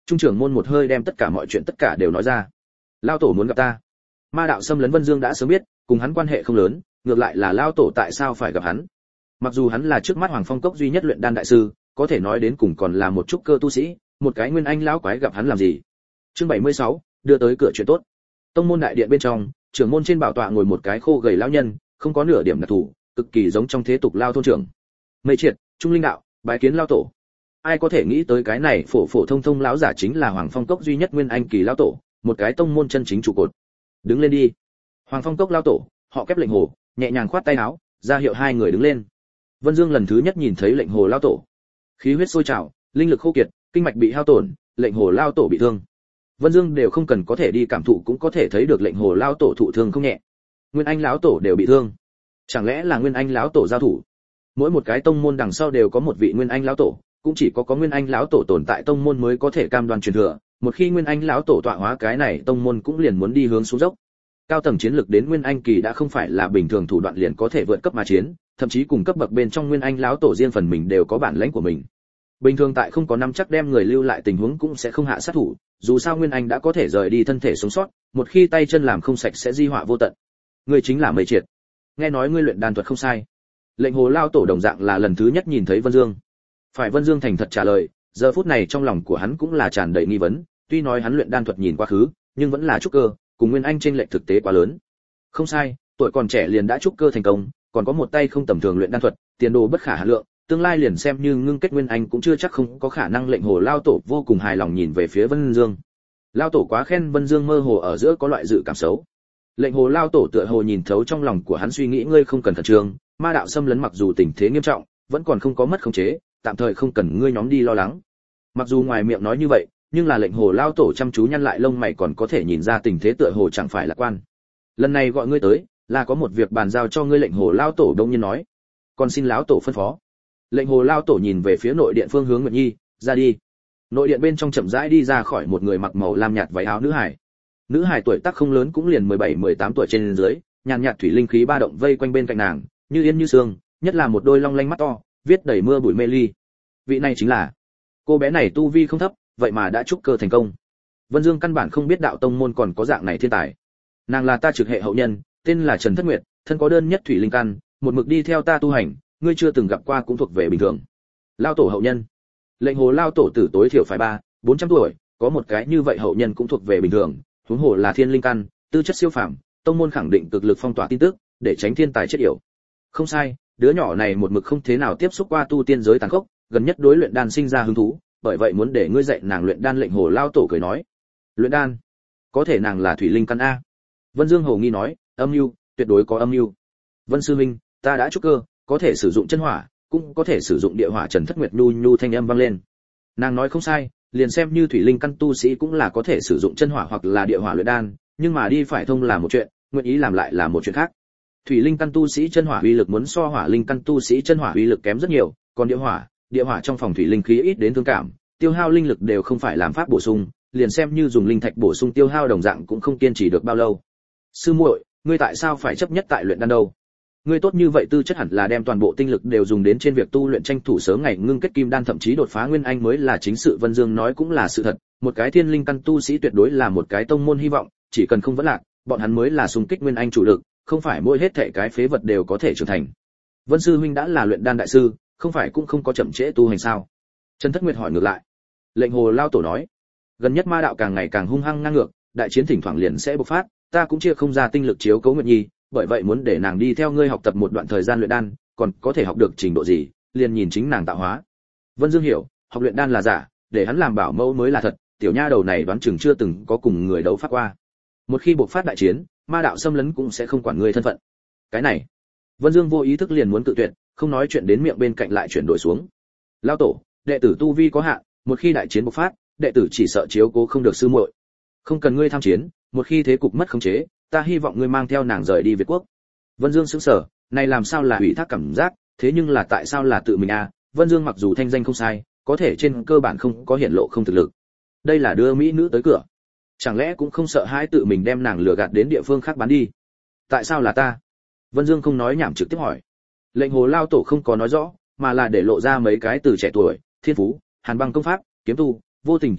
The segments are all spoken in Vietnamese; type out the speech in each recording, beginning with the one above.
Trung trưởng môn một hơi đem tất cả mọi chuyện tất cả đều nói ra. Lao tổ muốn gặp ta. Ma đạo xâm lấn Vân Dương đã sớm biết, cùng hắn quan hệ không lớn, ngược lại là lao tổ tại sao phải gặp hắn. Mặc dù hắn là trước mắt Hoàng Phong Cốc duy nhất luyện đan đại sư, có thể nói đến cùng còn là một trúc cơ tu sĩ, một cái nguyên anh lão quái gặp hắn làm gì. Chương 76, đưa tới cửa chuyện tốt. Tông môn đại điện bên trong, trưởng môn trên bảo tọa ngồi một cái khô gầy lão nhân, không có nửa điểm đặc thù, cực kỳ giống trong thế tục lao thôn trưởng. Mây Triệt, Trung Linh đạo, bái kiến lao tổ. Ai có thể nghĩ tới cái này phổ phổ thông thông lão giả chính là Hoàng Phong Cốc duy nhất nguyên anh kỳ lão tổ, một cái tông môn chân chính trụ cột. Đứng lên đi. Hoàng Phong Cốc lão tổ, họ Kép Lệnh Hồ, nhẹ nhàng khoát tay áo, ra hiệu hai người đứng lên. Vân Dương lần thứ nhất nhìn thấy Lệnh Hồ lão tổ. Khí huyết sôi trào, linh lực khô kiệt, kinh mạch bị hao tổn, Lệnh Hồ lão tổ bị thương. Vân Dương đều không cần có thể đi cảm thụ cũng có thể thấy được Lệnh Hồ lão tổ thụ thương không nhẹ. Nguyên Anh lão tổ đều bị thương. Chẳng lẽ là Nguyên Anh lão tổ giao thủ? Mỗi một cái tông môn đằng sau đều có một vị Nguyên Anh lão tổ, cũng chỉ có Nguyên Anh lão tổ tồn tại tông môn mới có thể cam đoan truyền thừa, một khi Nguyên Anh lão tổ tọa hóa cái này tông môn cũng liền muốn đi hướng xuống dốc. Cao tầng chiến lực đến Nguyên Anh kỳ đã không phải là bình thường thủ đoạn liền có thể vượt cấp mà chiến, thậm chí cùng cấp bậc bên trong Nguyên Anh lão tổ riêng phần mình đều có bản lĩnh của mình. Bình thường tại không có nắm chắc đem người lưu lại tình huống cũng sẽ không hạ sát thủ, dù sao Nguyên Anh đã có thể rời đi thân thể sống sót, một khi tay chân làm không sạch sẽ di họa vô tận. Ngươi chính là Mây Triệt. Nghe nói ngươi luyện đan thuật không sai. Lệnh Hồ lão tổ đồng dạng là lần thứ nhất nhìn thấy Vân Dương. Phải Vân Dương thành thật trả lời, giờ phút này trong lòng của hắn cũng là tràn đầy nghi vấn, tuy nói hắn luyện đan thuật nhìn quá khứ, nhưng vẫn là trúc cơ, cùng Nguyên Anh chênh lệch thực tế quá lớn. Không sai, tuổi còn trẻ liền đã trúc cơ thành công, còn có một tay không tầm thường luyện đan thuật, tiền đồ bất khả hà lượng, tương lai liền xem như ngưng kết Nguyên Anh cũng chưa chắc không có khả năng. Lệnh Hồ lão tổ vô cùng hài lòng nhìn về phía Vân Dương. Lão tổ quá khen Vân Dương mơ hồ ở giữa có loại dự cảm xấu. Lệnh Hồ lão tổ tựa hồ nhìn thấu trong lòng của hắn suy nghĩ, ngươi không cần khẩn trương, ma đạo xâm lấn mặc dù tình thế nghiêm trọng, vẫn còn không có mất khống chế, tạm thời không cần ngươi nhóm đi lo lắng. Mặc dù ngoài miệng nói như vậy, nhưng là Lệnh Hồ lão tổ chăm chú nhăn lại lông mày còn có thể nhìn ra tình thế tựa hồ chẳng phải lạc quan. Lần này gọi ngươi tới, là có một việc bàn giao cho ngươi. Lệnh Hồ lão tổ đông nhiên nói. Còn xin lão tổ phân phó. Lệnh Hồ lão tổ nhìn về phía nội điện phương hướng Nguyệt Nhi, ra đi. Nội điện bên trong chậm rãi đi ra khỏi một người mặc màu lam nhạt váy áo nữ hải. Nữ hải tuổi tác không lớn cũng liền 17-18 tuổi trên dưới, nhàn nhạt thủy linh khí ba động vây quanh bên cạnh nàng, như yên như sương, nhất là một đôi long lanh mắt to, viết đầy mưa bụi mê ly. Vị này chính là. Cô bé này tu vi không thấp, vậy mà đã trúc cơ thành công. Vân Dương căn bản không biết đạo tông môn còn có dạng này thiên tài. Nàng là ta trực hệ hậu nhân, tên là Trần Thất Nguyệt, thân có đơn nhất thủy linh căn, một mực đi theo ta tu hành, ngươi chưa từng gặp qua cũng thuộc về bình thường. Lao tổ hậu nhân. Lệnh Hồ lao tổ tử tối thiểu phải 300-400 tuổi, có một cái như vậy hậu nhân cũng thuộc về bình thường, huống hồ là thiên linh căn, tư chất siêu phàm, tông môn khẳng định cực lực phong tỏa tin tức, để tránh thiên tài chết yểu. Không sai, đứa nhỏ này một mực không thế nào tiếp xúc qua tu tiên giới tàn khốc, gần nhất đối luyện đan sinh ra hứng thú, bởi vậy muốn để ngươi dạy nàng luyện đan. Lệnh Hồ lao tổ cười nói. Luyện đan? Có thể nàng là thủy linh căn a? Vân Dương hồ nghi nói, âm mưu, tuyệt đối có âm mưu. Vân sư huynh, ta đã trúc cơ, có thể sử dụng chân hỏa, cũng có thể sử dụng địa hỏa. Trần Thất Nguyệt nhu nhu thanh âm vang lên. Nàng nói không sai, liền xem như thủy linh căn tu sĩ cũng là có thể sử dụng chân hỏa hoặc là địa hỏa luyện đan, nhưng mà đi phải thông là một chuyện, nguyện ý làm lại là một chuyện khác. Thủy linh căn tu sĩ chân hỏa uy lực muốn so hỏa linh căn tu sĩ chân hỏa uy lực kém rất nhiều, còn địa hỏa trong phòng thủy linh khí ít đến thương cảm, tiêu hao linh lực đều không phải làm pháp bổ sung, liền xem như dùng linh thạch bổ sung tiêu hao đồng dạng cũng không kiên trì được bao lâu. Sư muội, ngươi tại sao phải chấp nhất tại luyện đan đâu? Ngươi tốt như vậy tư chất hẳn là đem toàn bộ tinh lực đều dùng đến trên việc tu luyện, tranh thủ sớm ngày ngưng kết kim đan thậm chí đột phá nguyên anh mới là chính sự. Vân Dương nói cũng là sự thật, một cái thiên linh căn tu sĩ tuyệt đối là một cái tông môn hy vọng, chỉ cần không vấn lạc, bọn hắn mới là xung kích nguyên anh chủ lực, không phải mỗi hết thảy cái phế vật đều có thể trưởng thành. Vân sư huynh đã là luyện đan đại sư, không phải cũng không có chậm trễ tu hành sao? Trần Thất Nguyệt hỏi ngược lại. Lệnh Hồ lao tổ nói, gần nhất ma đạo càng ngày càng hung hăng ngang ngược, đại chiến thỉnh thoảng liền sẽ bộc phát, ta cũng chia không ra tinh lực chiếu cố Nguyệt Nhi, bởi vậy muốn để nàng đi theo ngươi học tập một đoạn thời gian luyện đan, còn có thể học được trình độ gì, liền nhìn chính nàng tạo hóa. Vân Dương hiểu, học luyện đan là giả, để hắn làm bảo mẫu mới là thật, tiểu nha đầu này đoán chừng chưa từng có cùng người đấu pháp qua. Một khi bộc phát đại chiến, ma đạo xâm lấn cũng sẽ không quản ngươi thân phận. Cái này, Vân Dương vô ý thức liền muốn cự tuyệt, không nói chuyện đến miệng bên cạnh lại chuyển đổi xuống. Lao tổ, đệ tử tu vi có hạn, một khi đại chiến bộc phát, đệ tử chỉ sợ chiếu cố không được sư muội. Không cần ngươi tham chiến, một khi thế cục mất khống chế, ta hy vọng ngươi mang theo nàng rời đi Việt quốc. Vân Dương sững sờ, này làm sao là ủy thác cảm giác, thế nhưng là tại sao là tự mình a? Vân Dương mặc dù thanh danh không sai, có thể trên cơ bản không có hiển lộ không thực lực. Đây là đưa mỹ nữ tới cửa, chẳng lẽ cũng không sợ hãi tự mình đem nàng lừa gạt đến địa phương khác bán đi? Tại sao là ta? Vân Dương không nói nhảm trực tiếp hỏi. Lệnh Hồ lao tổ không có nói rõ, mà là để lộ ra mấy cái từ trẻ tuổi, thiên phú, hàn băng công pháp, kiếm tu, vô tình kiếm ý,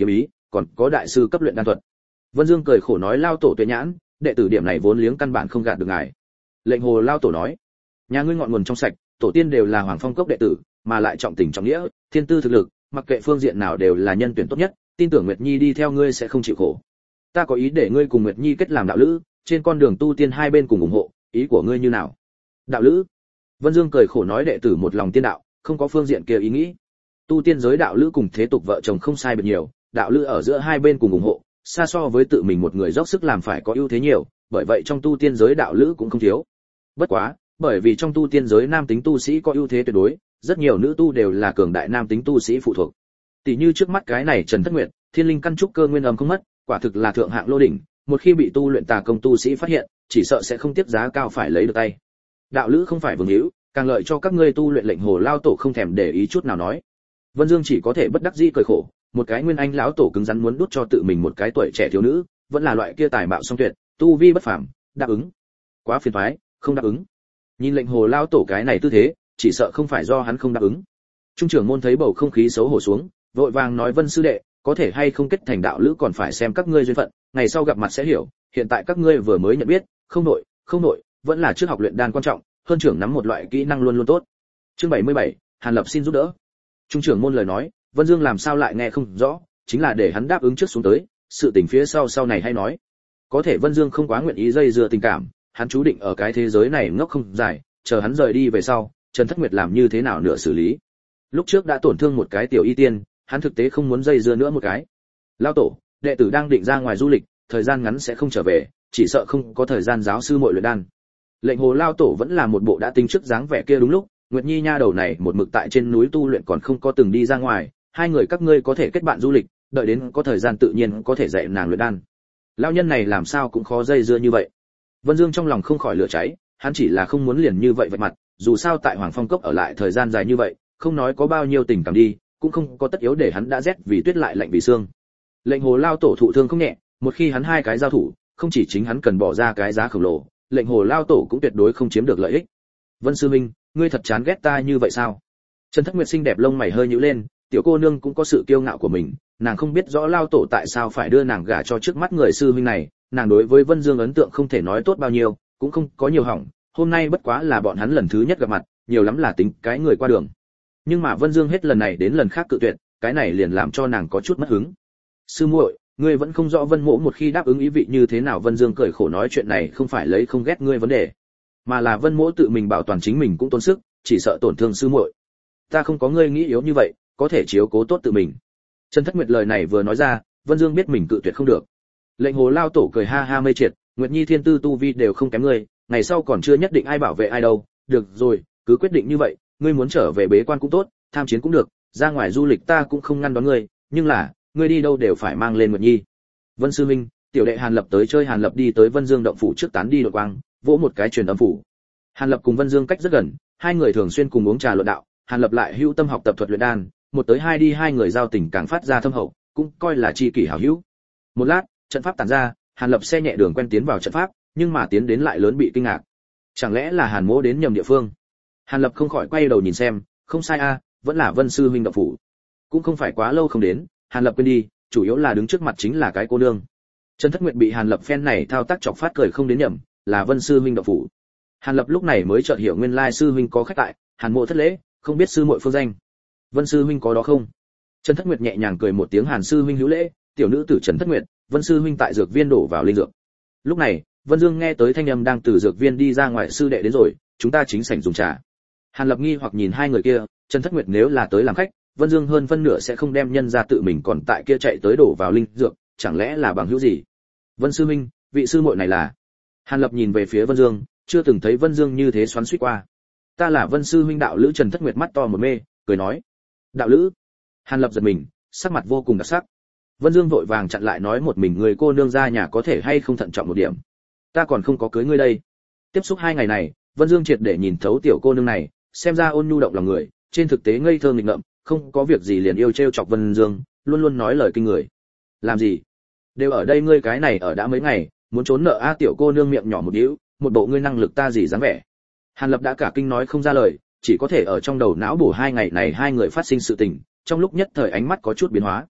còn có đại sư cấp luyện đan thuật. Vân Dương cười khổ nói lao tổ tuệ nhãn, đệ tử điểm này vốn liếng căn bản không gạt được ngài. Lệnh Hồ lao tổ nói, nhà ngươi ngọn nguồn trong sạch, tổ tiên đều là Hoàng Phong cốc đệ tử, mà lại trọng tình trọng nghĩa, thiên tư thực lực, mặc kệ phương diện nào đều là nhân tuyển tốt nhất, tin tưởng Nguyệt Nhi đi theo ngươi sẽ không chịu khổ. Ta có ý để ngươi cùng Nguyệt Nhi kết làm đạo lữ, trên con đường tu tiên hai bên cùng ủng hộ, ý của ngươi như nào? Đạo lữ? Vân Dương cười khổ nói đệ tử một lòng tiên đạo, không có phương diện kia ý nghĩ. Tu tiên giới đạo lữ cùng thế tục vợ chồng không sai biệt nhiều, đạo lữ ở giữa hai bên cùng ủng hộ, xa so với tự mình một người dốc sức làm phải có ưu thế nhiều, bởi vậy trong tu tiên giới đạo lữ cũng không thiếu. Bất quá, bởi vì trong tu tiên giới nam tính tu sĩ có ưu thế tuyệt đối, rất nhiều nữ tu đều là cường đại nam tính tu sĩ phụ thuộc. Tỷ như trước mắt cái này Trần Thất Nguyệt, thiên linh căn trúc cơ nguyên âm không mất, quả thực là thượng hạng lô đỉnh, một khi bị tu luyện tà công tu sĩ phát hiện, chỉ sợ sẽ không tiếc giá cao phải lấy được tay. Đạo lữ không phải vương hữu, càng lợi cho các ngươi tu luyện. Lệnh Hồ lao tổ không thèm để ý chút nào nói. Vân Dương chỉ có thể bất đắc dĩ cười khổ, một cái nguyên anh lão tổ cứng rắn muốn đút cho tự mình một cái tuổi trẻ thiếu nữ, vẫn là loại kia tài mạo song tuyệt, tu vi bất phàm, đáp ứng. Quá phiền toái, không đáp ứng. Nhìn Lệnh Hồ lao tổ cái này tư thế, chỉ sợ không phải do hắn không đáp ứng. Trung trưởng môn thấy bầu không khí xấu hổ xuống, vội vàng nói Vân sư đệ, có thể hay không kết thành đạo lữ còn phải xem các ngươi duyên phận, ngày sau gặp mặt sẽ hiểu, hiện tại các ngươi vừa mới nhận biết, không nội, vẫn là trước học luyện đan quan trọng, hơn trưởng nắm một loại kỹ năng luôn luôn tốt. Chương 77, Hàn Lập xin giúp đỡ. Trung trưởng môn lời nói, Vân Dương làm sao lại nghe không rõ, chính là để hắn đáp ứng trước xuống tới, sự tình phía sau này hay nói. Có thể Vân Dương không quá nguyện ý dây dưa tình cảm, hắn chú định ở cái thế giới này ngốc không dài, chờ hắn rời đi về sau, Trần Thất Nguyệt làm như thế nào nữa xử lý. Lúc trước đã tổn thương một cái tiểu y tiên, hắn thực tế không muốn dây dưa nữa một cái. Lão tổ, đệ tử đang định ra ngoài du lịch, thời gian ngắn sẽ không trở về, chỉ sợ không có thời gian giáo sư muội luyện đan. Lệnh Hồ lao tổ vẫn là một bộ đã tính trước dáng vẻ kia đúng lúc, Nguyệt Nhi nha đầu này một mực tại trên núi tu luyện còn không có từng đi ra ngoài, hai người các ngươi có thể kết bạn du lịch, đợi đến có thời gian tự nhiên có thể dạy nàng luyện đan. Lão nhân này làm sao cũng khó dây dưa như vậy. Vân Dương trong lòng không khỏi lửa cháy, hắn chỉ là không muốn liền như vậy vạch mặt, dù sao tại Hoàng Phong cốc ở lại thời gian dài như vậy, không nói có bao nhiêu tình cảm đi, cũng không có tất yếu để hắn đã rét vì tuyết lại lạnh vì xương. Lệnh Hồ lao tổ thụ thương không nhẹ, một khi hắn hai cái giao thủ, không chỉ chính hắn cần bỏ ra cái giá khổng lồ, Lệnh Hồ lao tổ cũng tuyệt đối không chiếm được lợi ích. Vân sư minh, ngươi thật chán ghét ta như vậy sao? Trần Thất Nguyệt xinh đẹp lông mày hơi nhíu lên, tiểu cô nương cũng có sự kiêu ngạo của mình, nàng không biết rõ lao tổ tại sao phải đưa nàng gả cho trước mắt người sư huynh này, nàng đối với Vân Dương ấn tượng không thể nói tốt bao nhiêu, cũng không có nhiều hỏng, hôm nay bất quá là bọn hắn lần thứ nhất gặp mặt, nhiều lắm là tính cái người qua đường. Nhưng mà Vân Dương hết lần này đến lần khác cự tuyệt, cái này liền làm cho nàng có chút mất hứng. Sư muội, ngươi vẫn không rõ Vân Mỗ một khi đáp ứng ý vị như thế nào. Vân Dương cười khổ nói chuyện này không phải lấy không ghét ngươi vấn đề, mà là Vân Mỗ tự mình bảo toàn chính mình cũng tốn sức, chỉ sợ tổn thương sư muội. Ta không có ngươi nghĩ yếu như vậy, có thể chiếu cố tốt tự mình. Trần Thất Nguyệt lời này vừa nói ra, Vân Dương biết mình cự tuyệt không được. Lệnh Hồ lao tổ cười ha ha mây triệt, Nguyệt Nhi thiên tư tu vi đều không kém ngươi, ngày sau còn chưa nhất định ai bảo vệ ai đâu. Được rồi, cứ quyết định như vậy, ngươi muốn trở về bế quan cũng tốt, tham chiến cũng được, ra ngoài du lịch ta cũng không ngăn đón ngươi, nhưng là, ngươi đi đâu đều phải mang lên Nguyệt Nhi. Vân sư minh, tiểu đệ Hàn Lập tới chơi. Hàn Lập đi tới Vân Dương động phủ trước tán đi đột quang, vỗ một cái truyền âm phủ. Hàn Lập cùng Vân Dương cách rất gần, hai người thường xuyên cùng uống trà luận đạo, Hàn Lập lại hữu tâm học tập thuật luyện đan, một tới hai đi hai người giao tình càng phát ra thâm hậu, cũng coi là tri kỷ hảo hữu. Một lát, trận pháp tản ra, Hàn Lập xe nhẹ đường quen tiến vào trận pháp, nhưng mà tiến đến lại lớn bị kinh ngạc. Chẳng lẽ là Hàn Mỗ đến nhầm địa phương? Hàn Lập không khỏi quay đầu nhìn xem, không sai a, vẫn là Vân sư huynh động phủ. Cũng không phải quá lâu không đến, Hàn Lập quên đi, chủ yếu là đứng trước mặt chính là cái cô nương. Trần Thất Nguyệt bị Hàn Lập phen này thao tác chọc phát cười không đến nhầm, là Vân sư huynh động phủ. Hàn Lập lúc này mới chợt hiểu nguyên lai sư huynh có khách tại, Hàn Mộ thất lễ, không biết sư muội phương danh. Vân sư huynh có đó không? Trần Thất Nguyệt nhẹ nhàng cười một tiếng. Hàn sư huynh hữu lễ, tiểu nữ tử Trần Thất Nguyệt, Vân sư huynh tại dược viên đổ vào linh dược. Lúc này, Vân Dương nghe tới thanh âm đang từ dược viên đi ra ngoài, sư đệ đến rồi, chúng ta chính sảnh dùng trà. Hàn Lập nghi hoặc nhìn hai người kia, Trần Thất Nguyệt nếu là tới làm khách, Vân Dương hơn phân nửa sẽ không đem nhân ra tự mình còn tại kia chạy tới đổ vào linh dược, chẳng lẽ là bằng hữu gì? Vân sư huynh, vị sư muội này là? Hàn Lập nhìn về phía Vân Dương, chưa từng thấy Vân Dương như thế xoắn xuýt qua. Ta là Vân sư huynh đạo lữ. Trần Thất Nguyệt mắt to một mê, cười nói. Đạo lữ? Hàn Lập giật mình, sắc mặt vô cùng đặc sắc. Vân Dương vội vàng chặn lại nói một mình người cô nương ra nhà có thể hay không thận trọng một điểm. Ta còn không có cưới ngươi đây. Tiếp xúc 2 ngày này, Vân Dương triệt để nhìn thấu tiểu cô nương này, xem ra ôn nhu động lòng người, trên thực tế ngây thơ nghịch ngợm, không có việc gì liền yêu trêu chọc Vân Dương, luôn luôn nói lời kinh người. Làm gì? Đều ở đây ngươi cái này ở đã mấy ngày, muốn trốn nợ a? Tiểu cô nương miệng nhỏ một điếu, một bộ ngươi năng lực ta gì dáng vẻ. Hàn Lập đã cả kinh nói không ra lời, chỉ có thể ở trong đầu não bổ 2 ngày này hai người phát sinh sự tình, trong lúc nhất thời ánh mắt có chút biến hóa.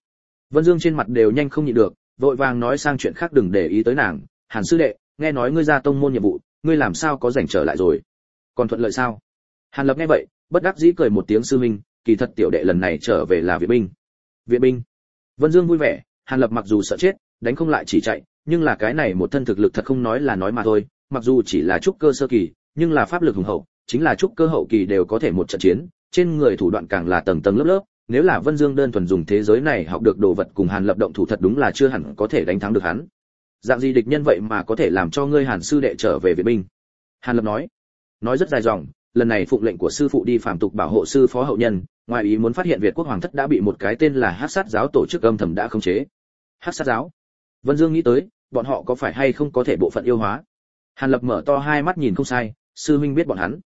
Vân Dương trên mặt đều nhanh không nhịn được, vội vàng nói sang chuyện khác đừng để ý tới nàng. Hàn sư đệ, nghe nói ngươi ra tông môn nhiệm vụ, ngươi làm sao có rảnh trở lại rồi? Còn thuận lợi sao? Hàn Lập nghe vậy, bất đắc dĩ cười một tiếng sư huynh, kỳ thật tiểu đệ lần này trở về là viện binh. Viện binh? Vân Dương vui vẻ, Hàn Lập mặc dù sợ chết, đánh không lại chỉ chạy, nhưng là cái này một thân thực lực thật không nói là nói mà thôi, mặc dù chỉ là trúc cơ sơ kỳ, nhưng là pháp lực hùng hậu, chính là trúc cơ hậu kỳ đều có thể một trận chiến, trên người thủ đoạn càng là tầng tầng lớp lớp, nếu là Vân Dương đơn thuần dùng thế giới này học được đồ vật cùng Hàn Lập động thủ thật đúng là chưa hẳn có thể đánh thắng được hắn. Dạng gì địch nhân vậy mà có thể làm cho ngươi Hàn sư đệ trở về viện binh? Hàn Lập nói rất dài dòng, lần này phụng lệnh của sư phụ đi phàm tục bảo hộ sư phó hậu nhân, ngoài ý muốn phát hiện Việt quốc hoàng thất đã bị một cái tên là Hắc Sát giáo tổ chức âm thầm đã khống chế. Hắc Sát giáo? Vân Dương nghĩ tới, bọn họ có phải hay không có thể bộ phận yêu hóa? Hàn Lập mở to hai mắt nhìn không sai, sư huynh biết bọn hắn.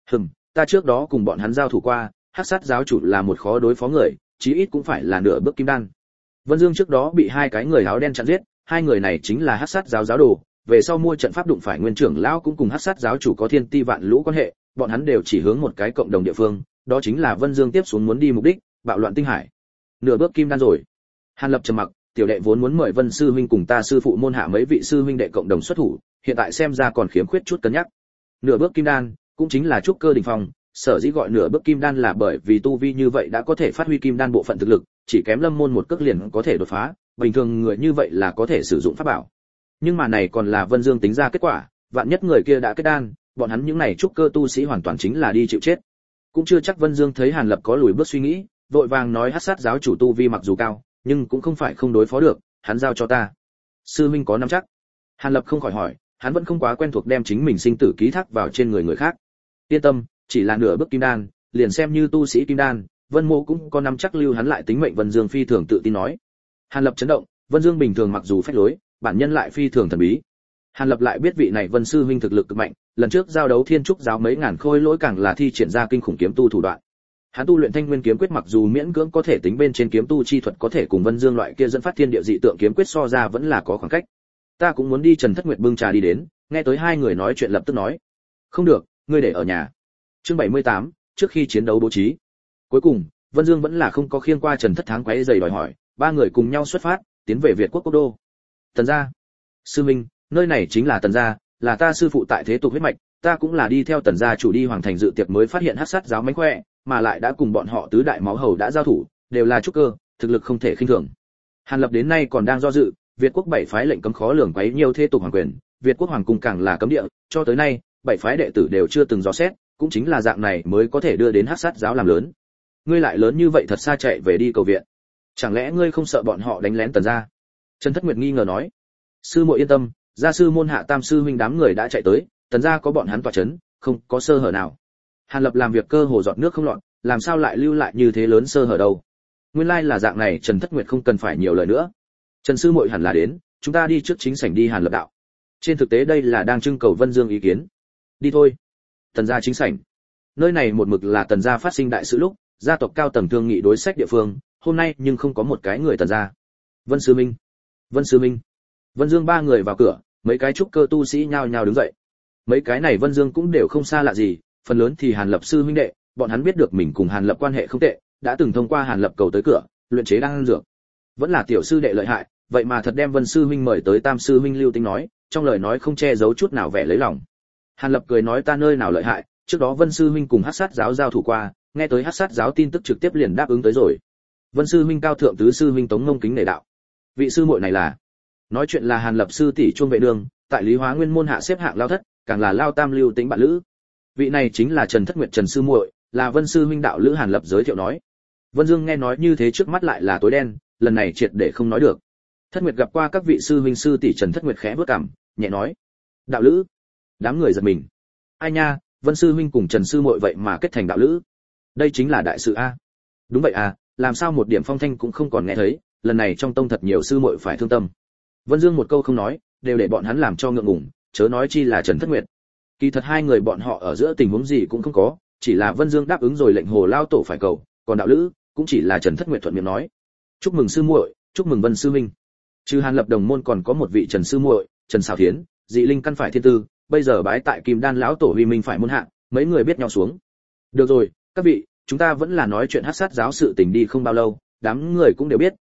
Ta trước đó cùng bọn hắn giao thủ qua, Hắc Sát giáo chủ là một khó đối phó người, chí ít cũng phải là nửa bước kim đan. Vân Dương trước đó bị hai cái người áo đen chặn giết, hai người này chính là Hắc Sát giáo giáo đồ, về sau mua trận pháp đụng phải nguyên trưởng lão cũng cùng Hắc Sát giáo chủ có thiên ti vạn lũ quan hệ, bọn hắn đều chỉ hướng một cái cộng đồng địa phương, đó chính là Vân Dương tiếp xuống muốn đi mục đích, bạo loạn tinh hải. Nửa bước kim đan rồi. Hàn Lập trầm mặc, tiểu đệ vốn muốn mời Vân sư huynh cùng ta sư phụ môn hạ mấy vị sư huynh đệ cộng đồng xuất thủ, hiện tại xem ra còn khiếm khuyết chút cân nhắc. Nửa bước kim đan, cũng chính là trúc cơ đỉnh phong, sở dĩ gọi nửa bước kim đan là bởi vì tu vi như vậy đã có thể phát huy kim đan bộ phận thực lực, chỉ kém lâm môn một cước liền có thể đột phá, bình thường người như vậy là có thể sử dụng pháp bảo. Nhưng mà này còn là Vân Dương tính ra kết quả, vạn nhất người kia đã kết đan, bọn hắn những này trúc cơ tu sĩ hoàn toàn chính là đi chịu chết. Cũng chưa chắc Vân Dương thấy Hàn Lập có lùi bước suy nghĩ, vội vàng nói Hắc Sát giáo chủ tu vi mặc dù cao, nhưng cũng không phải không đối phó được, hắn giao cho ta. Sư huynh có nắm chắc? Hàn Lập không khỏi hỏi, hắn vẫn không quá quen thuộc đem chính mình sinh tử ký thác vào trên người khác. Yên tâm, chỉ là nửa bước kim đan, liền xem như tu sĩ kim đan, Vân Mộ cũng có nắm chắc lưu hắn lại tính mệnh. Vân Dương phi thường tự tin nói. Hàn Lập chấn động, Vân Dương bình thường mặc dù phách lối, bản nhân lại phi thường thần bí. Hàn Lập lại biết vị này Vân sư huynh thực lực cực mạnh, lần trước giao đấu Thiên Trúc giáo mấy ngàn khôi lỗi càng là thi triển ra kinh khủng kiếm tu thủ đoạn. Hắn tu luyện Thanh Nguyên kiếm quyết mặc dù miễn cưỡng có thể tính bên trên kiếm tu chi thuật có thể cùng Vân Dương loại kia dẫn phát thiên địa dị tượng kiếm quyết so ra vẫn là có khoảng cách. Ta cũng muốn đi. Trần Thất Nguyệt bưng trà đi đến, nghe tới hai người nói chuyện lập tức nói, không được, ngươi để ở nhà. Chương 78, trước khi chiến đấu bố trí. Cuối cùng, Vân Dương vẫn là không có khiêng qua Trần Thất Tháng quấy giày đòi hỏi, ba người cùng nhau xuất phát, tiến về Việt quốc quốc đô. Tần gia. Sư minh, nơi này chính là Tần gia, là ta sư phụ tại thế tục huyết mạch, ta cũng là đi theo Tần gia chủ đi hoàng thành dự tiệc mới phát hiện Hắc Sát giáo mánh khỏe, mà lại đã cùng bọn họ tứ đại máu hầu đã giao thủ, đều là trúc cơ, thực lực không thể khinh thường. Hàn Lập đến nay còn đang do dự, Việt quốc bảy phái lệnh cấm khó lường quấy nhiều thế tục hoàng quyền, Việt quốc hoàng cung càng là cấm địa, cho tới nay, bảy phái đệ tử đều chưa từng dò xét, cũng chính là dạng này mới có thể đưa đến Hắc Sát giáo làm lớn. Ngươi lại lớn như vậy thật xa chạy về đi cầu viện, chẳng lẽ ngươi không sợ bọn họ đánh lén Tần gia? Trần Thất Nguyệt nghi ngờ nói. Sư muội yên tâm, gia sư môn hạ tam sư huynh đám người đã chạy tới, Tần gia có bọn hắn tọa chấn, không có sơ hở nào. Hàn Lập làm việc cơ hồ giọt nước không lọt, làm sao lại lưu lại như thế lớn sơ hở đâu? Nguyên lai là dạng này. Trần Thất Nguyệt không cần phải nhiều lời nữa. Trần sư muội hẳn là đến, chúng ta đi trước chính sảnh đi. Hàn Lập đạo. Trên thực tế đây là đang trưng cầu Vân Dương ý kiến. Đi thôi. Tần gia chính sảnh. Nơi này một mực là Tần gia phát sinh đại sự lúc, gia tộc cao tầng thương nghị đối sách địa phương, hôm nay nhưng không có một cái người Tần gia. Vân sư minh, Vân sư minh. Vân Dương ba người vào cửa, mấy cái trúc cơ tu sĩ nhao nhao đứng dậy. Mấy cái này Vân Dương cũng đều không xa lạ gì, phần lớn thì Hàn Lập sư huynh đệ, bọn hắn biết được mình cùng Hàn Lập quan hệ không tệ, đã từng thông qua Hàn Lập cầu tới cửa, luyện chế đan dược. Vẫn là tiểu sư đệ lợi hại, vậy mà thật đem Vân sư huynh mời tới. Tam sư huynh Lưu Tính nói, trong lời nói không che giấu chút nào vẻ lấy lòng. Hàn Lập cười nói ta nơi nào lợi hại, trước đó Vân sư huynh cùng Hắc Sát giáo giao thủ qua, nghe tới Hắc Sát giáo tin tức trực tiếp liền đáp ứng tới rồi. Vân sư huynh cao thượng, tứ sư huynh Tống Ngông kính nể đạo. Vị sư muội này là? Nói chuyện là Hàn Lập sư tỷ Chuông Vệ Đường, tại Lý Hóa Nguyên môn hạ xếp hạng lao thất, càng là lao tam Lưu Tính bạn lữ. Vị này chính là Trần Thất Nguyệt Trần sư muội, là Vân sư huynh đạo lữ. Hàn Lập giới thiệu nói. Vân Dương nghe nói như thế trước mắt lại là tối đen, lần này triệt để không nói được. Thất Nguyệt gặp qua các vị sư huynh sư tỷ. Trần Thất Nguyệt khẽ bước cằm, nhẹ nói, đạo lữ. Đám người giật mình. Ai nha, Vân sư huynh cùng Trần sư muội vậy mà kết thành đạo lữ, đây chính là đại sự a. Đúng vậy à, làm sao một điểm phong thanh cũng không còn nghe thấy, lần này trong tông thật nhiều sư muội phải thương tâm. Vân Dương một câu không nói, đều để bọn hắn làm cho ngượng ngùng, chớ nói chi là Trần Thất Nguyệt. Kỳ thật hai người bọn họ ở giữa tình huống gì cũng không có, chỉ là Vân Dương đáp ứng rồi lệnh Hồ lao tổ phải cầu, còn đạo lữ cũng chỉ là Trần Thất Nguyệt thuận miệng nói. Chúc mừng sư muội, chúc mừng Vân sư huynh. Trừ Hàn Lập đồng môn còn có một vị Trần sư muội, Trần Sảo Thiến, dị linh căn phải thiên tư, bây giờ bái tại Kim Đan lão tổ Huy Minh phải môn hạ, mấy người biết nhau xuống. Được rồi, các vị, chúng ta vẫn là nói chuyện Hắc Sát giáo sự tình đi. Không bao lâu, đám người cũng đều biết,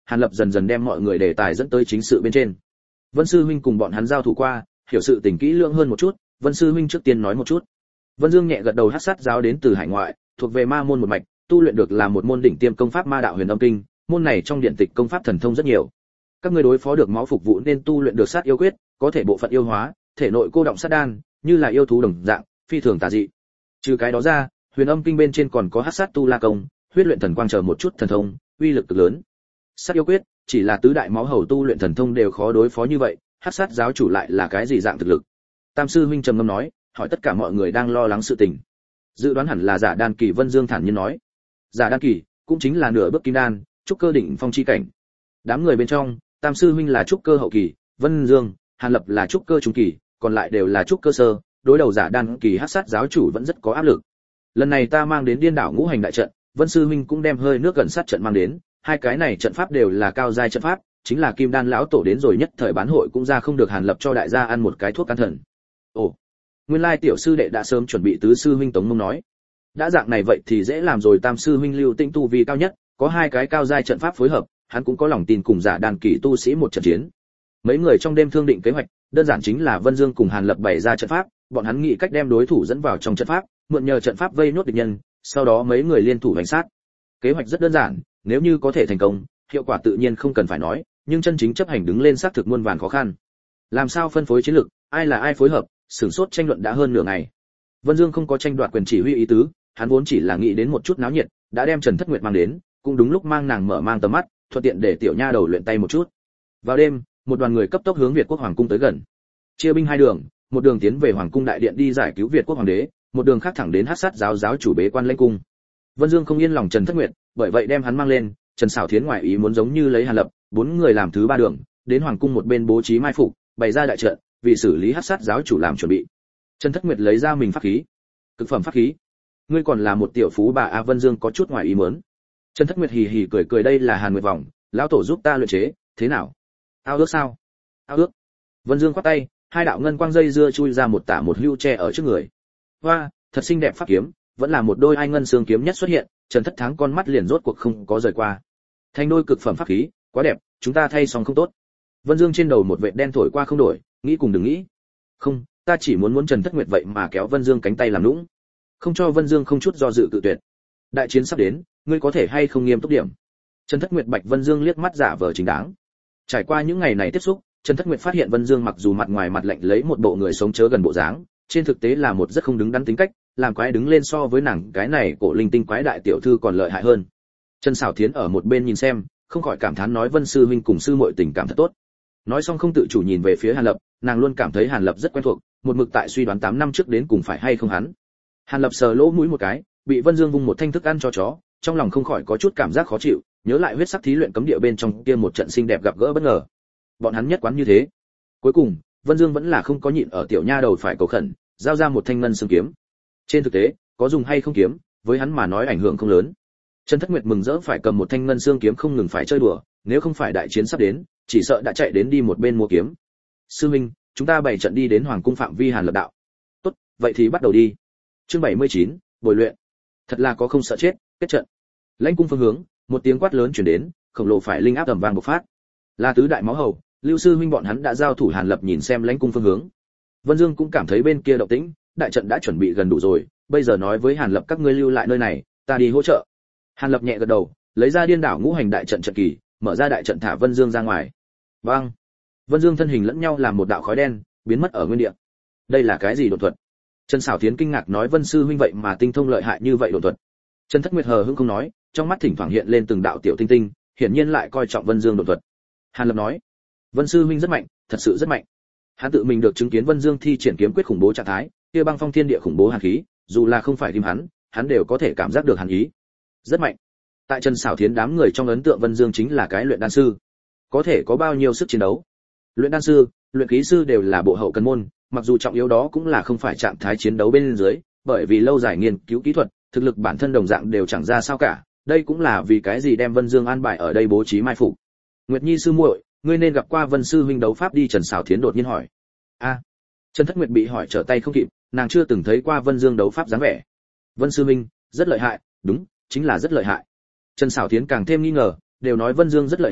Hàn Lập dần dần đem mọi người đề tài dẫn tới chính sự bên trên. Vân sư huynh cùng bọn hắn giao thủ qua, hiểu sự tình kỹ lưỡng hơn một chút, Vân sư huynh trước tiên nói một chút. Vân Dương nhẹ gật đầu. Hắc sát giáo đến từ hải ngoại, thuộc về ma môn một mạch, tu luyện được là một môn đỉnh tiêm công pháp Ma đạo Huyền Âm Kinh, môn này trong điện tịch công pháp thần thông rất nhiều. Các ngươi đối phó được máu phục vụ nên tu luyện được sát yêu quyết, có thể bộ phận yêu hóa, thể nội cô động sát đan, như là yêu thú đồng dạng, phi thường tà dị. Trừ cái đó ra, Huyền Âm Kinh bên trên còn có Hắc sát tu la công, huyết luyện thần quang chờ một chút thần thông, uy lực cực lớn. Sát yêu quyết, chỉ là tứ đại máu hầu tu luyện thần thông đều khó đối phó như vậy, Hắc sát giáo chủ lại là cái gì dạng thực lực? Tam sư huynh trầm ngâm nói, hỏi tất cả mọi người đang lo lắng sự tình. Dự đoán hẳn là giả đan kỳ. Vân Dương thản nhiên nói. Giả đan kỳ cũng chính là nửa bước kim đan, trúc cơ đỉnh phong chi cảnh. Đám người bên trong, Tam sư huynh là trúc cơ hậu kỳ, Vân Dương, Hàn Lập là trúc cơ trung kỳ, còn lại đều là trúc cơ sơ, đối đầu giả đan kỳ Hắc sát giáo chủ vẫn rất có áp lực. Lần này ta mang đến Điên đảo ngũ hành đại trận, Vân sư huynh cũng đem hơi nước gần sát trận mang đến, hai cái này trận pháp đều là cao giai trận pháp, chính là Kim Đan lão tổ đến rồi nhất thời bán hội cũng ra không được. Hàn Lập cho đại gia ăn một cái thuốc can thần. Ồ, nguyên lai tiểu sư đệ đã sớm chuẩn bị. Tứ sư huynh Tống Mông nói. Đã dạng này vậy thì dễ làm rồi. Tam sư huynh Lưu Tĩnh tu vi cao nhất, có hai cái cao giai trận pháp phối hợp, hắn cũng có lòng tin cùng giả đan kỳ tu sĩ một trận chiến. Mấy người trong đêm thương định kế hoạch, đơn giản chính là Vân Dương cùng Hàn Lập bày ra trận pháp, bọn hắn nghĩ cách đem đối thủ dẫn vào trong trận pháp, mượn nhờ trận pháp vây nốt địch nhân, sau đó mấy người liên thủ đánh sát. Kế hoạch rất đơn giản, nếu như có thể thành công, hiệu quả tự nhiên không cần phải nói, nhưng chân chính chấp hành đứng lên xác thực muôn vàn khó khăn. Làm sao phân phối chiến lược, ai là ai phối hợp, sửng sốt tranh luận đã hơn nửa ngày. Vân Dương không có tranh đoạt quyền chỉ huy ý tứ, hắn vốn chỉ là nghĩ đến một chút náo nhiệt, đã đem Trần Thất Nguyệt mang đến, cũng đúng lúc mang nàng mở mang tầm mắt, thuận tiện để tiểu nha đầu luyện tay một chút. Vào đêm, một đoàn người cấp tốc hướng Việt quốc hoàng cung tới gần. Chia binh hai đường, một đường tiến về hoàng cung đại điện đi giải cứu Việt quốc hoàng đế, một đường khác thẳng đến Hắc sát giáo giáo chủ bế quan lãnh cung. Vân Dương không yên lòng Trần Thất Nguyệt, bởi vậy đem hắn mang lên. Trần Sảo Thiến ngoại ý muốn giống như lấy Hàn Lập, bốn người làm thứ ba đường, đến hoàng cung một bên bố trí mai phục, bày ra đại trận, vì xử lý Hắc sát giáo chủ làm chuẩn bị. Trần Thất Nguyệt lấy ra mình pháp khí, cực phẩm pháp khí. Ngươi còn là một tiểu phú bà a. Vân Dương có chút ngoại ý muốn. Trần Thất Nguyệt hì hì cười cười, đây là Hàn Nguyệt vòng, lão tổ giúp ta luyện chế, thế nào? Ao ước sao? Ao ước. Vân Dương quát tay, hai đạo ngân quang dây dưa chui ra một tả một hưu che ở trước người. Hoa, thật xinh đẹp pháp kiếm, vẫn là một đôi ai ngân xương kiếm nhất xuất hiện, Trần Thất Thắng con mắt liền rốt cuộc không có rời qua. Thành đôi cực phẩm pháp khí, quá đẹp, chúng ta thay xong không tốt. Vân Dương trên đầu một vệt đen thổi qua không đổi, nghĩ cùng đừng nghĩ. Không, ta chỉ muốn Trần Thất Nguyệt vậy mà kéo Vân Dương cánh tay làm nũng, không cho Vân Dương không chút do dự cự tuyệt. Đại chiến sắp đến, ngươi có thể hay không nghiêm túc điểm? Trần Thất Nguyệt bạch Vân Dương liếc mắt giả vờ chính đáng. Trải qua những ngày này tiếp xúc, Trần Thất Nguyệt phát hiện Vân Dương mặc dù mặt ngoài mặt lạnh lấy một bộ người sống chớ gần bộ dáng, trên thực tế là một rất không đứng đắn tính cách, làm quái đứng lên so với nàng cái này cổ linh tinh quái đại tiểu thư còn lợi hại hơn. Trần Sảo Thiến ở một bên nhìn xem, không khỏi cảm thán nói Vân sư huynh cùng sư muội tình cảm thật tốt. Nói xong không tự chủ nhìn về phía Hàn Lập, nàng luôn cảm thấy Hàn Lập rất quen thuộc, một mực tại suy đoán 8 năm trước đến cùng phải hay không hắn. Hàn Lập sờ lỗ mũi một cái, bị Vân Dương vung một thanh thức ăn cho chó, trong lòng không khỏi có chút cảm giác khó chịu, nhớ lại huyết sắc thí luyện cấm địa bên trong kia một trận xinh đẹp gặp gỡ bất ngờ. Bọn hắn nhất quán như thế. Cuối cùng, Vân Dương vẫn là không có nhịn ở tiểu nha đầu phải cầu khẩn, giao ra một thanh ngân xương kiếm. Trên thực tế, có dùng hay không kiếm, với hắn mà nói ảnh hưởng không lớn. Trần Thất Nguyệt mừng rỡ phải cầm một thanh ngân xương kiếm không ngừng phải chơi đùa, nếu không phải đại chiến sắp đến, chỉ sợ đã chạy đến đi một bên mua kiếm. Sư huynh, chúng ta bày trận đi đến hoàng cung phạm vi Hàn Lập đạo. Tốt, vậy thì bắt đầu đi. Chương 79, bồi luyện. Thật là có không sợ chết, kết trận. Lãnh cung phương hướng, một tiếng quát lớn truyền đến, khổng lồ phải linh áp ầm vang bộc phát. Là tứ đại máu hầu, Lưu sư huynh bọn hắn đã giao thủ. Hàn Lập nhìn xem lãnh cung phương hướng. Vân Dương cũng cảm thấy bên kia động tĩnh, đại trận đã chuẩn bị gần đủ rồi, bây giờ nói với Hàn Lập các ngươi lưu lại nơi này, ta đi hỗ trợ. Hàn Lập nhẹ gật đầu, lấy ra Điên đảo ngũ hành đại trận trận kỳ, mở ra đại trận thả Vân Dương ra ngoài. Bang! Vân Dương thân hình lẫn nhau làm một đạo khói đen, biến mất ở nguyên địa. Đây là cái gì độn thuật? Trần Sảo Thiến kinh ngạc nói Vân sư huynh vậy mà tinh thông lợi hại như vậy độn thuật. Trần Thất Nguyệt hờ hững không nói, trong mắt thỉnh thoảng hiện lên từng đạo tiểu tinh tinh, hiển nhiên lại coi trọng Vân Dương độn thuật. Hàn Lập nói, Vân sư huynh rất mạnh, thật sự rất mạnh. Hắn tự mình được chứng kiến Vân Dương thi triển kiếm quyết khủng bố trạng thái, kia băng phong thiên địa khủng bố hàn khí, dù là không phải tìm hắn đều có thể cảm giác được hàn ý. Rất mạnh. Tại Trần Sảo Thiến đám người trong ấn tượng Vân Dương chính là cái luyện đan sư, có thể có bao nhiêu sức chiến đấu. Luyện đan sư, luyện khí sư đều là bộ hậu cần môn, mặc dù trọng yếu đó cũng là không phải trạng thái chiến đấu bên dưới, bởi vì lâu dài nghiên cứu kỹ thuật, thực lực bản thân đồng dạng đều chẳng ra sao cả, đây cũng là vì cái gì đem Vân Dương an bài ở đây bố trí mai phục. Nguyệt Nhi sư muội, ngươi nên gặp qua Vân sư huynh đấu pháp đi. Trần Sảo Thiến đột nhiên hỏi. A. Trần Thất Nguyệt bị hỏi trở tay không kịp, nàng chưa từng thấy qua Vân Dương đấu pháp dáng vẻ. Vân sư huynh rất lợi hại, đúng, chính là rất lợi hại. Trần Sảo Thiến càng thêm nghi ngờ, đều nói Vân Dương rất lợi hại,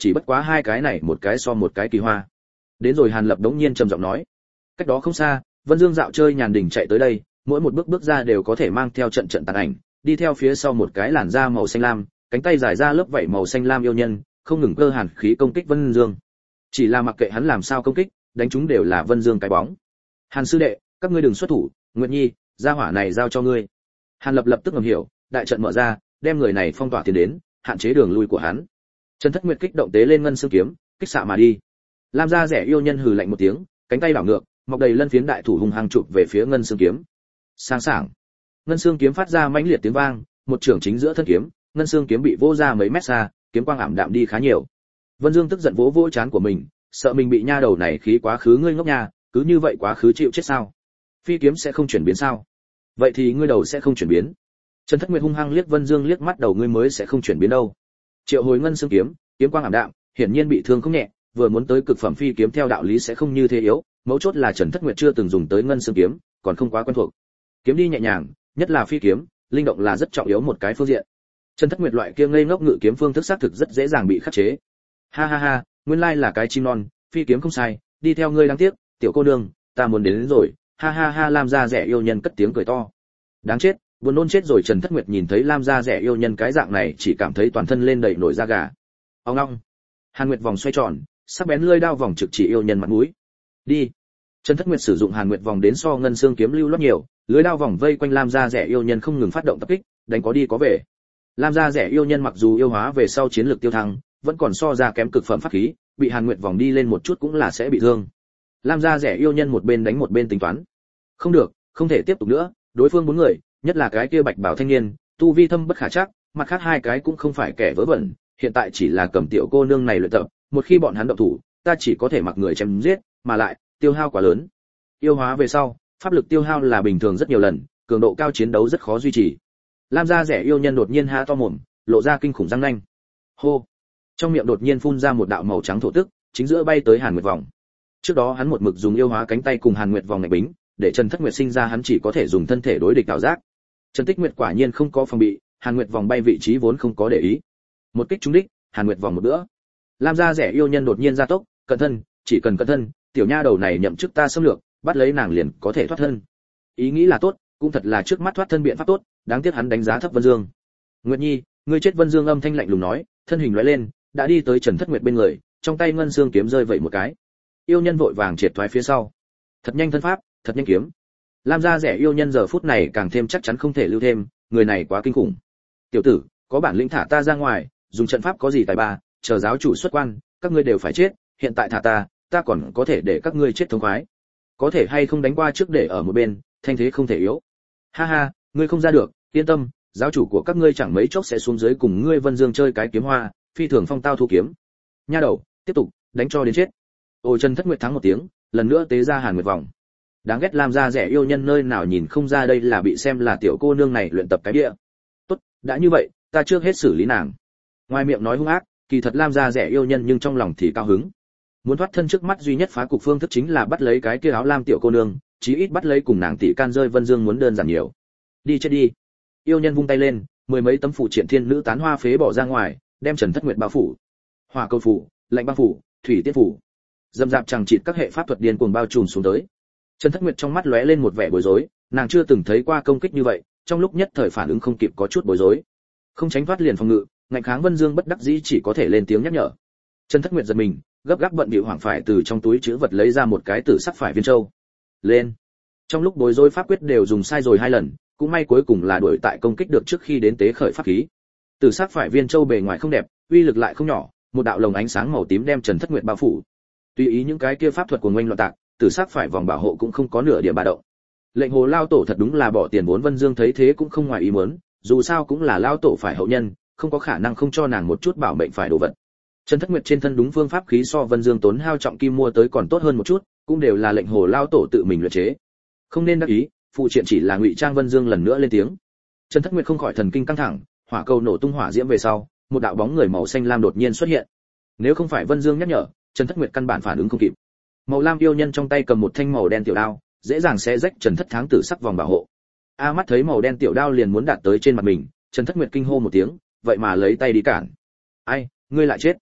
chỉ bất quá hai cái này một cái so một cái kỳ hoa. Đến rồi Hàn Lập đống nhiên trầm giọng nói, cách đó không xa, Vân Dương dạo chơi nhàn đình chạy tới đây, mỗi một bước bước ra đều có thể mang theo trận trận tàn ảnh, đi theo phía sau một cái làn da màu xanh lam, cánh tay dài ra lớp vảy màu xanh lam yêu nhân, không ngừng cơ hàn khí công kích Vân Dương. Chỉ là mặc kệ hắn làm sao công kích, đánh chúng đều là Vân Dương cái bóng. Hàn sư đệ, các ngươi đừng xuất thủ, Nguyệt Nhi, gia hỏa này giao cho ngươi. Hàn Lập lập tức ngầm hiểu, đại trận mở ra, đem người này phong tỏa tiến đến, hạn chế đường lui của hắn. Trần Thất Nguyệt kích động tế lên ngân xương kiếm, kích xạ mà đi. Lam gia rẻ yêu nhân hừ lạnh một tiếng, cánh tay đảo ngược, mọc đầy lân phiến đại thủ hung hăng chụp về phía ngân xương kiếm. Sáng sảng, ngân xương kiếm phát ra mãnh liệt tiếng vang, một trường chính giữa thân kiếm, ngân xương kiếm bị vỗ ra mấy mét xa, kiếm quang ảm đạm đi khá nhiều. Vân Dương tức giận vỗ vỗ trán của mình, sợ mình bị nha đầu này khí quá khứ, ngươi ngốc nha, cứ như vậy quá khứ chịu chết sao? Phi kiếm sẽ không chuyển biến sao? Vậy thì ngươi đầu sẽ không chuyển biến. Trần Thất Nguyệt hung hăng liếc Vân Dương liếc mắt, đầu ngươi mới sẽ không chuyển biến đâu. Triệu hồi ngân xương kiếm, kiếm quang ảm đạm, hiển nhiên bị thương không nhẹ, vừa muốn tới cực phẩm phi kiếm theo đạo lý sẽ không như thế yếu, mấu chốt là Trần Thất Nguyệt chưa từng dùng tới ngân xương kiếm, còn không quá quen thuộc. Kiếm đi nhẹ nhàng, nhất là phi kiếm, linh động là rất trọng yếu một cái phương diện. Trần Thất Nguyệt loại kia ngây ngốc ngự kiếm phương thức xác thực rất dễ dàng bị khắc chế. Ha ha ha, nguyên lai là cái chim non, phi kiếm không sai, đi theo ngươi đáng tiếc, tiểu cô nương, ta muốn đến rồi. Ha ha ha, Lam gia rẻ yêu nhân cất tiếng cười to. Đáng chết, buồn nôn chết rồi. Trần Thất Nguyệt nhìn thấy Lam gia rẻ yêu nhân cái dạng này chỉ cảm thấy toàn thân lên đầy nổi da gà. Ông ngoong. Hàn Nguyệt vòng xoay tròn, sắc bén lưỡi đao vòng trực chỉ yêu nhân mặt mũi. Đi. Trần Thất Nguyệt sử dụng Hàn Nguyệt vòng đến so ngân xương kiếm lưu loát nhiều, lưỡi đao vòng vây quanh Lam gia rẻ yêu nhân không ngừng phát động tập kích, đánh có đi có về. Lam gia rẻ yêu nhân mặc dù yêu hóa về sau chiến lược tiêu thăng, vẫn còn so ra kém cực phẩm pháp khí, bị Hàn Nguyệt vòng đi lên một chút cũng là sẽ bị thương. Lam gia rẻ yêu nhân một bên đánh một bên tính toán. Không được, không thể tiếp tục nữa, đối phương 4 người, nhất là cái kia bạch bảo thanh niên, tu vi thâm bất khả trắc, mặt khác 2 cái cũng không phải kẻ vớ vẩn, hiện tại chỉ là cầm tiểu cô nương này luyện tập, một khi bọn hắn động thủ, ta chỉ có thể mặc người chém giết, mà lại tiêu hao quá lớn. Yêu hóa về sau, pháp lực tiêu hao là bình thường rất nhiều lần, cường độ cao chiến đấu rất khó duy trì. Lam gia rẻ yêu nhân đột nhiên há to mồm, lộ ra kinh khủng răng nanh. Hô! Trong miệng đột nhiên phun ra một đạo màu trắng thổ tức, chính giữa bay tới Hàn Nguyệt vòng. Trước đó hắn một mực dùng yêu hóa cánh tay cùng Hàn Nguyệt vòng ngạch bính, để Trần Thất Nguyệt sinh ra hắn chỉ có thể dùng thân thể đối địch ảo giác. Trần Tích Nguyệt quả nhiên không có phòng bị, Hàn Nguyệt vòng bay vị trí vốn không có để ý. Một kích trúng đích, Hàn Nguyệt vòng một bữa. Lam gia rẻ yêu nhân đột nhiên ra tốc, cẩn thân, chỉ cần cẩn thân, tiểu nha đầu này nhậm chức ta xâm lược, bắt lấy nàng liền có thể thoát thân. Ý nghĩ là tốt, cũng thật là trước mắt thoát thân biện pháp tốt, đáng tiếc hắn đánh giá thấp Vân Dương. Nguyệt Nhi, ngươi chết. Vân Dương âm thanh lạnh lùng nói, thân hình lóe lên, đã đi tới Trần Thất Nguyệt bên người, trong tay ngân xương kiếm rơi vậy một cái. Yêu nhân vội vàng triệt thoái phía sau. Thật nhanh thân pháp, thật nhanh kiếm. Lam gia rẻ yêu nhân giờ phút này càng thêm chắc chắn không thể lưu thêm, người này quá kinh khủng. Tiểu tử, có bản lĩnh thả ta ra ngoài, dùng trận pháp có gì tài ba, chờ giáo chủ xuất quan, các ngươi đều phải chết, hiện tại thả ta còn có thể để các ngươi chết thống khoái. Có thể hay không đánh qua trước để ở một bên, thanh thế không thể yếu. Ha ha, ngươi không ra được, yên tâm, giáo chủ của các ngươi chẳng mấy chốc sẽ xuống dưới cùng ngươi Vân Dương chơi cái kiếm hoa, phi thường phong tao thu kiếm. Nha đầu, tiếp tục, đánh cho đến chết. Ôi Trần Thất Nguyệt thắng một tiếng, lần nữa tế ra Hàn Nguyệt vòng. Đáng ghét Lam gia rẻ yêu nhân nơi nào nhìn không ra đây là bị xem là tiểu cô nương này luyện tập cái bịa. Tốt, đã như vậy, ta trước hết xử lý nàng. Ngoài miệng nói hung ác, kỳ thật Lam gia rẻ yêu nhân nhưng trong lòng thì cao hứng. Muốn thoát thân trước mắt duy nhất phá cục phương thức chính là bắt lấy cái kia áo lam tiểu cô nương, chí ít bắt lấy cùng nàng tỷ can rơi Vân Dương muốn đơn giản nhiều. Đi chết đi. Yêu nhân vung tay lên, 10 mấy tấm phủ triện thiên nữ tán hoa phế bỏ ra ngoài, đem Trần Thất Nguyệt bao phủ. Hỏa câu phủ, lạnh băng phủ, thủy tiết phủ. Dâm dạp chẳng chịt các hệ pháp thuật điên cuồng bao trùm xuống tới. Trần Thất Nguyệt trong mắt lóe lên một vẻ bối rối, nàng chưa từng thấy qua công kích như vậy, trong lúc nhất thời phản ứng không kịp có chút bối rối. Không tránh thoát liền phòng ngự, ngạnh kháng Vân Dương bất đắc dĩ chỉ có thể lên tiếng nhắc nhở. Trần Thất Nguyệt giật mình, gấp gáp bận bịu hoảng phải từ trong túi trữ vật lấy ra một cái tử sắc phải viên châu. Lên. Trong lúc bối rối pháp quyết đều dùng sai rồi 2 lần, cũng may cuối cùng là đuổi tại công kích được trước khi đến tế khởi pháp khí. Tử sắc phải viên châu bề ngoài không đẹp, uy lực lại không nhỏ, một đạo lồng ánh sáng màu tím đem Trần Thất Nguyệt bao phủ. Tùy ý những cái kia pháp thuật của ngoanh loạn tạc, tử sắc phải vòng bảo hộ cũng không có nửa điểm ba động. Lệnh Hồ lao tổ thật đúng là bỏ tiền vốn. Vân Dương thấy thế cũng không ngoài ý muốn, dù sao cũng là lao tổ phải hậu nhân, không có khả năng không cho nàng một chút bảo mệnh phải đồ vật. Trần Thất Nguyệt trên thân đúng phương pháp khí so Vân Dương tốn hao trọng kim mua tới còn tốt hơn một chút, cũng đều là lệnh Hồ lao tổ tự mình luyện chế. Không nên đắc ý, phụ triện chỉ là ngụy trang. Vân Dương lần nữa lên tiếng. Trần Thất Nguyệt không khỏi thần kinh căng thẳng, hỏa cầu nổ tung hỏa diễm về sau, một đạo bóng người màu xanh lam đột nhiên xuất hiện. Nếu không phải Vân Dương nhắc nhở, Trần Thất Nguyệt căn bản phản ứng không kịp. Màu lam yêu nhân trong tay cầm một thanh màu đen tiểu đao, dễ dàng xé rách Trần Thất Tháng tử sắc vòng bảo hộ. A mắt thấy màu đen tiểu đao liền muốn đạt tới trên mặt mình, Trần Thất Nguyệt kinh hô một tiếng, vậy mà lấy tay đi cản. Ai, ngươi lại chết.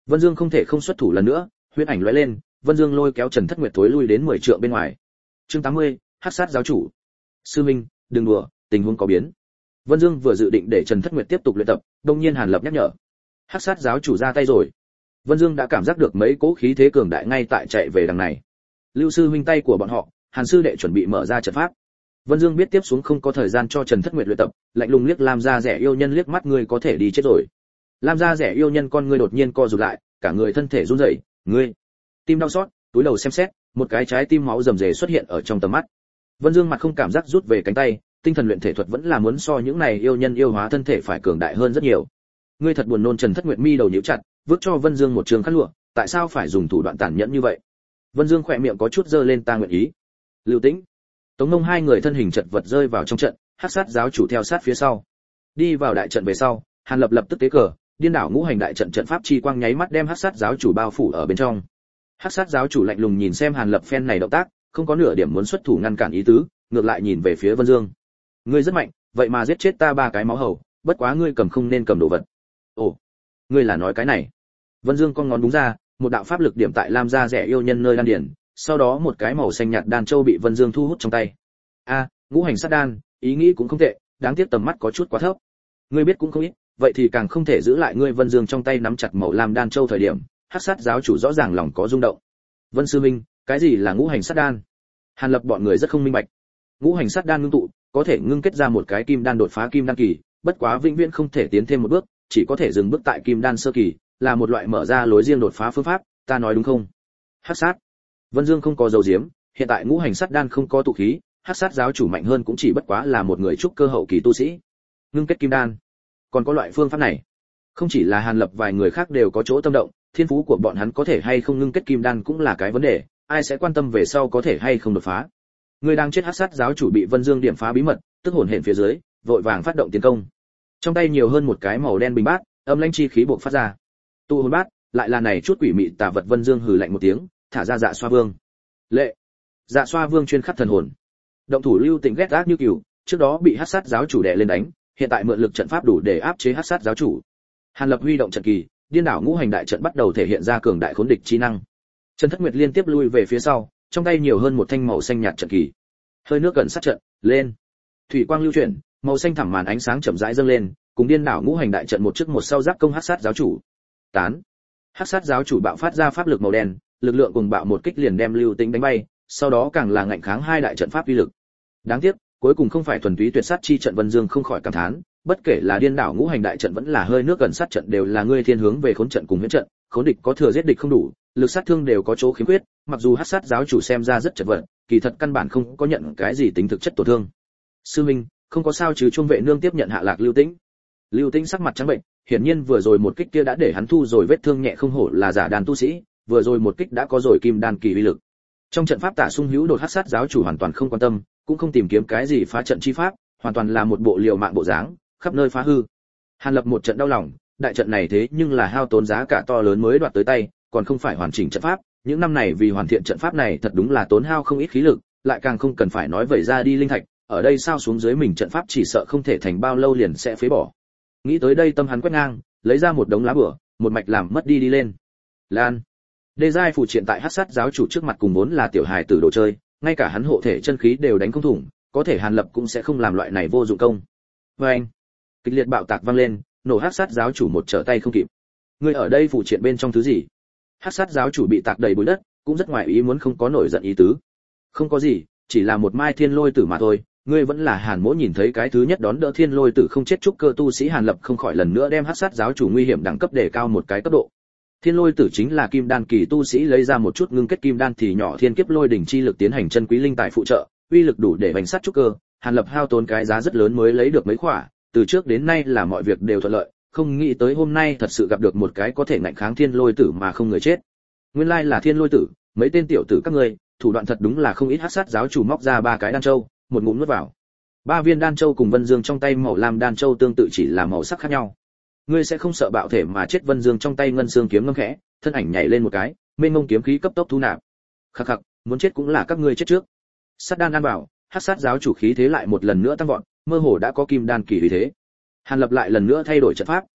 Vân Dương không thể không xuất thủ lần nữa, huyễn ảnh lóe lên, Vân Dương lôi kéo Trần Thất Nguyệt thối lui đến 10 trượng bên ngoài. Chương 80, Hắc sát giáo chủ. Sư Minh, đừng đùa, tình huống có biến. Vân Dương vừa dự định để Trần Thất Nguyệt tiếp tục luyện tập, đột nhiên Hàn Lập nhắc nhở. Hắc sát giáo chủ ra tay rồi. Vân Dương đã cảm giác được mấy cỗ khí thế cường đại ngay tại chạy về đằng này. Lưu sư huynh tay của bọn họ, Hàn sư đệ chuẩn bị mở ra trận pháp. Vân Dương biết tiếp xuống không có thời gian cho Trần Thất Nguyệt luyện tập, lạnh lùng liếc Lam gia rẻ yêu nhân liếc mắt, ngươi có thể đi chết rồi. Lam gia rẻ yêu nhân con ngươi đột nhiên co rụt lại, cả người thân thể run rẩy, ngươi. Tim đau xót, túi đầu xem xét, một cái trái tim máu rầm rề xuất hiện ở trong tầm mắt. Vân Dương mặt không cảm giác rút về cánh tay, tinh thần luyện thể thuật vẫn là muốn so những này yêu nhân yêu hóa thân thể phải cường đại hơn rất nhiều. Ngươi thật buồn nôn. Trần Thất Nguyệt mi đầu nhíu chặt, vứt cho Vân Dương một trường khăn lụa, tại sao phải dùng thủ đoạn tàn nhẫn như vậy? Vân Dương khỏe miệng có chút dơ lên, ta nguyện ý. Lưu Tĩnh, Tống Nông hai người thân hình chật vật rơi vào trong trận, Hắc sát giáo chủ theo sát phía sau. Đi vào đại trận về sau, Hàn Lập lập tức tế cờ, điên đảo ngũ hành đại trận trận pháp chi quang nháy mắt đem Hắc sát giáo chủ bao phủ ở bên trong. Hắc sát giáo chủ lạnh lùng nhìn xem Hàn Lập phen này động tác, không có nửa điểm muốn xuất thủ ngăn cản ý tứ, ngược lại nhìn về phía Vân Dương. Ngươi rất mạnh, vậy mà giết chết ta 3 cái máu hầu, bất quá ngươi cầm không nên cầm đồ vật. Ồ, ngươi là nói cái này? Vân Dương con ngón đúng ra, một đạo pháp lực điểm tại Lam gia rẻ yêu nhân nơi đan điền, sau đó một cái màu xanh nhạt đan châu bị Vân Dương thu hút trong tay. A, ngũ hành sát đan, ý nghĩ cũng không tệ, đáng tiếc tầm mắt có chút quá thấp. Ngươi biết cũng không ít, vậy thì càng không thể giữ lại ngươi. Vân Dương trong tay nắm chặt màu lam đan châu thời điểm, Hắc sát giáo chủ rõ ràng lòng có rung động. Vân sư minh, cái gì là ngũ hành sát đan? Hàn Lập bọn người rất không minh bạch. Ngũ hành sát đan ngưng tụ, có thể ngưng kết ra một cái kim đan đột phá kim đan kỳ, bất quá vĩnh viễn không thể tiến thêm một bước, chỉ có thể dừng bước tại kim đan sơ kỳ, là một loại mở ra lối riêng đột phá phương pháp, ta nói đúng không? Hắc sát. Vân Dương không có dầu diếm, hiện tại ngũ hành sát đan không có tụ khí, Hắc sát giáo chủ mạnh hơn cũng chỉ bất quá là một người trúc cơ hậu kỳ tu sĩ. Ngưng kết kim đan, còn có loại phương pháp này? Không chỉ là Hàn Lập, vài người khác đều có chỗ tâm động, thiên phú của bọn hắn có thể hay không ngưng kết kim đan cũng là cái vấn đề, ai sẽ quan tâm về sau có thể hay không đột phá. Người đang chết. Hắc sát giáo chủ bị Vân Dương điểm phá bí mật, tức hồn hển phía dưới, vội vàng phát động tiến công. Trong tay nhiều hơn một cái màu đen bình bát, âm lãnh chi khí bộc phát ra. Tu hồn bát, lại là này chút quỷ mị tà vật. Vân Dương hừ lạnh một tiếng, thả ra Dạ Xoa Vương. Lệ. Dạ Xoa Vương chuyên khắc thần hồn. Động thủ Lưu Tĩnh ghét ác như cừu, trước đó bị Hắc sát giáo chủ đè lên đánh, hiện tại mượn lực trận pháp đủ để áp chế Hắc sát giáo chủ. Hàn Lập huy động trận kỳ, điên đảo ngũ hành đại trận bắt đầu thể hiện ra cường đại khốn địch chi năng. Trần Thất Nguyệt liên tiếp lui về phía sau, trong tay nhiều hơn một thanh màu xanh nhạt trận kỳ. Hơi nước gần sát trận, lên. Thủy quang lưu chuyển, màu xanh thẳm màn ánh sáng chậm rãi dâng lên, cùng điên đảo ngũ hành đại trận một trước một sau giáp công Hắc sát giáo chủ. Tán. Hắc sát giáo chủ bạo phát ra pháp lực màu đen, lực lượng cùng bạo một kích liền đem Lưu Tĩnh đánh bay, sau đó càng là ngạnh kháng 2 đại trận pháp uy lực. Đáng tiếc, cuối cùng không phải thuần túy tuyệt sát chi trận. Vân Dương không khỏi cảm thán, bất kể là điên đảo ngũ hành đại trận vẫn là hơi nước gần sát trận đều là ngươi thiên hướng về khốn trận cùng huyễn trận, khốn địch có thừa giết địch không đủ, lực sát thương đều có chỗ khiếm khuyết, mặc dù Hắc sát giáo chủ xem ra rất chật vật, kỳ thật căn bản không có nhận cái gì tính thực chất tổn thương. Sư minh, không có sao chứ? Trung vệ nương tiếp nhận hạ lạc Lưu Tĩnh. Lưu Tĩnh sắc mặt trắng bệnh, hiển nhiên vừa rồi một kích kia đã để hắn thu rồi vết thương nhẹ, không hổ là giả đàn tu sĩ, vừa rồi một kích đã có rồi kim đan kỳ uy lực. Trong trận pháp Tả Sung Hữu đột Hắc sát giáo chủ hoàn toàn không quan tâm, cũng không tìm kiếm cái gì phá trận chi pháp, hoàn toàn là một bộ liều mạng bộ dáng, khắp nơi phá hư. Hàn Lập một trận đau lòng, đại trận này thế nhưng là hao tốn giá cả to lớn mới đoạt tới tay, còn không phải hoàn chỉnh trận pháp, những năm này vì hoàn thiện trận pháp này thật đúng là tốn hao không ít khí lực, lại càng không cần phải nói vậy ra đi linh thạch, ở đây sao xuống dưới mình trận pháp chỉ sợ không thể thành bao lâu liền sẽ phế bỏ. Nghĩ tới đây tâm hắn quét ngang, lấy ra một đống lá bửa, một mạch làm mất đi lên. Lan. Đê giai phụ triện tại Hắc sát giáo chủ trước mặt cùng vốn là tiểu hài tử đồ chơi, ngay cả hắn hộ thể chân khí đều đánh không thủng, có thể Hàn Lập cũng sẽ không làm loại này vô dụng công. Oeng. Kịch liệt bạo tạc vang lên, nổ Hắc sát giáo chủ một trở tay không kịp. Ngươi ở đây phụ triện bên trong thứ gì? Hắc sát giáo chủ bị tạc đầy bụi đất, cũng rất ngoài ý muốn, không có nổi giận ý tứ. Không có gì, chỉ là một mai thiên lôi tử mà thôi. Ngươi vẫn là Hàn Mỗ nhìn thấy cái thứ nhất đón đỡ thiên lôi tử không chết trúc cơ tu sĩ. Hàn Lập không khỏi lần nữa đem Hắc sát giáo chủ nguy hiểm đẳng cấp đề cao một cái cấp độ. Thiên lôi tử chính là kim đan kỳ tu sĩ lấy ra một chút ngưng kết kim đan thì nhỏ thiên kiếp lôi đỉnh chi lực tiến hành chân quý linh tài phụ trợ, uy lực đủ để bành sát trúc cơ. Hàn Lập hao tốn cái giá rất lớn mới lấy được mấy khỏa, từ trước đến nay là mọi việc đều thuận lợi, không nghĩ tới hôm nay thật sự gặp được một cái có thể ngạnh kháng thiên lôi tử mà không người chết. Nguyên lai là thiên lôi tử, mấy tên tiểu tử các ngươi, thủ đoạn thật đúng là không ít. Hắc sát giáo chủ móc ra 3 cái đan châu, một ngụm nuốt vào. 3 viên đan châu cùng Vân Dương trong tay màu lam đan châu tương tự, chỉ là màu sắc khác nhau. Ngươi sẽ không sợ bạo thể mà chết? Vân Dương trong tay ngân xương kiếm ngâm khẽ, thân ảnh nhảy lên một cái, mênh mông kiếm khí cấp tốc thu nạp. Khắc khắc, muốn chết cũng là các ngươi chết trước. Sát đan ăn vào, Hắc sát giáo chủ khí thế lại một lần nữa tăng vọt, mơ hồ đã có kim đan kỳ uy thế. Hàn Lập lại lần nữa thay đổi trận pháp,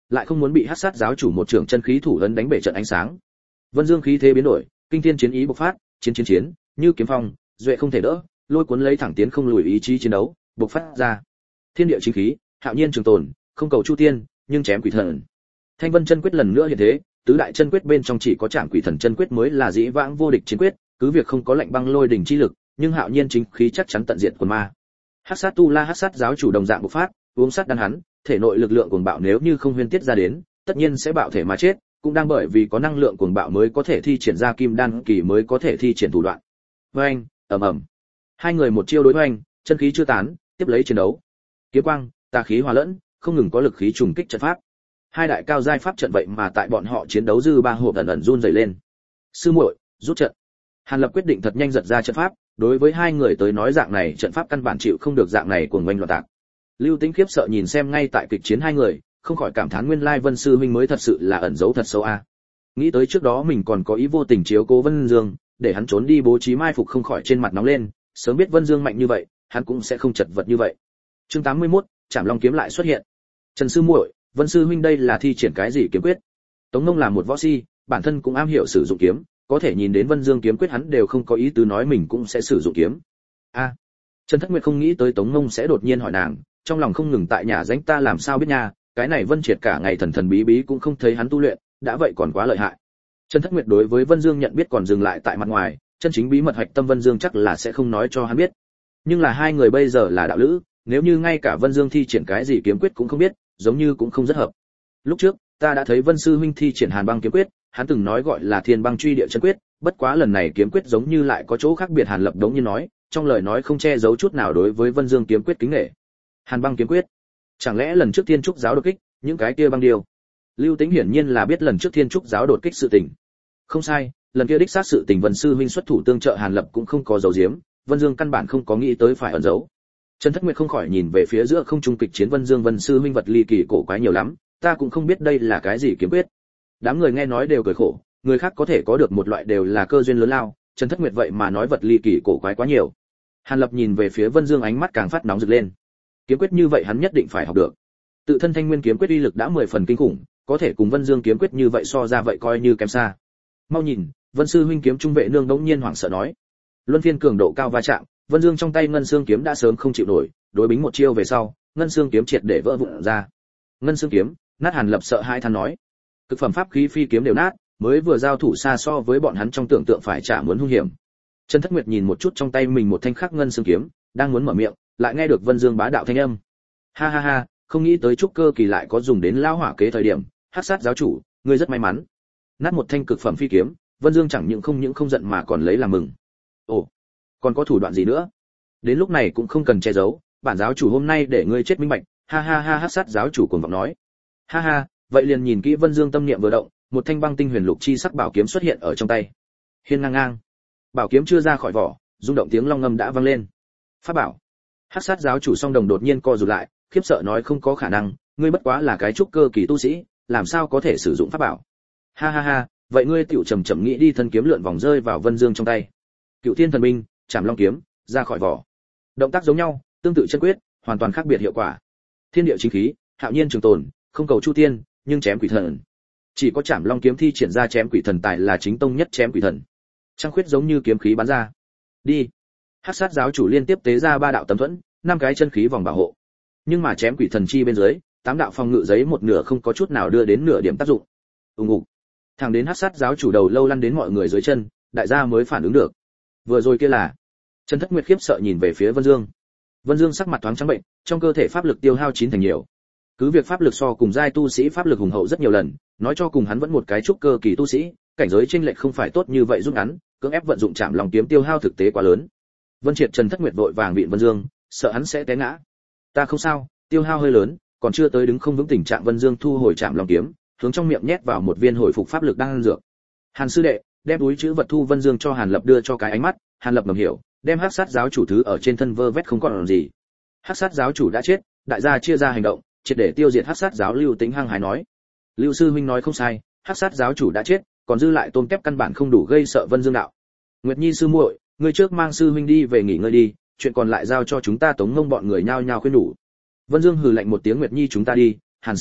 lại không muốn bị hắc sát giáo chủ một trưởng chân khí thủ ấn đánh bể trận ánh sáng. Vân Dương khí thế biến đổi, kinh thiên chiến ý bộc phát, chiến, như kiếm phong, duệ không thể đỡ, lôi cuốn lấy thẳng tiến không lùi ý chí chiến đấu, bộc phát ra. Thiên địa chính khí, hạo nhiên trường tồn, không cầu chu tiên, nhưng chém quỷ thần. Thanh Vân chân quyết lần nữa hiện thế, tứ đại chân quyết bên trong chỉ có Trảm Quỷ Thần chân quyết mới là dĩ vãng vô địch chiến quyết, cứ việc không có lạnh băng lôi đỉnh chi lực, nhưng hạo nhiên chính khí chắc chắn tận diệt quần ma. Hắc sát tu la hắc sát giáo chủ đồng dạng bộc phát, uống sát đan hắn, thể nội lực lượng cuồng bạo nếu như không huyên tiết ra đến, tất nhiên sẽ bạo thể mà chết, cũng đang bởi vì có năng lượng cuồng bạo mới có thể thi triển ra kim đan kỳ mới có thể thi triển thủ đoạn. Oeng, ầm ầm. Hai người một chiêu đối oeng, chân khí chưa tán, tiếp lấy chiến đấu. Kiếm quang, tà khí hòa lẫn, không ngừng có lực khí trùng kích trận pháp. Hai đại cao giai pháp trận vậy mà tại bọn họ chiến đấu dư ba hộp ẩn run rẩy lên. Sư muội, rút trận. Hàn Lập quyết định thật nhanh giật ra trận pháp, đối với hai người tới nói dạng này trận pháp căn bản chịu không được dạng này của ngoanh loạn tạc. Lưu Tĩnh khiếp sợ nhìn xem ngay tại kịch chiến hai người, không khỏi cảm thán nguyên lai Vân sư huynh mới thật sự là ẩn giấu thật sâu a. Nghĩ tới trước đó mình còn có ý vô tình chiếu cố Vân Dương, để hắn trốn đi bố trí mai phục không khỏi trên mặt nóng lên, sớm biết Vân Dương mạnh như vậy, hắn cũng sẽ không chật vật như vậy. Chương 81, Trảm Long kiếm lại xuất hiện. Trần sư muội, Vân sư huynh đây là thi triển cái gì kiếm quyết? Tống Nông là một võ si, bản thân cũng am hiểu sử dụng kiếm, có thể nhìn đến Vân Dương kiếm quyết hắn đều không có ý tứ nói mình cũng sẽ sử dụng kiếm. A. Trần Thất Nguyệt không nghĩ tới Tống Nông sẽ đột nhiên hỏi nàng, trong lòng không ngừng tại nhà danh ta làm sao biết nha, cái này Vân Triệt cả ngày thần thần bí bí cũng không thấy hắn tu luyện, đã vậy còn quá lợi hại. Trần Thất Nguyệt đối với Vân Dương nhận biết còn dừng lại tại mặt ngoài, chân chính bí mật hạch tâm Vân Dương chắc là sẽ không nói cho hắn biết. Nhưng là hai người bây giờ là đạo lữ, nếu như ngay cả Vân Dương thi triển cái gì kiếm quyết cũng không biết, giống như cũng không rất hợp. Lúc trước, ta đã thấy Vân sư huynh thi triển Hàn Băng kiếm quyết, hắn từng nói gọi là Thiên Băng truy địa chân quyết, bất quá lần này kiếm quyết giống như lại có chỗ khác biệt. Hàn Lập đống như nói, trong lời nói không che giấu chút nào đối với Vân Dương kiếm quyết kính nể. Hàn Băng kiếm quyết, chẳng lẽ lần trước Thiên Trúc giáo đột kích, những cái kia băng điều? Lưu Tĩnh hiển nhiên là biết lần trước Thiên Trúc giáo đột kích sự tình. Không sai, lần kia đích xác sự tình Vân sư huynh xuất thủ tương trợ Hàn Lập cũng không có giấu giếm, Vân Dương căn bản không có nghĩ tới phải ẩn giấu. Trần Thất Nguyệt không khỏi nhìn về phía giữa không trung kịch chiến Vân Dương Vân sư huynh vật ly kỳ cổ quái nhiều lắm, ta cũng không biết đây là cái gì kiếm quyết. Đám người nghe nói đều cười khổ, người khác có thể có được một loại đều là cơ duyên lớn lao, Trần Thất Nguyệt vậy mà nói vật ly kỳ cổ quái quá nhiều. Hàn Lập nhìn về phía Vân Dương ánh mắt càng phát nóng rực lên. Kiếm quyết như vậy hắn nhất định phải học được. Tự thân Thanh Nguyên kiếm quyết uy lực đã 10 phần kinh khủng, có thể cùng Vân Dương kiếm quyết như vậy so ra vậy coi như kém xa. Mau nhìn, Vân sư huynh kiếm trung vệ nương đống nhiên hoảng sợ nói. Luân phiên cường độ cao va chạm, Vân Dương trong tay ngân xương kiếm đã sớm không chịu nổi, đối bính một chiêu về sau, ngân xương kiếm triệt để vỡ vụn ra. Ngân xương kiếm, nát. Hàn Lập sợ hai than nói. Cực phẩm pháp khí phi kiếm đều nát, mới vừa giao thủ xa so với bọn hắn trong tưởng tượng phải trả muốn hung hiểm. Trần Thất Nguyệt nhìn một chút trong tay mình một thanh khắc ngân xương kiếm, đang muốn mở miệng, lại nghe được Vân Dương bá đạo thanh âm. Ha ha ha, không nghĩ tới trúc cơ kỳ lại có dùng đến lao hỏa kế thời điểm, Hắc sát giáo chủ, ngươi rất may mắn. Nát một thanh cực phẩm phi kiếm, Vân Dương chẳng những không giận mà còn lấy làm mừng. Ồ, còn có thủ đoạn gì nữa? Đến lúc này cũng không cần che giấu, bản giáo chủ hôm nay để ngươi chết minh bạch. Ha ha ha, Hắc sát giáo chủ cuồng vọng nói. Ha ha, vậy liền nhìn kỹ. Vân Dương tâm niệm vừa động, một thanh băng tinh huyền lục chi sắc bảo kiếm xuất hiện ở trong tay. Hiên ngang ngang, bảo kiếm chưa ra khỏi vỏ, rung động tiếng long ngâm đã vang lên. Pháp bảo. Hắc sát giáo chủ song đồng đột nhiên co rụt lại, khiếp sợ nói không có khả năng, ngươi bất quá là cái trúc cơ kỳ tu sĩ, làm sao có thể sử dụng pháp bảo? Ha ha ha, vậy ngươi tiểu chậm chậm nghĩ đi. Thân kiếm lượn vòng rơi vào Vân Dương trong tay. Cựu Thiên thần binh, Trảm Long kiếm, ra khỏi vỏ. Động tác giống nhau, tương tự chân quyết, hoàn toàn khác biệt hiệu quả. Thiên địa chính khí, hạo nhiên trường tồn, không cầu chu tiên, nhưng chém quỷ thần. Chỉ có Trảm Long kiếm thi triển ra chém quỷ thần tài là chính tông nhất chém quỷ thần. Trăng khuyết giống như kiếm khí bắn ra. Đi. Hắc sát giáo chủ liên tiếp tế ra 3 đạo tấm thuẫn, 5 cái chân khí vòng bảo hộ. Nhưng mà chém quỷ thần chi bên dưới, 8 đạo phòng ngự giấy một nửa không có chút nào đưa đến nửa điểm tác dụng. Ùng ục. Thẳng đến Hắc sát giáo chủ đầu lâu lăn đến mọi người dưới chân, đại gia mới phản ứng được. Vừa rồi kia là. Trần Thất Nguyệt khiếp sợ nhìn về phía Vân Dương. Vân Dương sắc mặt thoáng trắng bệnh, trong cơ thể pháp lực tiêu hao 9 thành nhiều. Cứ việc pháp lực so cùng giai tu sĩ pháp lực hùng hậu rất nhiều lần, nói cho cùng hắn vẫn một cái trúc cơ kỳ tu sĩ, cảnh giới chênh lệch không phải tốt như vậy rút ngắn, cưỡng ép vận dụng Trảm Long kiếm tiêu hao thực tế quá lớn. Vân Triệt Trần Thất Nguyệt vội vàng vịn Vân Dương, sợ hắn sẽ té ngã. Ta không sao, tiêu hao hơi lớn, còn chưa tới đứng không vững tình trạng. Vân Dương thu hồi Trảm Long kiếm, hướng trong miệng nhét vào một viên hồi phục pháp lực đang ăn dược. Hàn sư đệ, đem túi chữ vật thu. Vân Dương cho Hàn Lập đưa cho cái ánh mắt, Hàn Lập ngầm hiểu, đem Hắc sát giáo chủ thứ ở trên thân vơ vét không còn làm gì. Hắc sát giáo chủ đã chết, đại gia chia ra hành động, triệt để tiêu diệt Hắc sát giáo. Lưu Tĩnh hăng hái nói. Lưu sư huynh nói không sai, Hắc sát giáo chủ đã chết, còn dư lại tôm tép căn bản không đủ gây sợ Vân Dương đạo. Nguyệt Nhi sư muội, ngươi trước mang sư huynh đi về nghỉ ngơi đi, chuyện còn lại giao cho chúng ta. Tống Ngông bọn người nhao nhao khuyên nhủ. Vân Dương hừ lạnh một tiếng. Nguyệt Nhi chúng ta đi, Hàn sư đệ,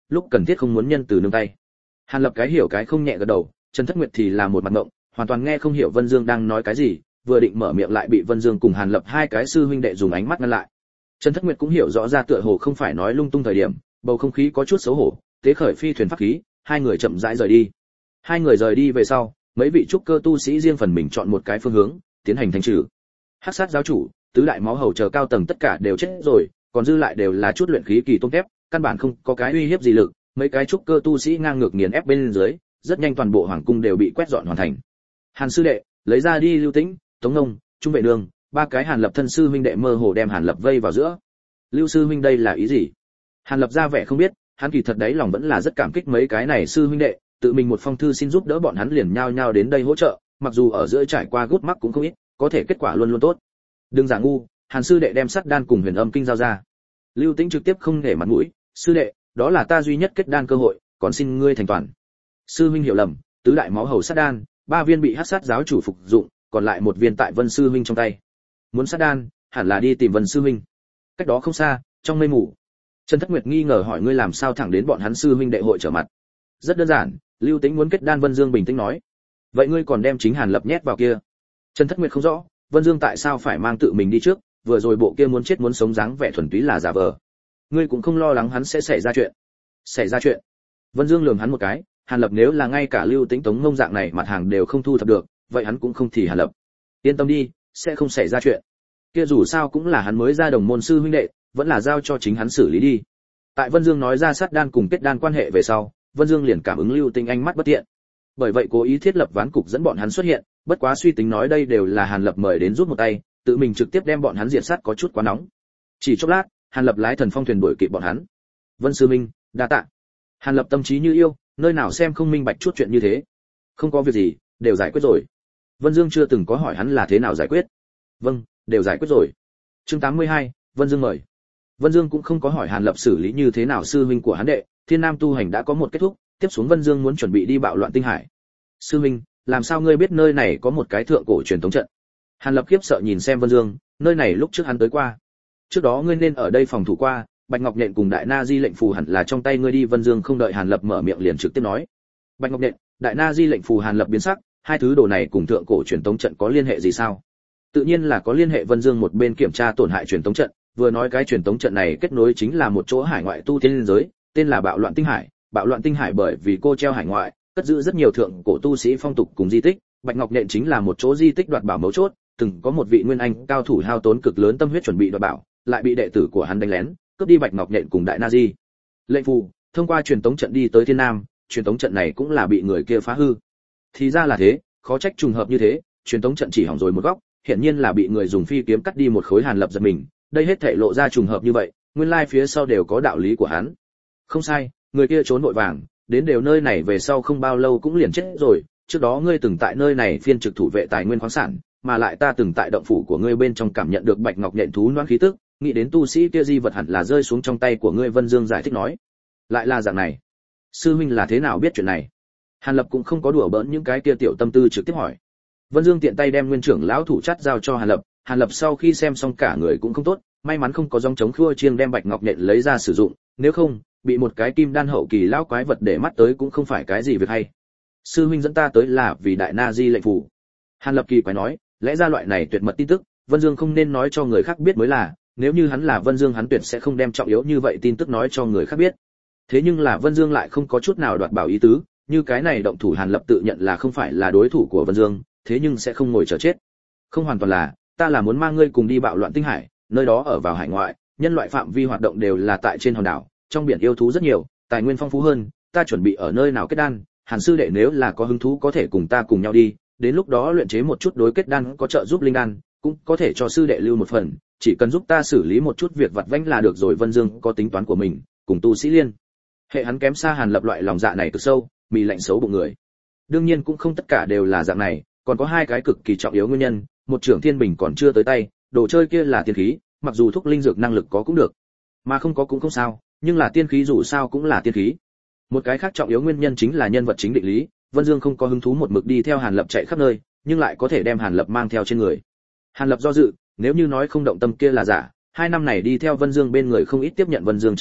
lúc cần thiết không muốn nhân từ nương tay. Hàn Lập cái hiểu cái không nhẹ gật đầu, Trần Thất Nguyệt thì là một mặt ngộng, hoàn toàn nghe không hiểu Vân Dương đang nói cái gì, vừa định mở miệng lại bị Vân Dương cùng Hàn Lập hai cái sư huynh đệ dùng ánh mắt ngăn lại. Trần Thất Nguyệt cũng hiểu rõ ra tựa hồ không phải nói lung tung thời điểm, bầu không khí có chút xấu hổ, tế khởi phi thuyền pháp khí, hai người chậm rãi rời đi. Hai người rời đi về sau, mấy vị trúc cơ tu sĩ riêng phần mình chọn một cái phương hướng, tiến hành thanh trừ. Hắc sát giáo chủ, tứ đại máu hầu chờ cao tầng tất cả đều chết rồi, còn dư lại đều là chút luyện khí kỳ tôm thép, căn bản không có cái uy hiếp gì lực, mấy cái trúc cơ tu sĩ ngang ngược nghiền ép bên dưới, rất nhanh toàn bộ hoàng cung đều bị quét dọn hoàn thành. Hàn sư đệ, lấy ra đi Lưu Tĩnh, Tống Nông, Trung Vệ Nương, ba cái Hàn Lập thân sư huynh đệ mơ hồ đem Hàn Lập vây vào giữa. Lưu sư huynh đây là ý gì? Hàn Lập ra vẻ không biết, hắn kỳ thật đấy lòng vẫn là rất cảm kích mấy cái này sư huynh đệ, tự mình một phong thư xin giúp đỡ bọn hắn liền nhao nhao đến đây hỗ trợ, mặc dù ở giữa trải qua gút mắc cũng không ít, có thể kết quả luôn luôn tốt. Đừng giả ngu, Hàn sư đệ đem sắt đan cùng Huyền Âm kinh giao ra. Lưu Tĩnh trực tiếp không để mặt mũi, sư đệ, đó là ta duy nhất kết đan cơ hội, còn xin ngươi thành toàn. Sư huynh hiểu lầm, tứ đại máu hầu sát đan, ba viên bị Hắc sát giáo chủ phục dụng, còn lại một viên tại Vân sư huynh trong tay. Muốn sát đan, hẳn là đi tìm Vân sư huynh. Cách đó không xa, trong mây mù. Trần Thất Nguyệt nghi ngờ hỏi ngươi làm sao thẳng đến bọn hắn sư huynh đệ hội trở mặt. Rất đơn giản, Lưu Tĩnh muốn kết đan. Vân Dương bình tĩnh nói. Vậy ngươi còn đem chính Hàn Lập nhét vào kia? Trần Thất Nguyệt không rõ, Vân Dương tại sao phải mang tự mình đi trước, vừa rồi bộ kia muốn chết muốn sống dáng vẻ thuần túy là giả vờ. Ngươi cũng không lo lắng hắn sẽ xảy ra chuyện. Xảy ra chuyện? Vân Dương lườm hắn một cái, Hàn Lập nếu là ngay cả Lưu Tĩnh Tống Ngông dạng này mặt hàng đều không thu thập được, vậy hắn cũng không thì Hàn Lập. Yên tâm đi, sẽ không xảy ra chuyện. Kia dù sao cũng là hắn mới ra đồng môn sư huynh đệ, vẫn là giao cho chính hắn xử lý đi. Tại Vân Dương nói ra sát đan cùng kết đan quan hệ về sau, Vân Dương liền cảm ứng Lưu Tĩnh ánh mắt bất tiện. Bởi vậy cố ý thiết lập ván cục dẫn bọn hắn xuất hiện, bất quá suy tính nói đây đều là Hàn Lập mời đến giúp một tay, tự mình trực tiếp đem bọn hắn diệt sát có chút quá nóng. Chỉ chốc lát, Hàn Lập lái thần phong thuyền đuổi kịp bọn hắn. Vân sư minh, đa tạ. Hàn Lập tâm trí như yêu, nơi nào xem không minh bạch chút chuyện như thế. Không có việc gì, đều giải quyết rồi. Vân Dương chưa từng có hỏi hắn là thế nào giải quyết. Vâng, đều giải quyết rồi. Chương 82, Vân Dương mời. Vân Dương cũng không có hỏi Hàn Lập xử lý như thế nào sư huynh của hắn đệ, Thiên Nam tu hành đã có một kết thúc, tiếp xuống Vân Dương muốn chuẩn bị đi bạo loạn tinh hải. Sư huynh, làm sao ngươi biết nơi này có một cái thượng cổ truyền thống trận? Hàn Lập khiếp sợ nhìn xem Vân Dương, nơi này lúc trước hắn tới qua. Trước đó ngươi nên ở đây phòng thủ qua, Bạch Ngọc Nhện cùng Đại Na Di lệnh phù hẳn là trong tay ngươi đi. Vân Dương không đợi Hàn Lập mở miệng liền trực tiếp nói. Bạch Ngọc Nhện, Đại Na Di lệnh phù. Hàn Lập biến sắc, hai thứ đồ này cùng thượng cổ truyền thống trận có liên hệ gì sao? Tự nhiên là có liên hệ. Vân Dương một bên kiểm tra tổn hại truyền thống trận, vừa nói cái truyền thống trận này kết nối chính là một chỗ hải ngoại tu tiên giới, tên là Bạo Loạn Tinh Hải. Bạo Loạn Tinh Hải bởi vì cô treo hải ngoại, cất giữ rất nhiều thượng cổ tu sĩ phong tục cùng di tích, Bạch Ngọc Nhện chính là một chỗ di tích đoạt bảo mấu chốt, từng có một vị nguyên anh cao thủ hao tốn cực lớn tâm huyết chuẩn bị đoạt bảo, lại bị đệ tử của hắn đánh lén, cướp đi Bạch Ngọc Nhện cùng Đại Na Di lệnh phù, thông qua truyền tống trận đi tới Thiên Nam, truyền tống trận này cũng là bị người kia phá hư. Thì ra là thế, khó trách trùng hợp như thế, truyền tống trận chỉ hỏng rồi một góc, hiển nhiên là bị người dùng phi kiếm cắt đi một khối. Hàn Lập giật mình, đây hết thảy lộ ra trùng hợp như vậy, nguyên lai phía sau đều có đạo lý của hắn. Không sai, người kia trốn vội vàng, đến đều nơi này về sau không bao lâu cũng liền chết rồi. Trước đó ngươi từng tại nơi này phiên trực thủ vệ tài nguyên khoáng sản, mà lại ta từng tại động phủ của ngươi bên trong cảm nhận được Bạch Ngọc Nhện thú loãng khí tức, nghĩ đến tu sĩ kia di vật hẳn là rơi xuống trong tay của ngươi. Vân Dương giải thích nói. Lại là dạng này. Sư huynh là thế nào biết chuyện này? Hàn Lập cũng không có đùa bỡn những cái kia tiểu tâm tư, trực tiếp hỏi. Vân Dương tiện tay đem nguyên trưởng lão thủ chắt giao cho Hàn Lập. Hàn Lập sau khi xem xong cả người cũng không tốt, may mắn không có dòng chống khua chiêng đem Bạch Ngọc Nhện lấy ra sử dụng, nếu không bị một cái kim đan hậu kỳ lão quái vật để mắt tới cũng không phải cái gì việc hay. Sư huynh dẫn ta tới là vì Đại Na Di lệnh phù. Hàn Lập kỳ quái nói, lẽ ra loại này tuyệt mật tin tức, Vân Dương không nên nói cho người khác biết mới là, nếu như hắn là Vân Dương hắn tuyệt sẽ không đem trọng yếu như vậy tin tức nói cho người khác biết. Thế nhưng là Vân Dương lại không có chút nào đoạt bảo ý tứ, như cái này động thủ Hàn Lập tự nhận là không phải là đối thủ của Vân Dương, thế nhưng sẽ không ngồi chờ chết. Không hoàn toàn là, ta là muốn mang ngươi cùng đi Bạo Loạn Tinh Hải, nơi đó ở vào hải ngoại, nhân loại phạm vi hoạt động đều là tại trên hòn đảo, trong biển yêu thú rất nhiều, tài nguyên phong phú hơn, ta chuẩn bị ở nơi nào kết đan, Hàn sư đệ nếu là có hứng thú có thể cùng ta cùng nhau đi, đến lúc đó luyện chế một chút đối kết đan có trợ giúp linh đan, cũng có thể cho sư đệ lưu một phần, chỉ cần giúp ta xử lý một chút việc vặt vãnh là được rồi. Vân Dương có tính toán của mình, cùng tu sĩ liên hệ hắn kém xa Hàn Lập loại lòng dạ này cực sâu, mì lạnh xấu bụng người. Đương nhiên cũng không tất cả đều là dạng này, còn có hai cái cực kỳ trọng yếu nguyên nhân. Một trưởng thiên bình còn chưa tới tay, đồ chơi kia là tiên khí, mặc dù thuốc linh dược năng lực có cũng được, mà không có cũng không sao, nhưng là tiên khí dù sao cũng là tiên khí. Một cái khác trọng yếu nguyên nhân chính là nhân vật chính định lý. Vân Dương không có hứng thú một mực đi theo Hàn Lập chạy khắp nơi, nhưng lại có thể đem Hàn Lập mang theo trên người. Hàn Lập do dự, nếu như nói không động tâm kia là giả, 2 năm này đi theo Vân Dương bên người không ít tiếp nhận Vân Dương trợ giúp,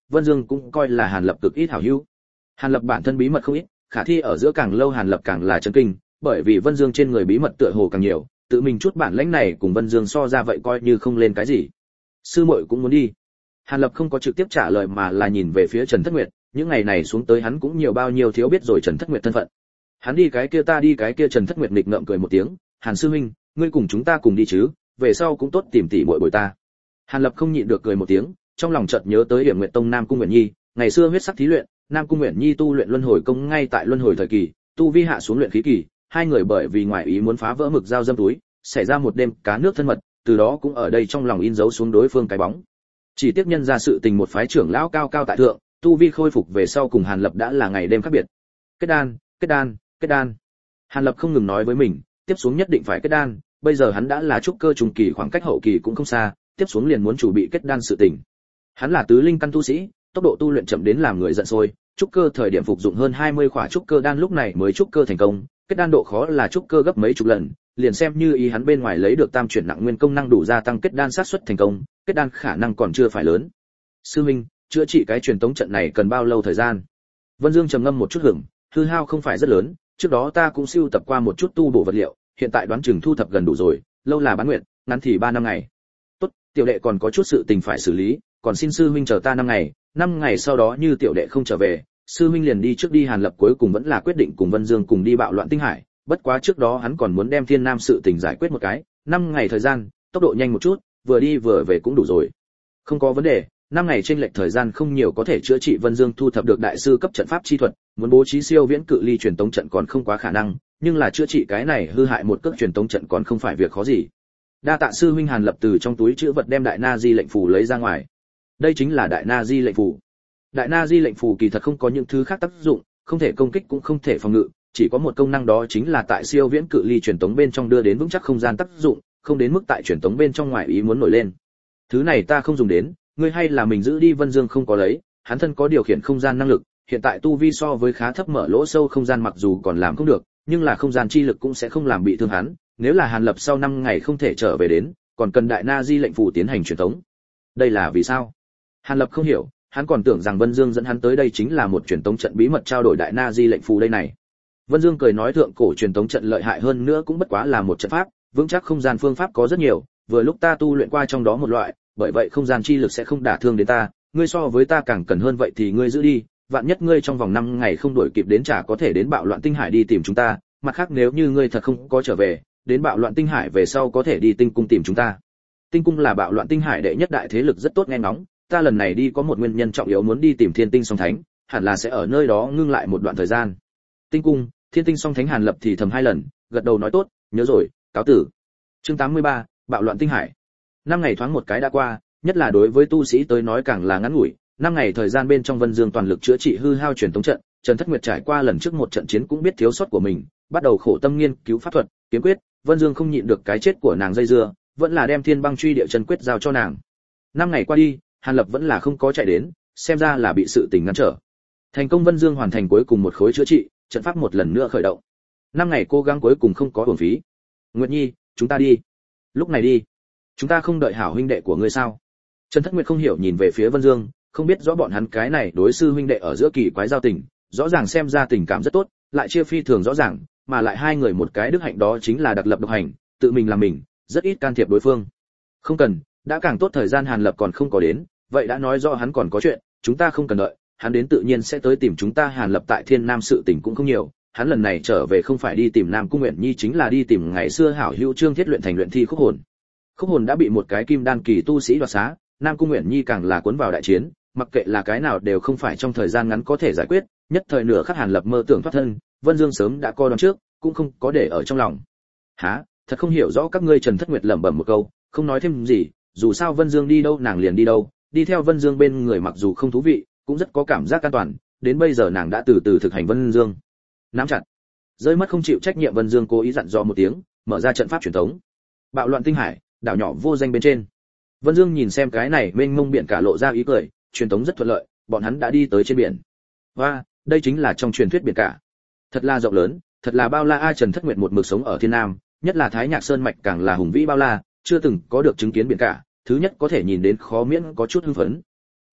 Vân Dương cũng coi là Hàn Lập cực ít hảo hữu. Hàn Lập bản thân bí mật không ít, khả thi ở giữa càng lâu Hàn Lập càng là chấn kinh, bởi vì Vân Dương trên người bí mật tựa hồ càng nhiều, tự mình chút bản lãnh này cùng Vân Dương so ra vậy coi như không lên cái gì. Sư muội cũng muốn đi. Hàn Lập không có trực tiếp trả lời mà là nhìn về phía Trần Thất Nguyệt, những ngày này xuống tới hắn cũng nhiều bao nhiêu thiếu biết rồi Trần Thất Nguyệt thân phận. Hắn đi cái kia ta đi cái kia, Trần Thất Nguyệt nghịch ngợm cười một tiếng, Hàn sư huynh, ngươi cùng chúng ta cùng đi chứ, về sau cũng tốt tìm tỷ muội bồi ta. Hàn Lập không nhịn được cười một tiếng, trong lòng chợt nhớ tới Điểm Nguyệt Tông Nam Cung Nguyện Nhi, ngày xưa huyết sắc thí luyện, Nam Cung Nguyện Nhi tu luyện luân hồi công ngay tại luân hồi thời kỳ, tu vi hạ xuống luyện khí kỳ, hai người bởi vì ngoại ý muốn phá vỡ mực dao dâm túi, xảy ra một đêm cá nước thân mật, từ đó cũng ở đây trong lòng in dấu xuống đối phương cái bóng. Chỉ tiếp nhân ra sự tình một phái trưởng lão cao cao tại thượng, tu vi khôi phục về sau cùng Hàn Lập đã là ngày đêm khác biệt. Kết đan, kết đan, kết đan. Hàn Lập không ngừng nói với mình, tiếp xuống nhất định phải kết đan, bây giờ hắn đã là trúc cơ trung kỳ, khoảng cách hậu kỳ cũng không xa, tiếp xuống liền muốn chuẩn bị kết đan sự tình. Hắn là tứ linh căn tu sĩ, tốc độ tu luyện chậm đến làm người giận sôi, trúc cơ thời điểm phục dụng hơn 20 khỏa trúc cơ đan lúc này mới trúc cơ thành công, kết đan độ khó là trúc cơ gấp mấy chục lần, liền xem như ý hắn bên ngoài lấy được tam chuyển nặng nguyên công năng đủ gia tăng kết đan xác suất thành công, kết đan khả năng còn chưa phải lớn. Sư huynh, chữa trị cái truyền tống trận này cần bao lâu thời gian? Vân Dương trầm ngâm một chút hưởng, hư hao không phải rất lớn, trước đó ta cũng sưu tập qua một chút tu bổ vật liệu, hiện tại đoán chừng thu thập gần đủ rồi, lâu là bán nguyện, ngắn thì 3 năm ngày. Tốt, tiểu đệ còn có chút sự tình phải xử lý, còn xin sư huynh chờ ta 5 ngày sau đó như tiểu đệ không trở về, sư huynh liền đi trước đi. Hàn Lập cuối cùng vẫn là quyết định cùng Vân Dương cùng đi bạo loạn tinh hải, bất quá trước đó hắn còn muốn đem Thiên Nam sự tình giải quyết một cái, 5 ngày thời gian, tốc độ nhanh một chút, vừa đi vừa về cũng đủ rồi. Không có vấn đề, 5 ngày chênh lệch thời gian không nhiều có thể chữa trị. Vân Dương thu thập được đại sư cấp trận pháp chi thuật, muốn bố trí siêu viễn cự ly truyền tống trận còn không quá khả năng, nhưng là chữa trị cái này hư hại một cước truyền tống trận còn không phải việc khó gì. Đa tạ sư huynh. Hàn Lập từ trong túi trữ vật đem Đại Na Di lệnh phù lấy ra ngoài. Đây chính là Đại Na Di lệnh phù. Đại Na Di lệnh phù kỳ thật không có những thứ khác tác dụng, không thể công kích cũng không thể phòng ngự, chỉ có một công năng đó chính là tại siêu viễn cự ly truyền tống bên trong đưa đến vững chắc không gian tác dụng, không đến mức tại truyền tống bên trong ngoài ý muốn nổi lên. Thứ này ta không dùng đến, ngươi hay là mình giữ đi. Vân Dương không có lấy, hắn thân có điều khiển không gian năng lực, hiện tại tu vi so với khá thấp, mở lỗ sâu không gian mặc dù còn làm không được, nhưng là không gian chi lực cũng sẽ không làm bị thương hắn. Nếu là Hàn Lập sau 5 ngày không thể trở về đến, còn cần Đại Na Di lệnh phù tiến hành truyền tống. Đây là vì sao? Hàn Lập không hiểu, hắn còn tưởng rằng Vân Dương dẫn hắn tới đây chính là một truyền tống trận bí mật trao đổi Đại Na Di lệnh phù đây này. Vân Dương cười nói, thượng cổ truyền tống trận lợi hại hơn nữa cũng bất quá là một trận pháp, vững chắc không gian phương pháp có rất nhiều, vừa lúc ta tu luyện qua trong đó một loại, bởi vậy không gian chi lực sẽ không đả thương đến ta, ngươi so với ta càng cần hơn vậy thì ngươi giữ đi, vạn nhất ngươi trong vòng 5 ngày không đuổi kịp đến chả có thể đến bạo loạn tinh hải đi tìm chúng ta, mặt khác nếu như ngươi thật không có trở về, đến bạo loạn tinh hải về sau có thể đi tinh cung tìm chúng ta. Tinh cung là bạo loạn tinh hải đệ nhất đại thế lực rất tốt nghe ngóng, ta lần này đi có một nguyên nhân trọng yếu, muốn đi tìm Thiên Tinh Song Thánh, hẳn là sẽ ở nơi đó ngưng lại một đoạn thời gian. Tinh cung, Thiên Tinh Song Thánh. Hàn Lập thì thầm 2 lần, gật đầu nói tốt, nhớ rồi, cáo tử. Chương 83, bạo loạn tinh hải. 5 ngày thoáng một cái đã qua, nhất là đối với tu sĩ tới nói càng là ngắn ngủi. 5 ngày thời gian bên trong Vân Dương toàn lực chữa trị hư hao truyền tống trận, Trần Thất Nguyệt trải qua lần trước một trận chiến cũng biết thiếu sót của mình, bắt đầu khổ tâm nghiên cứu pháp thuật, kiếm quyết. Vân Dương không nhịn được cái chết của nàng dây dưa, vẫn là đem Thiên Băng Truy Địa Chân Quyết giao cho nàng. 5 ngày qua đi, Hàn Lập vẫn là không có chạy đến, xem ra là bị sự tình ngăn trở. Thành công, Vân Dương hoàn thành cuối cùng một khối chữa trị, trận pháp một lần nữa khởi động. 5 ngày cố gắng cuối cùng không có uổng phí. Nguyệt Nhi, chúng ta đi. Lúc này đi. Chúng ta không đợi hảo huynh đệ của ngươi sao? Trần Thất Nguyệt không hiểu nhìn về phía Vân Dương, không biết rõ bọn hắn cái này đối sư huynh đệ ở giữa kỳ quái giao tình, rõ ràng xem ra tình cảm rất tốt, lại chia phi thường rõ ràng, mà lại hai người một cái đức hạnh đó chính là đặc lập độc hành, tự mình làm mình, rất ít can thiệp đối phương. Không cần, đã càng tốt. Thời gian Hàn Lập còn không có đến, vậy đã nói rõ hắn còn có chuyện, chúng ta không cần đợi, hắn đến tự nhiên sẽ tới tìm chúng ta. Hàn Lập tại Thiên Nam sự tình cũng không nhiều, hắn lần này trở về không phải đi tìm Nam Cung Nguyện Nhi chính là đi tìm ngày xưa hảo hữu Trương Thiết luyện thành luyện thi khúc hồn. Khúc hồn đã bị một cái kim đan kỳ tu sĩ đoạt xá, Nam Cung Nguyện Nhi càng là cuốn vào đại chiến, mặc kệ là cái nào đều không phải trong thời gian ngắn có thể giải quyết, nhất thời nửa khắc Hàn Lập mơ tưởng thoát thân, Vân Dương sớm đã coi đoán trước, cũng không có để ở trong lòng. Hả, thật không hiểu rõ các ngươi. Trần Thất Nguyệt lẩm bẩm một câu, không nói thêm gì, dù sao Vân Dương đi đâu nàng liền đi đâu, đi theo Vân Dương bên người mặc dù không thú vị, cũng rất có cảm giác an toàn, đến bây giờ nàng đã từ từ thực hành Vân Dương. Nắm chặt. Rơi mất không chịu trách nhiệm Vân Dương cố ý dặn dò một tiếng, mở ra trận pháp truyền thống. Bạo loạn tinh hải, đảo nhỏ vô danh bên trên. Vân Dương nhìn xem cái này mênh mông biển cả lộ ra ý cười, truyền thống rất thuận lợi, bọn hắn đã đi tới trên biển. Và, đây chính là trong truyền thuyết biển cả. Thật là rộng lớn, thật là bao la. Trần Thất Nguyệt một mực sống ở Thiên Nam, nhất là Thái Nhạc Sơn mạch càng là hùng vĩ bao la, chưa từng có được chứng kiến biển cả, thứ nhất có thể nhìn đến khó miễn có chút hưng phấn.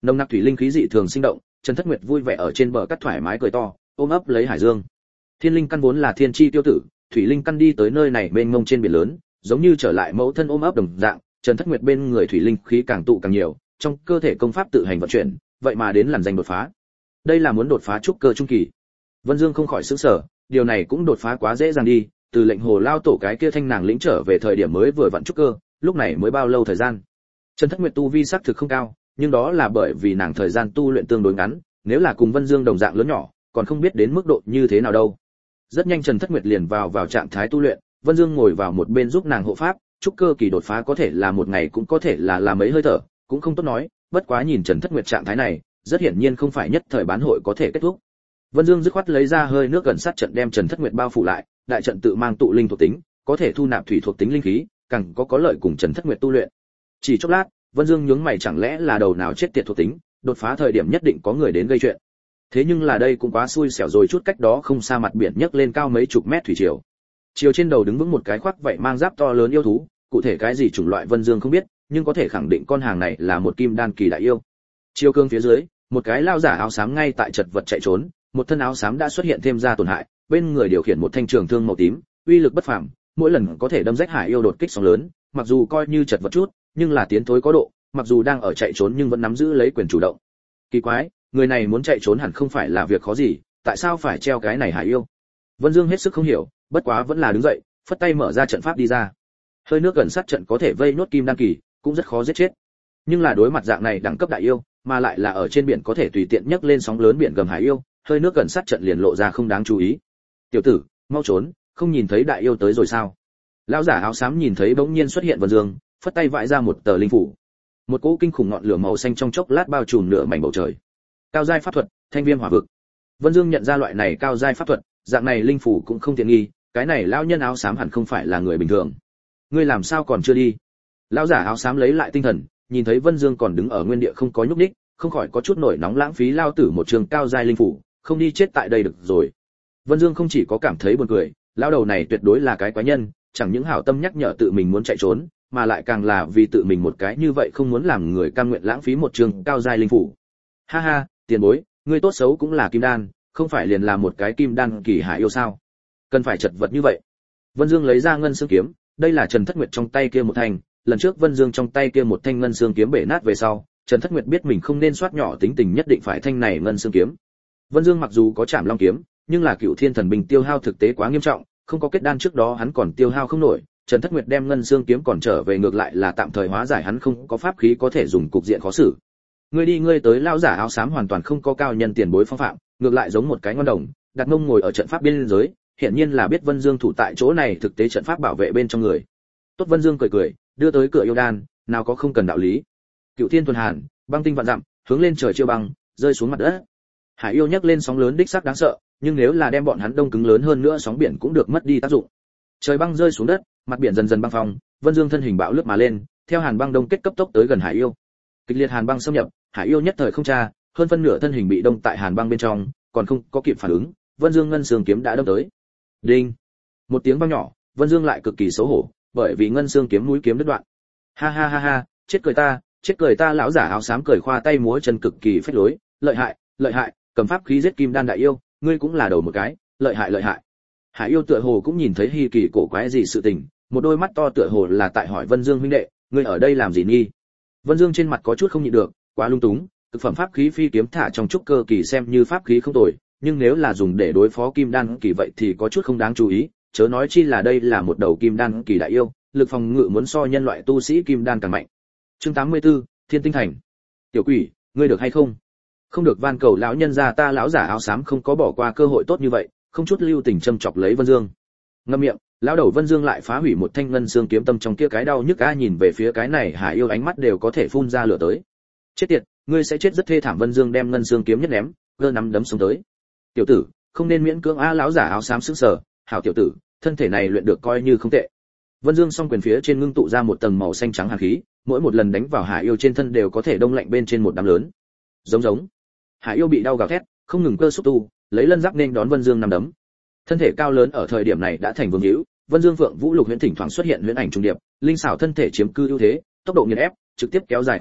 Nồng nặc thủy linh khí dị thường sinh động, Trần Thất Nguyệt vui vẻ ở trên bờ cát thoải mái cười to, ôm ấp lấy hải dương. Thiên linh căn vốn là thiên chi tiêu tử, thủy linh căn đi tới nơi này mênh mông trên biển lớn, giống như trở lại mẫu thân ôm ấp đồng dạng, Trần Thất Nguyệt bên người thủy linh khí càng tụ càng nhiều, trong cơ thể công pháp tự hành vận chuyển, vậy mà đến làn danh đột phá. Đây là muốn đột phá trúc cơ trung kỳ. Vân Dương không khỏi sửng sở, điều này cũng đột phá quá dễ dàng đi, từ lệnh hồ lao tổ cái kia thanh nàng lĩnh trở về thời điểm mới vừa vận trúc cơ, lúc này mới bao lâu thời gian. Trần Thất Nguyệt tu vi xác thực không cao, nhưng đó là bởi vì nàng thời gian tu luyện tương đối ngắn, nếu là cùng Vân Dương đồng dạng lớn nhỏ, còn không biết đến mức độ như thế nào đâu. Rất nhanh Trần Thất Nguyệt liền vào trạng thái tu luyện, Vân Dương ngồi vào một bên giúp nàng hộ pháp, trúc cơ kỳ đột phá có thể là một ngày cũng có thể là mấy hơi thở, cũng không tốt nói, bất quá nhìn Trần Thất Nguyệt trạng thái này, rất hiển nhiên không phải nhất thời bán hội có thể kết thúc. Vân Dương dứt khoát lấy ra hơi nước gần sát trận đem Trần Thất Nguyệt bao phủ lại, đại trận tự mang tụ linh thuộc tính, có thể thu nạp thủy thuộc tính linh khí, càng có lợi cùng Trần Thất Nguyệt tu luyện. Chỉ chốc lát, Vân Dương nhướng mày, chẳng lẽ là đầu nào chết tiệt thuộc tính, đột phá thời điểm nhất định có người đến gây chuyện. Thế nhưng là đây cũng quá xui xẻo rồi, chút cách đó không xa mặt biển nhấc lên cao mấy chục mét thủy triều. Chiều trên đầu đứng vững một cái khoác vậy mang giáp to lớn yêu thú, cụ thể cái gì chủng loại Vân Dương không biết, nhưng có thể khẳng định con hàng này là một kim đan kỳ đại yêu. Chiều cương phía dưới, một cái lao giả áo xám ngay tại chật vật chạy trốn, một thân áo xám đã xuất hiện thêm ra tổn hại, bên người điều khiển một thanh trường thương màu tím, uy lực bất phàm, mỗi lần có thể đâm rách hải yêu đột kích sóng lớn, mặc dù coi như chật vật chút, nhưng là tiến thối có độ, mặc dù đang ở chạy trốn nhưng vẫn nắm giữ lấy quyền chủ động. Kỳ quái, người này muốn chạy trốn hẳn không phải là việc khó gì, tại sao phải treo cái này hải yêu? Vân Dương hết sức không hiểu, bất quá vẫn là đứng dậy, phất tay mở ra trận pháp đi ra. Hơi nước gần sát trận có thể vây nốt kim đan kỳ, cũng rất khó giết chết. Nhưng là đối mặt dạng này đẳng cấp đại yêu, mà lại là ở trên biển có thể tùy tiện nhấc lên sóng lớn biển gầm hải yêu, hơi nước gần sát trận liền lộ ra không đáng chú ý. Tiểu tử, mau trốn, không nhìn thấy đại yêu tới rồi sao? Lão giả áo xám nhìn thấy bỗng nhiên xuất hiện Vân Dương, phất tay vãi ra một tờ linh phủ. Một cỗ kinh khủng ngọn lửa màu xanh trong chốc lát bao trùm nửa mảnh bầu trời. Cao giai pháp thuật, Thanh Viêm Hỏa Vực. Vân Dương nhận ra loại này cao giai pháp thuật, dạng này linh phủ cũng không tiện nghi, cái này lão nhân áo xám hẳn không phải là người bình thường. Ngươi làm sao còn chưa đi? Lão giả áo xám lấy lại tinh thần, nhìn thấy Vân Dương còn đứng ở nguyên địa không có nhúc nhích, không khỏi có chút nổi nóng, lãng phí lao tử một trường cao giai linh phủ, không đi chết tại đây được rồi. Vân Dương không chỉ có cảm thấy buồn cười, lão đầu này tuyệt đối là cái quái nhân, chẳng những hảo tâm nhắc nhở tự mình muốn chạy trốn, mà lại càng là vì tự mình một cái như vậy không muốn làm người cam nguyện lãng phí một trường cao giai linh phủ. Ha ha, tiền bối, ngươi tốt xấu cũng là kim đan, không phải liền là một cái kim đan kỳ hải yêu sao? Cần phải chật vật như vậy? Vân Dương lấy ra ngân xương kiếm, đây là Trần Thất Nguyệt trong tay kia một thanh, lần trước Vân Dương trong tay kia một thanh ngân xương kiếm bể nát về sau, Trần Thất Nguyệt biết mình không nên soát nhỏ tính tình, nhất định phải thanh này ngân xương kiếm. Vân Dương mặc dù có Trảm Long kiếm, nhưng là Cựu Thiên Thần Bình tiêu hao thực tế quá nghiêm trọng, không có kết đan trước đó hắn còn tiêu hao không nổi, Trần Thất Nguyệt đem ngân xương kiếm còn trở về ngược lại là tạm thời hóa giải hắn không có pháp khí có thể dùng cục diện khó xử. Ngươi đi ngươi tới, lão giả áo xám hoàn toàn không có cao nhân tiền bối phong phạm, ngược lại giống một cái ngon đồng, đặt mông ngồi ở trận pháp biên giới, hiển nhiên là biết Vân Dương thủ tại chỗ này thực tế trận pháp bảo vệ bên trong người. Tốt, Vân Dương cười cười, đưa tới cửa yêu đan, nào có không cần đạo lý. Cựu Thiên Tuần Hàn, băng tinh vạn dặm, hướng lên trời chiêu băng, rơi xuống mặt đất. Hải yêu nhấc lên sóng lớn đích xác đáng sợ, nhưng nếu là đem bọn hắn đông cứng lớn hơn nữa sóng biển cũng được mất đi tác dụng. Trời băng rơi xuống đất, mặt biển dần dần băng phong, Vân Dương thân hình bạo lướt mà lên, theo hàn băng đông kết cấp tốc tới gần hải yêu. Kịch liệt hàn băng xâm nhập, hải yêu nhất thời không tra, hơn phân nửa thân hình bị đông tại hàn băng bên trong, còn không có kịp phản ứng, Vân Dương ngân xương kiếm đã đâm tới. Đinh! Một tiếng vang nhỏ, Vân Dương lại cực kỳ xấu hổ, bởi vì ngân xương kiếm mũi kiếm đứt đoạn. Ha ha ha ha, chết cười ta, lão giả áo xám cười khoa tay múa chân cực kỳ phách lối, lợi hại, cầm pháp khí giết kim đan đại yêu, ngươi cũng là đầu một cái, lợi hại. Hải yêu tựa hồ cũng nhìn thấy hi kỳ cổ quái gì sự tình, một đôi mắt to tựa hồ là tại hỏi Vân Dương huynh đệ, ngươi ở đây làm gì nghi? Vân Dương trên mặt có chút không nhịn được, quá lung túng, cực phẩm pháp khí phi kiếm thả trong trúc cơ kỳ xem như pháp khí không tồi, nhưng nếu là dùng để đối phó kim đan kỳ vậy thì có chút không đáng chú ý, chớ nói chi là đây là một đầu kim đan kỳ đại yêu, lực phòng ngự muốn so nhân loại tu sĩ kim đan càng mạnh. Chương 84, Thiên Tinh Thành. Tiểu quỷ, ngươi được hay không? Không được, van cầu lão nhân gia ta. Lão giả áo xám không có bỏ qua cơ hội tốt như vậy, không chút lưu tình châm chọc lấy Vân Dương. Ngậm miệng, lão đầu Vân Dương lại phá hủy một thanh ngân xương kiếm tâm trong kia cái đau nhức a, nhìn về phía cái này hải yêu ánh mắt đều có thể phun ra lửa tới. Chết tiệt, ngươi sẽ chết rất thê thảm. Vân Dương đem ngân xương kiếm nhất ném, gơ nắm đấm xuống tới. Tiểu tử, không nên miễn cưỡng a. Lão giả áo xám sững sờ, hảo tiểu tử, thân thể này luyện được coi như không tệ. Vân Dương song quyền phía trên ngưng tụ ra một tầng màu xanh trắng hàn khí, mỗi một lần đánh vào hải yêu trên thân đều có thể đông lạnh bên trên một đám lớn. Giống. Hải yêu bị đau gào thét, không ngừng cơ xúc tu, lấy lân giáp nên đón Vân Dương năm đấm. Thân thể cao lớn ở thời điểm này đã thành vương hữu, Vân Dương Phượng Vũ Lục Huyễn thỉnh thoảng xuất hiện huyễn ảnh trùng điệp, linh xảo thân thể chiếm cư ưu thế, tốc độ nghiền ép, trực tiếp kéo dài khoảng cách,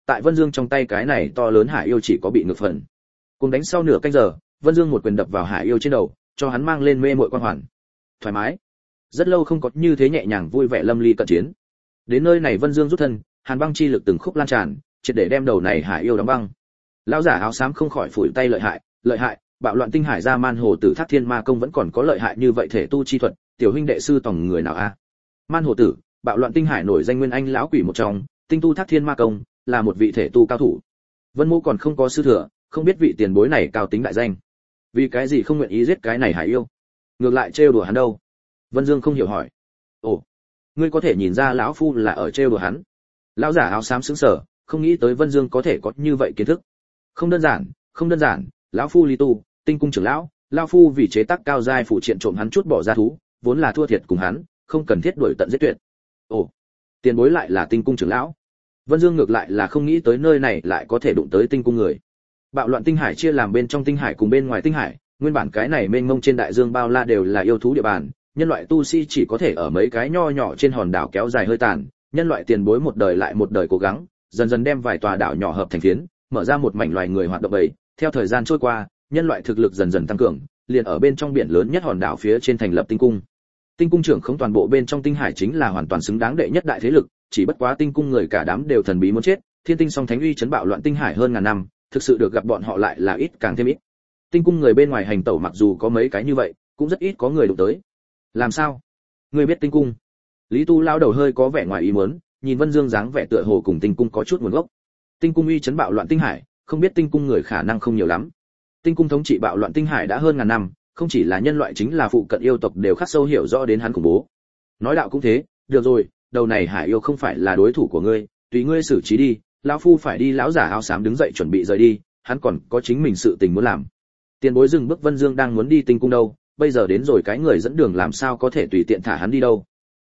tại Vân Dương trong tay cái này to lớn hải yêu chỉ có bị ngược phần. Cùng đánh sau nửa canh giờ, Vân Dương một quyền đập vào hải yêu trên đầu, cho hắn mang lên mê muội quan hoàn. Thoải mái. Rất lâu không có như thế nhẹ nhàng vui vẻ lâm ly cận chiến. Đến nơi này Vân Dương rút thân, hàn băng chi lực từng khúc lan tràn, triệt để đem đầu này hải yêu đóng băng. Lão giả áo xám không khỏi phủi tay lợi hại, bạo loạn tinh hải ra man hồ tử Thác Thiên Ma công vẫn còn có lợi hại như vậy thể tu chi thuật, tiểu huynh đệ sư tòng người nào a? Man hồ tử, bạo loạn tinh hải nổi danh nguyên anh lão quỷ một trong, tinh tu Thác Thiên Ma công, là một vị thể tu cao thủ. Vân Mộ còn không có sư thừa, không biết vị tiền bối này cao tính đại danh, vì cái gì không nguyện ý giết cái này hải yêu, ngược lại trêu đùa hắn đâu? Vân Dương không hiểu hỏi. Ồ, ngươi có thể nhìn ra lão phu là ở trêu đùa hắn? Lão giả áo xám sững sờ, không nghĩ tới Vân Dương có thể có như vậy kiến thức. Không đơn giản, lão phu Lý Tu, Tinh cung trưởng lão phu vì chế tác cao giai phụ triện trộm hắn chút bỏ ra thú, vốn là thua thiệt cùng hắn, không cần thiết đuổi tận giết tuyệt. Ồ, tiền bối lại là Tinh cung trưởng lão. Vân Dương ngược lại là không nghĩ tới nơi này lại có thể đụng tới Tinh cung người. Bạo loạn tinh hải chia làm bên trong tinh hải cùng bên ngoài tinh hải, nguyên bản cái này mênh mông trên đại dương bao la đều là yêu thú địa bàn, nhân loại tu sĩ chỉ có thể ở mấy cái nho nhỏ trên hòn đảo kéo dài hơi tàn, nhân loại tiền bối một đời lại một đời cố gắng, dần dần đem vài tòa đảo nhỏ hợp thành phiến, mở ra một mảnh loài người hoạt động bầy. Theo thời gian trôi qua, nhân loại thực lực dần dần tăng cường, liền ở bên trong biển lớn nhất hòn đảo phía trên thành lập tinh cung. Tinh cung trưởng không toàn bộ bên trong tinh hải chính là hoàn toàn xứng đáng đệ nhất đại thế lực, chỉ bất quá tinh cung người cả đám đều thần bí muốn chết, thiên tinh song thánh uy chấn bạo loạn tinh hải hơn ngàn năm, thực sự được gặp bọn họ lại là ít càng thêm ít. Tinh cung người bên ngoài hành tẩu mặc dù có mấy cái như vậy, cũng rất ít có người đụng tới. Làm sao? Ngươi biết tinh cung? Lý Tu lao đầu hơi có vẻ ngoài ý muốn, nhìn Vân Dương dáng vẻ tựa hồ cùng tinh cung có chút nguồn gốc. Tinh cung uy chấn bạo loạn tinh hải, không biết tinh cung người khả năng không nhiều lắm. Tinh cung thống trị bạo loạn tinh hải đã hơn ngàn năm, không chỉ là nhân loại chính là phụ cận yêu tộc đều khắc sâu hiểu rõ đến hắn khủng bố. Nói đạo cũng thế, được rồi, đầu này hải yêu không phải là đối thủ của ngươi, tùy ngươi xử trí đi, lão phu phải đi. Lão giả áo xám đứng dậy chuẩn bị rời đi, hắn còn có chính mình sự tình muốn làm. Tiền bối dừng bước, Vân Dương đang muốn đi tinh cung đâu, bây giờ đến rồi cái người dẫn đường làm sao có thể tùy tiện thả hắn đi đâu.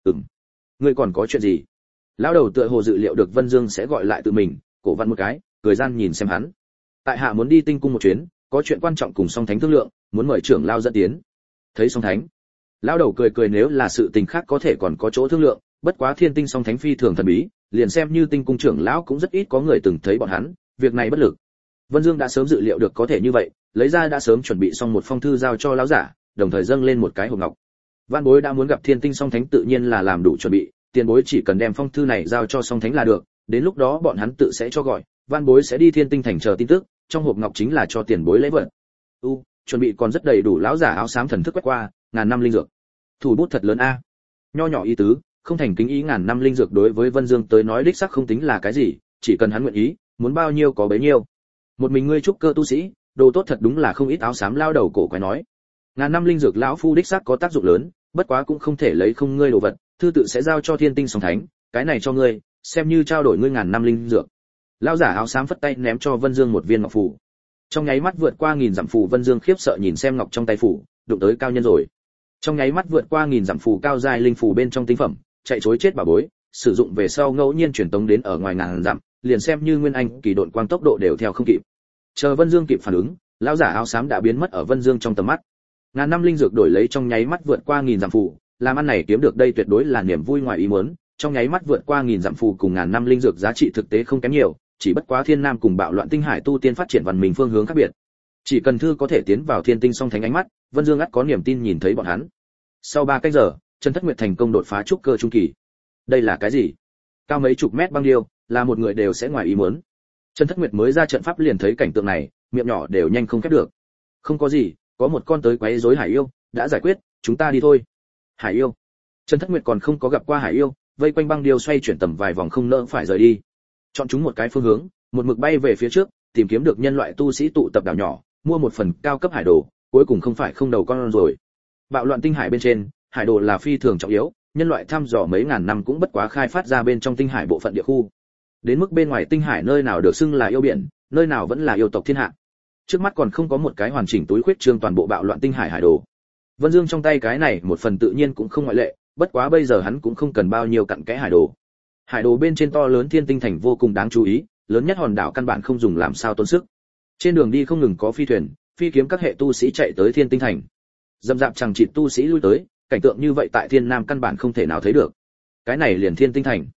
Ngươi còn có chuyện gì? Lão đầu tựa hồ dự liệu được Vân Dương sẽ gọi lại tự mình, cổ vặn một cái, cười gian nhìn xem hắn. Tại hạ muốn đi tinh cung một chuyến, có chuyện quan trọng cùng song thánh thương lượng, muốn mời trưởng lao dẫn tiến. Thấy song thánh, lão đầu cười nếu là sự tình khác có thể còn có chỗ thương lượng, bất quá thiên tinh song thánh phi thường thần bí, liền xem như tinh cung trưởng lão cũng rất ít có người từng thấy bọn hắn, việc này bất lực. Vân Dương đã sớm dự liệu được có thể như vậy, lấy ra đã sớm chuẩn bị xong một phong thư giao cho lão giả, đồng thời dâng lên một cái hộp ngọc. Văn bối đã muốn gặp thiên tinh song thánh tự nhiên là làm đủ chuẩn bị, tiền bối chỉ cần đem phong thư này giao cho song thánh là được, đến lúc đó bọn hắn tự sẽ cho gọi, văn bối sẽ đi thiên tinh thành chờ tin tức, trong hộp ngọc chính là cho tiền bối lễ vật. Chuẩn bị còn rất đầy đủ. Lão giả áo xám thần thức quét qua, ngàn năm linh dược. Thủ bút thật lớn a. Nho nhỏ ý tứ, không thành kính ý, ngàn năm linh dược đối với Vân Dương tới nói đích xác không tính là cái gì, chỉ cần hắn nguyện ý, muốn bao nhiêu có bấy nhiêu. Một mình ngươi trúc cơ tu sĩ, đồ tốt thật đúng là không ít. Áo xám lao đầu cổ quái nói, ngàn năm linh dược lão phu đích xác có tác dụng lớn, bất quá cũng không thể lấy không ngươi đồ vật, thư tự sẽ giao cho thiên tinh song thánh, cái này cho ngươi, xem như trao đổi ngươi ngàn năm linh dược. Lão giả áo xám phất tay ném cho Vân Dương một viên ngọc phù. Trong nháy mắt vượt qua nghìn dặm phù, Vân Dương khiếp sợ nhìn xem ngọc trong tay phù, đụng tới cao nhân rồi. Trong nháy mắt vượt qua nghìn dặm phù cao giai linh phù bên trong tinh phẩm, chạy trối chết bà bối, sử dụng về sau ngẫu nhiên truyền tống đến ở ngoài ngàn dặm, liền xem như nguyên anh kỳ độn quang tốc độ đều theo không kịp. Chờ Vân Dương kịp phản ứng, lão giả áo xám đã biến mất ở Vân Dương trong tầm mắt. Ngàn năm linh dược đổi lấy trong nháy mắt vượt qua nghìn dặm phù, làm ăn này kiếm được đây tuyệt đối là niềm vui ngoài ý muốn. Trong nháy mắt vượt qua nghìn dặm phù cùng ngàn năm linh dược giá trị thực tế không kém nhiều, chỉ bất quá thiên nam cùng bạo loạn tinh hải tu tiên phát triển văn minh phương hướng khác biệt. Chỉ cần thư có thể tiến vào thiên tinh song thánh ánh mắt, Vân Dương ắt có niềm tin nhìn thấy bọn hắn. Sau 3 canh giờ, Trần Thất Nguyệt thành công đột phá trúc cơ trung kỳ. Đây là cái gì? Cao mấy chục mét băng điêu, là một người đều sẽ ngoài ý muốn. Trần Thất Nguyệt mới ra trận pháp liền thấy cảnh tượng này, miệng nhỏ đều nhanh không khép được. Không có gì, có một con tới quấy rối hải yêu, đã giải quyết, chúng ta đi thôi. Hải yêu? Trần Thất Nguyệt còn không có gặp qua hải yêu, vây quanh băng điêu xoay chuyển tầm vài vòng không nỡ phải rời đi. Chọn chúng một cái phương hướng, một mực bay về phía trước, tìm kiếm được nhân loại tu sĩ tụ tập đảo nhỏ, mua một phần cao cấp hải đồ, cuối cùng không phải không đầu con rồi. Bạo loạn tinh hải bên trên, hải đồ là phi thường trọng yếu, nhân loại thăm dò mấy ngàn năm cũng bất quá khai phát ra bên trong tinh hải bộ phận địa khu. Đến mức bên ngoài tinh hải nơi nào được xưng là yêu biển, nơi nào vẫn là yêu tộc thiên hạ. Trước mắt còn không có một cái hoàn chỉnh túi khuyết trương toàn bộ bạo loạn tinh hải hải đồ. Vân Dương trong tay cái này một phần tự nhiên cũng không ngoại lệ, bất quá bây giờ hắn cũng không cần bao nhiêu cặn kẽ hải đồ. Hải đồ bên trên to lớn thiên tinh thành vô cùng đáng chú ý, lớn nhất hòn đảo căn bản không dùng làm sao tốn sức. Trên đường đi không ngừng có phi thuyền, phi kiếm các hệ tu sĩ chạy tới thiên tinh thành. Dầm dạp chẳng chịt tu sĩ lui tới, cảnh tượng như vậy tại thiên nam căn bản không thể nào thấy được. Cái này liền thiên tinh thành.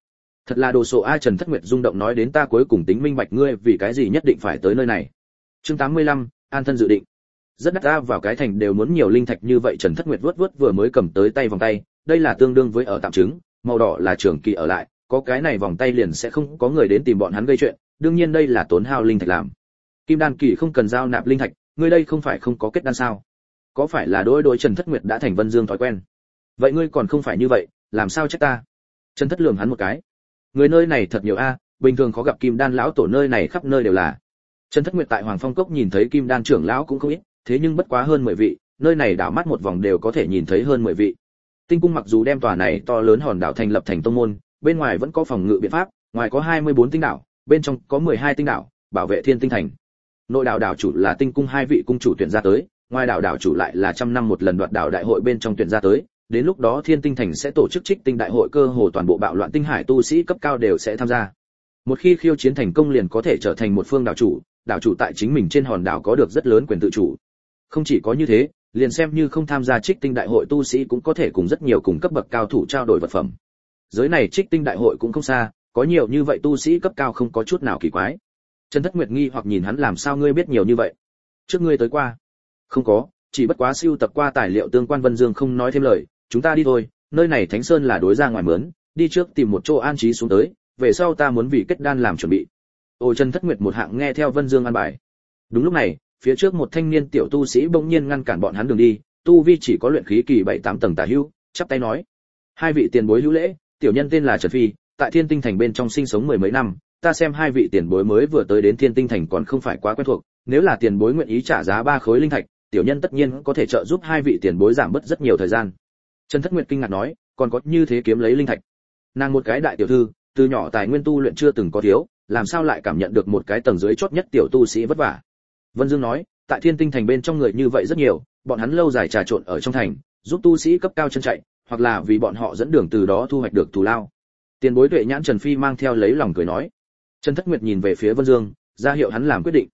Thật là đồ sộ a. Trần Thất Nguyệt rung động nói đến ta cuối cùng tính minh bạch ngươi vì cái gì nhất định phải tới nơi này. Chương 85, an thân dự định. Rất đắt a, vào cái thành đều muốn nhiều linh thạch như vậy. Trần Thất Nguyệt vuốt vuốt vừa mới cầm tới tay vòng tay, đây là tương đương với ở tạm chứng, màu đỏ là trường kỳ ở lại, có cái này vòng tay liền sẽ không có người đến tìm bọn hắn gây chuyện, đương nhiên đây là tốn hao linh thạch làm. Kim đan kỳ không cần giao nạp linh thạch, ngươi đây không phải không có kết đan sao? Có phải là đối Trần Thất Nguyệt đã thành Vân Dương thói quen? Vậy ngươi còn không phải như vậy, làm sao trách ta? Trần Thất lườm hắn một cái. Người nơi này thật nhiều a, bình thường khó gặp kim đan lão tổ nơi này khắp nơi đều là. Trần Thất Nguyệt tại Hoàng Phong Cốc nhìn thấy kim đan trưởng lão cũng không ít, thế nhưng bất quá hơn 10 vị, nơi này đảo mắt một vòng đều có thể nhìn thấy hơn 10 vị. Tinh cung mặc dù đem tòa này to lớn hòn đảo thành lập thành tông môn, bên ngoài vẫn có phòng ngự biện pháp, ngoài có 24 tinh đảo, bên trong có 12 tinh đảo, bảo vệ Thiên Tinh thành. Nội đảo đảo chủ là Tinh cung 2 vị cung chủ tuyển ra tới, ngoài đảo đảo chủ lại là trăm năm một lần đoạt đảo đại hội bên trong tuyển ra tới, đến lúc đó Thiên Tinh thành sẽ tổ chức Trích Tinh đại hội, cơ hồ toàn bộ bạo loạn tinh hải tu sĩ cấp cao đều sẽ tham gia. Một khi khiêu chiến thành công liền có thể trở thành một phương đảo chủ tại chính mình trên hòn đảo có được rất lớn quyền tự chủ. Không chỉ có như thế, liền xem như không tham gia Trích Tinh đại hội tu sĩ cũng có thể cùng rất nhiều cùng cấp bậc cao thủ trao đổi vật phẩm. Giới này Trích Tinh đại hội cũng không xa, có nhiều như vậy tu sĩ cấp cao không có chút nào kỳ quái. Trần Thất Nguyệt nghi hoặc nhìn hắn, làm sao ngươi biết nhiều như vậy? Trước ngươi tới qua? Không có, chỉ bất quá sưu tập qua tài liệu tương quan. Vân Dương không nói thêm lời, chúng ta đi thôi, nơi này Thánh Sơn là đối ra ngoài mướn, đi trước tìm một chỗ an trí xuống tới, về sau ta muốn vì kết đan làm chuẩn bị. Ôi, Trần Thất Nguyệt một hạng nghe theo Vân Dương an bài. Đúng lúc này, phía trước một thanh niên tiểu tu sĩ bỗng nhiên ngăn cản bọn hắn đường đi, tu vi chỉ có luyện khí kỳ 7-8 tầng tả hữu, chắp tay nói: "Hai vị tiền bối hữu lễ, tiểu nhân tên là Trần Phi, tại Thiên Tinh thành bên trong sinh sống 10 mấy năm, ta xem hai vị tiền bối mới vừa tới đến Thiên Tinh thành còn không phải quá quen thuộc, nếu là tiền bối nguyện ý trả giá 3 khối linh thạch, tiểu nhân tất nhiên có thể trợ giúp hai vị tiền bối giảm bớt rất nhiều thời gian." Trần Thất Nguyệt kinh ngạc nói: "Còn có như thế kiếm lấy linh thạch?" Nàng một cái đại tiểu thư, từ nhỏ tài nguyên tu luyện chưa từng có thiếu, làm sao lại cảm nhận được một cái tầng dưới chót nhất tiểu tu sĩ vất vả. Vân Dương nói: "Tại Thiên Tinh thành bên trong người như vậy rất nhiều, bọn hắn lâu dài trà trộn ở trong thành, giúp tu sĩ cấp cao chân chạy, hoặc là vì bọn họ dẫn đường từ đó thu hoạch được thù lao." Tiền bối tuệ nhãn Trần Phi mang theo lấy lòng cười nói. Trần Thất Nguyệt nhìn về phía Vân Dương, ra hiệu hắn làm quyết định.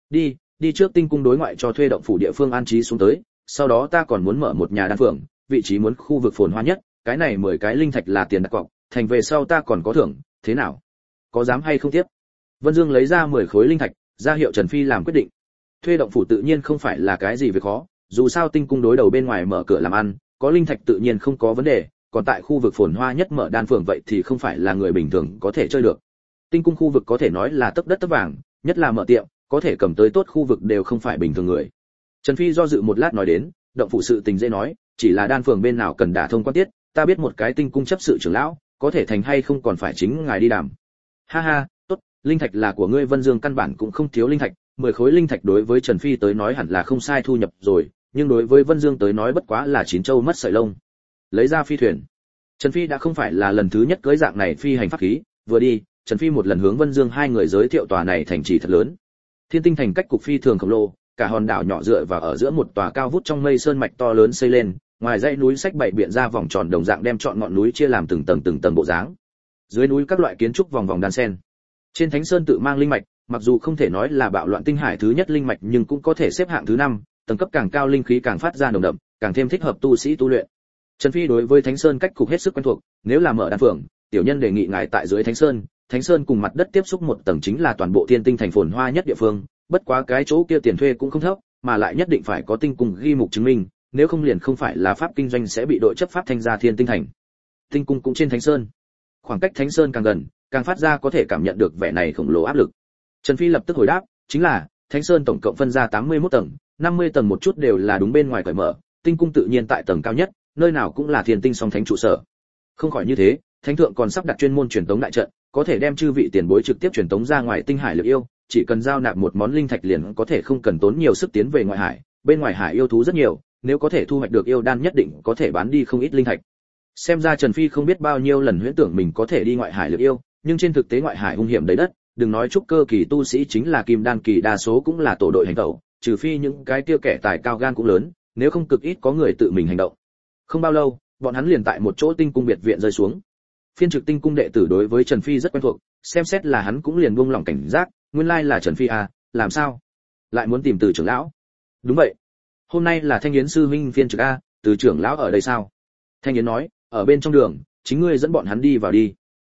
Đi trước Tinh cung đối ngoại cho thuê động phủ địa phương an trí xuống tới, sau đó ta còn muốn mở một nhà đan phường, vị trí muốn khu vực phồn hoa nhất, cái này 10 cái linh thạch là tiền đặt cọc, thành về sau ta còn có thưởng, thế nào? Có dám hay không tiếp? Vân Dương lấy ra 10 khối linh thạch, ra hiệu Trần Phi làm quyết định. Thuê động phủ tự nhiên không phải là cái gì việc khó, dù sao Tinh cung đối đầu bên ngoài mở cửa làm ăn, có linh thạch tự nhiên không có vấn đề, còn tại khu vực phồn hoa nhất mở đan phường vậy thì không phải là người bình thường có thể chơi được. Tinh cung khu vực có thể nói là tấp đất tấp vàng, nhất là mở tiệm, có thể cầm tới tốt khu vực đều không phải bình thường người. Trần Phi do dự một lát nói đến, động phủ sự tình dễ nói, chỉ là đan phường bên nào cần đả thông quan tiết, ta biết một cái Tinh cung chấp sự trưởng lão, có thể thành hay không còn phải chính ngài đi đàm. Ha ha, tốt, linh thạch là của ngươi. Vân Dương căn bản cũng không thiếu linh thạch, 10 khối linh thạch đối với Trần Phi tới nói hẳn là không sai thu nhập rồi, nhưng đối với Vân Dương tới nói bất quá là chín châu mất sợi lông. Lấy ra phi thuyền. Trần Phi đã không phải là lần thứ nhất cưỡi dạng này phi hành pháp khí, vừa đi, Trần Phi một lần hướng Vân Dương hai người giới thiệu tòa này thành trì thật lớn. Thiên Tinh thành cách cục phi thường khổng lồ, cả hòn đảo nhỏ dựa vào ở giữa một tòa cao vút trong mây sơn mạch to lớn xây lên, ngoài dãy núi sách bảy biện ra vòng tròn đồng dạng đem trọn ngọn núi chia làm từng tầng bộ dáng. Dưới núi các loại kiến trúc vòng vòng đan xen. Trên Thánh Sơn tự mang linh mạch, mặc dù không thể nói là bạo loạn tinh hải thứ nhất linh mạch nhưng cũng có thể xếp hạng thứ 5, tầng cấp càng cao linh khí càng phát ra nồng đậm, càng thêm thích hợp tu sĩ tu luyện. Trần Phi đối với Thánh Sơn cách cục hết sức quen thuộc, nếu là mở đan phường, tiểu nhân đề nghị ngài tại dưới Thánh Sơn cùng mặt đất tiếp xúc một tầng chính là toàn bộ Thiên Tinh thành phồn hoa nhất địa phương, bất quá cái chỗ kia tiền thuê cũng không thấp, mà lại nhất định phải có tinh cung ghi mục chứng minh, nếu không liền không phải là pháp kinh doanh sẽ bị đội chấp pháp thanh ra Thiên Tinh thành. Tinh cung cũng trên Thánh Sơn. Khoảng cách Thánh Sơn càng gần, càng phát ra có thể cảm nhận được vẻ này khổng lồ áp lực. Trần Phi lập tức hồi đáp, chính là Thánh Sơn tổng cộng phân ra 81 tầng, 50 tầng một chút đều là đúng bên ngoài cởi mở, tinh cung tự nhiên tại tầng cao nhất, nơi nào cũng là Thiên Tinh song thánh trụ sở. Không khỏi như thế, thánh thượng còn sắp đặt chuyên môn truyền tống đại trận, có thể đem chư vị tiền bối trực tiếp truyền tống ra ngoài tinh hải lực yêu, chỉ cần giao nạp một món linh thạch liền có thể không cần tốn nhiều sức tiến về ngoại hải, bên ngoài hải yêu thú rất nhiều, nếu có thể thu hoạch được yêu đan nhất định có thể bán đi không ít linh thạch. Xem ra Trần Phi không biết bao nhiêu lần huyễn tưởng mình có thể đi ngoại hải lực yêu, nhưng trên thực tế ngoại hải hung hiểm đầy đất, đừng nói trúc cơ kỳ tu sĩ chính là kim đan kỳ đa số cũng là tổ đội hành động, trừ phi những cái tiêu kẻ tài cao gan cũng lớn, nếu không cực ít có người tự mình hành động. Không bao lâu, bọn hắn liền tại một chỗ tinh cung biệt viện rơi xuống. Phiên trực tinh cung đệ tử đối với Trần Phi rất quen thuộc, xem xét là hắn cũng liền buông lòng cảnh giác, nguyên lai là Trần Phi à, làm sao? Lại muốn tìm Từ trưởng lão? Đúng vậy. Hôm nay là Thanh Yến sư huynh phiên trực a, Từ trưởng lão ở đây sao? Thanh Yến nói, ở bên trong đường, chính ngươi dẫn bọn hắn đi vào đi.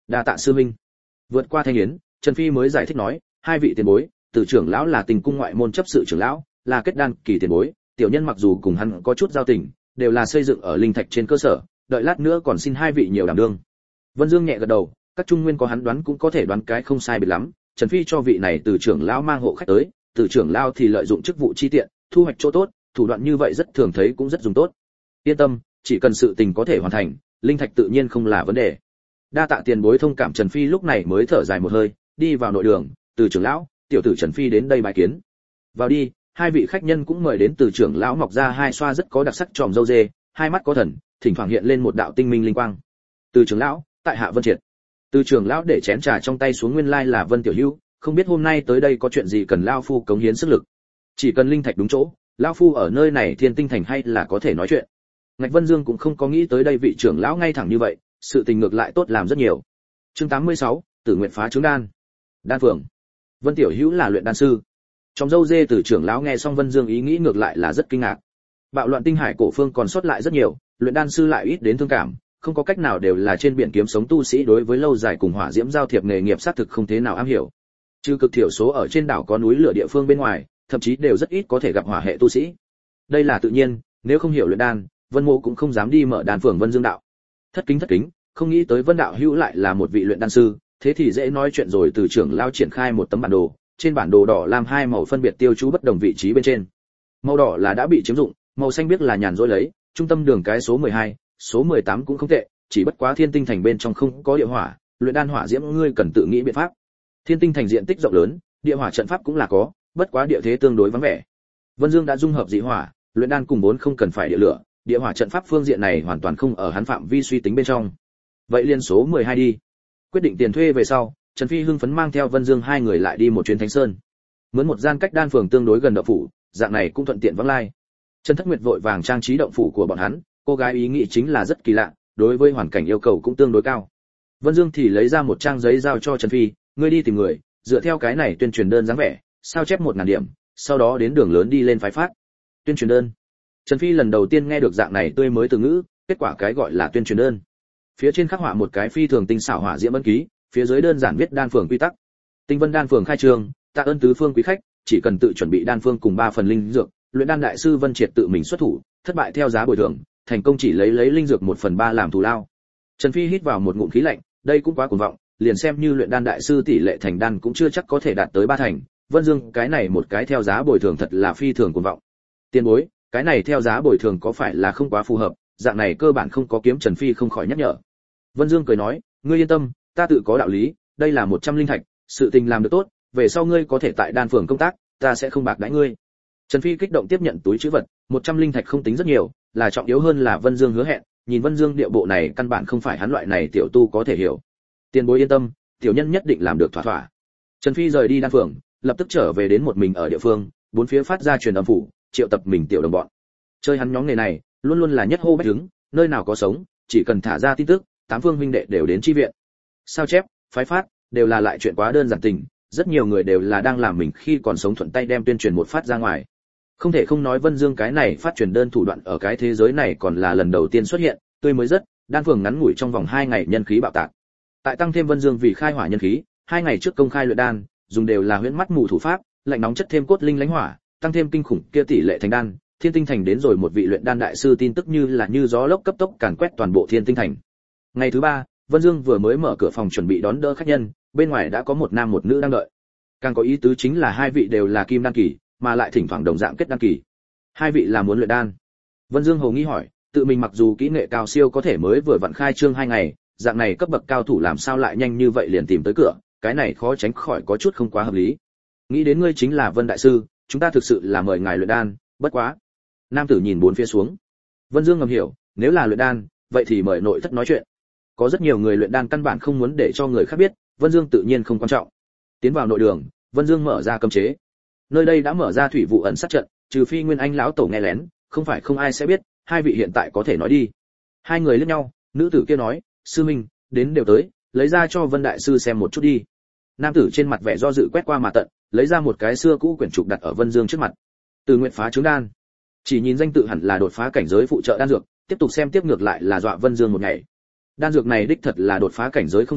Đa tạ sư huynh. Vượt qua thanh yến, Trần Phi mới giải thích nói, hai vị tiền bối, Từ trưởng lão là Tình cung ngoại môn chấp sự trưởng lão, là kết đan kỳ tiền bối, tiểu nhân mặc dù cùng hắn có chút giao tình, đều là xây dựng ở linh thạch trên cơ sở, đợi lát nữa còn xin hai vị nhiều đảm đương. Vân Dương nhẹ gật đầu, các trung nguyên có hắn đoán cũng có thể đoán cái không sai biệt lắm, Trần Phi cho vị này Từ trưởng lão mang hộ khách tới, Từ trưởng lão thì lợi dụng chức vụ chi tiện, thu hoạch chỗ tốt, thủ đoạn như vậy rất thường thấy cũng rất dùng tốt. Yên tâm, chỉ cần sự tình có thể hoàn thành, linh thạch tự nhiên không là vấn đề. Đa tạ tiền bối thông cảm. Trần Phi lúc này mới thở dài một hơi, đi vào nội đường, Từ trưởng lão, tiểu tử Trần Phi đến đây bái kiến. Vào đi. Hai vị khách nhân cũng mời đến. Từ trưởng lão mọc ra hai xoa rất có đặc sắc tròm râu dê, hai mắt có thần, thỉnh thoảng hiện lên một đạo tinh minh linh quang. Từ trưởng lão, tại hạ Vân Triệt. Từ trưởng lão để chén trà trong tay xuống, nguyên lai là Vân tiểu hữu, không biết hôm nay tới đây có chuyện gì cần lão phu cống hiến sức lực. Chỉ cần linh thạch đúng chỗ, lão phu ở nơi này Thiên Tinh thành hay là có thể nói chuyện. Ngạch Vân Dương cũng không có nghĩ tới đây vị trưởng lão ngay thẳng như vậy, sự tình ngược lại tốt làm rất nhiều. Chương 86, Tử nguyện phá trứng đan. Đan phường. Vân tiểu hữu là luyện đan sư. Trong dâu dê Từ trưởng lão nghe xong Vân Dương ý nghĩ ngược lại là rất kinh ngạc. Bạo loạn tinh hải cổ phương còn sót lại rất nhiều, luyện đan sư lại ít đến thương cảm, không có cách nào đều là trên biển kiếm sống tu sĩ, đối với lâu dài cùng hỏa diễm giao thiệp nghề nghiệp xác thực không thế nào am hiểu. Trừ cực thiểu số ở trên đảo có núi lửa địa phương bên ngoài, thậm chí đều rất ít có thể gặp hỏa hệ tu sĩ. Đây là tự nhiên, nếu không hiểu luyện đan, Vân Mộ cũng không dám đi mở đan phường Vân Dương đạo. Thất kính, không nghĩ tới Vân đạo hữu lại là một vị luyện đan sư, thế thì dễ nói chuyện rồi. Từ trưởng lão triển khai một tấm bản đồ, trên bản đồ đỏ lam hai màu phân biệt tiêu chú bất đồng vị trí bên trên. Màu đỏ là đã bị chiếm dụng, màu xanh biếc là nhàn rỗi lấy, trung tâm đường cái số 12, số 18 cũng không tệ, chỉ bất quá Thiên Tinh thành bên trong không có địa hỏa, luyện đan hỏa diễm ngươi cần tự nghĩ biện pháp. Thiên Tinh thành diện tích rộng lớn, địa hỏa trận pháp cũng là có, bất quá địa thế tương đối vắng vẻ. Vân Dương đã dung hợp dị hỏa, luyện đan cùng vốn không cần phải địa lửa, địa hỏa trận pháp phương diện này hoàn toàn không ở hắn phạm vi suy tính bên trong. Vậy liên số 12 đi. Quyết định tiền thuê về sau, Trần Phi hưng phấn mang theo Vân Dương hai người lại đi một chuyến Thánh Sơn. Mướn một gian cách đan phường tương đối gần động phủ, dạng này cũng thuận tiện vắng lai. Trần Thất Nguyệt vội vàng trang trí động phủ của bọn hắn, cô gái ý nghĩ chính là rất kỳ lạ, đối với hoàn cảnh yêu cầu cũng tương đối cao. Vân Dương thì lấy ra một trang giấy giao cho Trần Phi, ngươi đi tìm người, dựa theo cái này tuyên truyền đơn dáng vẻ, sao chép 1000 điểm, sau đó đến đường lớn đi lên phái phát. Tuyên truyền đơn. Trần Phi lần đầu tiên nghe được dạng này tươi mới từ ngữ, kết quả cái gọi là tuyên truyền đơn. Phía trên khắc họa một cái phi thường tinh xảo hỏa diễm ấn ký, phía dưới đơn giản viết đan phường quy tắc. Tinh Vân đan phường khai trương, tạ ơn tứ phương quý khách, chỉ cần tự chuẩn bị đan phương cùng 3 phần linh dược, luyện đan đại sư Vân Triệt tự mình xuất thủ, thất bại theo giá bồi thường, thành công chỉ lấy linh dược 1/3 làm thù lao. Trần Phi hít vào một ngụm khí lạnh, đây cũng quá cuồng vọng, liền xem như luyện đan đại sư tỷ lệ thành đan cũng chưa chắc có thể đạt tới 3 thành, Vân Dương cái này một cái theo giá bồi thường thật là phi thường cuồng vọng. Tiền bối, cái này theo giá bồi thường có phải là không quá phù hợp, dạng này cơ bản không có kiếm. Trần Phi không khỏi nhắc nhở. Vân Dương cười nói, ngươi yên tâm, ta tự có đạo lý, đây là 100 linh thạch, sự tình làm được tốt, về sau ngươi có thể tại đan phường công tác, ta sẽ không bạc đãi ngươi. Trần Phi kích động tiếp nhận túi trữ vật, 100 linh thạch không tính rất nhiều, là trọng yếu hơn là Vân Dương hứa hẹn, nhìn Vân Dương điệu bộ này căn bản không phải hắn loại này tiểu tu có thể hiểu. Tiền bối yên tâm, tiểu nhân nhất định làm được thỏa thỏa. Trần Phi rời đi đan phường, lập tức trở về đến một mình ở địa phương, bốn phía phát ra truyền âm phủ, triệu tập mình tiểu đồng bọn. Chơi hắn nhóm nghề này, luôn luôn là nhất hô bách đứng, nơi nào có sống, chỉ cần thả ra tin tức, 8 phương huynh đệ đều đến chi viện. Sao chép, phái phát, đều là lại chuyện quá đơn giản tình, rất nhiều người đều là đang làm mình khi còn sống thuận tay đem tuyên truyền một phát ra ngoài. Không thể không nói Vân Dương cái này phát truyền đơn thủ đoạn ở cái thế giới này còn là lần đầu tiên xuất hiện, tươi mới rất, đan phường ngắn ngủi trong vòng 2 ngày nhân khí bạo tạc. Tại tăng thêm Vân Dương vì khai hỏa nhân khí, 2 ngày trước công khai luyện đan, dùng đều là huyễn mắt mù thủ pháp, lạnh nóng chất thêm cốt linh lãnh hỏa, tăng thêm kinh khủng kia tỷ lệ thành đan, Thiên Tinh thành đến rồi một vị luyện đan đại sư tin tức như là như gió lốc cấp tốc càn quét toàn bộ Thiên Tinh thành. Ngày thứ 3, Vân Dương vừa mới mở cửa phòng chuẩn bị đón đỡ khách nhân, bên ngoài đã có một nam một nữ đang đợi. Càng có ý tứ chính là hai vị đều là kim đan kỳ, mà lại thỉnh thoảng đồng dạng kết đan kỳ. Hai vị là muốn luyện đan? Vân Dương hồ nghi hỏi, tự mình mặc dù kỹ nghệ cao siêu có thể mới vừa vặn khai trương 2 ngày, dạng này cấp bậc cao thủ làm sao lại nhanh như vậy liền tìm tới cửa, cái này khó tránh khỏi có chút không quá hợp lý. Nghĩ đến ngươi chính là Vân đại sư, chúng ta thực sự là mời ngài luyện đan, bất quá. Nam tử nhìn bốn phía xuống. Vân Dương ngầm hiểu, nếu là luyện đan, vậy thì mời nội thất nói chuyện. Có rất nhiều người luyện đan căn bản không muốn để cho người khác biết, Vân Dương tự nhiên không quan trọng. Tiến vào nội đường, Vân Dương mở ra cấm chế. Nơi đây đã mở ra thủy vụ ẩn sát trận, trừ phi Nguyên Anh lão tổ nghe lén, không phải không ai sẽ biết, hai vị hiện tại có thể nói đi. Hai người liếc nhau, nữ tử kia nói, sư minh, đến đều tới, lấy ra cho Vân đại sư xem một chút đi. Nam tử trên mặt vẻ do dự quét qua mà tận, lấy ra một cái xưa cũ quyển trục đặt ở Vân Dương trước mặt. Từ nguyện phá trứng đan. Chỉ nhìn danh tự hẳn là đột phá cảnh giới phụ trợ đan dược, tiếp tục xem tiếp ngược lại là dọa Vân Dương một ngày. Đan dược này đích thật là đột phá cảnh giới không giả,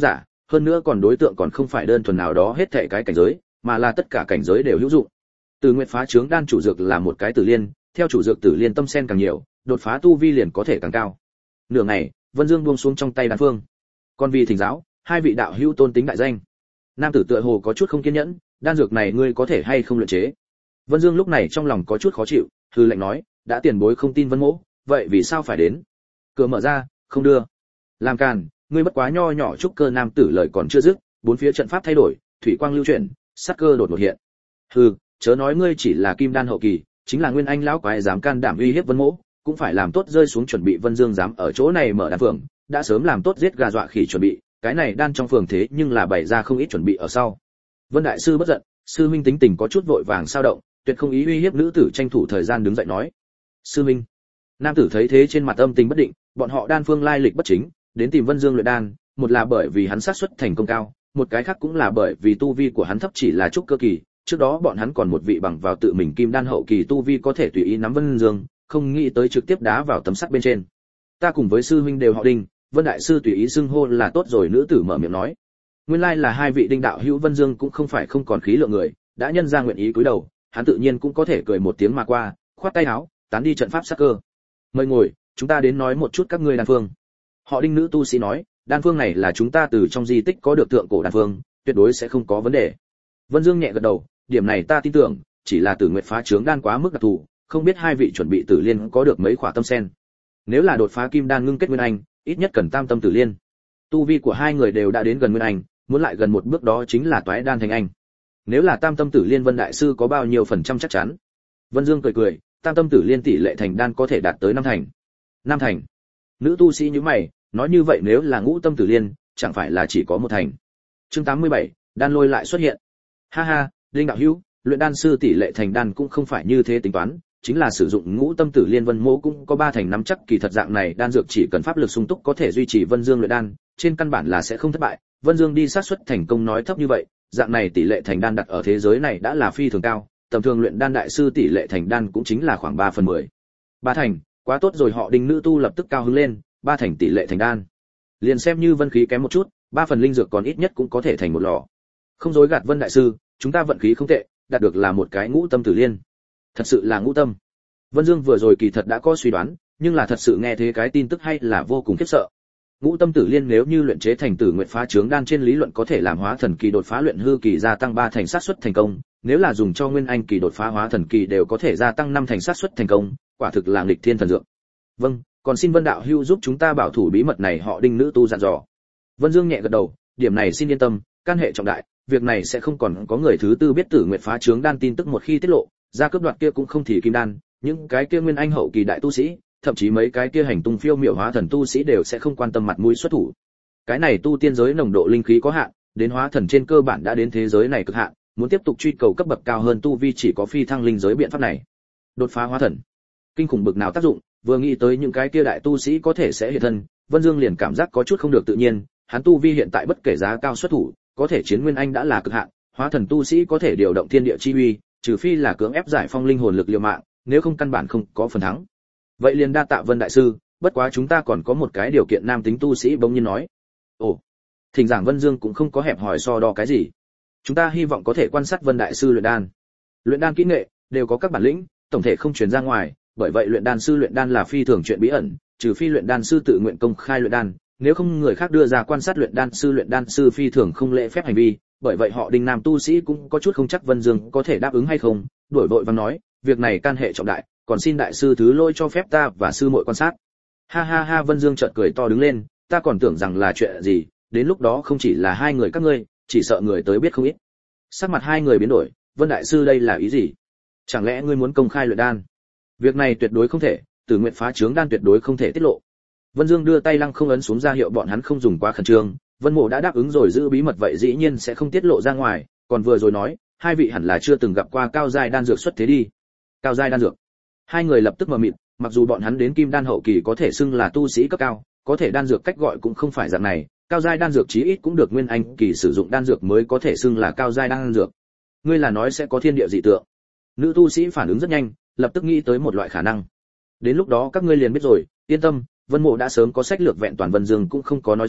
hơn nữa còn đối tượng còn không phải đơn thuần nào đó hết thảy cái cảnh giới, mà là tất cả cảnh giới đều hữu dụng. Từ Nguyệt phá trướng đan chủ dược là một cái tử liên, theo chủ dược tử liên tâm sen càng nhiều, đột phá tu vi liền có thể càng cao. Nửa ngày, Vân Dương buông xuống trong tay đan phương. Còn vì thỉnh giáo, hai vị đạo hữu tôn tính đại danh. Nam tử tựa hồ có chút không kiên nhẫn, đan dược này ngươi có thể hay không luyện chế? Vân Dương lúc này trong lòng có chút khó chịu, hừ lạnh nói, đã tiền bối không tin Vân Mỗ, vậy vì sao phải đến? Cửa mở ra, không đưa. Làm càn, ngươi bất quá nho nhỏ trúc cơ nam tử lời còn chưa dứt, bốn phía trận pháp thay đổi, thủy quang lưu chuyển, sát cơ đột ngột hiện. Hừ, chớ nói ngươi chỉ là kim đan hậu kỳ, chính là nguyên anh lão quái dám can đảm uy hiếp Vân Mỗ, cũng phải làm tốt rơi xuống chuẩn bị. Vân Dương dám ở chỗ này mở đan phường, đã sớm làm tốt giết gà dọa khỉ chuẩn bị, cái này đan trong phường thế nhưng là bày ra không ít chuẩn bị ở sau. Vân đại sư bất giận, sư huynh tính tình có chút vội vàng sao động, tuyệt không ý uy hiếp nữ tử, tranh thủ thời gian đứng dậy nói: sư huynh. Nam tử thấy thế trên mặt âm tình bất định, bọn họ đan phương lai lịch bất chính, đến tìm Vân Dương luyện đan, một là bởi vì hắn xác suất thành công cao, một cái khác cũng là bởi vì tu vi của hắn thấp, chỉ là trúc cơ kỳ, trước đó bọn hắn còn một vị bằng vào tự mình kim đan hậu kỳ tu vi có thể tùy ý nắm Vân Dương, không nghĩ tới trực tiếp đá vào tấm sắt bên trên. Ta cùng với sư huynh đều họ Đinh, Vân đại sư tùy ý xưng hô là tốt rồi. Nữ tử mở miệng nói. Nguyên lai là hai vị Đinh đạo hữu. Vân Dương cũng không phải không còn khí lượng người, đã nhân ra nguyện ý cúi đầu, hắn tự nhiên cũng có thể cười một tiếng mà qua, khoát tay áo, tán đi trận pháp sát cơ. Mời ngồi, chúng ta đến nói một chút các ngươi đan phương. Họ Đinh nữ tu sĩ nói, đan phương này là chúng ta từ trong di tích có được thượng cổ đan phương, tuyệt đối sẽ không có vấn đề. Vân Dương nhẹ gật đầu, điểm này ta tin tưởng, chỉ là Tử Nguyệt phá trướng đan quá mức đặc thù, không biết hai vị chuẩn bị tử liên có được mấy khỏa tâm sen. Nếu là đột phá kim đan ngưng kết nguyên anh, ít nhất cần tam tâm tử liên. Tu vi của hai người đều đã đến gần nguyên anh, muốn lại gần một bước đó chính là toái đan thành anh. Nếu là tam tâm tử liên, Vân đại sư có bao nhiêu phần trăm chắc chắn? Vân Dương cười cười, tam tâm tử liên tỷ lệ thành đan có thể đạt tới 5 thành. 5 thành? Nữ tu sĩ nhíu mày, nói như vậy nếu là ngũ tâm tử liên, chẳng phải là chỉ có 1 thành. Chương 87, đan lôi lại xuất hiện. Ha ha, Linh đạo hữu, luyện đan sư tỷ lệ thành đan cũng không phải như thế tính toán, chính là sử dụng ngũ tâm tử liên, Vân Mỗ cũng có 3 thành nắm chắc. Kỳ thật dạng này đan dược chỉ cần pháp lực sung túc có thể duy trì Vân Dương luyện đan, trên căn bản là sẽ không thất bại. Vân Dương đi xác suất thành công nói thấp như vậy, dạng này tỷ lệ thành đan đặt ở thế giới này đã là phi thường cao, tầm thường luyện đan đại sư tỷ lệ thành đan cũng chính là khoảng 3/10. 3 thành, quá tốt rồi. Họ Đinh nữ tu lập tức cao hứng lên, 3 thành tỷ lệ thành đan. Liền xem như Vân khí kém một chút, 3 phần linh dược còn ít nhất cũng có thể thành một lò. Không dối gạt Vân đại sư, chúng ta vận khí không tệ, đạt được là một cái ngũ tâm tử liên. Thật sự là ngũ tâm. Vân Dương vừa rồi kỳ thật đã có suy đoán, nhưng là thật sự nghe thế cái tin tức hay là vô cùng khiếp sợ. Ngũ tâm tử liên nếu như luyện chế thành Tử Nguyệt phá trướng đan, trên lý luận có thể làm hóa thần kỳ đột phá luyện hư kỳ gia tăng 3 thành xác suất thành công, nếu là dùng cho nguyên anh kỳ đột phá hóa thần kỳ đều có thể gia tăng 5 thành xác suất thành công, quả thực là nghịch thiên thần dược. Vâng, còn xin Vân đạo hữu giúp chúng ta bảo thủ bí mật này. Họ Đinh nữ tu dặn dò. Vân Dương nhẹ gật đầu, điểm này xin yên tâm, can hệ trọng đại, việc này sẽ không còn có người thứ tư biết Tử Nguyệt phá trướng đan tin tức một khi tiết lộ, ra cướp đoạt kia cũng không thì kim đan, những cái kia nguyên anh hậu kỳ đại tu sĩ, thậm chí mấy cái kia hành tung phiêu miểu hóa thần tu sĩ đều sẽ không quan tâm mặt mũi xuất thủ. Cái này tu tiên giới nồng độ linh khí có hạn, đến hóa thần trên cơ bản đã đến thế giới này cực hạn, muốn tiếp tục truy cầu cấp bậc cao hơn tu vi chỉ có phi thăng linh giới biện pháp này. Đột phá hóa thần, kinh khủng bực nào tác dụng, vừa nghĩ tới những cái kia đại tu sĩ có thể sẽ hiện thân, Vân Dương liền cảm giác có chút không được tự nhiên, hắn tu vi hiện tại bất kể giá cao xuất thủ, có thể chiến nguyên anh đã là cực hạn, hóa thần tu sĩ có thể điều động thiên địa chi uy, trừ phi là cưỡng ép giải phong linh hồn lực liều mạng, nếu không căn bản không có phần thắng. Vậy liền đa tạ Vân đại sư, bất quá chúng ta còn có một cái điều kiện. Nam tính tu sĩ bỗng nhiên nói. Ồ. Thỉnh giảng. Vân Dương cũng không có hẹp hỏi so đo cái gì. Chúng ta hy vọng có thể quan sát Vân đại sư luyện đan. Luyện đan kỹ nghệ đều có các bản lĩnh, tổng thể không truyền ra ngoài, bởi vậy luyện đan sư luyện đan là phi thường chuyện bí ẩn, trừ phi luyện đan sư tự nguyện công khai luyện đan, nếu không người khác đưa ra quan sát luyện đan sư phi thường không lễ phép hành vi, bởi vậy họ Đinh nam tu sĩ cũng có chút không chắc Vân Dương có thể đáp ứng hay không, đổi vội vàng nói, việc này can hệ trọng đại, còn xin đại sư thứ lỗi cho phép ta và sư muội quan sát. Ha ha ha. Vân Dương chợt cười to đứng lên, ta còn tưởng rằng là chuyện gì, đến lúc đó không chỉ là hai người các ngươi, chỉ sợ người tới biết không ít. Sắc mặt hai người biến đổi, Vân đại sư đây là ý gì? Chẳng lẽ ngươi muốn công khai luyện đan? Việc này tuyệt đối không thể, Tử Nguyệt phá trướng đan tuyệt đối không thể tiết lộ. Vân Dương đưa tay lăng không ấn xuống ra hiệu bọn hắn không dùng quá khẩn trương, Vân Mộ đã đáp ứng rồi giữ bí mật vậy dĩ nhiên sẽ không tiết lộ ra ngoài, còn vừa rồi nói, hai vị hẳn là chưa từng gặp qua cao giai đan dược xuất thế đi. Cao giai đan dược? Hai người lập tức mờ mịt, mặc dù bọn hắn đến kim đan hậu kỳ có thể xưng là tu sĩ cấp cao, có thể đan dược cách gọi cũng không phải dạng này, cao giai đan dược chí ít cũng được nguyên anh kỳ sử dụng đan dược mới có thể xưng là cao giai đan dược. Ngươi là nói sẽ có thiên địa dị tượng? Nữ tu sĩ phản ứng rất nhanh, lập tức nghĩ tới một loại khả năng. Đến lúc đó các ngươi liền biết rồi, yên tâm, Vân Mộ đã sớm có sách lược vẹn toàn. Vân Dương cũng không có nói rõ,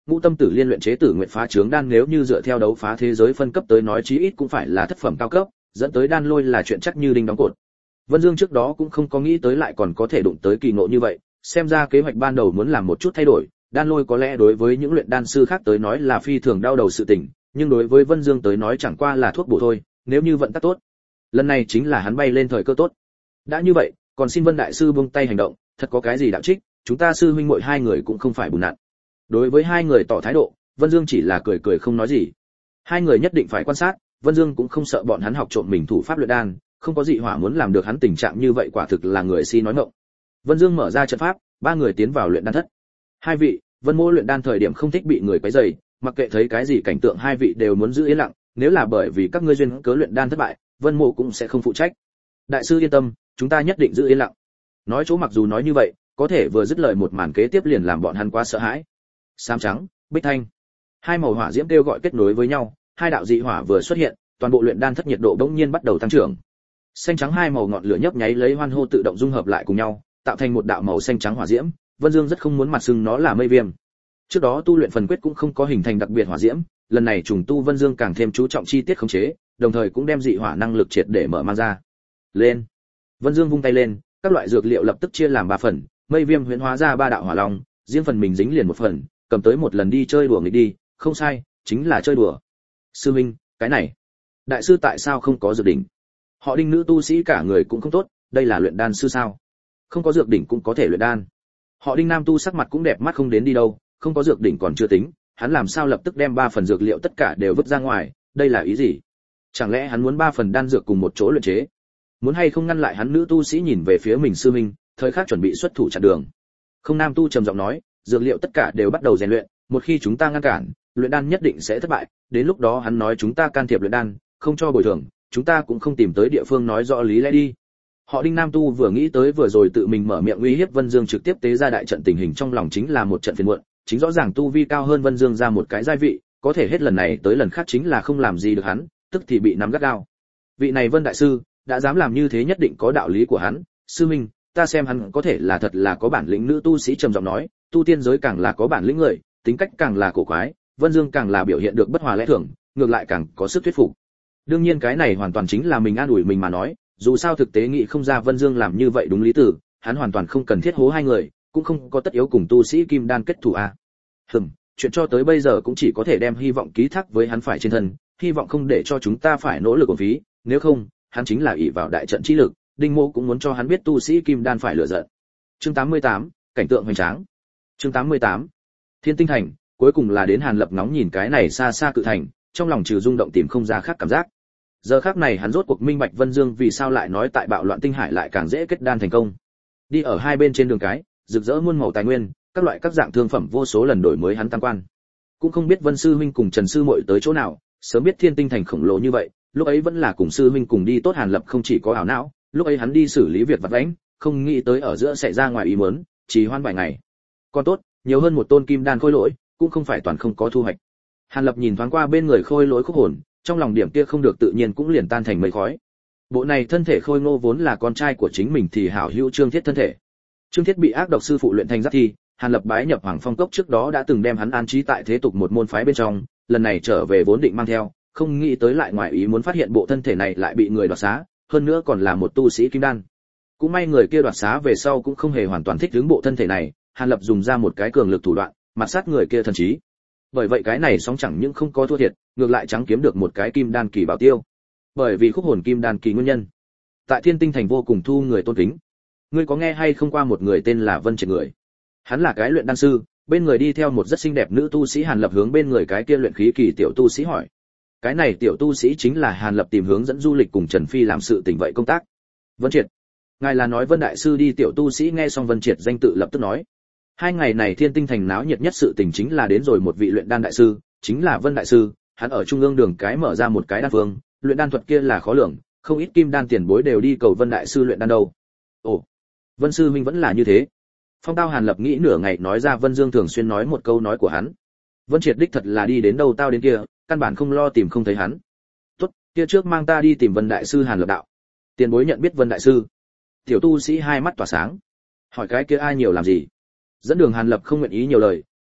ngũ tâm tử liên luyện chế tử nguyện phá trướng đan nếu như dựa theo đấu phá thế giới phân cấp tới nói chí ít cũng phải là thất phẩm cao cấp, dẫn tới đan lôi là chuyện chắc như đinh đóng cột. Vân Dương trước đó cũng không có nghĩ tới lại còn có thể đụng tới kỳ ngộ như vậy, xem ra kế hoạch ban đầu muốn làm một chút thay đổi, đan lôi có lẽ đối với những luyện đan sư khác tới nói là phi thường đau đầu sự tình, nhưng đối với Vân Dương tới nói chẳng qua là thuốc bổ thôi, nếu như vận tắc tốt. Lần này chính là hắn bay lên thời cơ tốt. Đã như vậy, còn xin Vân đại sư buông tay hành động, thật có cái gì đạo trích, chúng ta sư huynh muội hai người cũng không phải bùn nạn. Đối với hai người tỏ thái độ, Vân Dương chỉ là cười cười không nói gì. Hai người nhất định phải quan sát, Vân Dương cũng không sợ bọn hắn học trộm mình thủ pháp luyện đan, không có dị hỏa muốn làm được hắn tình trạng như vậy quả thực là người si nói ngọng. Vân Dương mở ra trận pháp, ba người tiến vào luyện đan thất. Hai vị, Vân Mỗ luyện đan thời điểm không thích bị người quấy rầy, mặc kệ thấy cái gì cảnh tượng hai vị đều muốn giữ yên lặng, nếu là bởi vì các ngươi duyên cớ luyện đan thất bại, Vân Mỗ cũng sẽ không phụ trách. Đại sư yên tâm, chúng ta nhất định giữ yên lặng. Nói chỗ mặc dù nói như vậy, có thể vừa dứt lời một màn kế tiếp liền làm bọn hắn quá sợ hãi. Sam trắng, bích thanh, hai màu hỏa diễm kêu gọi kết nối với nhau, hai đạo dị hỏa vừa xuất hiện, toàn bộ luyện đan thất nhiệt độ bỗng nhiên bắt đầu tăng trưởng. Xanh trắng hai màu ngọn lửa nhấp nháy lấy hoan hô tự động dung hợp lại cùng nhau, tạo thành một đạo màu xanh trắng hỏa diễm. Vân Dương rất không muốn mặt xưng nó là mây viêm. Trước đó tu luyện phần quyết cũng không có hình thành đặc biệt hỏa diễm, lần này trùng tu Vân Dương càng thêm chú trọng chi tiết khống chế, đồng thời cũng đem dị hỏa năng lực triệt để mở mang ra. Lên. Vân Dương vung tay lên, các loại dược liệu lập tức chia làm 3 phần, mây viêm huyễn hóa ra 3 đạo hỏa long, riêng phần mình dính liền một phần, cầm tới một lần đi chơi đùa nghịch đi, không sai, chính là chơi đùa. Sư minh, cái này, đại sư tại sao không có dược đỉnh? Họ Đinh nữ tu sĩ cả người cũng không tốt, đây là luyện đan sư sao? Không có dược đỉnh cũng có thể luyện đan. Họ Đinh nam tu sắc mặt cũng đẹp mắt không đến đi đâu, không có dược đỉnh còn chưa tính, hắn làm sao lập tức đem 3 phần dược liệu tất cả đều vứt ra ngoài, đây là ý gì? Chẳng lẽ hắn muốn 3 phần đan dược cùng một chỗ luyện chế? Muốn hay không ngăn lại hắn? Nữ tu sĩ nhìn về phía mình sư minh, thời khắc chuẩn bị xuất thủ chặn đường. Không nam tu trầm giọng nói, dược liệu tất cả đều bắt đầu rèn luyện, một khi chúng ta ngăn cản, luyện đan nhất định sẽ thất bại, đến lúc đó hắn nói chúng ta can thiệp luyện đan, không cho bồi thường, chúng ta cũng không tìm tới địa phương nói rõ lý lẽ đi. Họ Đinh nam tu vừa nghĩ tới vừa rồi tự mình mở miệng uy hiếp Vân Dương trực tiếp tế ra đại trận tình hình trong lòng chính là một trận phiền muộn, chính rõ ràng tu vi cao hơn Vân Dương ra một cái giai vị, có thể hết lần này tới lần khác chính là không làm gì được hắn, tức thì bị nắm gắt gao. Vị này Vân đại sư đã dám làm như thế nhất định có đạo lý của hắn, sư minh, ta xem hắn có thể là thật là có bản lĩnh. Nữ tu sĩ trầm giọng nói, tu tiên giới càng là có bản lĩnh người, tính cách càng là cổ quái, Vân Dương càng là biểu hiện được bất hòa lẽ thường, ngược lại càng có sức thuyết phục. Đương nhiên cái này hoàn toàn chính là mình an ủi mình mà nói, dù sao thực tế nghĩ không ra Vân Dương làm như vậy đúng lý tử, hắn hoàn toàn không cần thiết hố hai người, cũng không có tất yếu cùng tu sĩ kim đan kết thù a. Chuyện cho tới bây giờ cũng chỉ có thể đem hy vọng ký thác với hắn phải trên thân, hy vọng không để cho chúng ta phải nỗ lực uổng phí, nếu không, hắn chính là ỷ vào đại trận chi lực, Đinh Mô cũng muốn cho hắn biết tu sĩ kim đan phải lựa giận. Chương 88, cảnh tượng hoành tráng. Chương 88. Thiên Tinh Thành, cuối cùng là đến Hàn Lập ngóng nhìn cái này xa xa cự thành, trong lòng trừ rung động tìm không ra khác cảm giác. Giờ khắc này hắn rốt cuộc minh bạch Vân Dương vì sao lại nói tại bạo loạn tinh hải lại càng dễ kết đan thành công. Đi ở hai bên trên đường cái, rực rỡ muôn màu tài nguyên, các loại các dạng thương phẩm vô số lần đổi mới hắn tăng quan. Cũng không biết Vân sư huynh cùng Trần sư muội tới chỗ nào, sớm biết Thiên Tinh Thành khổng lồ như vậy, lúc ấy vẫn là cùng sư huynh cùng đi tốt. Hàn Lập không chỉ có ảo não, lúc ấy hắn đi xử lý việc vặt vãnh, không nghĩ tới ở giữa xảy ra ngoài ý muốn, trì hoãn vài ngày. Còn tốt, nhiều hơn một tôn kim đan khôi lỗi, cũng không phải toàn không có thu hoạch. Hàn Lập nhìn thoáng qua bên người khôi lỗi khúc hồn, trong lòng điểm kia không được tự nhiên cũng liền tan thành mây khói. Bộ này thân thể khôi ngô vốn là con trai của chính mình thì hảo hữu Trương Thiết thân thể. Trương Thiết bị ác độc sư phụ luyện thành giáp thi, Hàn Lập bái nhập Hoàng Phong Cốc trước đó đã từng đem hắn an trí tại thế tục một môn phái bên trong, lần này trở về vốn định mang theo, không nghĩ tới lại ngoài ý muốn phát hiện bộ thân thể này lại bị người đoạt xá, hơn nữa còn là một tu sĩ kim đan. Cũng may người kia đoạt xá về sau cũng không hề hoàn toàn thích ứng bộ thân thể này, Hàn Lập dùng ra một cái cường lực thủ đoạn, mặt sát người kia thần trí. Bởi vậy cái này sóng chẳng những không có thua thiệt, ngược lại trắng kiếm được một cái kim đan kỳ bảo tiêu. Bởi vì khúc hồn kim đan kỳ nguyên nhân, tại Thiên Tinh Thành vô cùng thu người tôn kính. Ngươi có nghe hay không qua một người tên là Vân Triệt người? Hắn là cái luyện đan sư, bên người đi theo một rất xinh đẹp nữ tu sĩ. Hàn Lập hướng bên người cái kia luyện khí kỳ tiểu tu sĩ hỏi. Cái này tiểu tu sĩ chính là Hàn Lập tìm hướng dẫn du lịch cùng Trần Phi làm sự tình vậy công tác. Vân Triệt, ngài là nói Vân đại sư đi? Tiểu tu sĩ nghe xong Vân Triệt danh tự lập tức nói. Hai ngày này Thiên Tinh Thành náo nhiệt nhất sự tình chính là đến rồi một vị luyện đan đại sư, chính là Vân đại sư, hắn ở trung ương đường cái mở ra một cái đan phương, luyện đan thuật kia là khó lường, không ít kim đan tiền bối đều đi cầu Vân đại sư luyện đan đâu. Ồ, Vân sư huynh vẫn là như thế. Phong Tao Hàn Lập nghĩ nửa ngày nói ra Vân Dương thường xuyên nói một câu nói của hắn. Vân Triệt đích thật là đi đến đâu tao đến kia, căn bản không lo tìm không thấy hắn. Tốt, kia trước mang ta đi tìm Vân đại sư. Hàn Lập đạo. Tiền bối nhận biết Vân đại sư? Tiểu tu sĩ hai mắt tỏa sáng. Hỏi cái kia ai nhiều làm gì? Dẫn đường Hàn Lập không nguyện ý nhiều lời,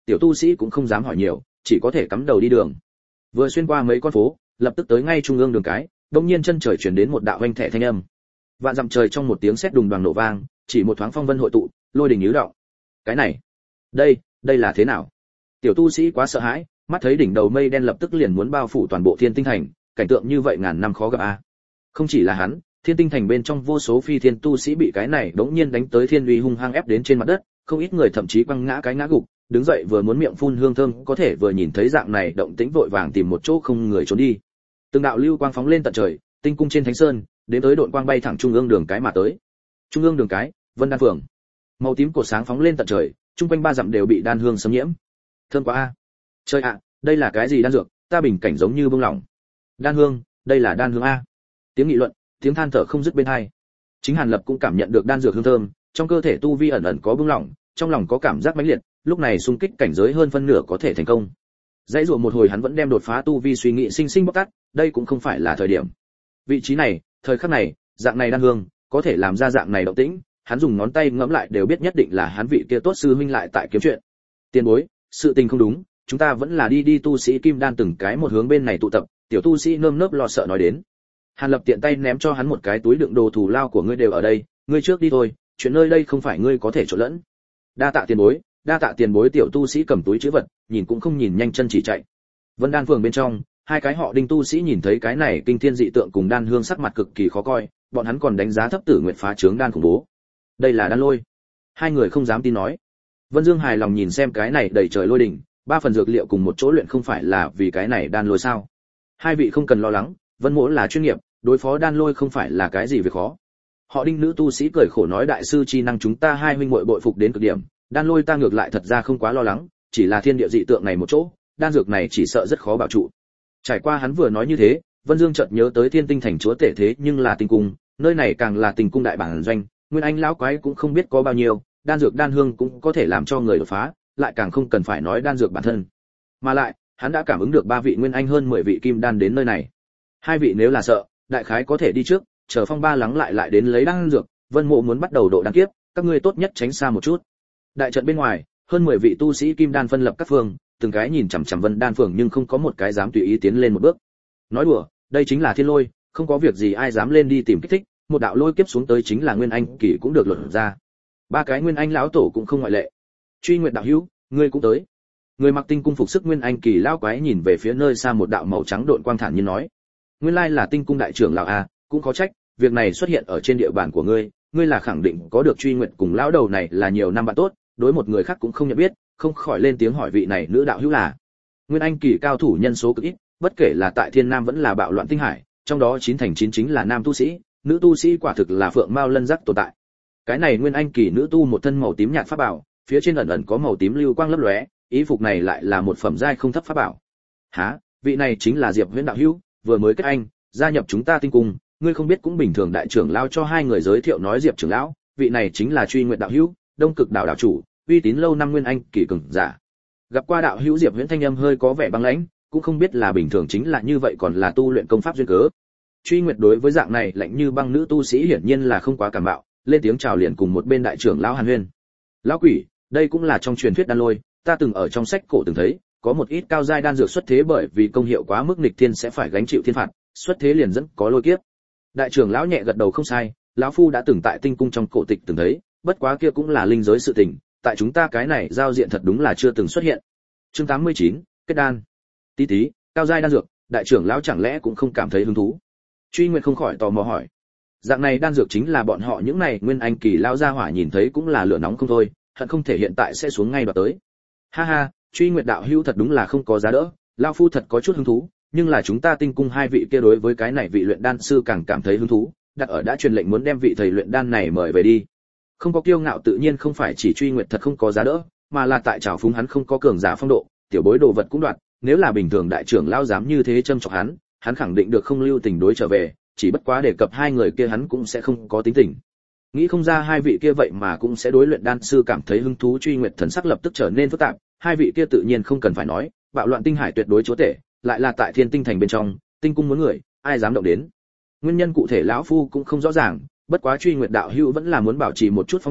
tiểu tu sĩ cũng không dám hỏi nhiều, chỉ có thể cắm đầu đi đường. Vừa xuyên qua mấy con phố, lập tức tới ngay trung ương đường cái, đột nhiên chân trời truyền đến một đạo vang thẻ thanh âm. Vạn dặm trời trong một tiếng sét đùng đoàng nổ vang, chỉ một thoáng phong vân hội tụ, lôi đình nhứ động. Cái này, đây là thế nào? Tiểu tu sĩ quá sợ hãi, mắt thấy đỉnh đầu mây đen lập tức liền muốn bao phủ toàn bộ Thiên Tinh Thành, cảnh tượng như vậy ngàn năm khó gặp a. Không chỉ là hắn, Thiên Tinh Thành bên trong vô số phi thiên tu sĩ bị cái này đống nhiên đánh tới thiên uy hung hăng ép đến trên mặt đất, không ít người thậm chí quăng ngã cái ngã gục, đứng dậy vừa muốn miệng phun hương thơm, có thể vừa nhìn thấy dạng này động tĩnh vội vàng tìm một chỗ không người trốn đi. Từng đạo lưu quang phóng lên tận trời, tinh cung trên thánh sơn, đến tới độn quang bay thẳng trung ương đường cái mà tới. Trung ương đường cái, Vân Đan Phường. Màu tím cột sáng phóng lên tận trời, trung quanh ba dặm đều bị đan hương xâm nhiễm. Thơm quá a. Trời ạ, đây là cái gì đan dược, ta bình cảnh giống như bông lỏng. Đan hương, đây là đan hương a. Tiếng nghị luận, tiếng than thở không dứt bên tai. Chính Hàn Lập cũng cảm nhận được đan dược hương thơm, trong cơ thể tu vi ẩn ẩn có bông lỏng, trong lòng có cảm giác mãnh liệt, lúc này xung kích cảnh giới hơn phân nửa có thể thành công. Dãy dụa một hồi hắn vẫn đem đột phá tu vi suy nghĩ sinh sinh bóc tát, đây cũng không phải là thời điểm. Vị trí này, thời khắc này, dạng này đan hương, có thể làm ra dạng này động tĩnh, hắn dùng ngón tay ngẫm lại đều biết nhất định là hắn vị kia tốt sư huynh lại tại kiếm chuyện. Tiền bối, sự tình không đúng, chúng ta vẫn là đi tu sĩ kim đan từng cái một hướng bên này tụ tập, tiểu tu sĩ nơm nớp lo sợ nói đến. Hàn Lập tiện tay ném cho hắn một cái túi đựng đồ thù lao của ngươi đều ở đây, ngươi trước đi thôi, chuyện nơi đây không phải ngươi có thể trộn lẫn. Đa tạ tiền bối, tiểu tu sĩ cầm túi trữ vật, nhìn cũng không nhìn nhanh chân chỉ chạy. Vân Đan Phường bên trong, hai cái họ Đinh tu sĩ nhìn thấy cái này kinh thiên dị tượng cùng đan hương sắc mặt cực kỳ khó coi, bọn hắn còn đánh giá thấp Tử Nguyệt phá trướng đan khủng bố. Đây là đan lôi. Hai người không dám tin nói. Vân Dương hài lòng nhìn xem cái này đầy trời lôi đỉnh, ba phần dược liệu cùng một chỗ luyện không phải là vì cái này đan lôi sao? Hai vị không cần lo lắng, Vân Mỗ là chuyên nghiệp, đối phó đan lôi không phải là cái gì việc khó. Họ Đinh nữ tu sĩ cười khổ nói đại sư chi năng chúng ta hai huynh muội bội phục đến cực điểm, đan lôi ta ngược lại thật ra không quá lo lắng, chỉ là thiên địa dị tượng này một chỗ, đan dược này chỉ sợ rất khó bảo trụ. Trải qua hắn vừa nói như thế, Vân Dương chợt nhớ tới Thiên Tinh Thành chúa tể thế nhưng là Tinh cung, nơi này càng là Tinh cung đại bản doanh, Nguyên Anh lão quái cũng không biết có bao nhiêu, đan dược đan hương cũng có thể làm cho người đột phá, lại càng không cần phải nói đan dược bản thân. Mà lại, hắn đã cảm ứng được ba vị Nguyên Anh hơn 10 vị kim đan đến nơi này. Hai vị nếu là sợ, đại khái có thể đi trước, chờ phong ba lắng lại đến lấy đan dược, Vân Mộ muốn bắt đầu độ đan kiếp, các ngươi tốt nhất tránh xa một chút. Đại trận bên ngoài, hơn 10 vị tu sĩ kim đan phân lập các phương, từng cái nhìn chằm chằm Vân Đan Phường nhưng không có một cái dám tùy ý tiến lên một bước. Nói đùa, đây chính là thiên lôi, không có việc gì ai dám lên đi tìm kích thích, một đạo lôi kiếp xuống tới chính là Nguyên Anh kỳ cũng được luận ra. Ba cái Nguyên Anh lão tổ cũng không ngoại lệ. Truy Nguyệt đạo hữu, ngươi cũng tới. Người mặc tinh cung phục sức Nguyên Anh kỳ lão quái nhìn về phía nơi xa một đạo màu trắng độn quang thản nhiên nói: "Nguyên lai là tinh cung đại trưởng lão a, cũng có trách, việc này xuất hiện ở trên địa bàn của ngươi, ngươi là khẳng định có được Truy Nguyệt cùng lão đầu này là nhiều năm bạn tốt, đối một người khác cũng không nhận biết, không khỏi lên tiếng hỏi vị này nữ đạo hữu là." Nguyên Anh kỳ cao thủ nhân số cực ít, bất kể là tại Thiên Nam vẫn là bạo loạn tinh hải, trong đó 9 thành 9 chính là nam tu sĩ, nữ tu sĩ quả thực là phượng mao lân giác tồn tại. Cái này Nguyên Anh kỳ nữ tu một thân màu tím nhạt pháp bảo, phía trên ẩn ẩn có màu tím lưu quang lấp lóe, ý phục này lại là một phẩm giai không thấp pháp bảo. Hả, vị này chính là Diệp Huyễn đạo hữu, vừa mới kết anh, gia nhập chúng ta tinh cung, ngươi không biết cũng bình thường. Đại trưởng lão cho hai người giới thiệu nói Diệp trưởng lão, vị này chính là Truy Nguyệt đạo hữu, Đông Cực đạo đạo chủ, uy tín lâu năm Nguyên Anh kỳ cường giả. Gặp qua đạo hữu Diệp Huyễn thanh âm hơi có vẻ băng lãnh, cũng không biết là bình thường chính là như vậy còn là tu luyện công pháp duyên cớ. Truy Nguyệt đối với dạng này lạnh như băng nữ tu sĩ hiển nhiên là không quá cảm mạo, lên tiếng chào liền cùng một bên đại trưởng lão Hàn Huyên. Lão quỷ, đây cũng là trong truyền thuyết đan lôi, ta từng ở trong sách cổ từng thấy, có một ít cao giai đan dược xuất thế bởi vì công hiệu quá mức nghịch thiên sẽ phải gánh chịu thiên phạt, xuất thế liền dẫn có lôi kiếp. Đại trưởng lão nhẹ gật đầu không sai, lão phu đã từng tại tinh cung trong cổ tịch từng thấy, bất quá kia cũng là linh giới sự tình, tại chúng ta cái này giao diện thật đúng là chưa từng xuất hiện. Chương 89, kết đan. Tí tí, cao giai đan dược, đại trưởng lão chẳng lẽ cũng không cảm thấy hứng thú? Truy Nguyệt không khỏi tò mò hỏi. Dạng này đan dược chính là bọn họ những này Nguyên Anh kỳ lão gia hỏa nhìn thấy cũng là lửa nóng không thôi, hận không thể hiện tại sẽ xuống ngay đoạt tới. Ha ha, Truy Nguyệt đạo hữu thật đúng là không có giá đỡ, lão phu thật có chút hứng thú, nhưng là chúng ta tinh cung hai vị kia đối với cái này vị luyện đan sư càng cảm thấy hứng thú, đặt ở đã truyền lệnh muốn đem vị thầy luyện đan này mời về đi. Không có kiêu ngạo tự nhiên không phải chỉ Truy Nguyệt thật không có giá đỡ, mà là tại trào phúng hắn không có cường giả phong độ, tiểu bối đồ vật cũng đoạt, nếu là bình thường đại trưởng lão dám như thế châm chọc hắn khẳng định được không lưu tình đối trở về, chỉ bất quá đề cập hai người kia hắn cũng sẽ không có tính tình. Nghĩ không ra hai vị kia vậy mà cũng sẽ đối luyện đan sư cảm thấy hứng thú. Truy Nguyệt thần sắc lập tức trở nên phức tạp, hai vị kia tự nhiên không cần phải nói, bạo loạn tinh hải tuyệt đối chúa tể, lại là tại Thiên Tinh Thành bên trong, tinh cung muốn người, ai dám động đến. Nguyên nhân cụ thể lão phu cũng không rõ ràng, bất quá Truy Nguyệt đạo hữu vẫn là muốn bảo trì một chút phong độ,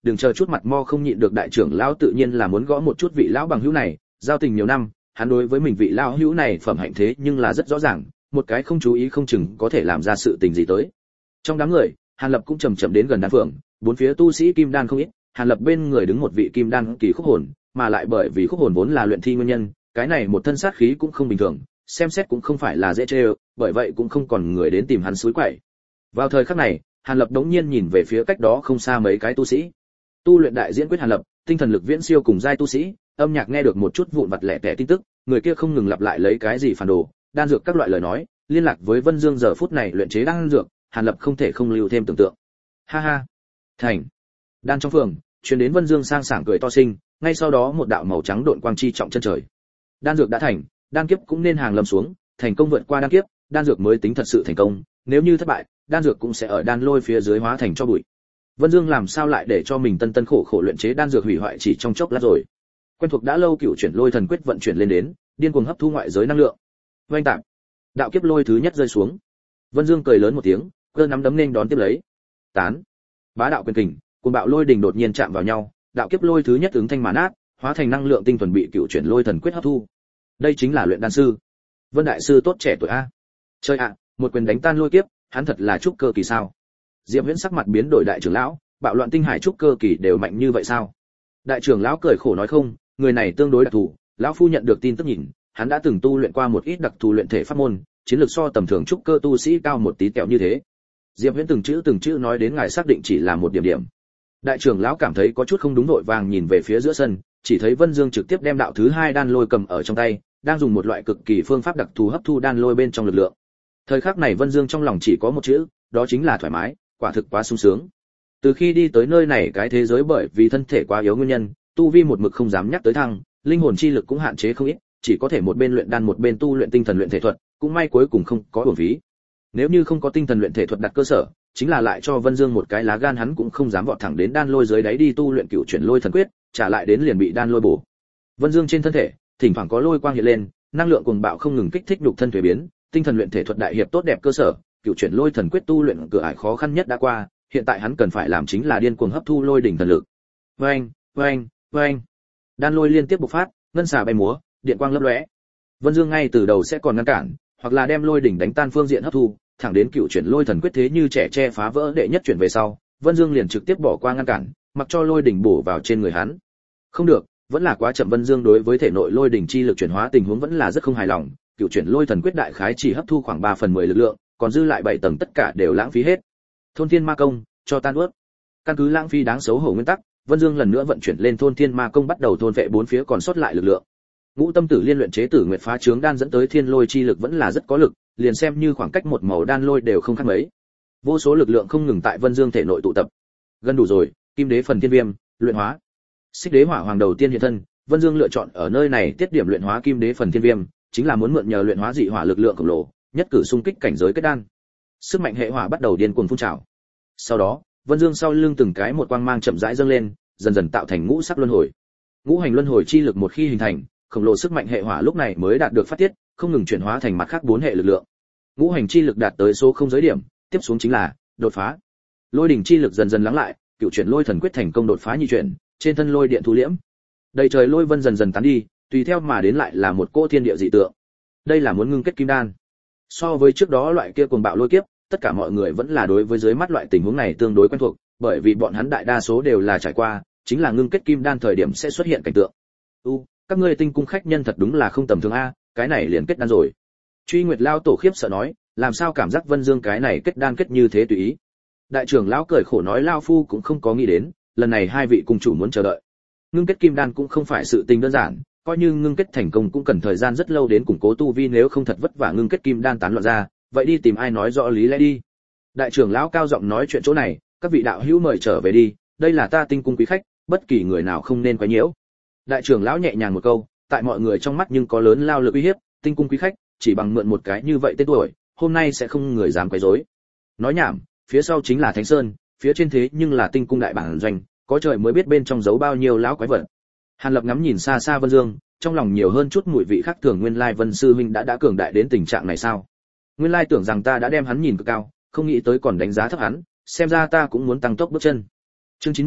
đừng chờ chút mặt mo không nhịn được, đại trưởng lão tự nhiên là muốn gõ một chút vị lão bằng hữu này, giao tình nhiều năm, hắn đối với mình vị lão hữu này phẩm hạnh thế nhưng là rất rõ ràng, một cái không chú ý không chừng có thể làm ra sự tình gì tới. Trong đám người, Hàn Lập cũng chậm chậm đến gần đan phượng, bốn phía tu sĩ kim đan không ít, Hàn Lập bên người đứng một vị kim đan kỳ khúc hồn, mà lại bởi vì khúc hồn vốn là luyện thi nguyên nhân, cái này một thân sát khí cũng không bình thường, xem xét cũng không phải là dễ chơi, bởi vậy cũng không còn người đến tìm hắn suối quậy. Vào thời khắc này, Hàn Lập đống nhiên nhìn về phía cách đó không xa mấy cái tu sĩ. Tu luyện đại diễn quyết Hàn Lập, tinh thần lực viễn siêu cùng giai tu sĩ, âm nhạc nghe được một chút vụn vặt lẻ tẻ tin tức, người kia không ngừng lặp lại lấy cái gì phản đồ, đan dược các loại lời nói, liên lạc với Vân Dương giờ phút này luyện chế đan dược, Hàn Lập không thể không lưu thêm tưởng tượng. Ha ha. Thành. Đan trong phường, truyền đến Vân Dương sang sảng cười to sinh, ngay sau đó một đạo màu trắng độn quang chi trọng chân trời. Đan dược đã thành, đan kiếp cũng nên hàng lâm xuống, thành công vượt qua đan kiếp, đan dược mới tính thật sự thành công, nếu như thất bại, đan dược cũng sẽ ở đan lôi phía dưới hóa thành cho bụi. Vân Dương làm sao lại để cho mình tân tân khổ khổ luyện chế đan dược hủy hoại chỉ trong chốc lát rồi. Quen thuộc đã lâu cựu chuyển lôi thần quyết vận chuyển lên đến, điên cuồng hấp thu ngoại giới năng lượng. Oanh tạm, đạo kiếp lôi thứ nhất rơi xuống. Vân Dương cười lớn một tiếng, giơ nắm đấm nên đón tiếp lấy. Tán. Bá đạo quyền kình, cuồng bạo lôi đỉnh đột nhiên chạm vào nhau, đạo kiếp lôi thứ nhất ứng thanh mà nát, hóa thành năng lượng tinh thuần bị cựu chuyển lôi thần quyết hấp thu. Đây chính là luyện đan sư. Vân đại sư tốt trẻ tuổi a. Chơi ạ, một quyền đánh tan lôi kiếp, hắn thật là trúc cơ kỳ sao? Diệp Viễn sắc mặt biến đổi, đại trưởng lão, bạo loạn tinh hải trúc cơ kỳ đều mạnh như vậy sao? Đại trưởng lão cười khổ nói không, người này tương đối đặc thù, lão phu nhận được tin tức nhìn, hắn đã từng tu luyện qua một ít đặc thù luyện thể pháp môn, chiến lược so tầm thường trúc cơ tu sĩ cao một tí tẹo như thế. Diệp Viễn từng chữ nói đến ngài xác định chỉ là một điểm. Đại trưởng lão cảm thấy có chút không đúng, vội vàng nhìn về phía giữa sân, chỉ thấy Vân Dương trực tiếp đem đạo thứ hai đan lôi cầm ở trong tay, đang dùng một loại cực kỳ phương pháp đặc thù hấp thu đan lôi bên trong lực lượng. Thời khắc này Vân Dương trong lòng chỉ có một chữ, đó chính là thoải mái, quả thực quá sung sướng. Từ khi đi tới nơi này cái thế giới bởi vì thân thể quá yếu nguyên nhân, tu vi một mực không dám nhắc tới thăng, linh hồn chi lực cũng hạn chế không ít, chỉ có thể một bên luyện đan một bên tu luyện tinh thần luyện thể thuật, cũng may cuối cùng không có uổng phí. Nếu như không có tinh thần luyện thể thuật đặt cơ sở, chính là lại cho Vân Dương một cái lá gan hắn cũng không dám vọt thẳng đến đan lôi dưới đáy đi tu luyện cựu chuyển lôi thần quyết, trả lại đến liền bị đan lôi bổ. Vân Dương trên thân thể, thỉnh thoảng có lôi quang hiện lên, năng lượng cuồng bạo không ngừng kích thích nhục thân thuế biến, tinh thần luyện thể thuật đại hiệp tốt đẹp cơ sở, cựu chuyển lôi thần quyết tu luyện cửa ải khó khăn nhất đã qua, hiện tại hắn cần phải làm chính là điên cuồng hấp thu lôi đỉnh thần lực. Oeng, oeng, oeng. Đan lôi liên tiếp bộc phát, ngân xà bay múa, điện quang lấp lóe. Vân Dương ngay từ đầu sẽ còn ngăn cản, hoặc là đem lôi đỉnh đánh tan phương diện hấp thu, thẳng đến cựu chuyển lôi thần quyết thế như trẻ tre phá vỡ đệ nhất chuyển về sau, Vân Dương liền trực tiếp bỏ qua ngăn cản, mặc cho lôi đỉnh bổ vào trên người hắn. Không được, vẫn là quá chậm. Vân Dương đối với thể nội lôi đỉnh chi lực chuyển hóa tình huống vẫn là rất không hài lòng, cựu chuyển lôi thần quyết đại khái chỉ hấp thu khoảng 3/10 lực lượng, còn dư lại 7 tầng tất cả đều lãng phí hết. Thôn Thiên Ma Công, cho tan ướt. Căn cứ lãng phí đáng xấu hổ nguyên tắc, Vân Dương lần nữa vận chuyển lên Thôn Thiên Ma Công, bắt đầu thôn vệ bốn phía còn sót lại lực lượng. Ngũ Tâm Tử Liên luyện chế Tử Nguyệt Phá Trướng đan dẫn tới thiên lôi chi lực vẫn là rất có lực, liền xem như khoảng cách một màu đan lôi đều không khác mấy. Vô số lực lượng không ngừng tại Vân Dương thể nội tụ tập. Gần đủ rồi, Kim Đế Phần Thiên Viêm, luyện hóa. Xích Đế Hỏa Hoàng đầu tiên hiện thân, Vân Dương lựa chọn ở nơi này tiết điểm luyện hóa Kim Đế Phần Thiên Viêm, chính là muốn mượn nhờ luyện hóa dị hỏa lực lượng khổng lồ, nhất cử xung kích cảnh giới kết đan. Sức mạnh hệ hỏa bắt đầu điên cuồng phun trào. Sau đó, Vân Dương sau lưng từng cái một quang mang chậm rãi dâng lên, dần dần tạo thành ngũ sắc luân hồi. Ngũ hành luân hồi chi lực một khi hình thành, khổng lồ sức mạnh hệ hỏa lúc này mới đạt được phát tiết, không ngừng chuyển hóa thành mặt khác 4 hệ lực lượng. Ngũ hành chi lực đạt tới số không giới điểm, tiếp xuống chính là đột phá. Lôi đỉnh chi lực dần dần lắng lại, cựu chuyển lôi thần quyết thành công đột phá nhị chuyển, trên thân lôi điện thu liễm. Đầy trời lôi vân dần dần tán đi, tùy theo mà đến lại là một cỗ thiên địa dị tượng. Đây là muốn ngưng kết kim đan. So với trước đó loại kia cuồng bạo lôi kiếp, tất cả mọi người vẫn là đối với dưới mắt loại tình huống này tương đối quen thuộc, bởi vì bọn hắn đại đa số đều là trải qua, chính là ngưng kết kim đan thời điểm sẽ xuất hiện cảnh tượng. Các ngươi Tinh cung khách nhân thật đúng là không tầm thường a, cái này liền kết đan rồi. Truy Nguyệt lao tổ khiếp sợ nói, làm sao cảm giác Vân Dương cái này kết đan kết như thế tùy ý. Đại trưởng lão cười khổ nói, lao phu cũng không có nghĩ đến, lần này hai vị cung chủ muốn chờ đợi. Ngưng kết kim đan cũng không phải sự tình đơn giản, coi như ngưng kết thành công cũng cần thời gian rất lâu đến củng cố tu vi, nếu không thật vất vả ngưng kết kim đan tán loạn ra, vậy đi tìm ai nói rõ lý lẽ đi. Đại trưởng lão cao giọng nói, chuyện chỗ này, các vị đạo hữu mời trở về đi, đây là ta Tinh cung quý khách, bất kỳ người nào không nên quấy nhiễu. Đại trưởng lão nhẹ nhàng một câu, tại mọi người trong mắt nhưng có lớn lao lực uy hiếp, Tinh cung quý khách, chỉ bằng mượn một cái như vậy tên tuổi, hôm nay sẽ không người dám quấy rối. Nói nhảm, phía sau chính là Thánh Sơn, phía trên thế nhưng là Tinh cung đại bản doanh, có trời mới biết bên trong giấu bao nhiêu lão quái vật. Hàn Lập ngắm nhìn xa xa Vân Dương, trong lòng nhiều hơn chút mùi vị khác thường, nguyên lai Vân sư huynh đã cường đại đến tình trạng này sao? Nguyên lai tưởng rằng ta đã đem hắn nhìn cực cao, không nghĩ tới còn đánh giá thấp hắn, xem ra ta cũng muốn tăng tốc bước chân. Chương 90,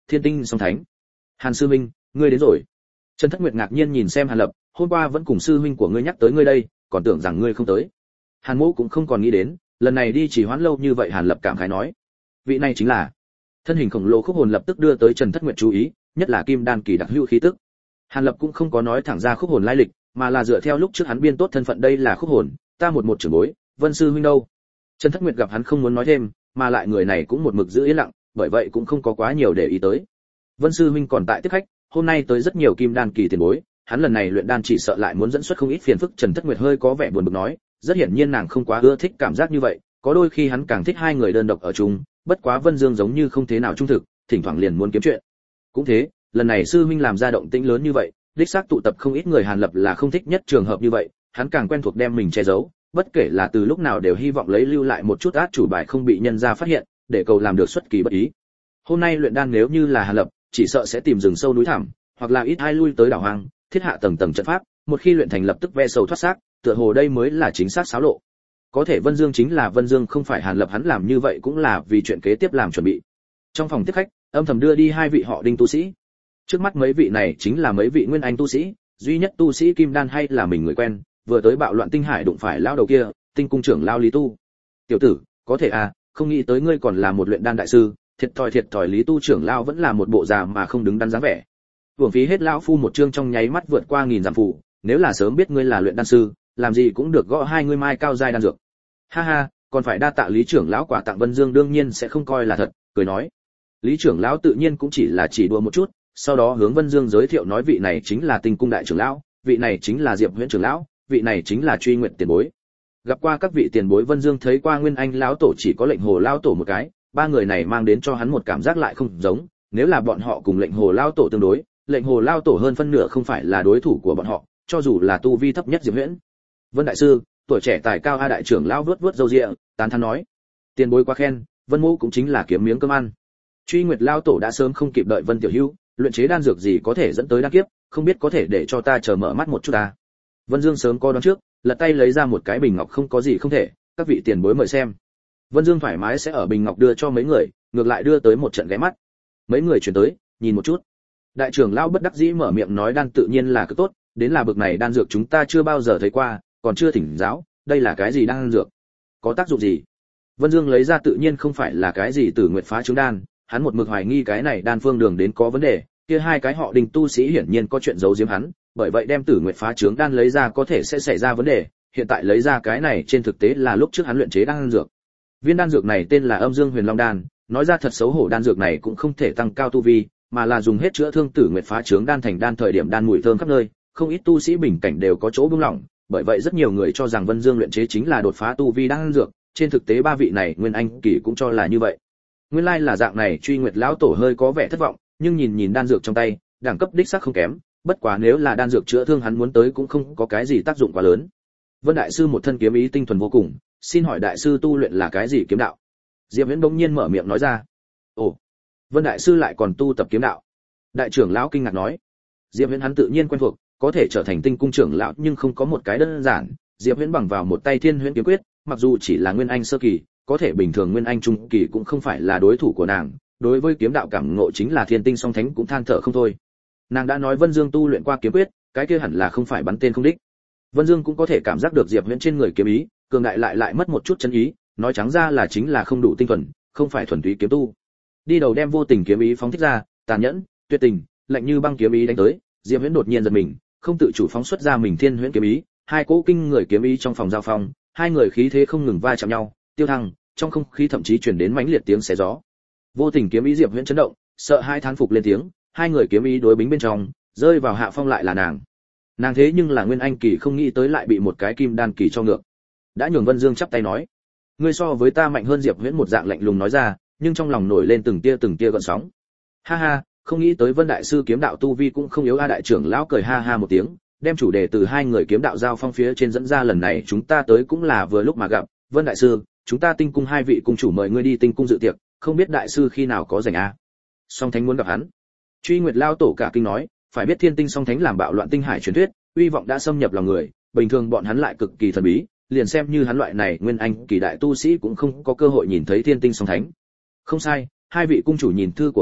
Thiên Tinh Song Thánh. Hàn sư huynh, ngươi đến rồi. Trần Thất Nguyệt ngạc nhiên nhìn xem Hàn Lập, hôm qua vẫn cùng sư huynh của ngươi nhắc tới ngươi đây, còn tưởng rằng ngươi không tới. Hàn Mỗ cũng không còn nghĩ đến, lần này đi chỉ hoãn lâu như vậy. Hàn Lập cảm khái nói, vị này chính là. Thân hình khổng lồ Khúc Hồn lập tức đưa tới Trần Thất Nguyệt chú ý, nhất là kim đan kỳ đặc hữu khí tức. Hàn Lập cũng không có nói thẳng ra Khúc Hồn lai lịch, mà là dựa theo lúc trước hắn biên tốt thân phận, đây là Khúc Hồn, ta một trưởng bối, Vân sư huynh đâu. Trần Thất Nguyệt gặp hắn không muốn nói thêm, mà lại người này cũng một mực giữ yên lặng, bởi vậy cũng không có quá nhiều để ý tới. Vân sư huynh còn tại tiếp khách, hôm nay tới rất nhiều kim đan kỳ tiền bối, hắn lần này luyện đan chỉ sợ lại muốn dẫn xuất không ít phiền phức. Trần Thất Nguyệt hơi có vẻ buồn bực nói, rất hiển nhiên nàng không quá ưa thích cảm giác như vậy, có đôi khi hắn càng thích hai người đơn độc ở chung, bất quá Vân Dương giống như không thế nào trung thực, thỉnh thoảng liền muốn kiếm chuyện. Cũng thế, lần này sư huynh làm ra động tĩnh lớn như vậy, đích xác tụ tập không ít người. Hàn Lập là không thích nhất trường hợp như vậy, hắn càng quen thuộc đem mình che giấu, bất kể là từ lúc nào đều hy vọng lấy lưu lại một chút át chủ bài không bị nhân gia phát hiện, để cầu làm được xuất kỳ bất ý. Hôm nay luyện đan nếu như là Hàn Lập, chỉ sợ sẽ tìm rừng sâu núi thẳm, hoặc là ít ai lui tới đảo hoang, thiết hạ tầng tầng trận pháp, một khi luyện thành lập tức ve sầu thoát xác, tựa hồ đây mới là chính xác xáo lộ. Có thể Vân Dương chính là Vân Dương, không phải Hàn Lập, hắn làm như vậy cũng là vì chuyện kế tiếp làm chuẩn bị. Trong phòng tiếp khách, âm thầm đưa đi hai vị họ Đinh tu sĩ. Trước mắt mấy vị này chính là mấy vị nguyên anh tu sĩ, duy nhất tu sĩ kim đan hay là mình người quen, vừa tới bạo loạn tinh hải đụng phải lao đầu kia, Tinh cung trưởng lao Lý Tu. Tiểu tử, có thể à, không nghĩ tới ngươi còn là một luyện đan đại sư, thiệt thòi. Lý Tu trưởng lao vẫn là một bộ già mà không đứng đắn dáng vẻ. Uổng phí hết lão phu một chương trong nháy mắt vượt qua 1000 dặm phủ, nếu là sớm biết ngươi là luyện đan sư, làm gì cũng được gõ hai ngươi mai cao giai đan dược. Ha ha, còn phải đa tạ Lý trưởng lão quà tặng. Vân Dương đương nhiên sẽ không coi là thật, cười nói. Lý trưởng lão tự nhiên cũng chỉ là chỉ đùa một chút, sau đó hướng Vân Dương giới thiệu nói vị này chính là Tinh cung đại trưởng lão, vị này chính là Diệp Huyễn trưởng lão, vị này chính là Truy Nguyệt tiền bối. Gặp qua các vị tiền bối. Vân Dương thấy qua Nguyên Anh lão tổ chỉ có Lệnh Hồ lão tổ một cái, ba người này mang đến cho hắn một cảm giác lại không giống, nếu là bọn họ cùng Lệnh Hồ lão tổ tương đối, Lệnh Hồ lão tổ hơn phân nửa không phải là đối thủ của bọn họ, cho dù là tu vi thấp nhất Diệp Huyễn. Vân đại sư, tuổi trẻ tài cao. A đại trưởng lão vuốt râu ria, tán thán nói, tiền bối quá khen, Vân mô cũng chính là kiếm miếng cơm ăn. Truy Nguyệt lão tổ đã sớm không kịp đợi Vân tiểu hữu, luyện chế đan dược gì có thể dẫn tới đan kiếp, không biết có thể để cho ta chờ mở mắt một chút ta. Vân Dương sớm có đoán trước, lật tay lấy ra một cái bình ngọc, không có gì không thể, các vị tiền bối mời xem. Vân Dương thoải mái sẽ ở bình ngọc đưa cho mấy người, ngược lại đưa tới một trận ghé mắt. Mấy người chuyển tới, nhìn một chút. Đại trưởng lão bất đắc dĩ mở miệng nói, đan tự nhiên là cực tốt, đến là bực này đan dược chúng ta chưa bao giờ thấy qua, còn chưa thỉnh giáo, đây là cái gì đan dược? Có tác dụng gì? Vân Dương lấy ra tự nhiên không phải là cái gì Tử Nguyệt phá trứng đan, hắn một mực hoài nghi cái này đan phương đường đến có vấn đề, kia hai cái họ Đinh tu sĩ hiển nhiên có chuyện giấu giếm hắn, bởi vậy đem Tử Nguyệt phá trứng đan lấy ra có thể sẽ xảy ra vấn đề, hiện tại lấy ra cái này trên thực tế là lúc trước hắn luyện chế đan dược. Viên đan dược này tên là Âm Dương Huyền Long đan, nói ra thật xấu hổ, đan dược này cũng không thể tăng cao tu vi, mà là dùng hết chữa thương Tử Nguyệt phá trứng đan thành đan thời điểm đan mùi thơm khắp nơi, không ít tu sĩ bình cảnh đều có chỗ buông lỏng, bởi vậy rất nhiều người cho rằng Vân Dương luyện chế chính là đột phá tu vi đan dược, trên thực tế ba vị này Nguyên Anh kỳ cũng cho là như vậy. Nguyên lai là dạng này. Truy Nguyệt lão tổ hơi có vẻ thất vọng, nhưng nhìn đan dược trong tay, đẳng cấp đích xác không kém, bất quá nếu là đan dược chữa thương hắn muốn tới cũng không có cái gì tác dụng quá lớn. Vân đại sư một thân kiếm ý tinh thuần vô cùng, xin hỏi đại sư tu luyện là cái gì kiếm đạo? Diệp Viễn bỗng nhiên mở miệng nói ra. Ồ, Vân đại sư lại còn tu tập kiếm đạo? Đại trưởng lão kinh ngạc nói. Diệp Viễn hắn tự nhiên quen thuộc, có thể trở thành Tinh cung trưởng lão nhưng không có một cái đơn giản. Diệp Viễn bằng vào một tay Thiên Huyễn kiếm quyết, mặc dù chỉ là Nguyên Anh sơ kỳ, có thể bình thường Nguyên Anh trung kỳ cũng không phải là đối thủ của nàng. Đối với kiếm đạo cảm ngộ chính là Thiên Tinh Song Thánh cũng than thở không thôi. Nàng đã nói Vân Dương tu luyện qua kiếm quyết, cái kia hẳn là không phải bắn tên không đích. Vân Dương cũng có thể cảm giác được Diệp Viễn trên người kiếm ý, cường đại lại mất một chút chân ý, nói trắng ra là chính là không đủ tinh thuần, không phải thuần túy kiếm tu. Đi đầu đem vô tình kiếm ý phóng thích ra, tàn nhẫn, tuyệt tình, lạnh như băng kiếm ý đánh tới, Diệp Viễn đột nhiên giật mình, không tự chủ phóng xuất ra mình Thiên Huyễn kiếm ý, hai cỗ kinh người kiếm ý trong phòng giao phong, hai người khí thế không ngừng va chạm nhau, tiêu thăng, trong không khí thậm chí truyền đến mãnh liệt tiếng xé gió. Vô tình kiếm ý Diệp Viễn chấn động, sợ hai thán phục lên tiếng, hai người kiếm ý đối bính bên trong, rơi vào hạ phong lại là nàng. Nàng thế nhưng là Nguyên Anh kỳ, không nghĩ tới lại bị một cái Kim Đan kỳ cho ngược. Đã nhường Vân Dương chắp tay nói, ngươi so với ta mạnh hơn. Diệp Viễn một dạng lạnh lùng nói ra, nhưng trong lòng nổi lên từng tia gợn sóng. Ha ha, không nghĩ tới Vân đại sư kiếm đạo tu vi cũng không yếu. A đại trưởng lão cười ha ha một tiếng, đem chủ đề từ hai người kiếm đạo giao phong phía trên dẫn ra. Lần này chúng ta tới cũng là vừa lúc mà gặp. Vân đại sư, chúng ta Tinh cung hai vị cung chủ mời ngươi đi Tinh cung dự tiệc, không biết đại sư khi nào có rảnh a? Song Thánh muốn gặp hắn. Truy Nguyệt lao tổ cả kinh nói, phải biết Thiên Tinh Song Thánh làm bạo loạn tinh hải truyền thuyết, uy vọng đã xâm nhập lòng người, bình thường bọn hắn lại cực kỳ thần bí, liền xem như hắn loại này Nguyên Anh kỳ đại tu sĩ cũng không có cơ hội nhìn thấy Thiên Tinh Song Thánh. Không sai, hai vị cung chủ nhìn thư của ngươi,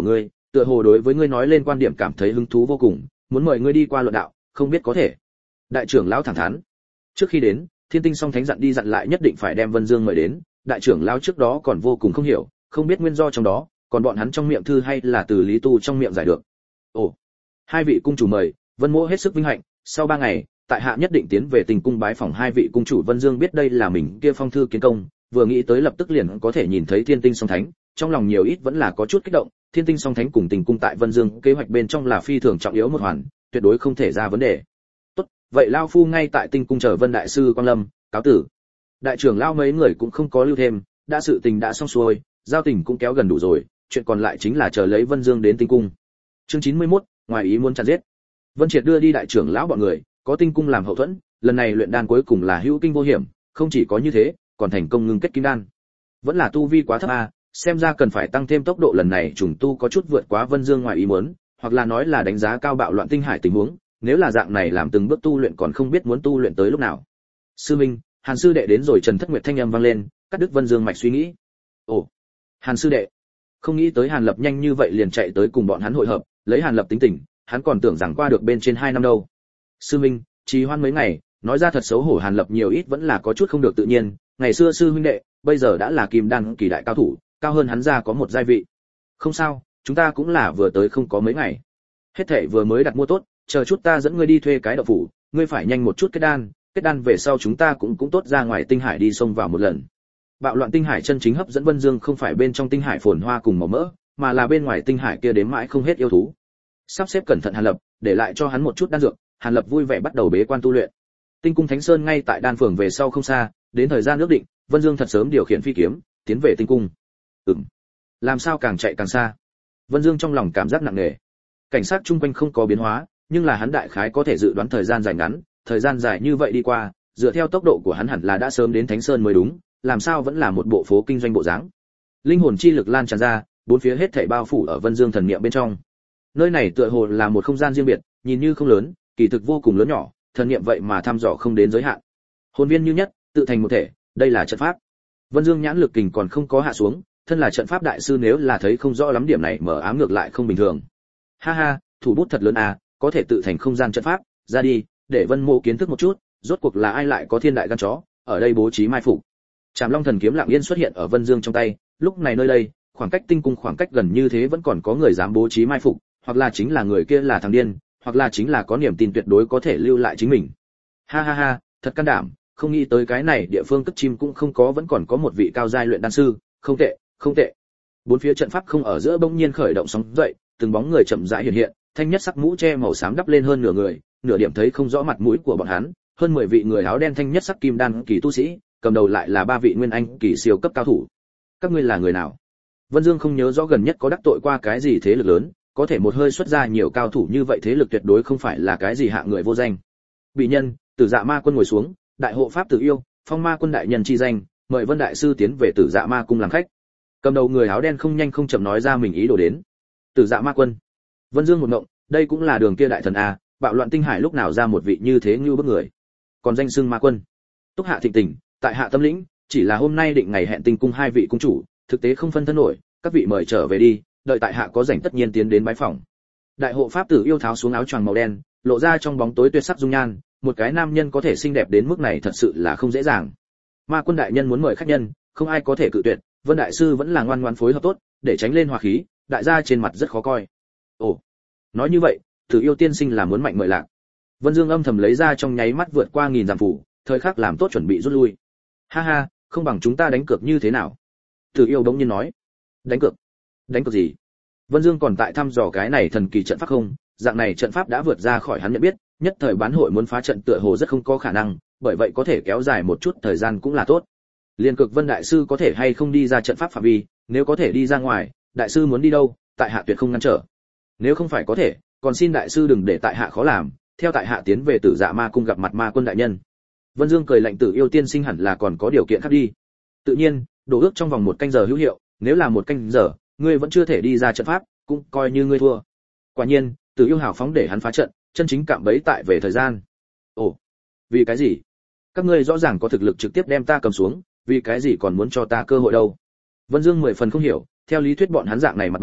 tựa hồ đối với ngươi nói lên quan điểm cảm thấy hứng thú vô cùng, muốn mời ngươi đi qua luận đạo, không biết có thể. Đại trưởng lão thẳng thắn. Trước khi đến, Thiên Tinh Song Thánh dặn đi dặn lại nhất định phải đem Vân Dương mời đến, đại trưởng lão trước đó còn vô cùng không hiểu, không biết nguyên do trong đó, còn bọn hắn trong miệng thư hay là từ Lý Tu trong miệng giải được. Ồ, hai vị cung chủ mời, Vân Mỗ hết sức vinh hạnh, sau 3 ngày, tại hạ nhất định tiến về Tình cung bái phỏng hai vị cung chủ. Vân Dương biết đây là mình kia phong thư kiến công, vừa nghĩ tới lập tức liền có thể nhìn thấy Thiên Tinh Song Thánh, trong lòng nhiều ít vẫn là có chút kích động. Thiên Tinh Song Thánh cùng Tình cung tại Vân Dương kế hoạch bên trong là phi thường trọng yếu một hoàn, tuyệt đối không thể ra vấn đề. Tốt, vậy lão phu ngay tại Tinh cung chờ Vân đại sư quang lâm, cáo tử. Đại trưởng lão mấy người cũng không có lưu thêm, đã sự tình đã xong xuôi, giao tình cũng kéo gần đủ rồi, chuyện còn lại chính là chờ lấy Vân Dương đến Tinh cung. Chương 91, ngoài ý muốn chặn giết. Vân Triệt đưa đi đại trưởng lão bọn người, có Tinh cung làm hậu thuẫn, lần này luyện đan cuối cùng là hữu kinh vô hiểm, không chỉ có như thế, còn thành công ngưng kết kim đan. Vẫn là tu vi quá thấp a, xem ra cần phải tăng thêm tốc độ, lần này trùng tu có chút vượt quá Vân Dương ngoài ý muốn, hoặc là nói là đánh giá cao bạo loạn tinh hải tình huống, nếu là dạng này làm từng bước tu luyện còn không biết muốn tu luyện tới lúc nào. Sư Minh, Hàn sư đệ đến rồi. Trần Thất Nguyệt thanh âm vang lên, cắt đứt Vân Dương mạch suy nghĩ. Ồ, Hàn sư đệ. Không nghĩ tới Hàn Lập nhanh như vậy liền chạy tới cùng bọn hắn hội hợp, lấy Hàn Lập tính tình, hắn còn tưởng rằng qua được bên trên 2 năm đâu. Sư Minh, trì hoãn mấy ngày, nói ra thật xấu hổ. Hàn Lập nhiều ít vẫn là có chút không được tự nhiên, ngày xưa sư huynh đệ, bây giờ đã là kim đan kỳ đại cao thủ, cao hơn hắn ra có một giai vị. Không sao, chúng ta cũng là vừa tới không có mấy ngày. Hết thảy vừa mới đặt mua tốt, chờ chút ta dẫn ngươi đi thuê cái đậu phủ, ngươi phải nhanh một chút kết đan về sau chúng ta cũng tốt ra ngoài tinh hải đi xông vào một lần. Bạo loạn tinh hải chân chính hấp dẫn Vân Dương không phải bên trong tinh hải phồn hoa cùng màu mỡ, mà là bên ngoài tinh hải kia đến mãi không hết yêu thú. Sắp xếp cẩn thận Hàn Lập, để lại cho hắn một chút đan dược, Hàn Lập vui vẻ bắt đầu bế quan tu luyện. Tinh cung Thánh Sơn ngay tại đan phường về sau không xa, đến thời gian ước định, Vân Dương thật sớm điều khiển phi kiếm, tiến về tinh cung. Làm sao càng chạy càng xa? Vân Dương trong lòng cảm giác nặng nề. Cảnh sát chung quanh không có biến hóa, nhưng là hắn đại khái có thể dự đoán thời gian dài ngắn, thời gian dài như vậy đi qua, dựa theo tốc độ của hắn hẳn là đã sớm đến Thánh Sơn mới đúng, làm sao vẫn là một bộ phố kinh doanh bộ dáng. Linh hồn chi lực lan tràn ra, bốn phía hết thảy bao phủ ở Vân Dương thần niệm bên trong. Nơi này tựa hồ là một không gian riêng biệt, nhìn như không lớn, kỳ thực vô cùng lớn nhỏ, thần niệm vậy mà thăm dò không đến giới hạn. Hồn viên như nhất, tự thành một thể, đây là trận pháp. Vân Dương nhãn lực kình còn không có hạ xuống, thân là trận pháp đại sư nếu là thấy không rõ lắm điểm này mở ám ngược lại không bình thường. Ha ha, thủ bút thật lớn à, có thể tự thành không gian trận pháp, ra đi, để Vân Mộ kiến thức một chút, rốt cuộc là ai lại có thiên đại gan chó, ở đây bố trí mai phục. Trảm Long thần kiếm lặng yên xuất hiện ở Vân Dương trong tay, lúc này nơi đây, khoảng cách tinh cung khoảng cách gần như thế vẫn còn có người dám bố trí mai phục, hoặc là chính là người kia là thằng điên, hoặc là chính là có niềm tin tuyệt đối có thể lưu lại chính mình. Ha ha ha, thật can đảm, không nghĩ tới cái này địa phương cất chim cũng không có, vẫn còn có một vị cao giai luyện đan sư, không tệ, không tệ. Bốn phía trận pháp không ở giữa bỗng nhiên khởi động sóng dậy, từng bóng người chậm rãi hiện hiện, thanh nhất sắc mũ che màu xám đắp lên hơn nửa người, nửa điểm thấy không rõ mặt mũi của bọn hắn, hơn 10 vị người áo đen thanh nhất sắc kim đan kỳ tu sĩ, cầm đầu lại là 3 vị nguyên anh kỳ siêu cấp cao thủ. Các ngươi là người nào? Vân Dương không nhớ rõ gần nhất có đắc tội qua cái gì thế lực lớn, có thể một hơi xuất ra nhiều cao thủ như vậy thế lực tuyệt đối không phải là cái gì hạ người vô danh. Bị nhân, Tử Dạ Ma Quân ngồi xuống, đại hộ pháp Tử Yêu, Phong Ma Quân đại nhân chi danh, mời Vân đại sư tiến về Tử Dạ Ma cung làm khách. Cầm đầu người áo đen không nhanh không chậm nói ra mình ý đồ đến. Tử Dạ Ma Quân. Vân Dương một ngộng, đây cũng là đường kia đại thần a, bạo loạn tinh hải lúc nào ra một vị như thế như bức người. Còn danh xưng Ma Quân. Túc hạ thịnh tình, tại hạ tâm lĩnh, chỉ là hôm nay định ngày hẹn tinh cung 2 vị cung chủ, thực tế không phân thân nổi, các vị mời trở về đi, đợi tại hạ có rảnh tất nhiên tiến đến bái phỏng. Đại hộ pháp Tử Yêu tháo xuống áo choàng màu đen, lộ ra trong bóng tối tuyệt sắc dung nhan, một cái nam nhân có thể xinh đẹp đến mức này thật sự là không dễ dàng. Ma Quân đại nhân muốn mời khách nhân, không ai có thể cự tuyệt, Vân đại sư vẫn là ngoan ngoãn phối hợp tốt, để tránh lên hòa khí, đại gia trên mặt rất khó coi. Ồ, nói như vậy, Tử Yêu tiên sinh là muốn mạnh mời lạc. Vân Dương âm thầm lấy ra trong nháy mắt vượt qua 1000 dặm phủ, thời khắc làm tốt chuẩn bị rút lui. Ha ha, không bằng chúng ta đánh cược như thế nào? Tử Yêu bỗng nhiên nói. Đánh cược? Đánh cược gì? Vân Dương còn tại thăm dò cái này thần kỳ trận pháp không, dạng này trận pháp đã vượt ra khỏi hắn nhận biết, nhất thời bán hội muốn phá trận tựa hồ rất không có khả năng, bởi vậy có thể kéo dài một chút thời gian cũng là tốt. Liên cực Vân đại sư có thể hay không đi ra trận pháp phạm vi, nếu có thể đi ra ngoài, đại sư muốn đi đâu, tại hạ tuyệt không ngăn trở. Nếu không phải có thể, còn xin đại sư đừng để tại hạ khó làm, theo tại hạ tiến về Tử Dạ Ma cung gặp mặt Ma Quân đại nhân. Vân Dương cười lạnh, Tử Yêu tiên sinh hẳn là còn có điều kiện khác đi. Tự nhiên, đồ ước trong vòng 1 canh giờ hữu hiệu, nếu là 1 canh giờ, ngươi vẫn chưa thể đi ra trận pháp, cũng coi như ngươi thua. Quả nhiên, Tử Yêu hào phóng để hắn phá trận, chân chính cạm bẫy tại về thời gian. Ồ, vì cái gì? Các ngươi rõ ràng có thực lực trực tiếp đem ta cầm xuống, vì cái gì còn muốn cho ta cơ hội đâu? Vân Dương 10 phần không hiểu, theo lý thuyết bọn hắn dạng này mặt bài,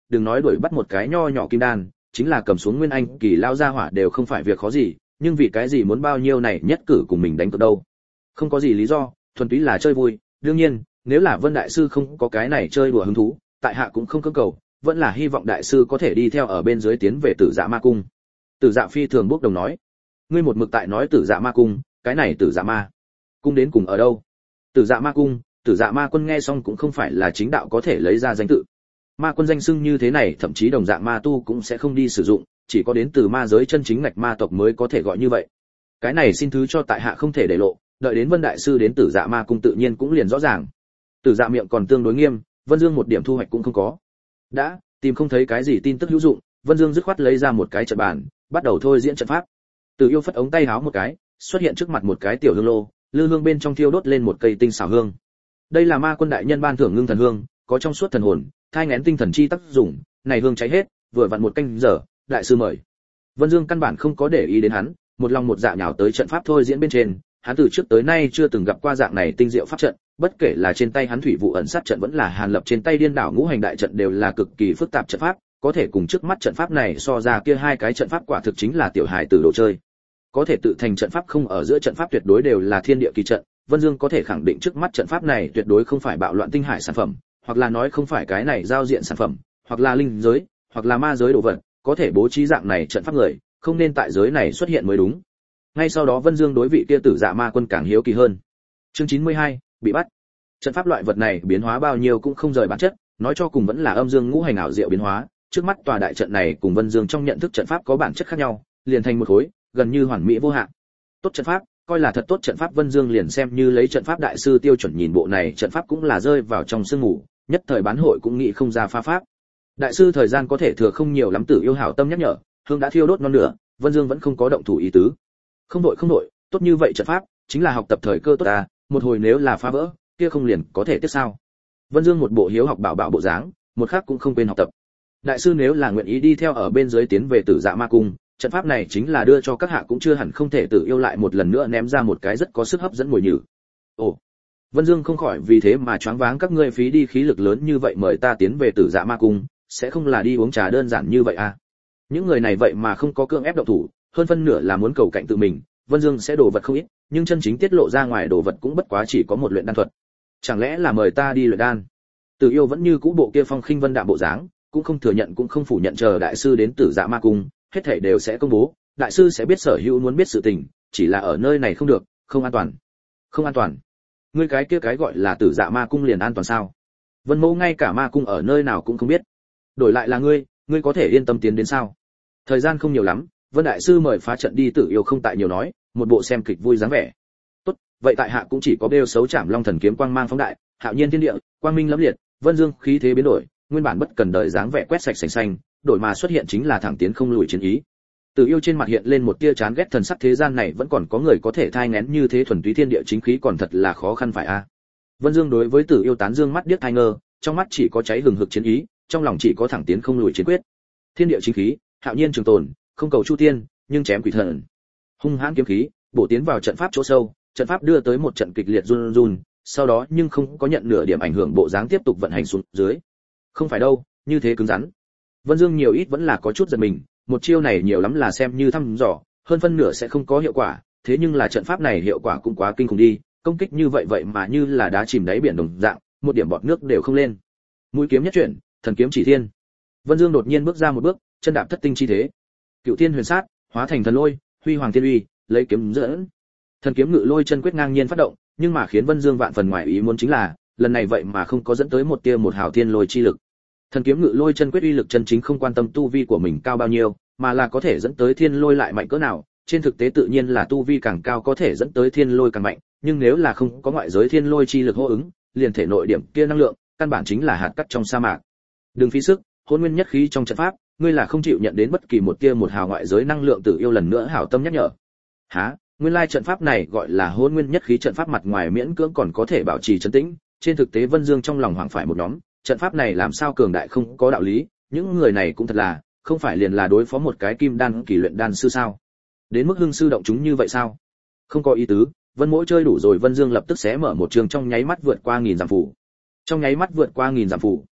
đừng nói đuổi bắt một cái nho nhỏ kim đan, chính là cầm xuống nguyên anh kỳ lao ra hỏa đều không phải việc khó gì, nhưng vì cái gì muốn bao nhiêu này nhất cử cùng mình đánh cược đâu? Không có gì lý do, thuần túy là chơi vui. Đương nhiên, nếu là Vân đại sư không có cái này chơi đùa hứng thú, tại hạ cũng không cưỡng cầu, vẫn là hy vọng đại sư có thể đi theo ở bên dưới tiến về Tử Dạ Ma cung. Tử Dạ phi thường bốc đồng nói, ngươi một mực tại nói Tử Dạ Ma cung, cái này Tử Dạ Ma cung đến cùng ở đâu? Tử Dạ Ma cung, Tử Dạ Ma quân nghe xong cũng không phải là chính đạo có thể lấy ra danh tự. Ma quân danh xưng như thế này, thậm chí đồng dạng ma tu cũng sẽ không đi sử dụng, chỉ có đến từ ma giới chân chính ngạch ma tộc mới có thể gọi như vậy. Cái này xin thứ cho tại hạ không thể để lộ, đợi đến Vân đại sư đến Tử Dạ Ma cung tự nhiên cũng liền rõ ràng. Tử Dạ miệng còn tương đối nghiêm, Vân Dương một điểm thu hoạch cũng không có. Đã tìm không thấy cái gì tin tức hữu dụng, Vân Dương dứt khoát lấy ra một cái trận bàn, bắt đầu thôi diễn trận pháp. Từ Yêu phất ống tay háo một cái, xuất hiện trước mặt một cái tiểu hương lô, lư hương bên trong thiêu đốt lên một cây tinh xảo hương. Đây là Ma quân đại nhân ban thưởng ngưng thần hương, có trong suốt thần hồn, thai nghén tinh thần chi tác dụng, này hương cháy hết, vừa vặn một canh giờ, đại sư mời. Vân Dương căn bản không có để ý đến hắn, một lòng một dạ nhào tới trận pháp thôi diễn bên trên, hắn từ trước tới nay chưa từng gặp qua dạng này tinh diệu pháp trận, bất kể là trên tay hắn thủy vụ ẩn sát trận vẫn là Hàn Lập trên tay điên đảo ngũ hành đại trận đều là cực kỳ phức tạp trận pháp, có thể cùng trước mắt trận pháp này so ra kia hai cái trận pháp quả thực chính là tiểu hài tử đồ chơi. Có thể tự thành trận pháp không ở giữa trận pháp tuyệt đối đều là thiên địa kỳ trận, Vân Dương có thể khẳng định trước mắt trận pháp này tuyệt đối không phải bạo loạn tinh hải sản phẩm, hoặc là nói không phải cái này giao diện sản phẩm, hoặc là linh giới, hoặc là ma giới đồ vật, có thể bố trí dạng này trận pháp người, không nên tại giới này xuất hiện mới đúng. Ngay sau đó Vân Dương đối vị kia Tử Dạ Ma quân càng hiếu kỳ hơn. Chương 92, bị bắt. Trận pháp loại vật này biến hóa bao nhiêu cũng không rời bản chất, nói cho cùng vẫn là âm dương ngũ hành ảo diệu biến hóa, trước mắt tòa đại trận này cùng Vân Dương trong nhận thức trận pháp có bản chất khác nhau, liền thành một khối, gần như hoàn mỹ vô hạn. Tốt trận pháp, coi là thật tốt trận pháp, Vân Dương liền xem như lấy trận pháp đại sư tiêu chuẩn nhìn bộ này trận pháp cũng là rơi vào trong sương ngủ, nhất thời bán hội cũng nghĩ không ra phá pháp. Đại sư thời gian có thể thừa không nhiều lắm, Tử Yêu hảo tâm nhắc nhở, hương đã thiêu đốt non nửa, Vân Dương vẫn không có động thủ ý tứ. Không đội, tốt như vậy trận pháp, chính là học tập thời cơ tốt à, một hồi nếu là phá vỡ, kia không liền có thể tiếp sao? Vân Dương một bộ hiếu học bảo bảo bộ dáng, một khắc cũng không quên học tập. Đại sư nếu là nguyện ý đi theo ở bên dưới tiến về Tử Dạ Ma cung, trận pháp này chính là đưa cho các hạ cũng chưa hẳn không thể. Tử Yêu lại một lần nữa ném ra một cái rất có sức hấp dẫn mùi nhử. Ồ, Vân Dương không khỏi vì thế mà choáng váng, các ngươi phí đi khí lực lớn như vậy mời ta tiến về Tử Dạ Ma cung, sẽ không là đi uống trà đơn giản như vậy à? Những người này vậy mà không có cưỡng ép động thủ, hơn phân nửa là muốn cầu cạnh tự mình. Vân Dương sẽ đồ vật không ít, nhưng chân chính tiết lộ ra ngoài đồ vật cũng bất quá chỉ có một luyện đan thuật. Chẳng lẽ là mời ta đi luyện đan? Tử Yêu vẫn như cũ bộ kia phong khinh vân đạm bộ dáng, cũng không thừa nhận cũng không phủ nhận, chờ đại sư đến Tử Dạ Ma cung, hết thảy đều sẽ công bố, đại sư sẽ biết sở hữu muốn biết sự tình, chỉ là ở nơi này không được, không an toàn. Không an toàn? Ngươi cái kia cái gọi là Tử Dạ Ma cung liền an toàn sao? Vân Mẫu ngay cả ma cung ở nơi nào cũng không biết. Đổi lại là ngươi có thể yên tâm tiến đến sao? Thời gian không nhiều lắm, Vân đại sư mời phá trận đi. Tử Yêu không tại nhiều nói, một bộ xem kịch vui dáng vẻ. Tốt, vậy tại hạ cũng chỉ có bêu xấu Trảm Long thần kiếm quang mang phóng đại, hạo nhiên thiên địa, quang minh lẫm liệt. Vân Dương khí thế biến đổi, nguyên bản bất cần đời dáng vẻ quét sạch sành xanh, đổi mà xuất hiện chính là thẳng tiến không lùi chiến ý. Tử Yêu trên mặt hiện lên một tia chán ghét thần sắc, thế gian này vẫn còn có người có thể thai nghén như thế thuần túy thiên địa chính khí, còn thật là khó khăn phải a. Vân Dương đối với Tử Yêu tán dương mắt điếc tai ngơ, trong mắt chỉ có cháy hừng hực chiến ý, trong lòng chỉ có thẳng tiến không lùi chiến quyết. Thiên địa chính khí, hạo nhiên trường tồn, không cầu chu tiên, nhưng chém quỷ thần. Hung hãn kiếm khí, bổ tiến vào trận pháp chỗ sâu, trận pháp đưa tới một trận kịch liệt run run, sau đó nhưng không có nhận nửa điểm ảnh hưởng, bộ dáng tiếp tục vận hành xuống dưới. Không phải đâu, như thế cứng rắn. Vân Dương nhiều ít vẫn là có chút giật mình, một chiêu này nhiều lắm là xem như thăm dò, hơn phân nửa sẽ không có hiệu quả, thế nhưng là trận pháp này hiệu quả cũng quá kinh khủng đi, công kích như vậy vậy mà như là đá chìm đáy biển đồng dạng, một điểm bọt nước đều không lên. Mũi kiếm nhất chuyển, thần kiếm chỉ thiên. Vân Dương đột nhiên bước ra một bước, chân đạp thất tinh chi thế. Cựu Thiên Huyền Sát, hóa thành thần lôi, huy hoàng thiên uy, lấy kiếm dẫn. Thần kiếm ngự lôi chân quyết ngang nhiên phát động, nhưng mà khiến Vân Dương vạn phần ngoài ý muốn chính là, lần này vậy mà không có dẫn tới một tia một hào thiên lôi chi lực. Thần kiếm ngự lôi chân quyết uy lực chân chính không quan tâm tu vi của mình cao bao nhiêu, mà là có thể dẫn tới thiên lôi lại mạnh cỡ nào, trên thực tế tự nhiên là tu vi càng cao có thể dẫn tới thiên lôi càng mạnh, nhưng nếu là không có ngoại giới thiên lôi chi lực hô ứng, liền thể nội điểm kia năng lượng, căn bản chính là hạt cát trong sa mạc. Đừng phí sức, hôn nguyên nhất khí trong trận pháp, ngươi là không chịu nhận đến bất kỳ một tia một hào ngoại giới năng lượng. Tử Yêu lần nữa hảo tâm nhắc nhở. Hả? Nguyên lai trận pháp này gọi là hôn nguyên nhất khí trận pháp, mặt ngoài miễn cưỡng còn có thể bảo trì trấn tĩnh, trên thực tế Vân Dương trong lòng hoảng phải một nhóm, trận pháp này làm sao cường đại không có đạo lý, những người này cũng thật là, không phải liền là đối phó một cái kim đan kỳ luyện đan sư sao? Đến mức hưng sư động chúng như vậy sao? Không có ý tứ, Vân Mỗ chơi đủ rồi. Vân Dương lập tức xé mở một trường trong nháy mắt vượt qua 1000 dặm phủ. Trong nháy mắt vượt qua 1000 dặm phủ.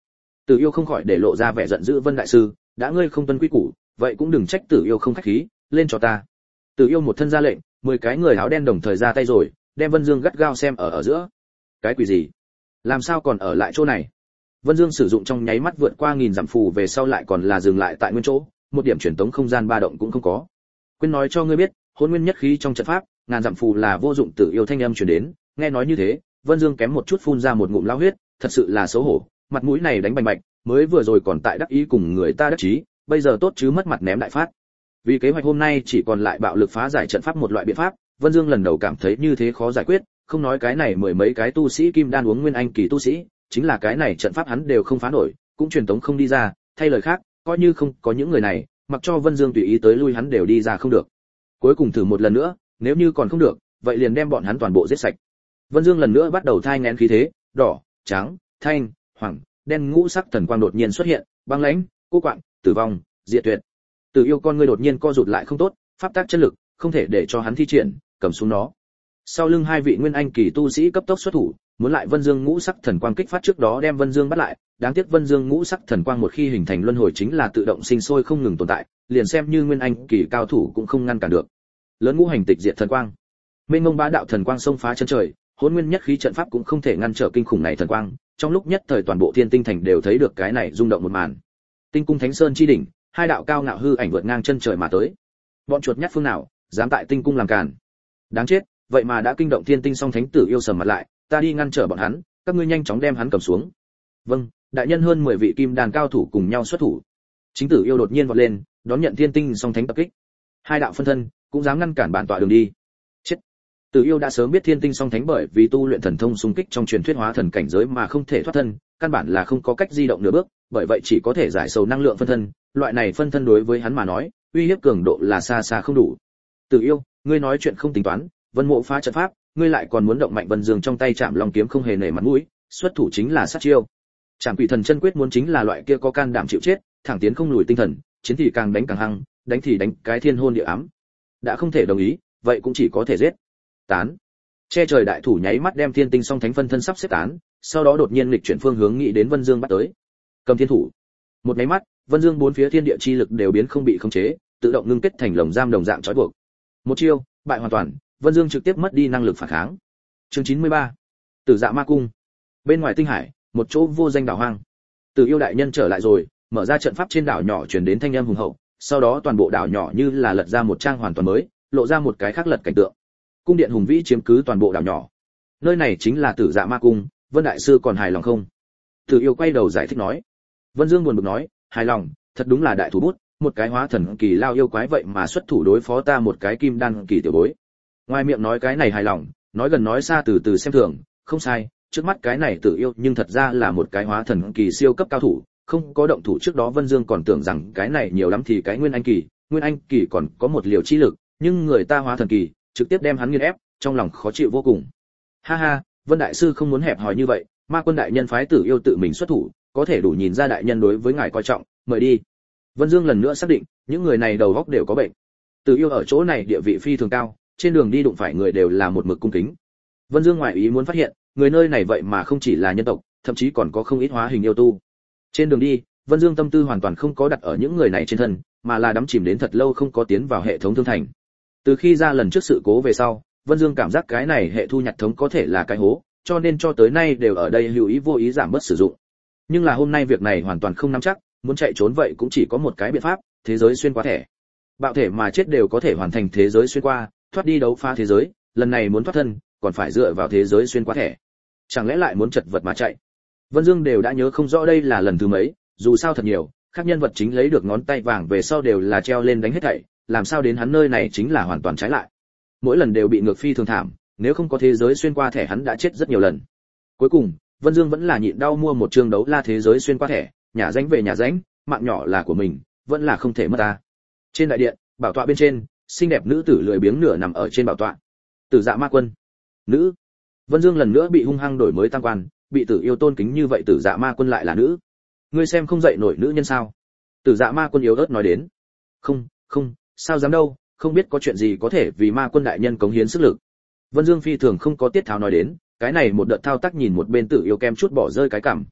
Tử Yêu không khỏi để lộ ra vẻ giận dữ. Vân đại sư, đã ngươi không tuân quy củ, vậy cũng đừng trách Tử Yêu không khách khí, lên cho ta. Tử Yêu một thân ra lệnh, 10 cái người áo đen đồng thời ra tay rồi, đem Vân Dương gắt gao xem ở giữa. Cái quỷ gì? Làm sao còn ở lại chỗ này? Vân Dương sử dụng trong nháy mắt vượt qua 1000 dặm phù về sau lại còn là dừng lại tại nguyên chỗ, một điểm truyền tống không gian ba động cũng không có. Quên nói cho ngươi biết, hôn nguyên nhất khí trong trận pháp, ngàn dặm phù là vô dụng. Tử Yêu thanh âm truyền đến, nghe nói như thế, Vân Dương kém một chút phun ra một ngụm lao huyết, thật sự là xấu hổ, mặt mũi này đánh bành bạch, mới vừa rồi còn tại đắc ý cùng người ta đắc chí, bây giờ tốt chứ mất mặt ném đại phát. Vì kế hoạch hôm nay chỉ còn lại bạo lực phá giải trận pháp một loại biện pháp, Vân Dương lần đầu cảm thấy như thế khó giải quyết, không nói cái này mười mấy cái tu sĩ kim đan uống nguyên anh kỳ tu sĩ, chính là cái này trận pháp hắn đều không phá nổi, cũng truyền tống không đi ra, thay lời khác, coi như không có những người này, mặc cho Vân Dương tùy ý tới lui hắn đều đi ra không được. Cuối cùng thử một lần nữa, nếu như còn không được, vậy liền đem bọn hắn toàn bộ giết sạch. Vân Dương lần nữa bắt đầu thai nghén khí thế, đỏ, trắng, thanh, hoàng, đen ngũ sắc thần quang đột nhiên xuất hiện, băng lãnh, cô quạng, tử vong, diệt tuyệt. Tử Yêu con ngươi đột nhiên co rụt lại không tốt, pháp tác chân lực, không thể để cho hắn thi triển, cầm xuống nó. Sau lưng hai vị nguyên anh kỳ tu sĩ cấp tốc xuất thủ, muốn lại Vân Dương ngũ sắc thần quang kích phát trước đó đem Vân Dương bắt lại, đáng tiếc Vân Dương ngũ sắc thần quang một khi hình thành luân hồi chính là tự động sinh sôi không ngừng tồn tại, liền xem như nguyên anh kỳ cao thủ cũng không ngăn cản được. Lớn ngũ hành tịch diệt thần quang, mênh mông bá đạo thần quang xông phá chân trời, hỗn nguyên nhất khí trận pháp cũng không thể ngăn trở kinh khủng này thần quang, trong lúc nhất thời toàn bộ Thiên Tinh thành đều thấy được cái này rung động một màn. Tinh cung Thánh Sơn chi đỉnh, hai đạo cao ngạo hư ảnh vượt ngang chân trời mà tới. Bọn chuột nhắt phương nào, dám tại Tinh cung làm càn. Đáng chết, vậy mà đã kinh động Thiên Tinh Song Thánh Tử Yêu sầm mặt lại, ta đi ngăn trở bọn hắn, các ngươi nhanh chóng đem hắn cầm xuống. Vâng, đại nhân. Hơn 10 vị kim đàn cao thủ cùng nhau xuất thủ. Chính Tử Yêu đột nhiên vọt lên, đón nhận Thiên Tinh Song Thánh tập kích. Hai đạo phân thân, cũng dám ngăn cản bản tọa đường đi. Chết. Tử Yêu đã sớm biết Thiên Tinh Song Thánh bởi vì tu luyện thần thông xung kích trong truyền thuyết hóa thần cảnh giới mà không thể thoát thân, căn bản là không có cách di động nửa bước, bởi vậy chỉ có thể giải sầu năng lượng phân thân, loại này phân thân đối với hắn mà nói, uy hiếp cường độ là xa xa không đủ. Tử Yêu, ngươi nói chuyện không tính toán, Vân Mộ phá trận pháp, ngươi lại còn muốn động mạnh Vân Dương trong tay chạm long kiếm không hề nể mặt mũi, xuất thủ chính là sát chiêu. Trảm Quỷ Thần chân quyết muốn chính là loại kia có can đảm chịu chết, thẳng tiến không lùi tinh thần, chiến thì càng đánh càng hăng, đánh thì đánh cái thiên hôn địa ám. Đã không thể đồng ý, vậy cũng chỉ có thể giết. Tán. Che trời đại thủ nháy mắt đem Thiên Tinh Song Thánh phân thân sắp xếp tán, sau đó đột nhiên lịch chuyển phương hướng nghĩ đến Vân Dương bắt tới. Cầm thiên thủ. Một cái mắt, Vân Dương bốn phía thiên địa chi lực đều biến không bị khống chế, tự động ngưng kết thành lồng giam đồng dạng trói buộc. Một chiêu, bại hoàn toàn, Vân Dương trực tiếp mất đi năng lực phản kháng. Chương 93. Tử Dạ Ma Cung. Bên ngoài tinh hải, một chỗ vô danh đảo hoang. Tử Yêu đại nhân trở lại rồi, mở ra trận pháp trên đảo nhỏ truyền đến thanh âm hùng hậu, sau đó toàn bộ đảo nhỏ như là lật ra một trang hoàn toàn mới, lộ ra một cái khác lật cảnh tượng. Cung điện hùng vĩ chiếm cứ toàn bộ đảo nhỏ. Nơi này chính là Tử Dạ Ma Cung, Vân đại sư còn hài lòng không? Tử Yêu quay đầu giải thích nói. Vân Dương buồn bực nói, hài lòng, thật đúng là đại thủ bút, một cái hóa thần kỳ lao yêu quái vậy mà xuất thủ đối phó ta một cái kim đan kỳ tiểu bối. Ngoài miệng nói cái này hài lòng, nói gần nói xa từ từ xem thường, không sai, trước mắt cái này Tử Yêu nhưng thật ra là một cái hóa thần kỳ siêu cấp cao thủ, không có động thủ trước đó Vân Dương còn tưởng rằng cái này nhiều lắm thì cái nguyên anh kỳ còn có một liều chi lực, nhưng người ta hóa thần kỳ, trực tiếp đem hắn nghiền ép, trong lòng khó chịu vô cùng. Ha ha, Vân đại sư không muốn hẹp hòi như vậy, Ma Quân đại nhân phái Tử Yêu tự mình xuất thủ, có thể đủ nhìn ra đại nhân đối với ngài coi trọng, mời đi. Vân Dương lần nữa xác định, những người này đầu óc đều có bệnh. Tử Yêu ở chỗ này địa vị phi thường cao, trên đường đi đụng phải người đều là một mực cung kính. Vân Dương ngoại ý muốn phát hiện, người nơi này vậy mà không chỉ là nhân tộc, thậm chí còn có không ít hóa hình yêu tu. Trên đường đi, Vân Dương tâm tư hoàn toàn không có đặt ở những người này trên thân, mà là đắm chìm đến thật lâu không có tiến vào hệ thống thương thành. Từ khi ra lần trước sự cố về sau, Vân Dương cảm giác cái này hệ thu nhặt thống có thể là cái hố, cho nên cho tới nay đều ở đây hữu ý vô ý giảm bớt sử dụng. Nhưng là hôm nay việc này hoàn toàn không nắm chắc, muốn chạy trốn vậy cũng chỉ có một cái biện pháp, thế giới xuyên qua thẻ. Bạo thể mà chết đều có thể hoàn thành thế giới xuyên qua, thoát đi đấu phá thế giới, lần này muốn thoát thân, còn phải dựa vào thế giới xuyên qua thẻ. Chẳng lẽ lại muốn chật vật mà chạy? Vân Dương đều đã nhớ không rõ đây là lần thứ mấy, dù sao thật nhiều, các nhân vật chính lấy được ngón tay vàng về sau đều là treo lên đánh hết thảy, làm sao đến hắn nơi này chính là hoàn toàn trái lại. Mỗi lần đều bị ngược phi thường thảm, nếu không có thế giới xuyên qua thẻ hắn đã chết rất nhiều lần. Cuối cùng, Vân Dương vẫn là nhịn đau mua một chương đấu la thế giới xuyên qua thẻ, nhà ránh về nhà ránh, mạng nhỏ là của mình, vẫn là không thể mất ta. Trên đại điện, bảo tọa bên trên, xinh đẹp nữ tử lười biếng nửa nằm ở trên bảo tọa. Tử Dạ Ma Quân. Nữ. Vân Dương lần nữa bị hung hăng đổi mới tăng quan, bị Tử Yêu tôn kính như vậy Tử Dạ Ma Quân lại là nữ. Ngươi xem không dậy nổi nữ nhân sao? Tử Dạ Ma Quân yếu ớt nói đến. Không, sao dám đâu, không biết có chuyện gì có thể vì Ma Quân đại nhân cống hiến sức lực. Vân Dương phi thường không có tiết tháo nói đến, cái này một đợt thao tác nhìn một bên Tử Yêu kem chút bỏ rơi cái cằm.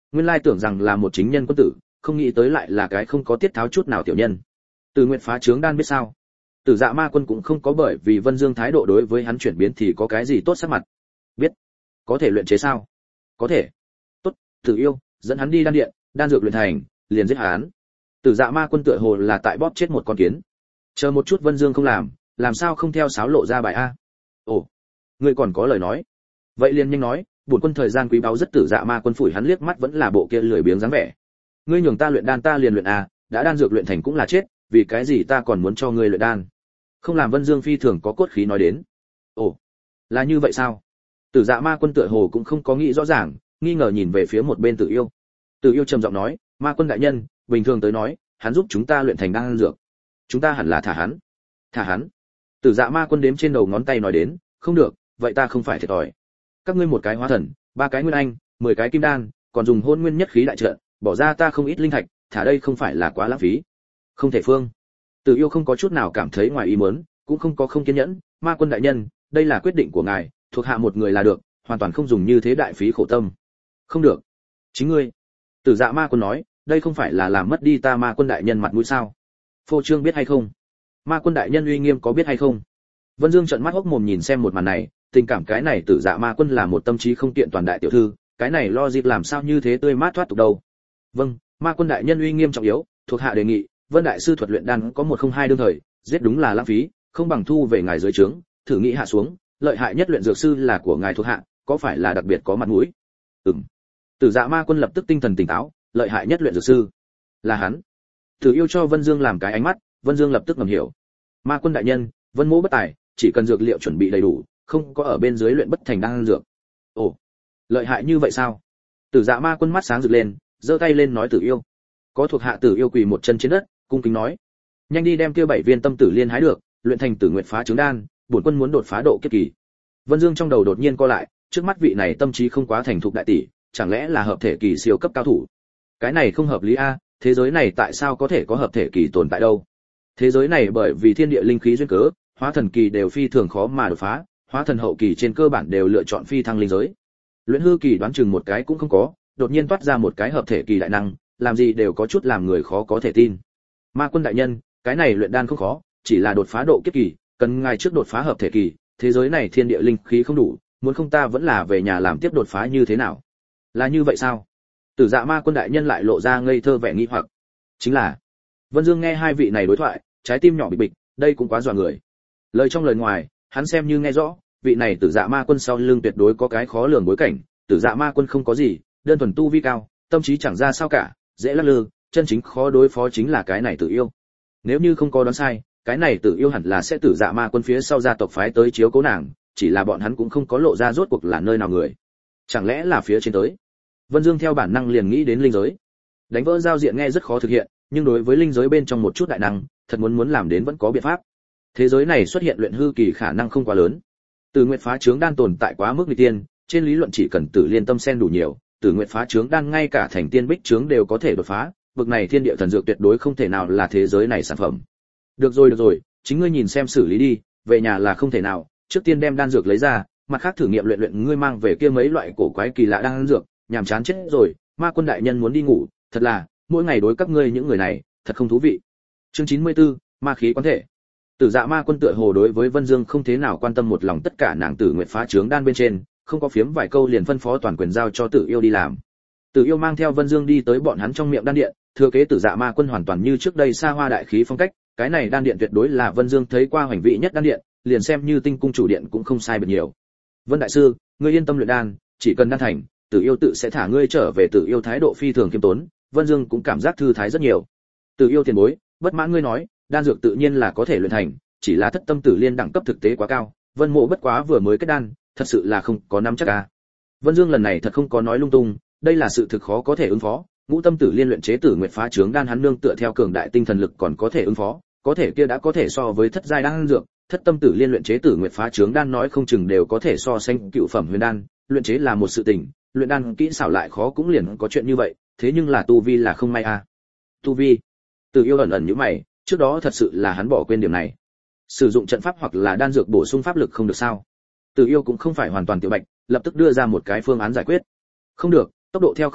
nguyên lai tưởng rằng là một chính nhân quân tử, không nghĩ tới lại là cái không có tiết tháo chút nào tiểu nhân. Từ Nguyệt phá trướng đan biết sao? Tử Dạ Ma Quân cũng không có bởi vì Vân Dương thái độ đối với hắn chuyển biến thì có cái gì tốt sắc mặt. Biết. Có thể luyện chế sao? Có thể. Tốt, Tử Yêu, dẫn hắn đi đan điện, đan dược luyện thành, liền giết hắn. Tử Dạ Ma Quân tựa hồ là tại bóp chết một con kiến. Chờ một chút Vân Dương không làm sao không theo sáo lộ ra bài a? Ồ, ngươi còn có lời nói. Vậy liền nhanh nói, bổn quân thời gian quý báu rất. Tử Dạ Ma Quân phủi hắn liếc mắt vẫn là bộ kia lười biếng dáng vẻ. Ngươi nhường ta luyện đan ta liền luyện a, đã đan dược luyện thành cũng là chết, vì cái gì ta còn muốn cho ngươi luyện đan? Không làm. Vân Dương phi thường có cốt khí nói đến. Ồ, là như vậy sao? Tử Dạ Ma Quân tựa hồ cũng không có nghĩ rõ ràng, nghi ngờ nhìn về phía một bên Tử Yêu. Tử Yêu trầm giọng nói, Ma Quân đại nhân, bình thường tới nói, hắn giúp chúng ta luyện thành đan dược, chúng ta hẳn là thả hắn. Thả hắn? Tử Dạ Ma Quân đếm trên đầu ngón tay nói đến, không được, vậy ta không phải thiệt thòi. Các ngươi một cái hóa thần, 3 cái nguyên anh, 10 cái kim đan, còn dùng hôn nguyên nhất khí đại trận, bỏ ra ta không ít linh thạch, thả đây không phải là quá lãng phí? Không thể phương. Tử Yêu không có chút nào cảm thấy ngoài ý muốn, cũng không có không kiên nhẫn, Ma Quân đại nhân, đây là quyết định của ngài, thuộc hạ một người là được, hoàn toàn không dùng như thế đại phí khổ tâm. Không được. Chính ngươi. Tử Dạ Ma Quân nói, đây không phải là làm mất đi ta Ma Quân đại nhân mặt mũi sao? Phô trương biết hay không? Ma Quân đại nhân uy nghiêm có biết hay không? Vân Dương trợn mắt hốc mồm nhìn xem một màn này, tình cảm cái này Tử Dạ Ma Quân là một tâm trí không tiện toàn đại tiểu thư, cái này lo dịp làm sao như thế tươi mát thoát tục đâu. Vâng, Ma Quân đại nhân uy nghiêm trọng yếu, thuộc hạ đề nghị, Vân đại sư thuật luyện đan có 102 đương thời, giết đúng là lãng phí, không bằng thu về ngài dưới trướng, thử nghĩ hạ xuống, lợi hại nhất luyện dược sư là của ngài thuộc hạ, có phải là đặc biệt có mặt mũi? Ừm. Tử Dạ Ma Quân lập tức tinh thần tỉnh táo, lợi hại nhất luyện dược sư là hắn. Tử Yêu cho Vân Dương làm cái ánh mắt, Vân Dương lập tức ngầm hiểu. Ma Quân đại nhân, Vân mỗ bất tài, chỉ cần dược liệu chuẩn bị đầy đủ, không có ở bên dưới luyện bất thành đan dược. Ồ, lợi hại như vậy sao? Tử Dạ Ma Quân mắt sáng rực lên, giơ tay lên nói Tử Yêu. Có thuộc hạ Tử Yêu quỳ một chân trên đất, cung kính nói: nhanh đi đem kia 7 viên tâm tử liên hái được, luyện thành Tử Nguyệt phá trứng đan, bổn quân muốn đột phá độ kiếp kỳ. Vân Dương trong đầu đột nhiên co lại, trước mắt vị này tâm trí không quá thành thục đại tỷ, chẳng lẽ là hợp thể kỳ siêu cấp cao thủ? Cái này không hợp lý a, thế giới này tại sao có thể có hợp thể kỳ tồn tại đâu? Thế giới này bởi vì thiên địa linh khí duyên cớ, hóa thần kỳ đều phi thường khó mà đột phá, hóa thần hậu kỳ trên cơ bản đều lựa chọn phi thăng linh giới. Luyện hư kỳ đoán chừng một cái cũng không có, đột nhiên toát ra một cái hợp thể kỳ đại năng, làm gì đều có chút làm người khó có thể tin. Ma Quân đại nhân, cái này luyện đan không khó, chỉ là đột phá độ kiếp kỳ, cần ngài trước đột phá hợp thể kỳ, thế giới này thiên địa linh khí không đủ, muốn không ta vẫn là về nhà làm tiếp đột phá như thế nào? Là như vậy sao? Tử Dạ Ma Quân đại nhân lại lộ ra ngây thơ vẻ nghi hoặc. Chính là. Vân Dương nghe hai vị này đối thoại, trái tim nhỏ bịch bịch, đây cũng quá dọa người. Lời trong lời ngoài, hắn xem như nghe rõ, vị này Tử Dạ Ma Quân sau lưng tuyệt đối có cái khó lường bối cảnh, Tử Dạ Ma Quân không có gì, đơn thuần tu vi cao, tâm trí chẳng ra sao cả, dễ lắc lư, chân chính khó đối phó chính là cái này Tử Yêu. Nếu như không có đoán sai, cái này Tử Yêu hẳn là sẽ Tử Dạ Ma Quân phía sau gia tộc phái tới chiếu cố nàng, chỉ là bọn hắn cũng không có lộ ra rốt cuộc là nơi nào người. Chẳng lẽ là phía trên tới? Vân Dương theo bản năng liền nghĩ đến linh giới. Đánh vỡ giao diện nghe rất khó thực hiện, nhưng đối với linh giới bên trong một chút đại năng, thật muốn làm đến vẫn có biện pháp. Thế giới này xuất hiện luyện hư kỳ khả năng không quá lớn. Tử Nguyệt phá trướng đan tồn tại quá mức nguy tiên, trên lý luận chỉ cần Tử Liên tâm sen đủ nhiều, Tử Nguyệt phá trướng đan ngay cả thành tiên bích trướng đều có thể đột phá, vực này thiên địa thần dược tuyệt đối không thể nào là thế giới này sản phẩm. Được rồi, chính ngươi nhìn xem xử lý đi, về nhà là không thể nào, trước tiên đem đan dược lấy ra, mặt khác thử nghiệm luyện ngươi mang về kia mấy loại cổ quái kỳ lạ đan dược, nhàm chán chết rồi, Ma Quân đại nhân muốn đi ngủ, thật là, mỗi ngày đối các ngươi những người này, thật không thú vị. Chương 94, ma khí quán thể. Tử Dạ Ma Quân tựa hồ đối với Vân Dương không thế nào quan tâm, một lòng tất cả nàng Tử Nguyệt phá trướng đan bên trên, không có phiếm vài câu liền phân phó toàn quyền giao cho Tử Yêu đi làm. Tử Yêu mang theo Vân Dương đi tới bọn hắn trong miệng đan điện, thừa kế Tử Dạ Ma Quân hoàn toàn như trước đây xa hoa đại khí phong cách, cái này đan điện tuyệt đối là Vân Dương thấy qua hoành vị nhất đan điện, liền xem như Tinh cung chủ điện cũng không sai biệt nhiều. Vân đại sư, ngươi yên tâm luyện đan, chỉ cần đan thành, Tử Yêu tự sẽ thả ngươi trở về. Tử Yêu thái độ phi thường kiêm tốn, Vân Dương cũng cảm giác thư thái rất nhiều. Tử Yêu tiền bối, bất mãn ngươi nói, đan dược tự nhiên là có thể luyện thành, chỉ là thất tâm tử liên đẳng cấp thực tế quá cao, Vân Mộ bất quá vừa mới kết đan, thật sự là không có nắm chắc à. Vân Dương lần này thật không có nói lung tung, đây là sự thực khó có thể ứng phó, ngũ tâm tử liên luyện chế Tử Nguyệt phá trướng đan hắn nương tựa theo cường đại tinh thần lực còn có thể ứng phó, có thể kia đã có thể so với thất giai đan dược, thất tâm tử liên luyện chế Tử Nguyệt phá trướng đan nói không chừng đều có thể so sánh cựu phẩm huyền đan, luyện chế là một sự tình, luyện đan kỹ xảo lại khó cũng liền có chuyện như vậy, thế nhưng là tu vi là không may à. Tu vi? Tử Yêu ẩn như mày, trước đó thật sự là hắn bỏ quên điểm này. Sử dụng trận pháp hoặc là đan dược bổ sung pháp lực không được sao? Tử Yêu cũng không phải hoàn toàn tiểu bạch, lập tức đưa ra một cái phương án giải quyết. Không được, tốc độ theo không kịp,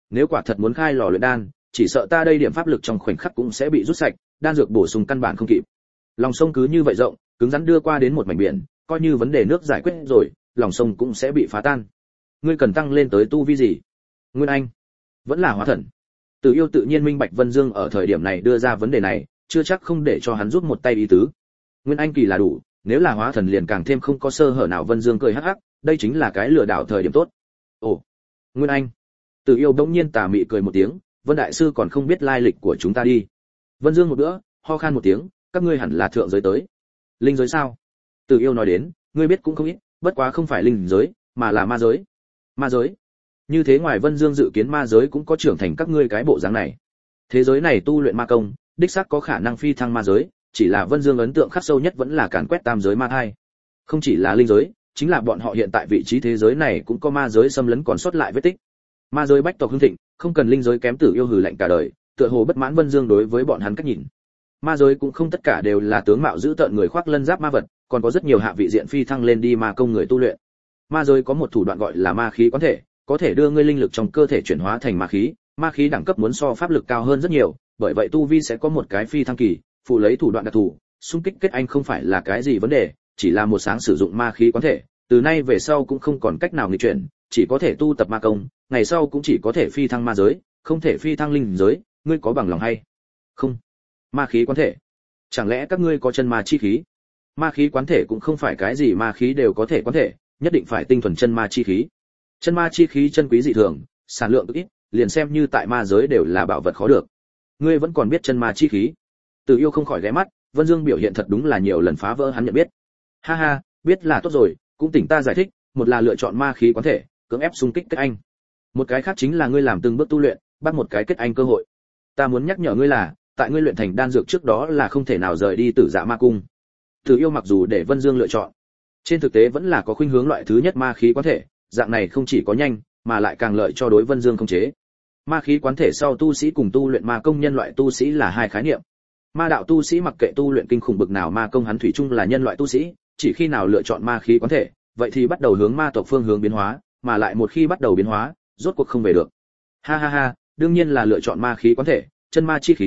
nếu quả thật muốn khai lò luyện đan, chỉ sợ ta đây điểm pháp lực trong khoảnh khắc cũng sẽ bị rút sạch, đan dược bổ sung căn bản không kịp. Lòng sông cứ như vậy rộng, cứng rắn đưa qua đến một mảnh biển, coi như vấn đề nước giải quyết rồi, lòng sông cũng sẽ bị phá tan. Ngươi cần tăng lên tới tu vi gì? Nguyên Anh, vẫn là hóa thần? Từ Yêu tự nhiên minh bạch Vân Dương ở thời điểm này đưa ra vấn đề này, chưa chắc không để cho hắn giúp một tay ý tứ. Nguyên Anh kỳ là đủ, nếu là hóa thần liền càng thêm không có sơ hở nào. Vân Dương cười hắc hắc, đây chính là cái lừa đảo thời điểm tốt. Ồ, Nguyên Anh. Từ Yêu bỗng nhiên tà mị cười một tiếng, Vân đại sư còn không biết lai lịch của chúng ta đi. Vân Dương một bữa, ho khan một tiếng, các ngươi hẳn là thượng giới tới. Linh giới sao? Từ Yêu nói đến, ngươi biết cũng không ít, bất quá không phải linh giới, mà là ma giới. Ma giới? Như thế ngoài Vân Dương dự kiến ma giới cũng có trưởng thành các ngươi cái bộ dáng này. Thế giới này tu luyện ma công, đích xác có khả năng phi thăng ma giới, chỉ là Vân Dương ấn tượng khắc sâu nhất vẫn là càn quét tam giới ma thai. Không chỉ là linh giới, chính là bọn họ hiện tại vị trí thế giới này cũng có ma giới xâm lấn còn sót lại vết tích. Ma giới bách tộc hưng thịnh, không cần linh giới kém Tử Yêu hừ lạnh cả đời, tựa hồ bất mãn Vân Dương đối với bọn hắn cách nhìn. Ma giới cũng không tất cả đều là tướng mạo dữ tợn người khoác lân giáp ma vật, còn có rất nhiều hạ vị diện phi thăng lên đi ma công người tu luyện. Ma giới có một thủ đoạn gọi là ma khí quán thể, có thể đưa ngươi linh lực trong cơ thể chuyển hóa thành ma khí đẳng cấp muốn so pháp lực cao hơn rất nhiều, bởi vậy tu vi sẽ có một cái phi thăng kỳ, phụ lấy thủ đoạn đặc thù, xung kích kết anh không phải là cái gì vấn đề, chỉ là một sáng sử dụng ma khí quán thể, từ nay về sau cũng không còn cách nào nghịch chuyển, chỉ có thể tu tập ma công, ngày sau cũng chỉ có thể phi thăng ma giới, không thể phi thăng linh giới, ngươi có bằng lòng hay không? Ma khí quán thể, chẳng lẽ các ngươi có chân ma chi khí? Ma khí quán thể cũng không phải cái gì ma khí đều có thể quán thể, nhất định phải tinh thuần chân ma chi khí. Chân ma chi khí chân quý dị thường, sản lượng ít, liền xem như tại ma giới đều là bảo vật khó được. Ngươi vẫn còn biết chân ma chi khí? Từ Yêu không khỏi ghé mắt, Vân Dương biểu hiện thật đúng là nhiều lần phá vỡ hắn nhận biết. Ha ha, biết là tốt rồi, cũng tỉnh ta giải thích, một là lựa chọn ma khí quán thể, cưỡng ép xung kích kết anh. Một cái khác chính là ngươi làm từng bước tu luyện, bắt một cái kết anh cơ hội. Ta muốn nhắc nhở ngươi là, tại ngươi luyện thành đan dược trước đó là không thể nào rời đi Tử Dạ Ma Cung. Từ Yêu mặc dù để Vân Dương lựa chọn, trên thực tế vẫn là có khuynh hướng loại thứ nhất ma khí quán thể, dạng này không chỉ có nhanh, mà lại càng lợi cho đối Vân Dương khống chế. Ma khí quán thể sau tu sĩ cùng tu luyện ma công nhân loại tu sĩ là hai khái niệm. Ma đạo tu sĩ mặc kệ tu luyện kinh khủng bực nào ma công hắn thủy chung là nhân loại tu sĩ, chỉ khi nào lựa chọn ma khí quán thể, vậy thì bắt đầu hướng ma tộc phương hướng biến hóa, mà lại một khi bắt đầu biến hóa, rốt cuộc không về được. Ha ha ha, đương nhiên là lựa chọn ma khí quán thể, chân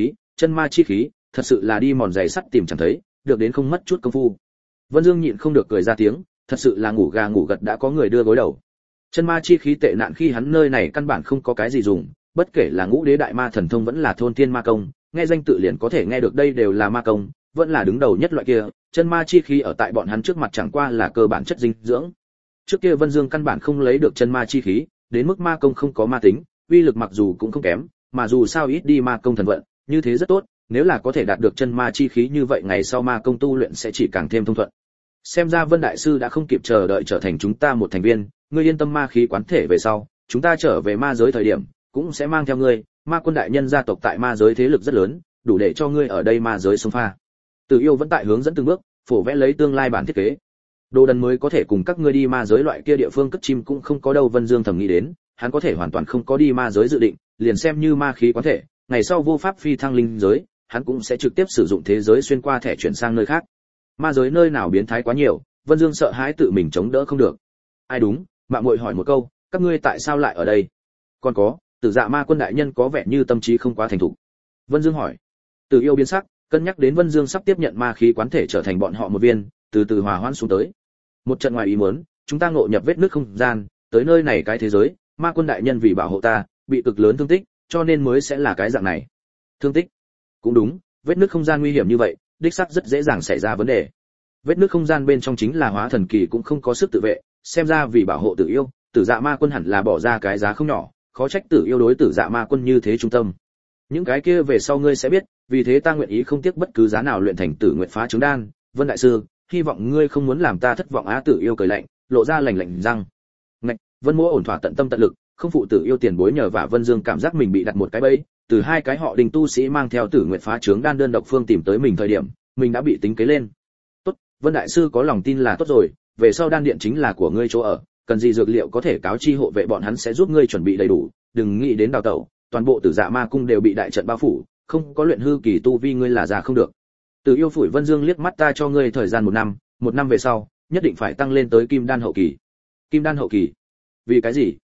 ma chi khí, thật sự là đi mòn giày sắt tìm chẳng thấy, được đến không mất chút công phu. Vân Dương nhịn không được cười ra tiếng, thật sự là ngủ gà ngủ gật đã có người đưa gối đầu. Chân ma chi khí tệ nạn khi hắn nơi này căn bản không có cái gì dùng, bất kể là ngũ đế đại ma thần thông vẫn là thôn thiên ma công, nghe danh tự liền có thể nghe được đây đều là ma công, vẫn là đứng đầu nhất loại kia, chân ma chi khí ở tại bọn hắn trước mặt chẳng qua là cơ bản chất dinh dưỡng. Trước kia Vân Dương căn bản không lấy được chân ma chi khí, đến mức ma công không có ma tính, uy lực mặc dù cũng không kém, mà dù sao ít đi ma công thần vận, như thế rất tốt, nếu là có thể đạt được chân ma chi khí như vậy ngày sau ma công tu luyện sẽ chỉ càng thêm thông thuận. Xem ra Vân đại sư đã không kịp chờ đợi trở thành chúng ta một thành viên, ngươi yên tâm ma khí quán thể về sau, chúng ta trở về ma giới thời điểm, cũng sẽ mang theo ngươi, ma quân đại nhân gia tộc tại ma giới thế lực rất lớn, đủ để cho ngươi ở đây ma giới xông pha. Từ Yêu vẫn tại hướng dẫn từng bước, phổ vẽ lấy tương lai bản thiết kế. Đồ đần mới có thể cùng các ngươi đi ma giới loại kia địa phương cất chim cũng không có đâu. Vân Dương thầm nghĩ đến, hắn có thể hoàn toàn không có đi ma giới dự định, liền xem như ma khí quán thể, ngày sau vô pháp phi thăng linh giới, hắn cũng sẽ trực tiếp sử dụng thế giới xuyên qua thẻ chuyển sang nơi khác. Ma giới nơi nào biến thái quá nhiều, Vân Dương sợ hãi tự mình chống đỡ không được. Ai đúng, mạng muội hỏi một câu, các ngươi tại sao lại ở đây? Còn có, Tử Dạ Ma quân đại nhân có vẻ như tâm trí không quá thành thục. Vân Dương hỏi. Từ Yêu biến sắc, cân nhắc đến Vân Dương sắp tiếp nhận ma khí quán thể trở thành bọn họ một viên, từ từ hòa hoãn xuống tới. Một trận ngoài ý muốn, chúng ta ngộ nhập vết nứt không gian, tới nơi này cái thế giới, ma quân đại nhân vì bảo hộ ta, bị cực lớn thương tích, cho nên mới sẽ là cái dạng này. Thương tích? Cũng đúng, vết nứt không gian nguy hiểm như vậy, đích xác rất dễ dàng xảy ra vấn đề. Vết nứt không gian bên trong chính là hóa thần kỳ cũng không có sức tự vệ, xem ra vì bảo hộ Tử Yêu, Tử Dạ Ma quân hẳn là bỏ ra cái giá không nhỏ, khó trách Tử Yêu đối Tử Dạ Ma quân như thế trung tâm. Những cái kia về sau ngươi sẽ biết, vì thế ta nguyện ý không tiếc bất cứ giá nào luyện thành Tử Nguyệt Phá Trứng Đan. Vân đại sư, hy vọng ngươi không muốn làm ta thất vọng á. Tử Yêu cười lạnh, lộ ra lạnh lạnh răng. Ngạch, Vân Mỗ ổn thỏa tận tâm tận lực, không phụ Tử Yêu tiền bối nhờ vả. Vân Dương cảm giác mình bị đặt một cái bẫy, từ hai cái họ Đình tu sĩ mang theo Tử Nguyệt Phá Trứng Đan đơn độc phương tìm tới mình thời điểm, mình đã bị tính kế lên. Tốt, Vân đại sư có lòng tin là tốt rồi, về sau đan điện chính là của ngươi chỗ ở, cần gì dược liệu có thể cáo chi hộ vệ bọn hắn sẽ giúp ngươi chuẩn bị đầy đủ, đừng nghĩ đến đào tẩu, toàn bộ Tử Dạ Ma cung đều bị đại trận bao phủ, không có luyện hư kỳ tu vi ngươi là ra không được. Từ Yêu phủi Vân Dương liếc mắt, ta cho ngươi thời gian 1 năm về sau, nhất định phải tăng lên tới kim đan hậu kỳ. Kim đan hậu kỳ? Vì cái gì?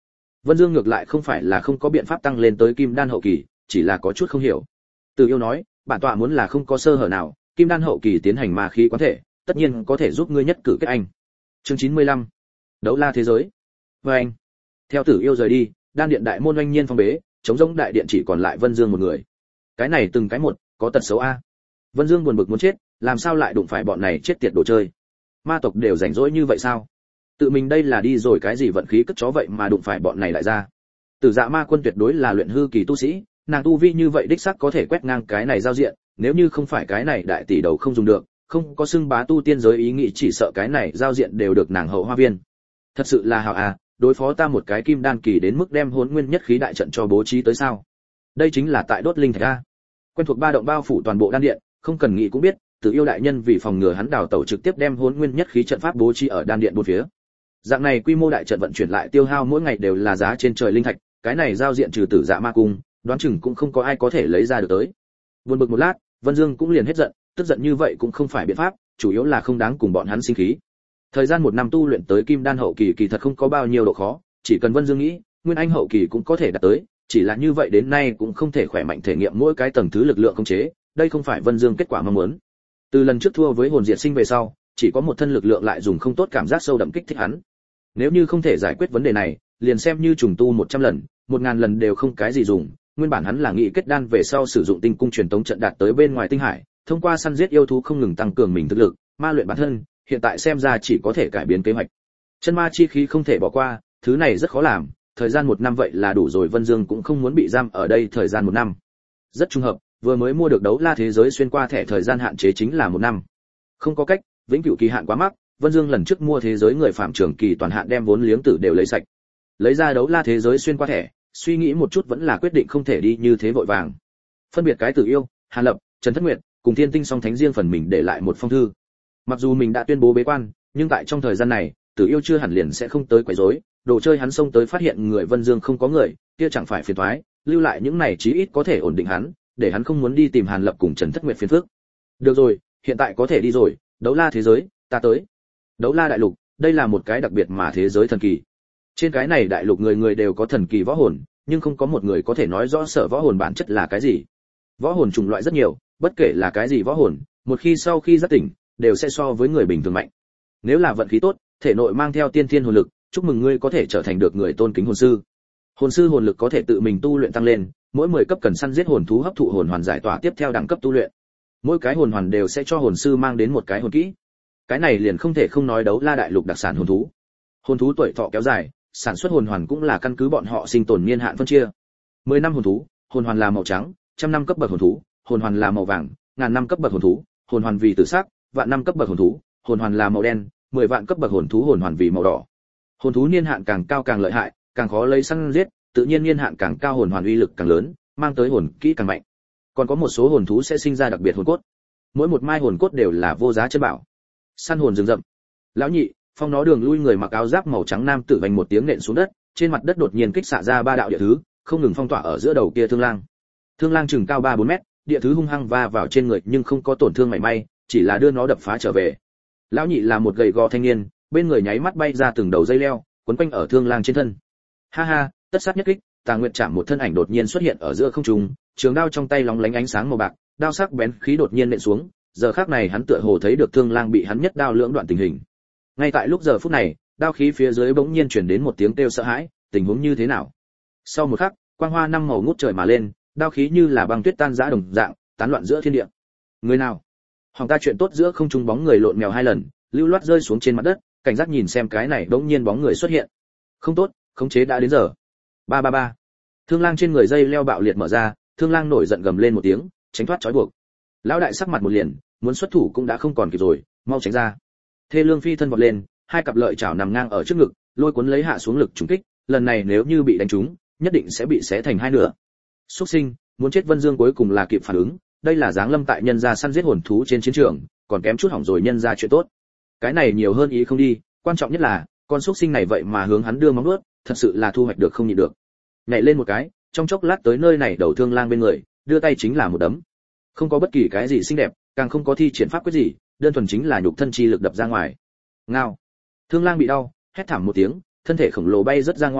Vân Dương ngược lại không phải là không có biện pháp tăng lên tới kim đan hậu kỳ, chỉ là có chút không hiểu. Từ Yêu nói, bản tọa muốn là không có sơ hở nào, kim đan hậu kỳ tiến hành ma khí quán thể, tất nhiên có thể giúp ngươi nhất cử kết anh. Chương 95. Đấu la thế giới. Và anh. Theo Tử Yêu rời đi, đan điện đại môn oanh nhiên phong bế, trống rỗng đại điện chỉ còn lại Vân Dương một người. Cái này từng cái một, có tật xấu a. Vân Dương buồn bực muốn chết, làm sao lại đụng phải bọn này chết tiệt đồ chơi. Ma tộc đều rảnh rỗi như vậy sao? Tự mình đây là đi rồi cái gì vận khí cất chó vậy mà đụng phải bọn này lại ra. Tử Dạ Ma Quân tuyệt đối là luyện hư kỳ tu sĩ, nàng tu vi như vậy đích xác có thể quét ngang cái này giao diện, nếu như không phải cái này đại tỷ đầu không dùng được, không có xưng bá tu tiên giới ý nghĩ chỉ sợ cái này giao diện đều được nàng hậu hoa viên. Thật sự là hảo à, đối phó ta một cái kim đan kỳ đến mức đem Hỗn Nguyên nhất khí đại trận cho bố trí tới sao? Đây chính là tại đốt linh thạch a. Quen thuộc ba động bao phủ toàn bộ đan điện, không cần nghĩ cũng biết, Tử Yêu đại nhân vì phòng ngừa hắn đào tẩu trực tiếp đem Hỗn Nguyên nhất khí trận pháp bố trí ở đan điện bốn phía. Dạng này quy mô đại trận vận chuyển lại tiêu hao mỗi ngày đều là giá trên trời linh thạch, cái này giao diện trừ Tử Dạ Ma cung, đoán chừng cũng không có ai có thể lấy ra được tới. Buồn bực một lát, Vân Dương cũng liền hết giận, tức giận như vậy cũng không phải biện pháp, chủ yếu là không đáng cùng bọn hắn sinh khí. Thời gian một năm tu luyện tới kim đan hậu kỳ kỳ thật không có bao nhiêu độ khó, chỉ cần Vân Dương nghĩ, nguyên anh hậu kỳ cũng có thể đạt tới, chỉ là như vậy đến nay cũng không thể khỏe mạnh thể nghiệm mỗi cái tầng thứ lực lượng khống chế, đây không phải Vân Dương kết quả mong muốn. Từ lần trước thua với hồn diệt sinh về sau, chỉ có một thân lực lượng lại dùng không tốt cảm giác sâu đậm kích thích hắn. Nếu như không thể giải quyết vấn đề này, liền xem như trùng tu 100 lần, 1000 lần đều không cái gì dùng, nguyên bản hắn là nghĩ kết đan về sau sử dụng tinh cung truyền tống trận đạt tới bên ngoài tinh hải, thông qua săn giết yêu thú không ngừng tăng cường mình thực lực, ma luyện bản thân, hiện tại xem ra chỉ có thể cải biến kế hoạch. Chân ma chi khí không thể bỏ qua, thứ này rất khó làm, thời gian 1 năm vậy là đủ rồi, Vân Dương cũng không muốn bị giam ở đây thời gian 1 năm. Rất trùng hợp, vừa mới mua được đấu la thế giới xuyên qua thẻ thời gian hạn chế chính là 1 năm. Không có cách, vĩnh cửu kỳ hạn quá mắc, Vân Dương lần trước mua thế giới người phạm trưởng kỳ toàn hạn đem vốn liếng tử đều lấy sạch. Lấy ra đấu la thế giới xuyên qua thẻ, suy nghĩ một chút vẫn là quyết định không thể đi như thế vội vàng. Phân biệt cái Tử Yêu, Hàn Lập, Trần Thất Nguyệt, cùng Thiên Tinh Song Thánh riêng phần mình để lại một phong thư. Mặc dù mình đã tuyên bố bế quan, nhưng tại trong thời gian này, Tử Yêu chưa hẳn liền sẽ không tới quấy rối, đồ chơi hắn xông tới phát hiện người Vân Dương không có người, kia chẳng phải phiền toái, lưu lại những này chí ít có thể ổn định hắn, để hắn không muốn đi tìm Hàn Lập cùng Trần Thất Nguyệt phiền phức. Được rồi, hiện tại có thể đi rồi, đấu la thế giới, ta tới. Đấu la đại lục, đây là một cái đặc biệt mà thế giới thần kỳ. Trên cái này đại lục người người đều có thần kỳ võ hồn, nhưng không có một người có thể nói rõ sở võ hồn bản chất là cái gì. Võ hồn chủng loại rất nhiều, bất kể là cái gì võ hồn, một khi sau khi giác tỉnh, đều sẽ so với người bình thường mạnh. Nếu là vận khí tốt, thể nội mang theo tiên thiên hồn lực, chúc mừng ngươi có thể trở thành được người tôn kính hồn sư. Hồn sư hồn lực có thể tự mình tu luyện tăng lên, mỗi 10 cấp cần săn giết hồn thú hấp thụ hồn hoàn giải tỏa tiếp theo đẳng cấp tu luyện. Mỗi cái hồn hoàn đều sẽ cho hồn sư mang đến một cái hồn kỹ. Cái này liền không thể không nói đấu la đại lục đặc sản hồn thú. Hồn thú tuổi thọ kéo dài, sản xuất hồn hoàn cũng là căn cứ bọn họ sinh tồn niên hạn phân chia. 10 năm hồn thú, hồn hoàn là màu trắng, 100 năm cấp bậc hồn thú, hồn hoàn là màu vàng, 1000 năm cấp bậc hồn thú, hồn hoàn vì tử sắc, vạn năm cấp bậc hồn thú, hồn hoàn là màu đen, 10 vạn cấp bậc hồn thú hồn hoàn vì màu đỏ. Hồn thú niên hạn càng cao càng lợi hại, càng khó lấy săn giết, tự nhiên niên hạn càng cao hồn hoàn uy lực càng lớn, mang tới hồn kỹ càng mạnh. Còn có một số hồn thú sẽ sinh ra đặc biệt hồn cốt. Mỗi một mai hồn cốt đều là vô giá chân bảo. Săn hồn rừng rậm. Lão nhị, phong nó đường lui người mặc áo giáp màu trắng nam tử vành một tiếng nện xuống đất, trên mặt đất đột nhiên kích xạ ra 3 đạo địa thứ, không ngừng phong tỏa ở giữa đầu kia thương lang. Thương lang chừng cao 3-4 mét, địa thứ hung hăng va vào trên người nhưng không có tổn thương mảy may, chỉ là đưa nó đập phá trở về. Lão nhị là một gầy gò thanh niên, bên người nháy mắt bay ra từng đầu dây leo, quấn quanh ở thương lang trên thân. Ha ha, tất sát nhất kích, Tà Nguyệt chạm một thân ảnh đột nhiên xuất hiện ở giữa không trung, trường đao trong tay lóng lánh ánh sáng màu bạc, đao sắc bén khí đột nhiên nện xuống, giờ khắc này hắn tựa hồ thấy được thương lang bị hắn nhất đao lưỡng đoạn tình hình. Ngay tại lúc giờ phút này, đao khí phía dưới bỗng nhiên truyền đến một tiếng kêu sợ hãi, tình huống như thế nào? Sau một khắc, quang hoa 5 màu ngút trời mà lên, đao khí như là băng tuyết tan rã đồng dạng, tán loạn giữa thiên địa. Người nào? Hoàng ta chuyện tốt giữa không trung bóng người lộn mèo 2 lần, lưu loát rơi xuống trên mặt đất, cảnh giác nhìn xem cái này bỗng nhiên bóng người xuất hiện. Không tốt, khống chế đã đến giờ. 333. Thương lang trên người dây leo bạo liệt mở ra, thương lang nổi giận gầm lên một tiếng, tránh thoát trói buộc. Lão đại sắc mặt một liền, muốn xuất thủ cũng đã không còn kịp rồi, mau tránh ra. Thê Lương phi thân vọt lên, 2 cặp lợi chảo nằm ngang ở trước ngực, lôi cuốn lấy hạ xuống lực trùng kích, lần này nếu như bị đánh trúng, nhất định sẽ bị xé thành 2 nửa. Súc sinh, muốn chết. Vân Dương cuối cùng là kịp phản ứng, đây là giáng lâm tại nhân gia săn giết hồn thú trên chiến trường, còn kém chút hỏng rồi nhân gia chuyện tốt. Cái này nhiều hơn ý không đi, quan trọng nhất là, con súc sinh này vậy mà hướng hắn đưa móng vuốt, thật sự là thu hoạch được không nhịn được. Nhảy lên một cái, trong chốc lát tới nơi này đầu thương lang bên người, đưa tay chính là một đấm. Không có bất kỳ cái gì xinh đẹp, càng không có thi triển pháp quyết gì, đơn thuần chính là nhục thân chi lực đập ra ngoài. Ngao. Thương lang bị đau, hét thảm một tiếng, thân thể khổng lồ bay rất ra ngoài,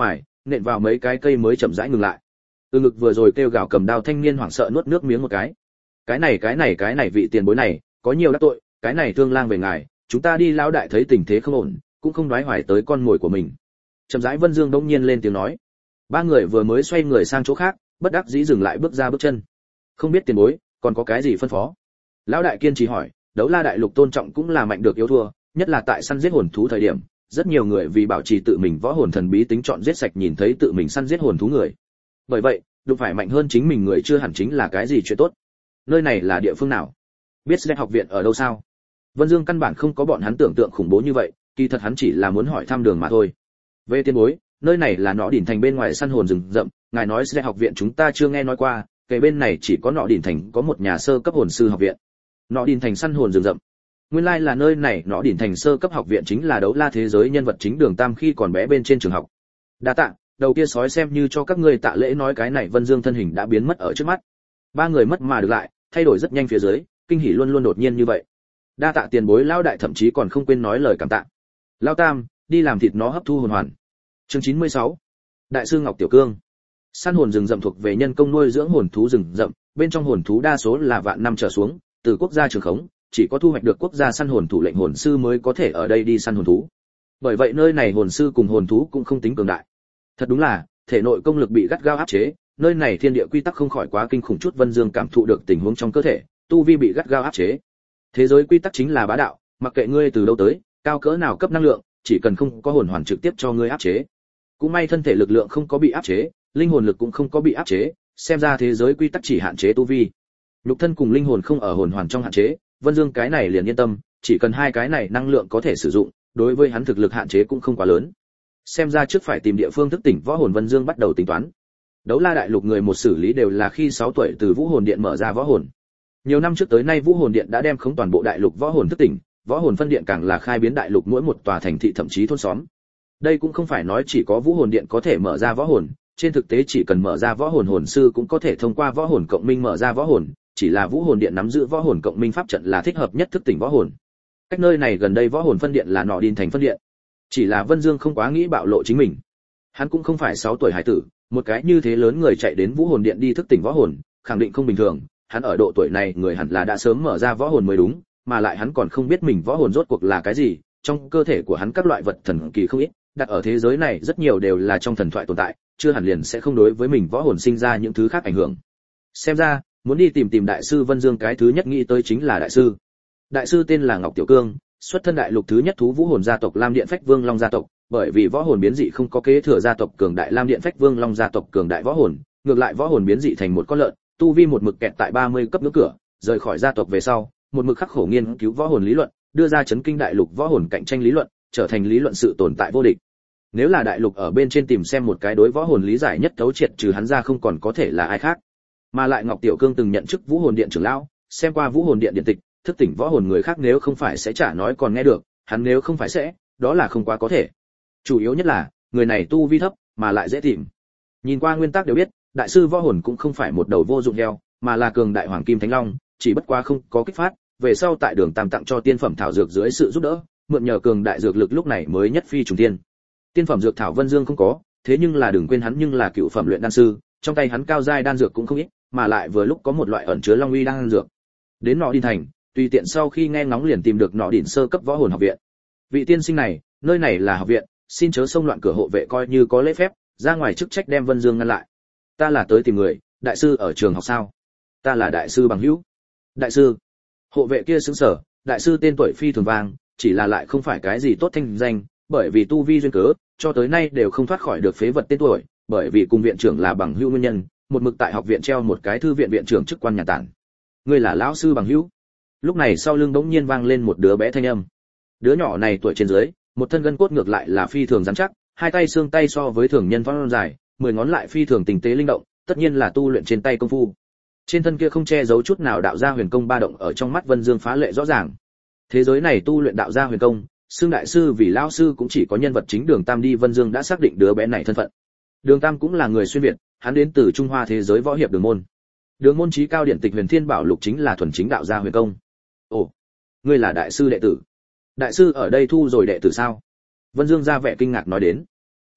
nện vào mấy cái cây mới chậm rãi ngừng lại. Từ ngực vừa rồi kêu gào cầm đao thanh niên hoảng sợ nuốt nước miếng một cái. Cái này vị tiền bối này, có nhiều đắc tội, cái này thương lang về ngài, chúng ta đi lão đại thấy tình thế không ổn, cũng không đoái hoài tới con mồi của mình. Chậm rãi Vân Dương đống nhiên lên tiếng nói. Ba người vừa mới xoay người sang chỗ khác, bất đắc dĩ dừng lại bước ra bước chân. Không biết tiền bối, còn có cái gì phân phó? Lão đại kiên trì hỏi, Đấu La đại lục tôn trọng cũng là mạnh được yếu thua, nhất là tại săn giết hồn thú thời điểm, rất nhiều người vì bảo trì tự mình võ hồn thần bí tính chọn giết sạch nhìn thấy tự mình săn giết hồn thú người. Bởi vậy, đụng phải mạnh hơn chính mình người chưa hẳn chính là cái gì chuyện tốt. Nơi này là địa phương nào? Biết Sled học viện ở đâu sao? Vân Dương căn bản không có bọn hắn tưởng tượng khủng bố như vậy, kỳ thật hắn chỉ là muốn hỏi thăm đường mà thôi. Về tiền bối, nơi này là Nọ Đỉnh thành bên ngoài săn hồn rừng rậm, ngài nói Sled học viện chúng ta chưa nghe nói qua, kể bên này chỉ có Nọ Đỉnh thành có một nhà sơ cấp hồn sư học viện. Nọ Đỉnh thành săn hồn rừng rậm. Nguyên lai là nơi này, Nọ Đỉnh thành sơ cấp học viện chính là Đấu La thế giới nhân vật chính Đường Tam khi còn bé bên trên trường học. Đa tạ, đầu kia sói xem như cho các ngươi tạ lễ nói cái này. Vân Dương thân hình đã biến mất ở trước mắt. Ba người mất mà được lại, thay đổi rất nhanh phía dưới, kinh hỉ luôn luôn đột nhiên như vậy. Đa tạ tiền bối. Lão đại thậm chí còn không quên nói lời cảm tạ. Lão Tam, đi làm thịt nó hấp thu hồn hoàn. Chương 96. Đại sư Ngọc Tiểu Cương. Săn hồn rừng rậm thuộc về nhân công nuôi dưỡng hồn thú rừng rậm, bên trong hồn thú đa số là vạn năm trở xuống, từ quốc gia trường khống, chỉ có thu hoạch được quốc gia săn hồn thủ lệnh hồn sư mới có thể ở đây đi săn hồn thú. Bởi vậy nơi này hồn sư cùng hồn thú cũng không tính cường đại. Thật đúng là, thể nội công lực bị gắt gao áp chế, nơi này thiên địa quy tắc không khỏi quá kinh khủng chút. Vân Dương cảm thụ được tình huống trong cơ thể, tu vi bị gắt gao áp chế. Thế giới quy tắc chính là bá đạo, mặc kệ ngươi từ đâu tới, cao cỡ nào cấp năng lượng, chỉ cần không có hồn hoàn trực tiếp cho ngươi áp chế. Cũng may thân thể lực lượng không có bị áp chế, linh hồn lực cũng không có bị áp chế, xem ra thế giới quy tắc chỉ hạn chế tu vi. Nhục thân cùng linh hồn không ở hồn hoàn trong hạn chế, Vân Dương cái này liền yên tâm, chỉ cần hai cái này năng lượng có thể sử dụng, đối với hắn thực lực hạn chế cũng không quá lớn. Xem ra trước phải tìm địa phương thức tỉnh võ hồn. Vân Dương bắt đầu tính toán. Đấu La đại lục người một xử lý đều là khi 6 tuổi từ Vũ Hồn Điện mở ra võ hồn. Nhiều năm trước tới nay Vũ Hồn Điện đã đem khống toàn bộ đại lục võ hồn thức tỉnh, võ hồn phân điện càng là khai biến đại lục mỗi một tòa thành thị thậm chí thôn xóm. Đây cũng không phải nói chỉ có Vũ Hồn Điện có thể mở ra võ hồn, trên thực tế chỉ cần mở ra võ hồn hồn sư cũng có thể thông qua võ hồn cộng minh mở ra võ hồn, chỉ là Vũ Hồn Điện nắm giữ võ hồn cộng minh pháp trận là thích hợp nhất thức tỉnh võ hồn. Cách nơi này gần đây võ hồn phân điện là Nọ Đỉnh thành phân điện. Chỉ là Vân Dương không quá nghĩ bạo lộ chính mình. Hắn cũng không phải 6 tuổi hải tử, một cái như thế lớn người chạy đến Vũ Hồn Điện đi thức tỉnh võ hồn, khẳng định không bình thường, hắn ở độ tuổi này người hẳn là đã sớm mở ra võ hồn mới đúng, mà lại hắn còn không biết mình võ hồn rốt cuộc là cái gì, trong cơ thể của hắn các loại vật thần kỳ không ít, đặt ở thế giới này rất nhiều đều là trong thần thoại tồn tại, chưa hẳn liền sẽ không đối với mình võ hồn sinh ra những thứ khác ảnh hưởng. Xem ra, muốn đi tìm đại sư. Vân Dương cái thứ nhất nghĩ tới chính là đại sư. Đại sư tên là Ngọc Tiểu Cương, xuất thân đại lục thứ nhất thú vũ hồn gia tộc Lam Điện Phách Vương Long gia tộc, bởi vì võ hồn biến dị không có kế thừa gia tộc cường đại Lam Điện Phách Vương Long gia tộc cường đại võ hồn, ngược lại võ hồn biến dị thành một con lợn, tu vi một mực kẹt tại 30 cấp ngưỡng cửa, rời khỏi gia tộc về sau, một mực khắc khổ nghiên cứu võ hồn lý luận, đưa ra chấn kinh đại lục võ hồn cạnh tranh lý luận, trở thành lý luận sự tồn tại vô địch. Nếu là đại lục ở bên trên tìm xem một cái đối võ hồn lý giải nhất thấu triệt trừ hắn ra không còn có thể là ai khác. Mà lại Ngọc Tiểu Cương từng nhận chức Vũ Hồn Điện trưởng lão, xem qua Vũ Hồn Điện điện tịch, thức tỉnh võ hồn người khác nếu không phải sẽ chả nói còn nghe được, hắn nếu không phải sẽ, đó là không quá có thể. Chủ yếu nhất là, người này tu vi thấp, mà lại dễ tìm. Nhìn qua nguyên tắc đều biết, đại sư võ hồn cũng không phải một đầu vô dụng heo, mà là cường đại hoàng kim thánh long, chỉ bất quá không có kích phát, về sau tại Đường Tam tặng cho tiên phẩm thảo dược dưới sự giúp đỡ, mượn nhờ cường đại dược lực lúc này mới nhất phi trùng thiên. Tiên phẩm dược thảo Vân Dương không có, thế nhưng là đừng quên hắn nhưng là cựu phẩm luyện đan sư, trong tay hắn cao giai đan dược cũng không ít, mà lại vừa lúc có một loại ẩn chứa long uy đan dược. Đến Nọ Đỉnh thành, tùy tiện sau khi nghe ngóng liền tìm được Nọ Đỉnh sơ cấp võ hồn học viện. Vị tiên sinh này, nơi này là học viện, xin chớ xông loạn cửa. Hộ vệ coi như có lễ phép, ra ngoài chức trách đem Vân Dương ngăn lại. Ta là tới tìm người, đại sư ở trường học sao? Ta là đại sư bằng hữu. Đại sư? Hộ vệ kia sững sờ, đại sư tên tuổi phi thường vang, chỉ là lại không phải cái gì tốt thanh danh, bởi vì tu vi duyên cớ, cho tới nay đều không thoát khỏi được phế vật tên tuổi, bởi vì cùng viện trưởng là bằng hữu nguyên nhân, một mực tại học viện treo một cái thư viện viện trưởng chức quan nhà tản. Ngươi là lão sư bằng hữu? Lúc này sau lưng bỗng nhiên vang lên một đứa bé thanh âm. Đứa nhỏ này tuổi trên dưới, một thân gân cốt ngược lại là phi thường rắn chắc, hai tay xương tay so với thường nhân phong dài, 10 ngón lại phi thường tinh tế linh động, tất nhiên là tu luyện trên tay công phu. Trên thân kia không che giấu chút nào đạo gia huyền công ba động ở trong mắt Vân Dương phá lệ rõ ràng. Thế giới này tu luyện đạo gia huyền công, xương đại sư vì lão sư cũng chỉ có nhân vật chính Đường Tam đi. Vân Dương đã xác định đứa bé này thân phận. Đường Tam cũng là người xuyên việt, hắn đến từ Trung Hoa thế giới võ hiệp Đường môn. Đường môn chí cao điển tịch Huyền Thiên Bảo Lục chính là thuần chính đạo gia huyền công. Ồ, ngươi là đại sư đệ tử? Đại sư ở đây thu rồi đệ tử sao? Vân Dương ra vẻ kinh ngạc nói đến. Là,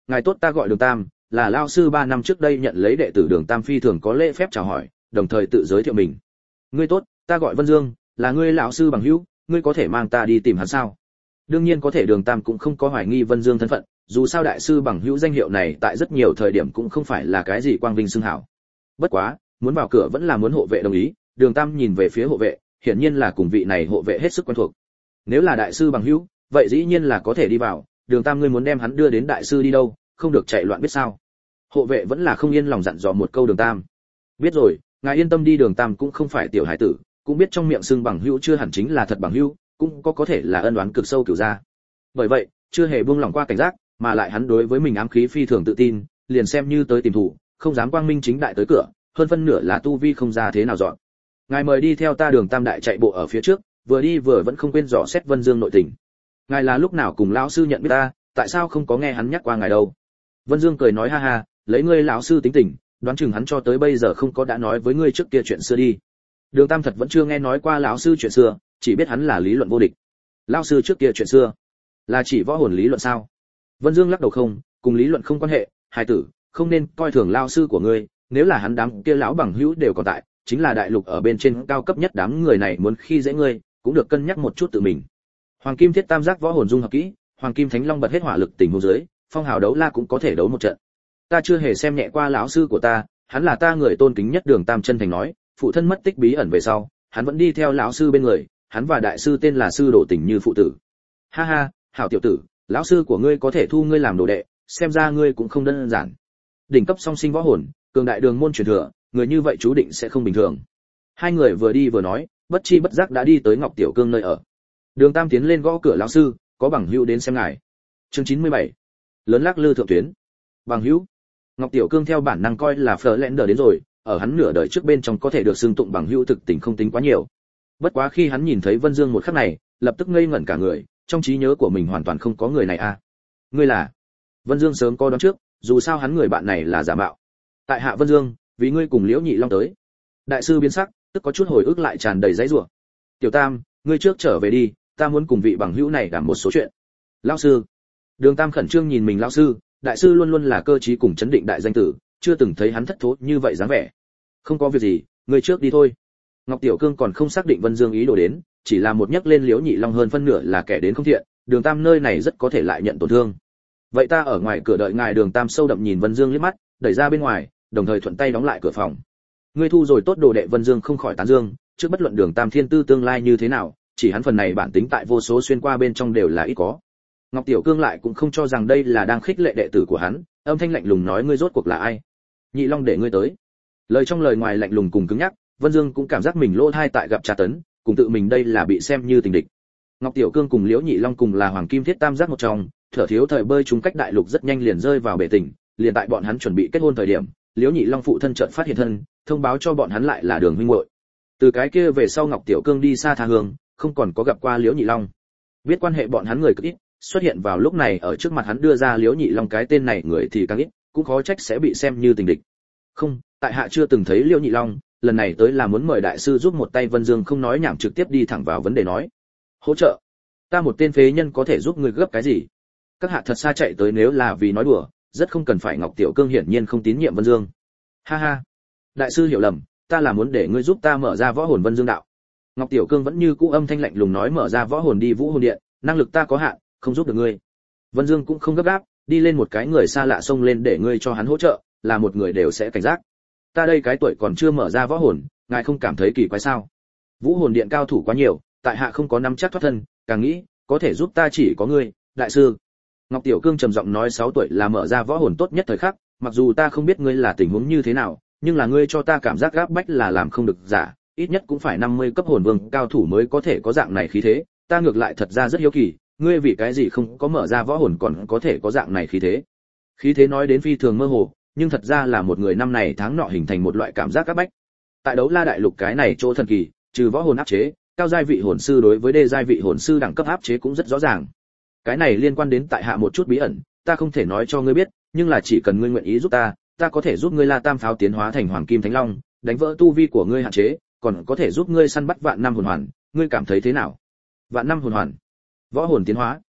ngài tốt, ta gọi Đường Tam, là lao sư 3 năm trước đây nhận lấy đệ tử Đường Tam, phi thường có lễ phép chào hỏi, đồng thời tự giới thiệu mình. Ngươi tốt, ta gọi Vân Dương, là ngươi lão sư bằng hữu, ngươi có thể mang ta đi tìm hắn sao? Đương nhiên có thể. Đường Tam cũng không có hoài nghi Vân Dương thân phận, dù sao đại sư bằng hữu danh hiệu này tại rất nhiều thời điểm cũng không phải là cái gì quang vinh xưng hảo. Bất quá, muốn vào cửa vẫn là muốn hộ vệ đồng ý. Đường Tam nhìn về phía hộ vệ, hiển nhiên là cùng vị này hộ vệ hết sức quen thuộc. Nếu là đại sư bằng hữu, vậy dĩ nhiên là có thể đi vào. Đường Tam, ngươi muốn đem hắn đưa đến đại sư đi đâu, không được chạy loạn biết sao? Hộ vệ vẫn là không yên lòng dặn dò một câu Đường Tam. Biết rồi, ngài yên tâm đi. Đường Tam cũng không phải tiểu hải tử, cũng biết trong miệng xưng bằng hữu chưa hẳn chính là thật bằng hữu, cũng có thể là ân oán cực sâu cửu gia. Bởi vậy, chưa hề buông lỏng qua cảnh giác, mà lại hắn đối với mình ám khí phi thường tự tin, liền xem như tới tìm thủ, không dám quang minh chính đại tới cửa, hơn phân nửa là tu vi không ra thế nào dọn. Ngài mời đi theo ta. Đường Tam đại chạy bộ ở phía trước, vừa đi vừa vẫn không quên dò xét Vân Dương nội tình. Ngài là lúc nào cùng lão sư nhận biết ta, tại sao không có nghe hắn nhắc qua ngài đâu? Vân Dương cười nói ha ha, lấy ngươi lão sư tính tình, đoán chừng hắn cho tới bây giờ không có đã nói với ngươi trước kia chuyện xưa đi. Đường Tam thật vẫn chưa nghe nói qua lão sư chuyện xưa, chỉ biết hắn là lý luận vô địch. Lão sư trước kia chuyện xưa là chỉ võ hồn lý luận sao? Vân Dương lắc đầu, không, cùng lý luận không quan hệ, hài tử, không nên coi thường lão sư của ngươi, nếu là hắn đám kia lão bằng hữu đều còn tại, chính là đại lục ở bên trên cao cấp nhất, đám người này muốn khi dễ ngươi, cũng được cân nhắc một chút tự mình. Hoàng Kim Thiết Tam giác võ hồn dung hợp kỹ, Hoàng Kim Thánh Long bật hết hỏa lực tình huống dưới, phong hào đấu la cũng có thể đấu một trận. Ta chưa hề xem nhẹ qua lão sư của ta, hắn là ta người tôn kính nhất. Đường Tam chân thành nói, phụ thân mất tích bí ẩn về sau, hắn vẫn đi theo lão sư bên người, hắn và đại sư tên là sư đồ tình như phụ tử. Ha ha, hảo tiểu tử, lão sư của ngươi có thể thu ngươi làm đồ đệ, xem ra ngươi cũng không đơn giản. Đỉnh cấp song sinh võ hồn, cường đại đường môn truyền thừa, người như vậy chú định sẽ không bình thường. Hai người vừa đi vừa nói, bất chi bất giác đã đi tới Ngọc Tiểu Cương nơi ở. Đường Tam tiến lên gõ cửa, lão sư, có bằng hữu đến xem ngài. Chương 97. Lớn lắc lư thượng tuyến. Bằng hữu. Ngọc Tiểu Cương theo bản năng coi là Fleur đến rồi, ở hắn nửa đời trước bên trong có thể được xưng tụng bằng hữu thực tình không tính quá nhiều. Bất quá khi hắn nhìn thấy Vân Dương một khắc này, lập tức ngây ngẩn cả người, trong trí nhớ của mình hoàn toàn không có người này a. Ngươi là? Vân Dương sớm có đoán trước, dù sao hắn người bạn này là giả mạo. Tại hạ Vân Dương, vì ngươi cùng Liễu Nhị Long tới. Đại sư biến sắc, tức có chút hồi ức lại tràn đầy dãy rủa. Tiểu Tam, ngươi trước trở về đi, ta muốn cùng vị bằng hữu này đảm một số chuyện. Lão sư. Đường Tam khẩn trương nhìn mình lão sư, đại sư luôn luôn là cơ trí cùng chấn định đại danh tử, chưa từng thấy hắn thất thố như vậy dáng vẻ. Không có việc gì, ngươi trước đi thôi. Ngọc Tiểu Cương còn không xác định Vân Dương ý đồ đến, chỉ là một nhắc lên Liễu Nhị Long hơn phân nửa là kẻ đến không thiện, Đường Tam nơi này rất có thể lại nhận tổn thương. Vậy ta ở ngoài cửa đợi ngài. Đường Tam sâu đậm nhìn Vân Dương liếc mắt, đẩy ra bên ngoài, đồng thời thuận tay đóng lại cửa phòng. Ngươi thu rồi tốt đồ đệ. Vân Dương không khỏi tán dương, trước bất luận Đường Tam thiên tư tương lai như thế nào, chỉ hắn phần này bản tính tại vô số xuyên qua bên trong đều là ít có. Ngọc Tiểu Cương lại cũng không cho rằng đây là đang khích lệ đệ tử của hắn, âm thanh lạnh lùng nói, ngươi rốt cuộc là ai? Nhị Long để ngươi tới. Lời trong lời ngoài lạnh lùng cùng cứng nhắc, Vân Dương cũng cảm giác mình lỗ tai tại gặp tra tấn, cùng tự mình đây là bị xem như tình địch. Ngọc Tiểu Cương cùng Liễu Nhị Long cùng là Hoàng Kim Thiết Tam giác một trong, thở thiếu thời bơi chúng cách đại lục rất nhanh liền rơi vào bể tình, liền tại bọn hắn chuẩn bị kết hôn thời điểm, Liễu Nhị Long phụ thân chợt phát hiện thân, thông báo cho bọn hắn lại là Đường huynh muội. Từ cái kia về sau Ngọc Tiểu Cương đi xa tha hương, không còn có gặp qua Liễu Nhị Long. Biết quan hệ bọn hắn người cực ít, xuất hiện vào lúc này ở trước mặt hắn đưa ra Liễu Nhị Long cái tên này người thì càng ít, cũng khó trách sẽ bị xem như tình địch. Không, tại hạ chưa từng thấy Liễu Nhị Long, lần này tới là muốn mời đại sư giúp một tay. Vân Dương không nói nhảm trực tiếp đi thẳng vào vấn đề nói. Hỗ trợ? Ta một tên phế nhân có thể giúp người gấp cái gì? Các hạ thật xa chạy tới nếu là vì nói đùa, rất không cần phải. Ngọc Tiểu Cương hiển nhiên không tín nhiệm Vân Dương. Ha ha, đại sư hiểu lầm, ta là muốn để ngươi giúp ta mở ra võ hồn Vân Dương đạo. Ngọc Tiểu Cương vẫn như cũ âm thanh lạnh lùng nói, mở ra võ hồn đi Vũ Hồn Điện, năng lực ta có hạn, không giúp được ngươi. Vân Dương cũng không gấp gáp, đi lên một cái người xa lạ xông lên để ngươi cho hắn hỗ trợ, là một người đều sẽ cảnh giác. Ta đây cái tuổi còn chưa mở ra võ hồn, ngài không cảm thấy kỳ quái sao? Vũ Hồn Điện cao thủ quá nhiều, tại hạ không có nắm chắc thoát thân, càng nghĩ có thể giúp ta chỉ có ngươi, đại sư. Ngọc Tiểu Cương trầm giọng nói, 6 tuổi là mở ra võ hồn tốt nhất thời khắc, mặc dù ta không biết ngươi là tình huống như thế nào, nhưng là ngươi cho ta cảm giác gáp bách là làm không được giả, ít nhất cũng phải 50 cấp hồn vương cao thủ mới có thể có dạng này khí thế, ta ngược lại thật ra rất hiếu kỳ, ngươi vì cái gì không có mở ra võ hồn còn có thể có dạng này khí thế. Khí thế nói đến phi thường mơ hồ, nhưng thật ra là một người năm này tháng nọ hình thành một loại cảm giác áp bách. Tại Đấu La đại lục cái này chỗ thần kỳ, trừ võ hồn áp chế, cao giai vị hồn sư đối với đê giai vị hồn sư đẳng cấp áp chế cũng rất rõ ràng. Cái này liên quan đến tại hạ một chút bí ẩn, ta không thể nói cho ngươi biết, nhưng là chỉ cần ngươi nguyện ý giúp ta, ta có thể giúp ngươi La Tam pháo tiến hóa thành Hoàng Kim Thánh Long, đánh vỡ tu vi của ngươi hạn chế, còn có thể giúp ngươi săn bắt vạn năm hồn hoàn, ngươi cảm thấy thế nào? Vạn năm hồn hoàn, võ hồn tiến hóa.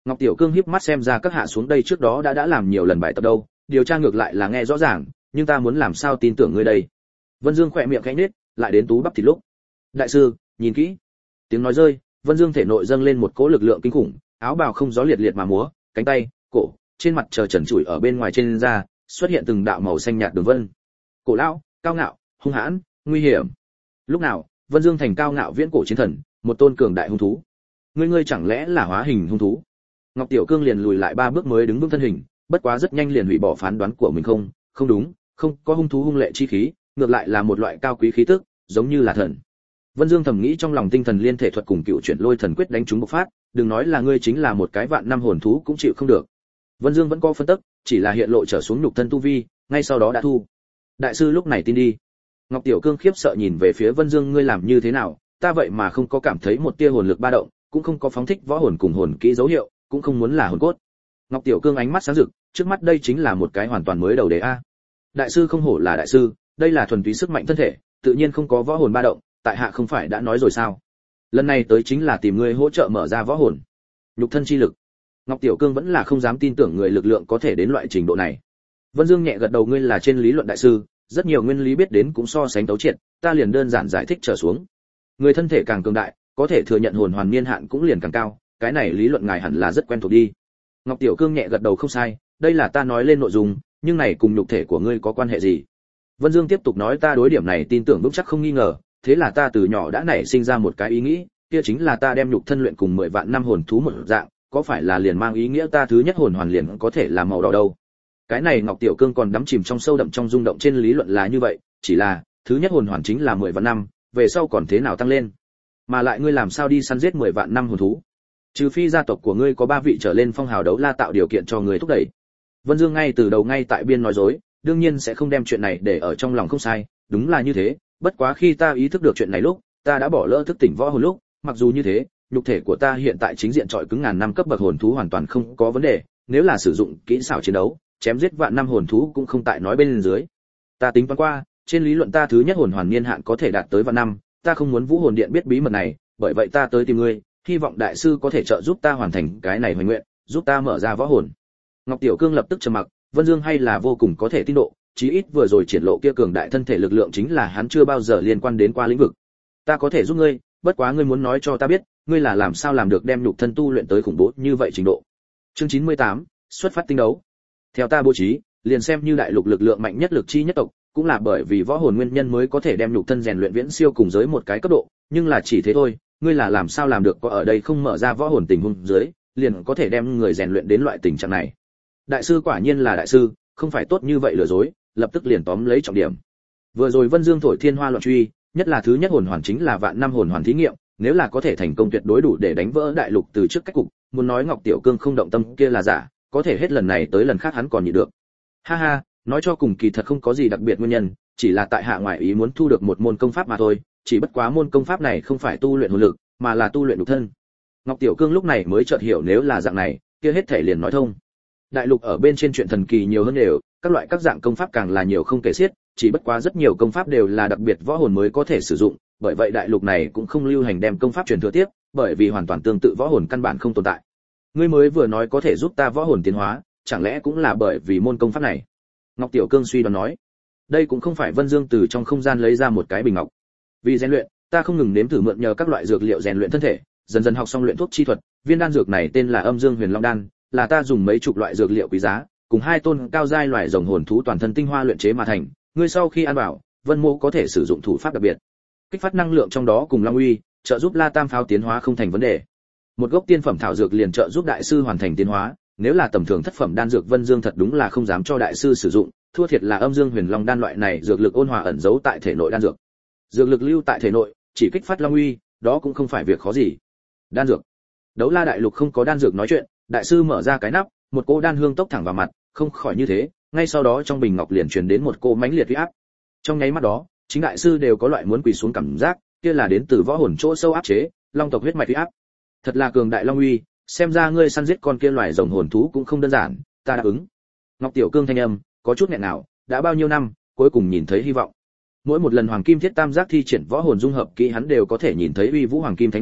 Ngọc Tiểu Cương híp mắt xem ra các hạ xuống đây trước đó đã làm nhiều lần bài tập đâu, điều tra ngược lại là nghe rõ ràng, nhưng ta muốn làm sao tin tưởng ngươi đây. Vân Dương khỏe miệng khẽ nhếch, lại đến tú bắp thịt lúc. Đại sư, nhìn kỹ. Tiếng nói rơi, Vân Dương thể nội dâng lên một cỗ lực lượng kinh khủng, áo bào không gió liệt liệt mà múa, cánh tay, cổ, trên mặt chờ trần trụi ở bên ngoài trên da, xuất hiện từng đạo màu xanh nhạt đường vân. Cổ lão, cao ngạo, hung hãn, nguy hiểm. Lúc nào, Vân Dương thành cao ngạo viễn cổ chiến thần, một tôn cường đại hung thú. Ngươi chẳng lẽ là hóa hình hung thú? Ngọc Tiểu Cương liền lùi lại 3 bước mới đứng vững thân hình, bất quá rất nhanh liền hủy bỏ phán đoán của mình không đúng, không có hung thú hung lệ chi khí, ngược lại là một loại cao quý khí tức, giống như là thần. Vân Dương thầm nghĩ trong lòng tinh thần liên thể thuật cùng cựu chuyển lôi thần quyết đánh trúng bộc phát, đừng nói là ngươi chính là một cái vạn năm hồn thú cũng chịu không được. Vân Dương vẫn có phân tích, chỉ là hiện lộ trở xuống nhục thân tu vi, ngay sau đó đã thu. Đại sư lúc này tin đi. Ngọc Tiểu Cương khiếp sợ nhìn về phía Vân Dương, ngươi làm như thế nào, ta vậy mà không có cảm thấy một tia hồn lực ba động, cũng không có phóng thích võ hồn cùng hồn kỹ dấu hiệu, cũng không muốn là hồn cốt. Ngọc Tiểu Cương ánh mắt sáng rực, trước mắt đây chính là một cái hoàn toàn mới đầu đề a. Đại sư không hổ là đại sư, đây là thuần túy sức mạnh thân thể, tự nhiên không có võ hồn ba động, tại hạ không phải đã nói rồi sao? Lần này tới chính là tìm ngươi hỗ trợ mở ra võ hồn. Nhục thân chi lực. Ngọc Tiểu Cương vẫn là không dám tin tưởng người lực lượng có thể đến loại trình độ này. Vân Dương nhẹ gật đầu, ngươi là trên lý luận đại sư, rất nhiều nguyên lý biết đến cũng so sánh tấu triệt, ta liền đơn giản giải thích trở xuống. Người thân thể càng cường đại, có thể thừa nhận hồn hoàn niên hạn cũng liền càng cao, cái này lý luận ngài hẳn là rất quen thuộc đi. Ngọc Tiểu Cương nhẹ gật đầu, không sai, đây là ta nói lên nội dung, nhưng này cùng nhục thể của ngươi có quan hệ gì? Vân Dương tiếp tục nói, ta đối điểm này tin tưởng vững chắc không nghi ngờ, thế là ta từ nhỏ đã nảy sinh ra một cái ý nghĩ, kia chính là ta đem nhục thân luyện cùng 10 vạn năm hồn thú một dạng, có phải là liền mang ý nghĩa ta thứ nhất hồn hoàn liền có thể là màu đỏ đâu? Cái này Ngọc Tiểu Cương còn đắm chìm trong sâu đậm trong rung động, trên lý luận là như vậy, chỉ là thứ nhất hồn hoàn chính là 10 vạn năm, về sau còn thế nào tăng lên? Mà lại ngươi làm sao đi săn giết 10 vạn năm hồn thú? Trừ phi gia tộc của ngươi có 3 vị trở lên phong hào đấu la tạo điều kiện cho ngươi thúc đẩy. Vân Dương ngay từ đầu ngay tại biên nói dối, đương nhiên sẽ không đem chuyện này để ở trong lòng, không sai, đúng là như thế, bất quá khi ta ý thức được chuyện này lúc, ta đã bỏ lỡ thức tỉnh võ hồn lúc, mặc dù như thế, nhục thể của ta hiện tại chính diện trọi cứng ngàn năm cấp bậc hồn thú hoàn toàn không có vấn đề, nếu là sử dụng kỹ xảo chiến đấu, chém giết vạn năm hồn thú cũng không tại nói bên dưới. Ta tính toán qua, trên lý luận ta thứ nhất hồn hoàn niên hạn có thể đạt tới vạn năm, ta không muốn Vũ Hồn Điện biết bí mật này, bởi vậy ta tới tìm ngươi, hy vọng đại sư có thể trợ giúp ta hoàn thành cái này hoài nguyện, giúp ta mở ra võ hồn. Ngọc Tiểu Cương lập tức trầm mặc, Vân Dương hay là vô cùng có thể tin độ, chí ít vừa rồi triển lộ kia cường đại thân thể lực lượng chính là hắn chưa bao giờ liên quan đến qua lĩnh vực. Ta có thể giúp ngươi, bất quá ngươi muốn nói cho ta biết, ngươi là làm sao làm được đem nhục thân tu luyện tới khủng bố như vậy trình độ. Chương 98, xuất phát tinh đấu. Theo ta bố trí, liền xem như đại lục lực lượng mạnh nhất lực chi nhất tộc, cũng là bởi vì võ hồn nguyên nhân mới có thể đem nhục thân rèn luyện viễn siêu cùng giới một cái cấp độ, nhưng là chỉ thế thôi, ngươi là làm sao làm được có ở đây không mở ra võ hồn tình huống dưới, liền có thể đem người rèn luyện đến loại tình trạng này. Đại sư quả nhiên là đại sư, không phải tốt như vậy lừa dối, lập tức liền tóm lấy trọng điểm. Vừa rồi Vân Dương thổi thiên hoa loạn truy, nhất là thứ nhất hồn hoàn chính là vạn năm hồn hoàn thí nghiệm, nếu là có thể thành công tuyệt đối đủ để đánh vỡ đại lục từ trước cách cục, muốn nói Ngọc Tiểu Cương không động tâm kia là giả, có thể hết lần này tới lần khác hắn còn nhịn được. Ha ha, nói cho cùng kỳ thật không có gì đặc biệt nguyên nhân, chỉ là tại hạ ngoại ý muốn thu được một môn công pháp mà thôi, chỉ bất quá môn công pháp này không phải tu luyện hồn lực, mà là tu luyện nhục thân. Ngọc Tiểu Cương lúc này mới chợt hiểu, nếu là dạng này, kia hết thể liền nói thông. Đại lục ở bên trên chuyện thần kỳ nhiều hơn đều, các loại các dạng công pháp càng là nhiều không kể xiết, chỉ bất quá rất nhiều công pháp đều là đặc biệt võ hồn mới có thể sử dụng, bởi vậy đại lục này cũng không lưu hành đem công pháp truyền thừa tiếp, bởi vì hoàn toàn tương tự võ hồn căn bản không tồn tại. Ngươi mới vừa nói có thể giúp ta võ hồn tiến hóa, chẳng lẽ cũng là bởi vì môn công pháp này? Ngọc Tiểu Cương suy đoán nói. Đây cũng không phải Vân Dương từ trong không gian lấy ra một cái bình ngọc. Vì rèn luyện, ta không ngừng nếm thử mượn nhờ các loại dược liệu rèn luyện thân thể, dần dần học xong luyện thuốc chi thuật, viên đan dược này tên là Âm Dương Huyền Long đan, là ta dùng mấy chục loại dược liệu quý giá, cùng 2 tôn cao giai loài rồng hồn thú toàn thân tinh hoa luyện chế mà thành, ngươi sau khi ăn vào, Vân Mộ có thể sử dụng thủ pháp đặc biệt, kích phát năng lượng trong đó cùng Long Uy, trợ giúp La Tam pháo tiến hóa không thành vấn đề. Một gốc tiên phẩm thảo dược liền trợ giúp đại sư hoàn thành tiến hóa, nếu là tầm thường thất phẩm đan dược Vân Dương thật đúng là không dám cho đại sư sử dụng, thua thiệt là Âm Dương Huyền Long đan loại này dược lực ôn hòa ẩn giấu tại thể nội đan dược. Dược lực lưu tại thể nội, chỉ kích phát Long Uy, đó cũng không phải việc khó gì. Đan dược. Đấu La đại lục không có đan dược nói chuyện, đại sư mở ra cái nắp, một cỗ đan hương tốc thẳng vào mặt, không khỏi như thế, ngay sau đó trong bình ngọc liền truyền đến một cỗ mãnh liệt uy áp. Trong nháy mắt đó, chính đại sư đều có loại muốn quỳ xuống cảm giác, kia là đến từ võ hồn chỗ sâu áp chế, long tộc huyết mạch uy áp. Thật là cường đại Long Uy, xem ra ngươi săn giết con kia loài rồng hồn thú cũng không đơn giản, ta đáp ứng. Ngọc Tiểu Cương thanh âm có chút nghẹn nào, đã bao nhiêu năm, cuối cùng nhìn thấy hy vọng. Mỗi một lần Hoàng Kim Thiết Tam Giác thi triển võ hồn dung hợp kỹ hắn đều có thể nhìn thấy uy vũ Hoàng Kim Thánh Long,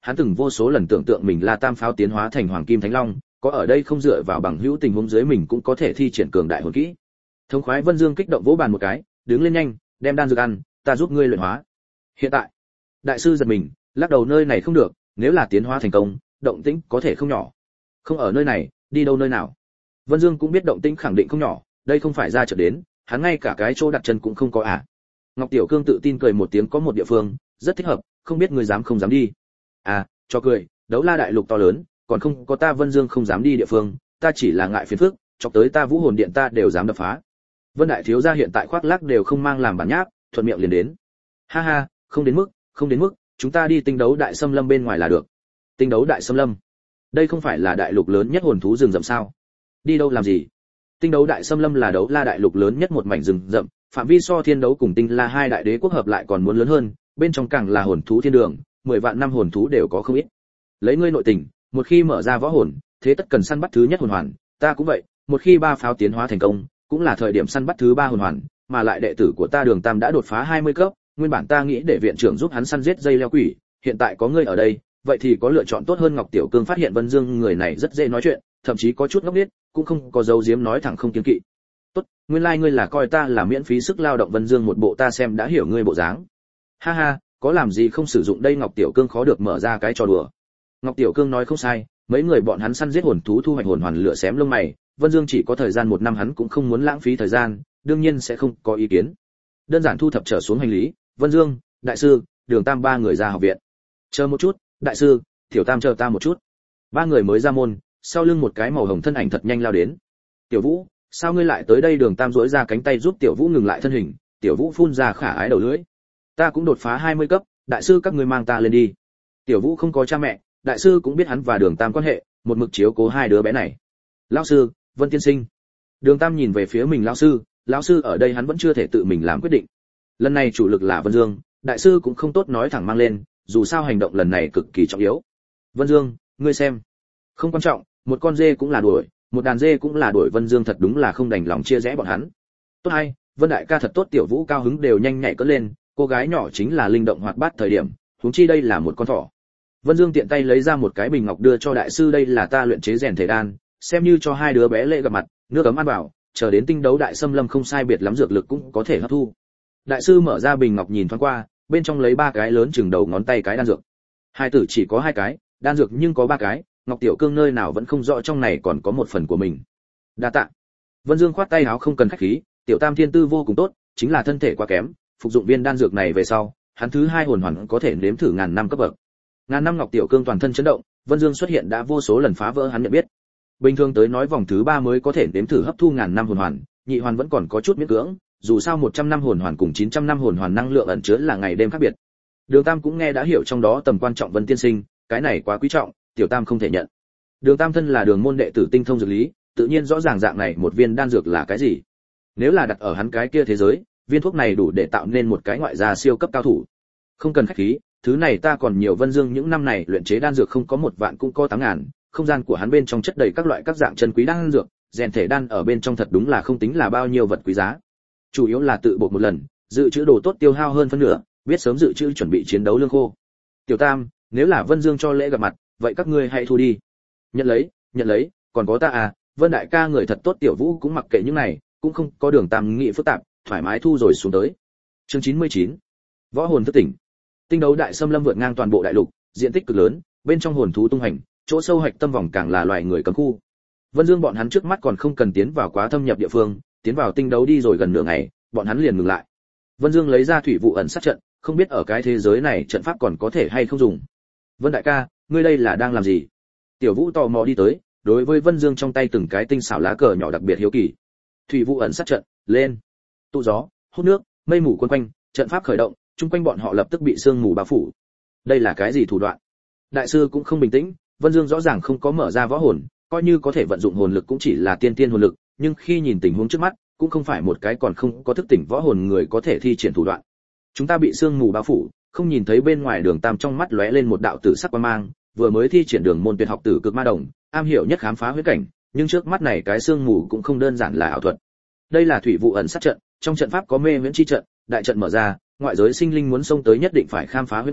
hắn từng vô số lần tưởng tượng mình là tam pháo tiến hóa thành hoàng kim thánh long, có ở đây không dựa vào bằng hữu tình huống dưới mình cũng có thể thi triển cường đại hồn kỹ. Thống khoái Vân Dương kích động vỗ bàn một cái, đứng lên nhanh, đem đan dược ăn, ta giúp ngươi luyện hóa. Hiện tại, đại sư giật mình, lắc đầu nơi này không được, nếu là tiến hóa thành công, động tĩnh có thể không nhỏ. Không ở nơi này, đi đâu nơi nào? Vân Dương cũng biết động tĩnh khẳng định không nhỏ, đây không phải ra chợ đến, hắn ngay cả cái chỗ đặt chân cũng không có à. Ngọc Tiểu Cương tự tin cười một tiếng, có một địa phương rất thích hợp, không biết ngươi dám không dám đi. À, cho cười, Đấu La đại lục to lớn, còn không có ta Vân Dương không dám đi địa phương, ta chỉ là ngại phiền phức, chọc tới ta Vũ Hồn Điện ta đều dám đập phá. Vân đại thiếu gia hiện tại khoác lác đều không mang làm bản nháp, thuận miệng liền đến. Ha ha, không đến mức, chúng ta đi Tinh Đấu Đại Xâm Lâm bên ngoài là được. Tinh Đấu Đại Xâm Lâm? Đây không phải là đại lục lớn nhất hồn thú rừng rậm sao? Đi đâu làm gì? Tinh Đấu Đại Xâm Lâm là Đấu La đại lục lớn nhất một mảnh rừng rậm, phạm vi so Thiên Đấu cùng Tinh La hai đại đế quốc hợp lại còn muốn lớn hơn, bên trong càng là hồn thú thiên đường, 10 vạn năm hồn thú đều có không ít. Lấy ngươi nội tình, một khi mở ra võ hồn, thế tất cần săn bắt thứ nhất hồn hoàn, ta cũng vậy, một khi ba pháo tiến hóa thành công, cũng là thời điểm săn bắt thứ ba hồn hoàn, mà lại đệ tử của ta Đường Tam đã đột phá 20 cấp, nguyên bản ta nghĩ để viện trưởng giúp hắn săn giết dây leo quỷ, hiện tại có ngươi ở đây, vậy thì có lựa chọn tốt hơn. Ngọc Tiểu Cương phát hiện Vân Dương người này rất dễ nói chuyện, thậm chí có chút ngốc nghếch, cũng không có dấu giếm nói thẳng không kiêng kỵ. Tốt, nguyên lai ngươi là coi ta là miễn phí sức lao động. Vân Dương một bộ ta xem đã hiểu ngươi bộ dáng. Ha ha, có làm gì không sử dụng đây. Ngọc Tiểu Cương khó được mở ra cái trò đùa. Ngọc Tiểu Cương nói không sai, mấy người bọn hắn săn giết hồn thú thu hoạch hồn hoàn lửa xém lông mày, Vân Dương chỉ có thời gian 1 năm hắn cũng không muốn lãng phí thời gian, đương nhiên sẽ không có ý kiến. Đơn giản thu thập trở xuống hành lý, Vân Dương, đại sư, Đường Tam ba người ra học viện. Chờ một chút, đại sư, Tiểu Tam chờ ta một chút. Ba người mới ra môn, sau lưng một cái màu hồng thân ảnh thật nhanh lao đến. Tiểu Vũ, sao ngươi lại tới đây? Đường Tam duỗi ra cánh tay giúp Tiểu Vũ ngừng lại thân hình, Tiểu Vũ phun ra khả ái đầu lưỡi. Ta cũng đột phá 20 cấp, đại sư các ngươi mang ta lên đi. Tiểu Vũ không có cha mẹ, đại sư cũng biết hắn và Đường Tam quan hệ, một mực chiếu cố hai đứa bé này. Lão sư, Vân tiên sinh. Đường Tam nhìn về phía mình lão sư ở đây hắn vẫn chưa thể tự mình làm quyết định. Lần này chủ lực là Vân Dương, đại sư cũng không tốt nói thẳng mang lên, dù sao hành động lần này cực kỳ trọng yếu. Vân Dương, ngươi xem. Không quan trọng, một con dê cũng là đuổi, một đàn dê cũng là đuổi. Vân Dương thật đúng là không đành lòng chia rẽ bọn hắn. Tốt hay, Vân đại ca thật tốt. Tiểu Vũ cao hứng đều nhanh nhảy cất lên, cô gái nhỏ chính là linh động hoạt bát thời điểm, huống chi đây là một con thỏ. Vân Dương tiện tay lấy ra một cái bình ngọc đưa cho đại sư, đây là ta luyện chế rèn thể đan, xem như cho hai đứa bé lễ gặp mặt, nước ấm ăn vào, chờ đến Tinh Đấu Đại Xâm Lâm không sai biệt lắm dược lực cũng có thể hấp thu. Đại sư mở ra bình ngọc nhìn thoáng qua, bên trong lấy 3 cái lớn chừng đầu ngón tay cái đan dược. Hai tử chỉ có 2 cái, đan dược nhưng có 3 cái, Ngọc Tiểu Cương nơi nào vẫn không rõ trong này còn có một phần của mình. Đa tạ. Vân Dương khoát tay áo không cần khách khí, Tiểu Tam thiên tư vô cùng tốt, chính là thân thể quá kém, phục dụng viên đan dược này về sau, hắn thứ 2 hồn hoàn có thể nếm thử ngàn năm cấp bậc. Ngàn năm. Ngọc Tiểu Cương toàn thân chấn động, Vân Dương xuất hiện đã vô số lần phá vỡ hắn nhận biết. Bình thường tới nói vòng thứ 3 mới có thể nếm thử hấp thu ngàn năm hồn hoàn, nhị hoàn vẫn còn có chút miễn cưỡng, dù sao 100 năm hồn hoàn cùng 900 năm hồn hoàn năng lượng ẩn chứa là ngày đêm khác biệt. Đường Tam cũng nghe đã hiểu trong đó tầm quan trọng. Vân tiên sinh, cái này quá quý trọng, Tiểu Tam không thể nhận. Đường Tam thân là đường môn đệ tử tinh thông dược lý, tự nhiên rõ ràng dạng này một viên đan dược là cái gì. Nếu là đặt ở hắn cái kia thế giới, viên thuốc này đủ để tạo nên một cái ngoại gia siêu cấp cao thủ. Không cần khách khí, thứ này ta còn nhiều. Vân Dương những năm này luyện chế đan dược không có 1 vạn cũng có 8.000, không gian của hắn bên trong chất đầy các loại các dạng chân quý đan dược, rèn thể đan ở bên trong thật đúng là không tính là bao nhiêu vật quý giá. Chủ yếu là tự bột một lần, dự trữ đồ tốt tiêu hao hơn phân nửa, biết sớm dự trữ chuẩn bị chiến đấu lương khô. Tiểu Tam, nếu là Vân Dương cho lễ gặp mặt, vậy các ngươi hãy thu đi. Nhận lấy, còn có ta à, Vân đại ca người thật tốt. Tiểu Vũ cũng mặc kệ những này, cũng không có Đường Tam nghĩ phức tạp, thoải mái thu rồi xuống tới. Chương 99. Võ hồn thức tỉnh. Tinh Đấu Đại Xâm Lâm vượt ngang toàn bộ đại lục, diện tích cực lớn, bên trong hồn thú tung hành, chỗ sâu hạch tâm vòng càng là loài người cấm khu. Vân Dương bọn hắn trước mắt còn không cần tiến vào quá thâm nhập địa phương, tiến vào tinh đấu đi rồi gần nửa ngày, bọn hắn liền ngừng lại. Vân Dương lấy ra thủy vụ ẩn sát trận, không biết ở cái thế giới này trận pháp còn có thể hay không dùng. Vân đại ca, ngươi đây là đang làm gì? Tiểu Vũ tò mò đi tới, đối với Vân Dương trong tay từng cái tinh xảo lá cờ nhỏ đặc biệt hiếu kỳ. Thủy vụ ẩn sát trận, lên. Tụ gió, hút nước, mây mù quấn quanh, trận pháp khởi động, chung quanh bọn họ lập tức bị sương mù bao phủ. Đây là cái gì thủ đoạn? Đại sư cũng không bình tĩnh, Vân Dương rõ ràng không có mở ra võ hồn, coi như có thể vận dụng hồn lực cũng chỉ là tiên hồn lực, nhưng khi nhìn tình huống trước mắt, cũng không phải một cái còn không có thức tỉnh võ hồn người có thể thi triển thủ đoạn. Chúng ta bị sương mù bao phủ, không nhìn thấy bên ngoài. Đường Tam trong mắt lóe lên một đạo tử sắc quang mang, vừa mới thi triển đường môn tuyệt học tử cực ma đồng, am hiểu nhất khám phá huyễn cảnh, nhưng trước mắt này cái sương mù cũng không đơn giản là ảo thuật. Đây là thủy vụ ẩn sát trận, trong trận pháp có mê huyễn chi trận, đại trận mở ra, ngoại giới sinh linh muốn xông tới nhất định phải khám phá huyễn cảnh,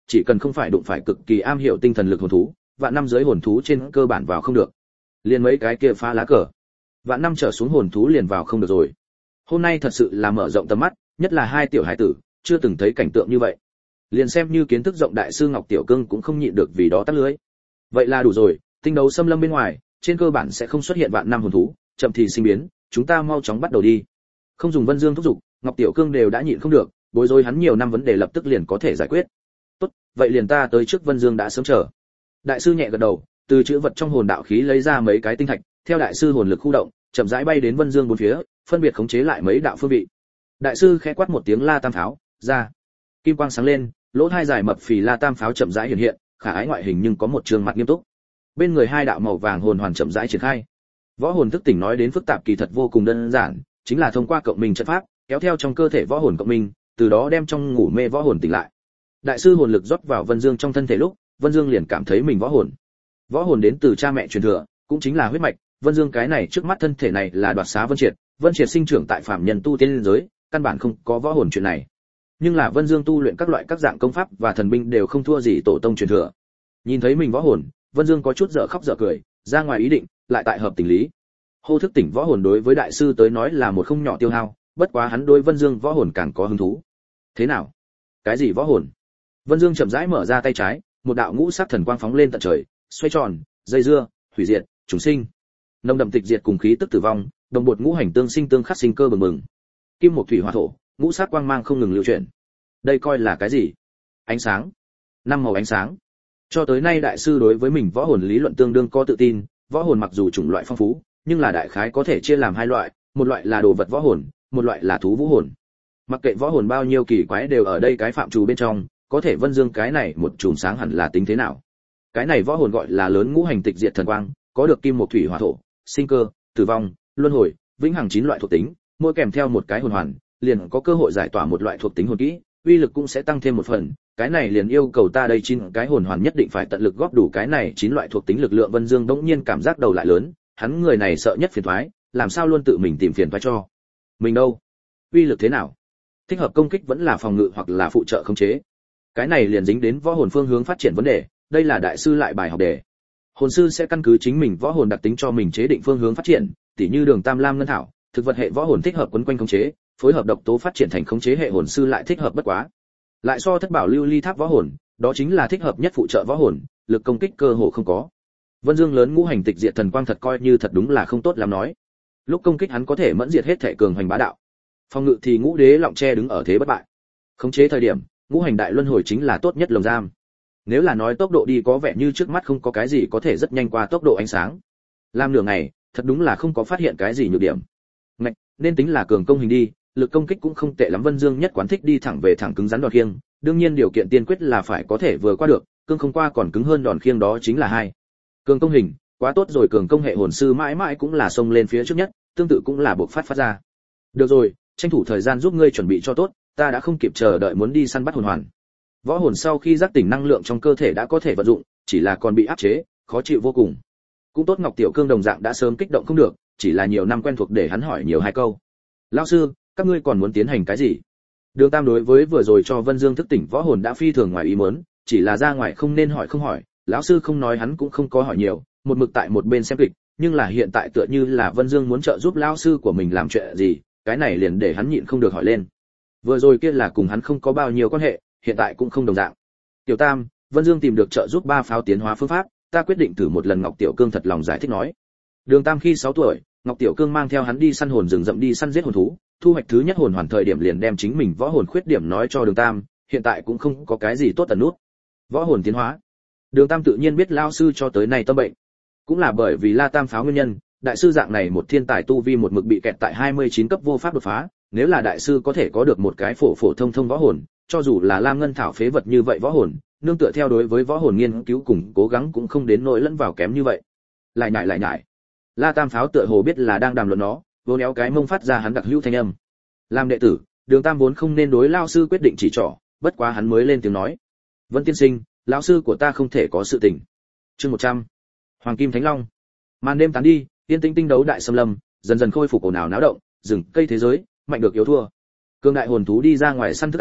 chỉ cần không phải đụng phải cực kỳ am hiểu tinh thần lực hồn thú, vạn năm dưới hồn thú trên cơ bản vào không được. Liền mấy cái kia phá lá cờ, vạn năm trở xuống hồn thú liền vào không được rồi. Hôm nay thật sự là mở rộng tầm mắt, nhất là hai tiểu hải tử, chưa từng thấy cảnh tượng như vậy. Liền xem như kiến thức rộng đại sư Ngọc Tiểu Cương cũng không nhịn được vì đó tắt lưới. Vậy là đủ rồi, tinh đấu xâm lâm bên ngoài, trên cơ bản sẽ không xuất hiện vạn năm hồn thú, chậm thì sinh biến, chúng ta mau chóng bắt đầu đi. Không dùng Vân Dương thúc giục, Ngọc Tiểu Cương đều đã nhịn không được, bối rối hắn nhiều năm vấn đề lập tức liền có thể giải quyết. Tốt, vậy liền ta tới trước Vân Dương đã sớm chờ. Đại sư nhẹ gật đầu, từ chữ vật trong hồn đạo khí lấy ra mấy cái tinh thạch, theo đại sư hồn lực khu động, chậm rãi bay đến Vân Dương bốn phía, phân biệt khống chế lại mấy đạo phương vị. Đại sư khẽ quát một tiếng La Tam pháo, ra. Kim quang sáng lên, lỗ hai dài mập phì La Tam pháo chậm rãi hiện hiện, khả ái ngoại hình nhưng có một trường mặt nghiêm túc. Bên người hai đạo màu vàng hồn hoàn chậm rãi triển khai. Võ hồn thức tỉnh nói đến phức tạp kỳ thật vô cùng đơn giản, chính là thông qua cộng minh trận pháp, kéo theo trong cơ thể võ hồn cộng minh, từ đó đem trong ngủ mê võ hồn tỉnh lại. Đại sư hồn lực rót vào Vân Dương trong thân thể lúc, Vân Dương liền cảm thấy mình võ hồn. Võ hồn đến từ cha mẹ truyền thừa, cũng chính là huyết mạch, Vân Dương cái này trước mắt thân thể này là đoạt xá Vân Triệt sinh trưởng tại phạm nhân tu tiên giới, căn bản không có võ hồn chuyện này. Nhưng là Vân Dương tu luyện các loại các dạng công pháp và thần binh đều không thua gì tổ tông truyền thừa. Nhìn thấy mình võ hồn, Vân Dương có chút dở khóc dở cười, ra ngoài ý định, lại tại hợp tình lý. Hô thức tỉnh võ hồn đối với đại sư tới nói là một không nhỏ tiêu hao, bất quá hắn đối Vân Dương võ hồn càng có hứng thú. Thế nào? Cái gì võ hồn? Vân Dương chậm rãi mở ra tay trái, một đạo ngũ sắc thần quang phóng lên tận trời, xoay tròn, dây dưa, hủy diệt, chúng sinh. Nồng đậm tịch diệt cùng khí tức tử vong, đồng bột ngũ hành tương sinh tương khắc sinh cơ bừng bừng. Kim một thủy hỏa thổ, ngũ sắc quang mang không ngừng lưu chuyển. Đây coi là cái gì? Ánh sáng. Năm màu ánh sáng. Cho tới nay đại sư đối với mình võ hồn lý luận tương đương có tự tin, võ hồn mặc dù chủng loại phong phú, nhưng là đại khái có thể chia làm hai loại, một loại là đồ vật võ hồn, một loại là thú vũ hồn. Mặc kệ võ hồn bao nhiêu kỳ quái đều ở đây cái phạm trù bên trong, có thể Vân Dương cái này một chùm sáng hẳn là tính thế nào? Cái này võ hồn gọi là lớn ngũ hành tịch diệt thần quang, có được kim một thủy hỏa thổ, sinh cơ, tử vong, luân hồi, vĩnh hằng 9 loại thuộc tính, mỗi kèm theo một cái hồn hoàn, liền có cơ hội giải tỏa một loại thuộc tính hồn kỹ, uy lực cũng sẽ tăng thêm một phần. Cái này liền yêu cầu ta đây 9 cái hồn hoàn nhất định phải tận lực góp đủ cái này 9 loại thuộc tính lực lượng. Vân Dương đống nhiên cảm giác đầu lại lớn, hắn người này sợ nhất phiền toái, làm sao luôn tự mình tìm phiền toái cho mình đâu? Uy lực thế nào? Thích hợp công kích vẫn là phòng ngự hoặc là phụ trợ khống chế? Cái này liền dính đến võ hồn phương hướng phát triển vấn đề, đây là đại sư lại bài học đề. Hồn sư sẽ căn cứ chính mình võ hồn đặc tính cho mình chế định phương hướng phát triển, tỉ như đường tam lam ngân thảo, thực vật hệ võ hồn thích hợp quấn quanh khống chế, phối hợp độc tố phát triển thành khống chế hệ hồn sư lại thích hợp bất quá. Lại so thất bảo lưu ly tháp võ hồn, đó chính là thích hợp nhất phụ trợ võ hồn, lực công kích cơ hồ không có. Vân Dương lớn ngũ hành tịch diệt thần quang thật coi như thật đúng là không tốt lắm nói. Lúc công kích hắn có thể mẫn diệt hết thể cường hành bá đạo. Phòng ngự thì ngũ đế lọng tre đứng ở thế bất bại. Khống chế thời điểm, ngũ hành đại luân hồi chính là tốt nhất lồng giam. Nếu là nói tốc độ đi có vẻ như trước mắt không có cái gì có thể rất nhanh qua tốc độ ánh sáng. Làm nửa ngày, thật đúng là không có phát hiện cái gì nhược điểm. Ngạch, nên tính là cường công hình đi, lực công kích cũng không tệ lắm. Vân Dương nhất quán thích đi thẳng về thẳng cứng rắn đòn khiêng, đương nhiên điều kiện tiên quyết là phải có thể vừa qua được, cương không qua còn cứng hơn đòn khiêng đó chính là hai. Cường công hình, quá tốt rồi, cường công hệ hồn sư mãi mãi cũng là xông lên phía trước nhất, tương tự cũng là buộc phát ra. Được rồi, tranh thủ thời gian giúp ngươi chuẩn bị cho tốt, ta đã không kịp chờ đợi muốn đi săn bắt hồn hoàn. Võ hồn sau khi giác tỉnh năng lượng trong cơ thể đã có thể vận dụng, chỉ là còn bị áp chế, khó chịu vô cùng. Cũng tốt Ngọc Tiểu Cương đồng dạng đã sớm kích động không được, chỉ là nhiều năm quen thuộc để hắn hỏi nhiều hai câu. Lão sư, các ngươi còn muốn tiến hành cái gì? Đường Tam đối với vừa rồi cho Vân Dương thức tỉnh võ hồn đã phi thường ngoài ý muốn, chỉ là ra ngoài không nên hỏi không hỏi, lão sư không nói hắn cũng không có hỏi nhiều, một mực tại một bên xem kịch, nhưng là hiện tại tựa như là Vân Dương muốn trợ giúp lão sư của mình làm chuyện gì, cái này liền để hắn nhịn không được hỏi lên. Vừa rồi kia là cùng hắn không có bao nhiêu quan hệ, hiện tại cũng không đồng dạng. Tiểu Tam, Vân Dương tìm được trợ giúp ba pháo tiến hóa phương pháp, ta quyết định thử một lần. Ngọc Tiểu Cương thật lòng giải thích nói. Đường Tam khi 6 tuổi, Ngọc Tiểu Cương mang theo hắn đi săn hồn rừng rậm, đi săn giết hồn thú, thu hoạch thứ nhất hồn hoàn thời điểm liền đem chính mình võ hồn khuyết điểm nói cho Đường Tam, hiện tại cũng không có cái gì tốt tần nút. Võ hồn tiến hóa. Đường Tam tự nhiên biết lão sư cho tới nay tâm bệnh, cũng là bởi vì La Tam pháo nguyên nhân, đại sư dạng này một thiên tài tu vi một mực bị kẹt tại 29 cấp vô pháp đột phá, nếu là đại sư có thể có được một cái phổ thông võ hồn, cho dù là Lam Ngân Thảo phế vật như vậy võ hồn, nương tựa theo đối với võ hồn nghiên cứu cùng cố gắng cũng không đến nỗi lẫn vào kém như vậy. Lại nhại. La Tam pháo tựa hồ biết là đang đàm luận nó, vô néo cái mông phát ra hắn đặc hữu thanh âm. Làm đệ tử, Đường Tam vốn không nên đối lão sư quyết định chỉ trỏ, bất quá hắn mới lên tiếng nói. Vân tiên sinh, lão sư của ta không thể có sự tình. Chương 100. Hoàng Kim Thánh Long. Màn đêm tán đi, tiên tinh tinh đấu đại xâm lâm, dần dần khôi phục ồn ào náo động, rừng cây thế giới, mạnh được yếu thua. Cương đại hồn thú đi ra ngoài săn thức ăn,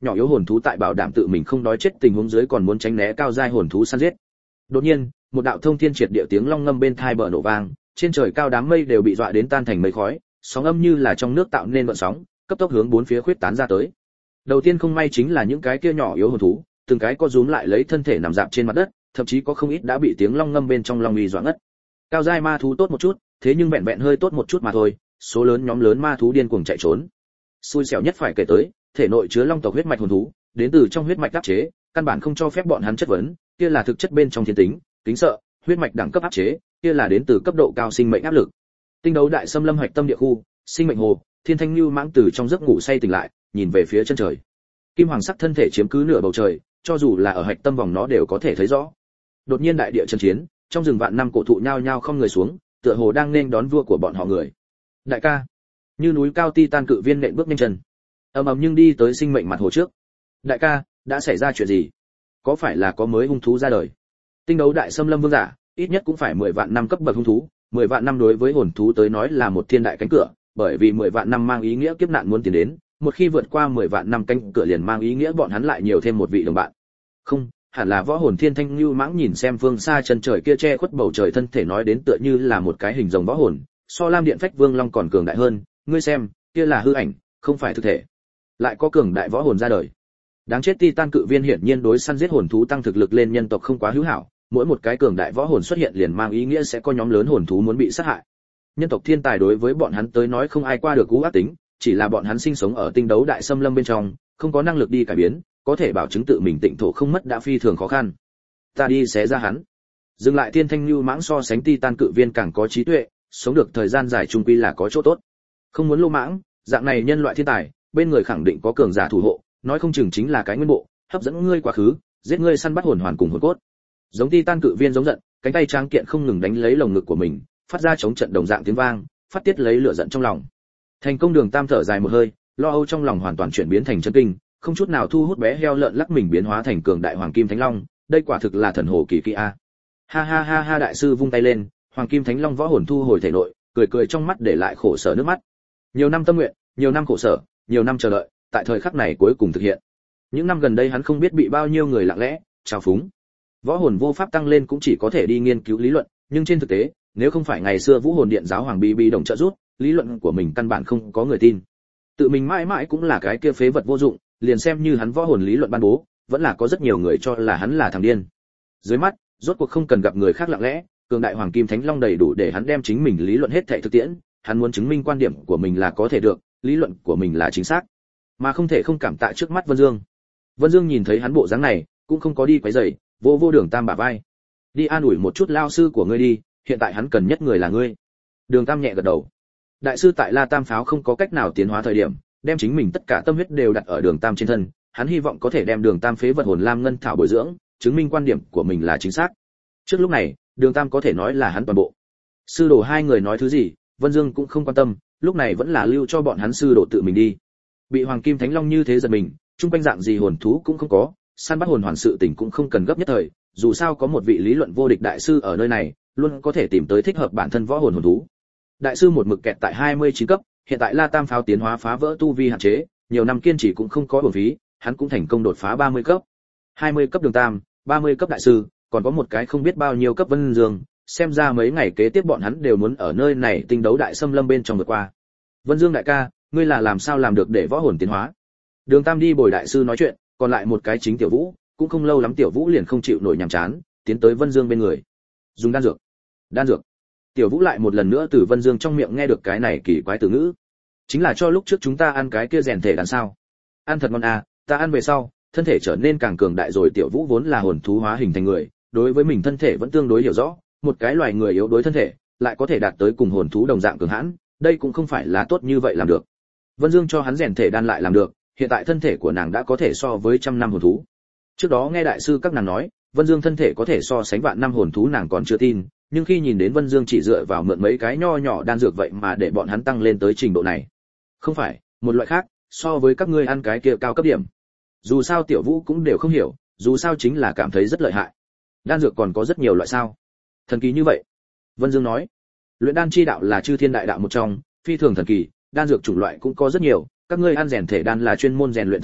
nhỏ yếu hồn thú tại bảo đảm tự mình không đói chết tình huống dưới còn muốn tránh né cao giai hồn thú săn giết. Đột nhiên, một đạo thông thiên triệt địa tiếng long ngâm bên tai bờ nổ vang, trên trời cao đám mây đều bị dọa đến tan thành mây khói, sóng âm như là trong nước tạo nên vận sóng, cấp tốc hướng bốn phía khuyết tán ra tới. Đầu tiên không may chính là những cái kia nhỏ yếu hồn thú, từng cái co rúm lại lấy thân thể nằm dạp trên mặt đất, thậm chí có không ít đã bị tiếng long ngâm bên trong long uy dọa ngất. Cao giai ma thú tốt một chút, thế nhưng vẹn vẹn hơi tốt một chút mà thôi, số lớn nhóm lớn ma thú điên cuồng chạy trốn. Xui xẻo nhất phải kể tới, thể nội chứa long tộc huyết mạch hồn thú, đến từ trong huyết mạch áp chế, căn bản không cho phép bọn hắn chất vấn, kia là thực chất bên trong thiên tính, kính sợ, huyết mạch đẳng cấp áp chế, kia là đến từ cấp độ cao sinh mệnh áp lực. Tinh đấu đại xâm lâm hạch tâm địa khu, sinh mệnh hồ, Thiên Thanh Nưu mãng từ trong giấc ngủ say tỉnh lại, nhìn về phía chân trời. Kim hoàng sắc thân thể chiếm cứ nửa bầu trời, cho dù là ở hạch tâm vòng nó đều có thể thấy rõ. Đột nhiên đại địa chấn chiến, trong rừng vạn năm cổ thụ nhao nhao không người xuống, tựa hồ đang nên đón vua của bọn họ người. Đại ca, như núi cao titan cự viên nện bước nhanh chân, ầm ầm nhưng đi tới sinh mệnh mặt hồ trước. Đại ca, đã xảy ra chuyện gì? Có phải là có mới hung thú ra đời? Tinh đấu đại xâm lâm vương giả, ít nhất cũng phải 10 vạn năm cấp bậc hung thú, 10 vạn năm đối với hồn thú tới nói là một thiên đại cánh cửa, bởi vì 10 vạn năm mang ý nghĩa kiếp nạn muốn tiến đến, một khi vượt qua 10 vạn năm cánh cửa liền mang ý nghĩa bọn hắn lại nhiều thêm một vị đồng bạn. Không, hẳn là võ hồn Thiên Thanh Nưu mãng nhìn xem phương xa chân trời kia che khuất bầu trời thân thể nói đến tựa như là một cái hình rồng võ hồn, so Lam Điện Phách Vương Long còn cường đại hơn, ngươi xem, kia là hư ảnh, không phải thực thể. Lại có cường đại võ hồn ra đời. Đáng chết Titan cự viên hiển nhiên đối săn giết hồn thú tăng thực lực lên nhân tộc không quá hữu hảo, mỗi một cái cường đại võ hồn xuất hiện liền mang ý nghĩa sẽ có nhóm lớn hồn thú muốn bị sát hại. Nhân tộc thiên tài đối với bọn hắn tới nói không ai qua được cú ác tính, chỉ là bọn hắn sinh sống ở tinh đấu đại xâm lâm bên trong, không có năng lực đi cải biến, có thể bảo chứng tự mình tịnh thổ không mất đã phi thường khó khăn. Ta đi xé ra hắn. Dừng lại Thiên Thanh Nưu mãng so sánh Titan cự viên càng có trí tuệ, sống được thời gian dài trung quy là có chỗ tốt. Không muốn lô mãng, dạng này nhân loại thiên tài, bên người khẳng định có cường giả thủ hộ, nói không chừng chính là cái nguyên bộ, hấp dẫn ngươi quá khứ, giết ngươi săn bắt hồn hoàn cùng hồn cốt. Giống Titan cự viên giống giận, cánh tay tráng kiện không ngừng đánh lấy lồng ngực của mình, phát ra chống trận đồng dạng tiếng vang, phát tiết lấy lửa giận trong lòng. Thành công Đường Tam thở dài một hơi, lo âu trong lòng hoàn toàn chuyển biến thành chấn kinh, không chút nào thu hút bé heo lợn lắc mình biến hóa thành cường đại hoàng kim thánh long, đây quả thực là thần hồ kỳ kỹ a. Ha ha ha ha, đại sư vung tay lên, hoàng kim thánh long võ hồn thu hồi thể nội, cười cười trong mắt để lại khổ sở nước mắt. Nhiều năm tâm nguyện, nhiều năm khổ sở, nhiều năm chờ đợi, tại thời khắc này cuối cùng thực hiện. Những năm gần đây hắn không biết bị bao nhiêu người lặng lẽ trào phúng. Võ hồn vô pháp tăng lên cũng chỉ có thể đi nghiên cứu lý luận, nhưng trên thực tế, nếu không phải ngày xưa Vũ Hồn Điện giáo hoàng Bi đồng trợ giúp, lý luận của mình căn bản không có người tin. Tự mình mãi mãi cũng là cái kia phế vật vô dụng, liền xem như hắn võ hồn lý luận ban bố, vẫn là có rất nhiều người cho là hắn là thằng điên. Dưới mắt, rốt cuộc không cần gặp người khác lặng lẽ, cường đại hoàng kim thánh long đầy đủ để hắn đem chính mình lý luận hết thảy thực tiễn, hắn muốn chứng minh quan điểm của mình là có thể được, lý luận của mình là chính xác, mà không thể không cảm tạ trước mắt Vân Dương. Vân Dương nhìn thấy hắn bộ dáng này, cũng không có đi quấy rầy, vô Đường Tam bả vai. Đi an ủi một chút lao sư của ngươi đi, hiện tại hắn cần nhất người là ngươi. Đường Tam nhẹ gật đầu. Đại sư tại La Tam pháo không có cách nào tiến hóa thời điểm, đem chính mình tất cả tâm huyết đều đặt ở Đường Tam trên thân, hắn hy vọng có thể đem Đường Tam phế vật hồn lam ngân thảo bồi dưỡng, chứng minh quan điểm của mình là chính xác. Trước lúc này, Đường Tam có thể nói là hắn toàn bộ. Sư đồ hai người nói thứ gì, Vân Dương cũng không quan tâm, lúc này vẫn là lưu cho bọn hắn sư đồ tự mình đi. Bị Hoàng Kim Thánh Long như thế giật mình, trung quanh dạng gì hồn thú cũng không có, săn bắt hồn hoàn sự tình cũng không cần gấp nhất thời, dù sao có một vị lý luận vô địch đại sư ở nơi này, luôn có thể tìm tới thích hợp bản thân võ hồn hồn thú. Đại sư một mực kẹt tại 29 cấp, hiện tại La Tam pháo tiến hóa phá vỡ tu vi hạn chế, nhiều năm kiên trì cũng không có uổng phí, hắn cũng thành công đột phá 30 cấp. 20 cấp Đường Tam, 30 cấp đại sư, còn có một cái không biết bao nhiêu cấp Vân Dương, xem ra mấy ngày kế tiếp bọn hắn đều muốn ở nơi này tinh đấu đại xâm lâm bên trong vượt qua. Vân Dương đại ca, ngươi là làm sao làm được để võ hồn tiến hóa? Đường Tam đi bồi đại sư nói chuyện, còn lại một cái chính Tiểu Vũ, cũng không lâu lắm Tiểu Vũ liền không chịu nổi nhàm chán, tiến tới Vân Dương bên người. Dùng đan dược. Đan dược. Tiểu Vũ lại một lần nữa từ Vân Dương trong miệng nghe được cái này kỳ quái từ ngữ. Chính là cho lúc trước chúng ta ăn cái kia rèn thể đan sao? Ăn thật ngon à, ta ăn về sau, thân thể trở nên càng cường đại rồi. Tiểu Vũ vốn là hồn thú hóa hình thành người, đối với mình thân thể vẫn tương đối hiểu rõ, một cái loài người yếu đối thân thể, lại có thể đạt tới cùng hồn thú đồng dạng cường hãn, đây cũng không phải là tốt như vậy làm được. Vân Dương cho hắn rèn thể đan lại làm được, hiện tại thân thể của nàng đã có thể so với trăm năm hồn thú. Trước đó nghe đại sư các nàng nói, Vân Dương thân thể có thể so sánh vạn năm hồn thú nàng còn chưa tin, nhưng khi nhìn đến Vân Dương chỉ dựa vào mượn mấy cái nho nhỏ đan dược vậy mà để bọn hắn tăng lên tới trình độ này. Không phải, một loại khác, so với các ngươi ăn cái kia cao cấp điểm. Dù sao Tiểu Vũ cũng đều không hiểu, dù sao chính là cảm thấy rất lợi hại. Đan dược còn có rất nhiều loại sao? Thần kỳ như vậy. Vân Dương nói, luyện đan chi đạo là chư thiên đại đạo một trong, phi thường thần kỳ, đan dược chủng loại cũng có rất nhiều, các ngươi ăn rèn thể đan là chuyên môn rèn luyện thân thể,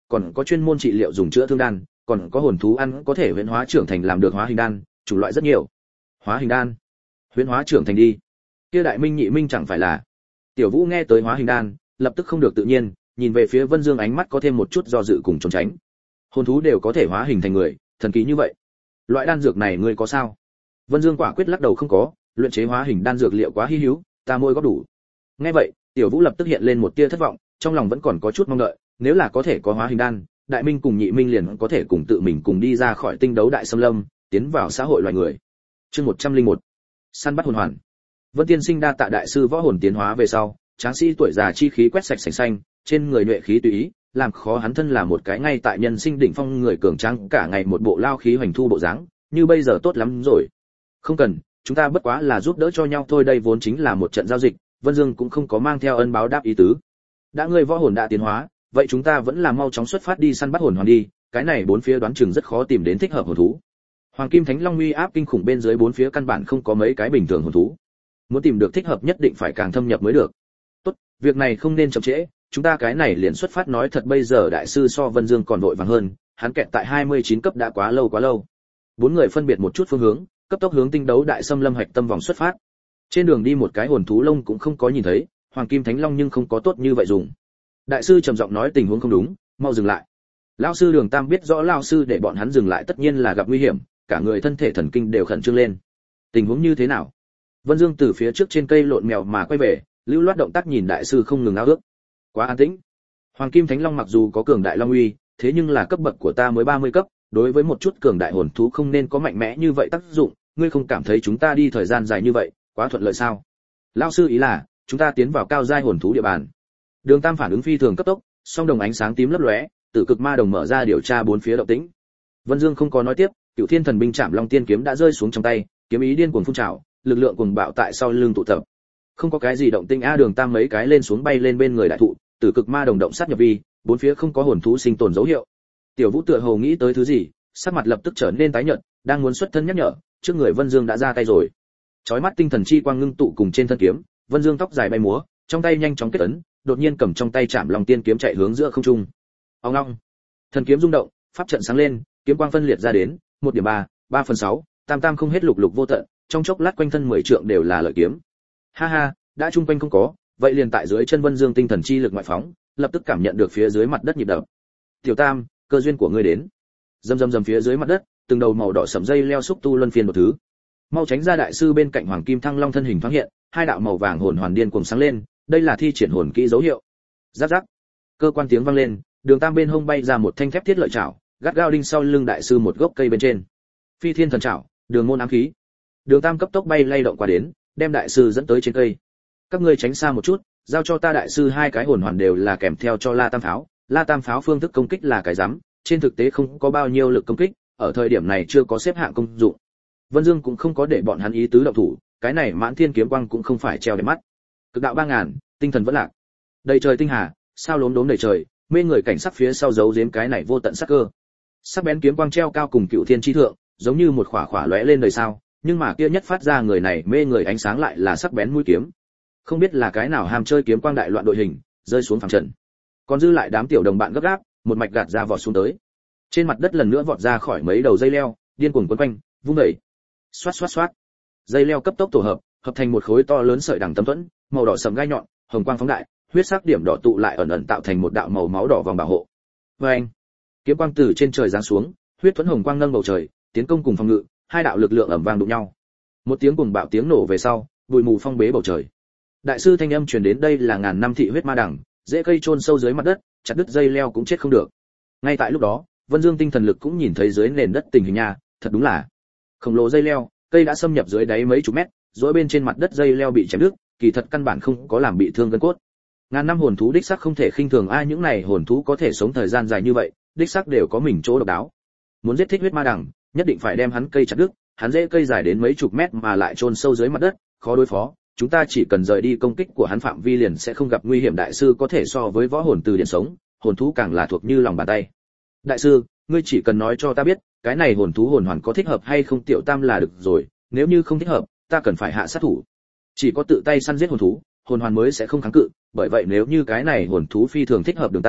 còn có chuyên môn trị liệu dùng chữa thương đan, còn có hồn thú ăn có thể huyễn hóa trưởng thành làm được hóa hình đan, chủng loại rất nhiều. Hóa hình đan, huyễn hóa trưởng thành đi. Kia Đại Minh Nhị Minh chẳng phải là? Tiểu Vũ nghe tới hóa hình đan, lập tức không được tự nhiên, nhìn về phía Vân Dương ánh mắt có thêm một chút do dự cùng trốn tránh. Hồn thú đều có thể hóa hình thành người, thần kỳ như vậy. Loại đan dược này ngươi có sao? Vân Dương quả quyết lắc đầu không có, luyện chế hóa hình đan dược liệu quá hi hữu, ta môi góp đủ. Nghe vậy, Tiểu Vũ lập tức hiện lên một tia thất vọng, trong lòng vẫn còn có chút mong đợi, nếu là có thể có hóa hình đan, Đại Minh cùng Nhị Minh liền có thể cùng tự mình cùng đi ra khỏi tinh đấu đại xâm lâm, tiến vào xã hội loài người. Chương 101. Săn bắt hồn hoàn. Vân Tiên Sinh đa tạ đại sư võ hồn tiến hóa về sau, tráng sĩ tuổi già chi khí quét sạch sành xanh, trên người nhuệ khí tùy ý, làm khó hắn thân là một cái ngay tại nhân sinh đỉnh phong người cường tráng cả ngày một bộ lao khí hoành thu bộ dáng, như bây giờ tốt lắm rồi. Không cần, chúng ta bất quá là giúp đỡ cho nhau thôi, đây vốn chính là một trận giao dịch, Vân Dương cũng không có mang theo ân báo đáp ý tứ. Đã ngươi võ hồn đã tiến hóa, vậy chúng ta vẫn là mau chóng xuất phát đi săn bắt hồn hoàn đi, cái này bốn phía đoán chừng rất khó tìm đến thích hợp hồn thú. Hoàng Kim Thánh Long uy áp kinh khủng bên dưới bốn phía căn bản không có mấy cái bình thường hồn thú. Muốn tìm được thích hợp nhất định phải càng thâm nhập mới được. Tốt, việc này không nên chậm trễ, chúng ta cái này liền xuất phát. Nói thật bây giờ đại sư so Vân Dương còn vội vàng hơn, hắn kẹt tại 29 cấp đã quá lâu. Bốn người phân biệt một chút phương hướng, cấp tốc hướng tinh đấu đại xâm lâm hạch tâm vòng xuất phát. Trên đường đi một cái hồn thú lông cũng không có nhìn thấy, Hoàng Kim Thánh Long nhưng không có tốt như vậy dùng. Đại sư trầm giọng nói tình huống không đúng, mau dừng lại. Lão sư Đường Tam biết rõ lão sư để bọn hắn dừng lại tất nhiên là gặp nguy hiểm, cả người thân thể thần kinh đều khẩn trương lên. Tình huống như thế nào? Vân Dương từ phía trước trên cây lộn mèo mà quay về, lưu loát động tác nhìn đại sư không ngừng ao ước. Quá an tĩnh. Hoàng Kim Thánh Long mặc dù có cường đại long uy, thế nhưng là cấp bậc của ta mới 30 cấp, đối với một chút cường đại hồn thú không nên có mạnh mẽ như vậy tác dụng, ngươi không cảm thấy chúng ta đi thời gian dài như vậy, quá thuận lợi sao? Lão sư ý là, chúng ta tiến vào cao giai hồn thú địa bàn. Đường Tam phản ứng phi thường cấp tốc, song đồng ánh sáng tím lấp lóe, Tử Cực Ma Đồng mở ra điều tra bốn phía động tĩnh. Vân Dương không có nói tiếp, Cửu Thiên Thần binh Trảm Long Tiên kiếm đã rơi xuống trong tay, kiếm ý điên cuồng phun trào, lực lượng cuồng bạo tại sau lưng tụ tập. Không có cái gì động tĩnh a. Đường Tam mấy cái lên xuống bay lên bên người đại thụ, Tử Cực Ma Đồng động sát nhập vi, bốn phía không có hồn thú sinh tồn dấu hiệu. Tiểu Vũ tựa hồ nghĩ tới thứ gì, sắc mặt lập tức trở nên tái nhợt, đang muốn xuất thân nhắc nhở, trước người Vân Dương đã ra tay rồi. Chói mắt tinh thần chi quang ngưng tụ cùng trên thân kiếm, Vân Dương tóc dài bay múa, trong tay nhanh chóng kết ấn, đột nhiên cầm trong tay Trảm Long Tiên kiếm chạy hướng giữa không trung. Ong ong. Thần kiếm rung động, pháp trận sáng lên, kiếm quang phân liệt ra đến, 1.3, 3/6, tam không hết lục vô tận, trong chốc lát quanh thân 10 trượng đều là lợi kiếm. Ha ha, đã trung quanh không có, vậy liền tại dưới chân Vân Dương tinh thần chi lực ngoại phóng, lập tức cảm nhận được phía dưới mặt đất nhịp đập. Tiểu Tam, cơ duyên của ngươi đến. Rầm phía dưới mặt đất, từng đầu màu đỏ sẫm dây leo xúc tu luân phiên một thứ. Mau tránh ra. Đại sư bên cạnh Hoàng Kim Thăng Long thân hình thoáng hiện, hai đạo màu vàng hồn hoàn điên cuồng sáng lên, đây là thi triển hồn kỹ dấu hiệu. Rắc rắc. Cơ quan tiếng vang lên, Đường Tam bên hông bay ra một thanh thép thiết lợi chảo, gắt gao đinh sau lưng đại sư một gốc cây bên trên. Phi Thiên Thần Chảo, Đường môn ám khí. Đường Tam cấp tốc bay lay động qua đến, đem đại sư dẫn tới trên cây. Các ngươi tránh xa một chút, giao cho ta. Đại sư hai cái hồn hoàn đều là kèm theo cho La Tam pháo. La Tam pháo phương thức công kích là cái rắm, trên thực tế không có bao nhiêu lực công kích, ở thời điểm này chưa có xếp hạng công dụng. Vân Dương cũng không có để bọn hắn ý tứ động thủ, cái này Mãn Thiên kiếm quang cũng không phải treo để mắt. Cực đạo 3000, tinh thần vẫn lạc. Đầy trời tinh hà, sao lốm đốm đầy trời, mê người cảnh sắc phía sau giấu giếm cái này vô tận sắc cơ. Sắc bén kiếm quang treo cao cùng Cựu Thiên chi thượng, giống như một khỏa khỏa lóe lên đời sao, nhưng mà kia nhất phát ra người này mê người ánh sáng lại là sắc bén mũi kiếm. Không biết là cái nào ham chơi kiếm quang đại loạn đội hình, rơi xuống phẳng trận. Còn dư lại đám tiểu đồng bạn gấp gáp, một mạch gạt ra vọt xuống tới. Trên mặt đất lần nữa vọt ra khỏi mấy đầu dây leo, điên cuồng quấn quanh, vung đẩy. Xoát. Dây leo cấp tốc tổ hợp, hợp thành một khối to lớn sợi đằng tấm thuẫn, màu đỏ sẫm gai nhọn, hồng quang phóng đại, huyết sắc điểm đỏ tụ lại ẩn tạo thành một đạo màu máu đỏ vòng bảo hộ. Oeng! Kiếm quang từ trên trời giáng xuống, huyết thuẫn hồng quang nâng bầu trời, tiến công cùng phòng ngự, hai đạo lực lượng ầm vang đụng nhau. Một tiếng cuồng bạo tiếng nổ về sau, bụi mù phong bế bầu trời. Đại sư thanh âm truyền đến, đây là ngàn năm thị huyết ma đằng, dễ cây chôn sâu dưới mặt đất, chặt đứt dây leo cũng chết không được. Ngay tại lúc đó, Vân Dương tinh thần lực cũng nhìn thấy dưới nền đất tình hình nha, thật đúng là khổng lồ dây leo, cây đã xâm nhập dưới đáy mấy chục mét, rối bên trên mặt đất dây leo bị chém đứt, kỳ thật căn bản không có làm bị thương gân cốt. Ngàn năm hồn thú đích xác không thể khinh thường, ai những này hồn thú có thể sống thời gian dài như vậy, đích xác đều có mình chỗ độc đáo. Muốn giết thích huyết ma đằng, nhất định phải đem hắn cây chặt đứt, hắn dễ cây dài đến mấy chục mét mà lại chôn sâu dưới mặt đất, khó đối phó, chúng ta chỉ cần rời đi công kích của hắn phạm vi liền sẽ không gặp nguy hiểm. Đại sư có thể so với võ hồn từ điển sống, hồn thú càng là thuộc như lòng bàn tay. Đại sư, ngươi chỉ cần nói cho ta biết, cái này hồn thú hồn hoàn có thích hợp hay không. Tiểu Tam là được rồi, nếu như không thích hợp, ta cần phải hạ sát thủ. Chỉ có tự tay săn giết hồn thú, hồn hoàn mới sẽ không kháng cự, bởi vậy nếu như cái này hồn thú phi thường thích hợp Đường Tam,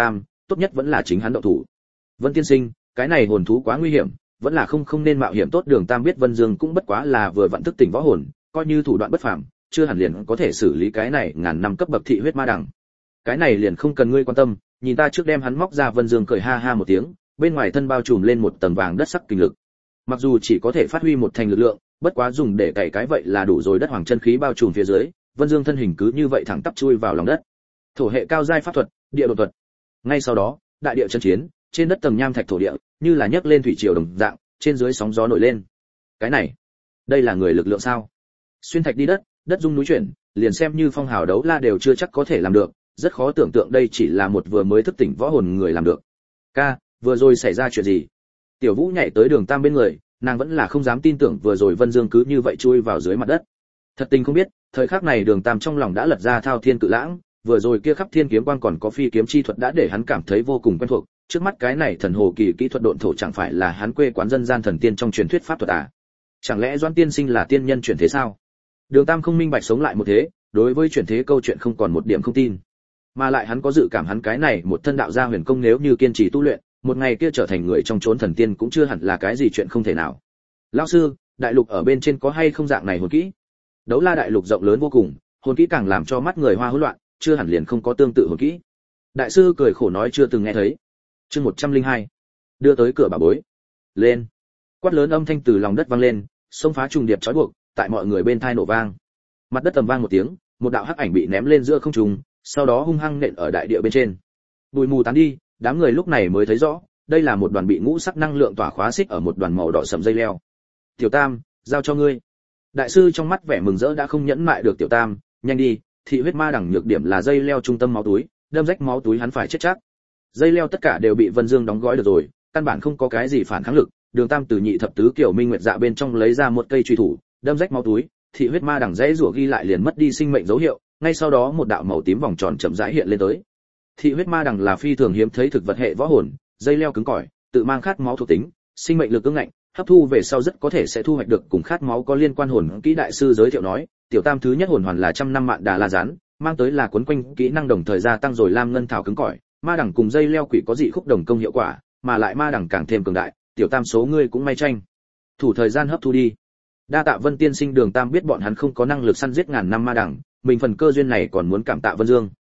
tốt nhất vẫn là chính hắn động thủ. Vân tiên sinh, cái này hồn thú quá nguy hiểm, vẫn là không nên mạo hiểm tốt. Đường Tam biết Vân Dương cũng bất quá là vừa vặn thức tỉnh võ hồn, coi như thủ đoạn bất phàm, chưa hẳn liền có thể xử lý cái này ngàn năm cấp bậc thị huyết ma đằng. Cái này liền không cần ngươi quan tâm, nhìn ta trước đem hắn móc ra. Vân Dương cười ha ha một tiếng, bên ngoài thân bao trùm lên một tầng vàng đất sắc kinh lực. Mặc dù chỉ có thể phát huy một thành lực lượng, bất quá dùng để cày cái vậy là đủ rồi. Đất hoàng chân khí bao trùm phía dưới, Vân Dương thân hình cứ như vậy thẳng tắp chui vào lòng đất. Thổ hệ cao giai pháp thuật, địa độn thuật. Ngay sau đó, đại địa chân chiến, trên đất tầng nham thạch thổ địa, như là nhấc lên thủy triều đồng dạng, trên dưới sóng gió nổi lên. Cái này, đây là người lực lượng sao? Xuyên thạch đi đất, đất rung núi chuyển, liền xem như phong hào đấu la đều chưa chắc có thể làm được, rất khó tưởng tượng đây chỉ là một vừa mới thức tỉnh võ hồn người làm được. Ca, vừa rồi xảy ra chuyện gì? Tiểu Vũ nhảy tới Đường Tam bên người, nàng vẫn là không dám tin tưởng vừa rồi Vân Dương cứ như vậy chui vào dưới mặt đất. Thật tình không biết, thời khắc này Đường Tam trong lòng đã lật ra thao thiên cự lãng, vừa rồi kia khắp thiên kiếm quang còn có phi kiếm chi thuật đã để hắn cảm thấy vô cùng quen thuộc, trước mắt cái này thần hồ kỳ kỹ thuật độn thổ chẳng phải là hắn quê quán dân gian thần tiên trong truyền thuyết pháp thuật à? Chẳng lẽ Doãn tiên sinh là tiên nhân chuyển thế sao? Đường Tam không minh bạch sống lại một thế, đối với chuyển thế câu chuyện không còn một điểm không tin. Mà lại hắn có dự cảm hắn cái này một thân đạo gia huyền công nếu như kiên trì tu luyện, một ngày kia trở thành người trong chốn thần tiên cũng chưa hẳn là cái gì chuyện không thể nào. Lão sư, đại lục ở bên trên có hay không dạng này hồn kỹ? Đấu La đại lục rộng lớn vô cùng, hồn kỹ càng làm cho mắt người hoa hỗn loạn, chưa hẳn liền không có tương tự hồn kỹ. Đại sư cười khổ nói chưa từng nghe thấy. Chương 102. Đưa tới cửa bà bối. Lên. Quát lớn âm thanh từ lòng đất vang lên, xông phá trùng điệp trói buộc, tại mọi người bên tai nổ vang. Mặt đất ầm vang một tiếng, một đạo hắc ảnh bị ném lên giữa không trung, sau đó hung hăng nện ở đại địa bên trên. Bụi mù tán đi, đám người lúc này mới thấy rõ, đây là một đoàn bị ngũ sắc năng lượng tỏa khóa xích ở một đoàn màu đỏ sẫm dây leo. Tiểu Tam, giao cho ngươi. Đại sư trong mắt vẻ mừng rỡ đã không nhẫn mại được. Tiểu Tam, nhanh đi, thị huyết ma đẳng nhược điểm là dây leo trung tâm máu túi, đâm rách máu túi hắn phải chết chắc. Dây leo tất cả đều bị Vân Dương đóng gói được rồi, căn bản không có cái gì phản kháng lực. Đường Tam từ nhị thập tứ kiểu minh nguyệt dạ bên trong lấy ra một cây truy thủ, đâm rách máu túi, thị huyết ma đẳng dãy rủa ghi lại liền mất đi sinh mệnh dấu hiệu, ngay sau đó một đạo màu tím vòng tròn chậm rãi hiện lên tới. Thị huyết ma đẳng là phi thường hiếm thấy thực vật hệ võ hồn, dây leo cứng cỏi, tự mang khát máu thuộc tính, sinh mệnh lực ương ngạnh, hấp thu về sau rất có thể sẽ thu hoạch được cùng khát máu có liên quan hồn kỹ. Đại sư giới thiệu nói, Tiểu Tam thứ nhất hồn hoàn là trăm năm mạn đà la rán, mang tới là quấn quanh kỹ năng đồng thời gia tăng rồi lam ngân thảo cứng cỏi, ma đẳng cùng dây leo quỷ có dị khúc đồng công hiệu quả, mà lại ma đẳng càng thêm cường đại. Tiểu Tam số ngươi cũng may tranh thủ thời gian hấp thu đi. Đa tạ Vân tiên sinh. Đường Tam biết bọn hắn không có năng lực săn giết ngàn năm ma đẳng, mình phần cơ duyên này còn muốn cảm tạ Vân Dương.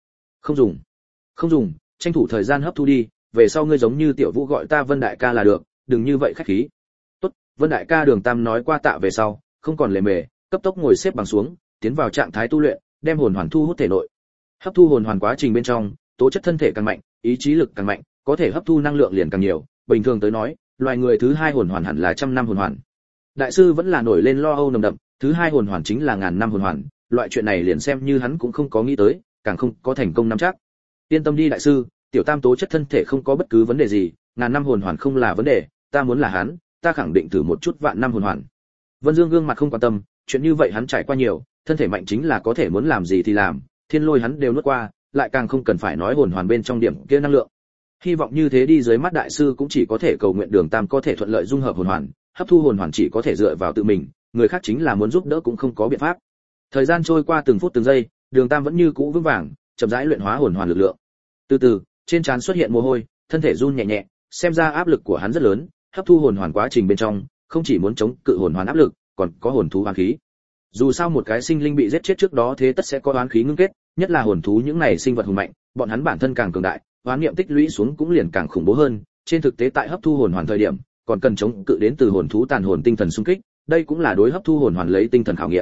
Không dùng, tranh thủ thời gian hấp thu đi, về sau ngươi giống như Tiểu Vũ gọi ta Vân đại ca là được, đừng như vậy khách khí. Tốt, Vân đại ca. Đường Tam nói qua tạ về sau, không còn lề mề, cấp tốc ngồi xếp bằng xuống, tiến vào trạng thái tu luyện, đem hồn hoàn thu hút thể nội. Hấp thu hồn hoàn quá trình bên trong, tố chất thân thể càng mạnh, ý chí lực càng mạnh, có thể hấp thu năng lượng liền càng nhiều. Bình thường tới nói, loài người thứ hai hồn hoàn hẳn là trăm năm hồn hoàn. Đại sư vẫn là nổi lên lo âu nồng đậm, thứ hai hồn hoàn chính là ngàn năm hồn hoàn, loại chuyện này liền xem như hắn cũng không có nghĩ tới, càng không có thành công nắm chắc. Yên tâm đi đại sư, Tiểu Tam tố chất thân thể không có bất cứ vấn đề gì, ngàn năm hồn hoàn không là vấn đề, ta muốn là hắn, ta khẳng định thử một chút vạn năm hồn hoàn. Vân Dương gương mặt không quan tâm, chuyện như vậy hắn trải qua nhiều, thân thể mạnh chính là có thể muốn làm gì thì làm, thiên lôi hắn đều nuốt qua, lại càng không cần phải nói hồn hoàn bên trong điểm kia năng lượng. Hy vọng như thế đi dưới mắt đại sư cũng chỉ có thể cầu nguyện Đường Tam có thể thuận lợi dung hợp hồn hoàn, hấp thu hồn hoàn chỉ có thể dựa vào tự mình, người khác chính là muốn giúp đỡ cũng không có biện pháp. Thời gian trôi qua từng phút từng giây, Đường Tam vẫn như cũ vững vàng, chậm rãi luyện hóa hồn hoàn lực lượng. Từ từ, trên trán xuất hiện mồ hôi, thân thể run nhẹ nhẹ, xem ra áp lực của hắn rất lớn, hấp thu hồn hoàn quá trình bên trong, không chỉ muốn chống cự hồn hoàn áp lực, còn có hồn thú oán khí. Dù sao một cái sinh linh bị giết chết trước đó thế tất sẽ có oán khí ngưng kết, nhất là hồn thú những này sinh vật hùng mạnh, bọn hắn bản thân càng cường đại, oán niệm tích lũy xuống cũng liền càng khủng bố hơn. Trên thực tế tại hấp thu hồn hoàn thời điểm, còn cần chống cự đến từ hồn thú tàn hồn tinh thần xung kích, đây cũng là đối hấp thu hồn hoàn lấy tinh thần khảo nghiệm.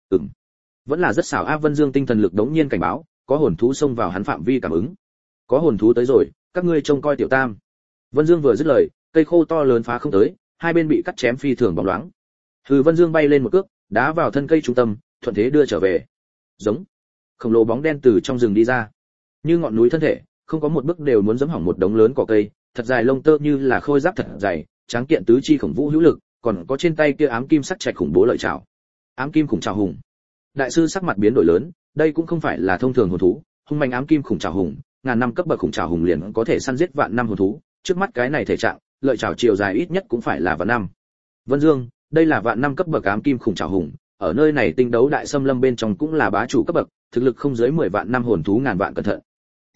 Vẫn là rất xảo a. Vân Dương tinh thần lực đống nhiên cảnh báo, có hồn thú xông vào hắn phạm vi cảm ứng. Có hồn thú tới rồi, các ngươi trông coi Tiểu Tam. Vân Dương vừa dứt lời, cây khô to lớn phá không tới, hai bên bị cắt chém phi thường bóng loáng. Vân Dương bay lên một cước, đá vào thân cây trung tâm, thuận thế đưa trở về. Giống. Khổng lồ bóng đen từ trong rừng đi ra, như ngọn núi thân thể, không có một bước đều muốn giẫm hỏng một đống lớn cỏ cây, thật dài lông tơ như là khôi giáp thật dày, tráng kiện tứ chi khủng vũ hữu lực, còn có trên tay kia ám kim sắc trạch khủng bố lợi chảo. Ám kim khủng trảo hùng. Đại sư sắc mặt biến đổi lớn, đây cũng không phải là thông thường hồn thú, hung manh ám kim khủng trảo hùng, ngàn năm cấp bậc khủng trảo hùng liền có thể săn giết vạn năm hồn thú, trước mắt cái này thể trạng, lợi chảo chiều dài ít nhất cũng phải là vạn năm. Vân Dương, đây là vạn năm cấp bậc ám kim khủng trảo hùng, ở nơi này tinh đấu đại xâm lâm bên trong cũng là bá chủ cấp bậc, thực lực không dưới 10 vạn năm hồn thú ngàn vạn cẩn thận.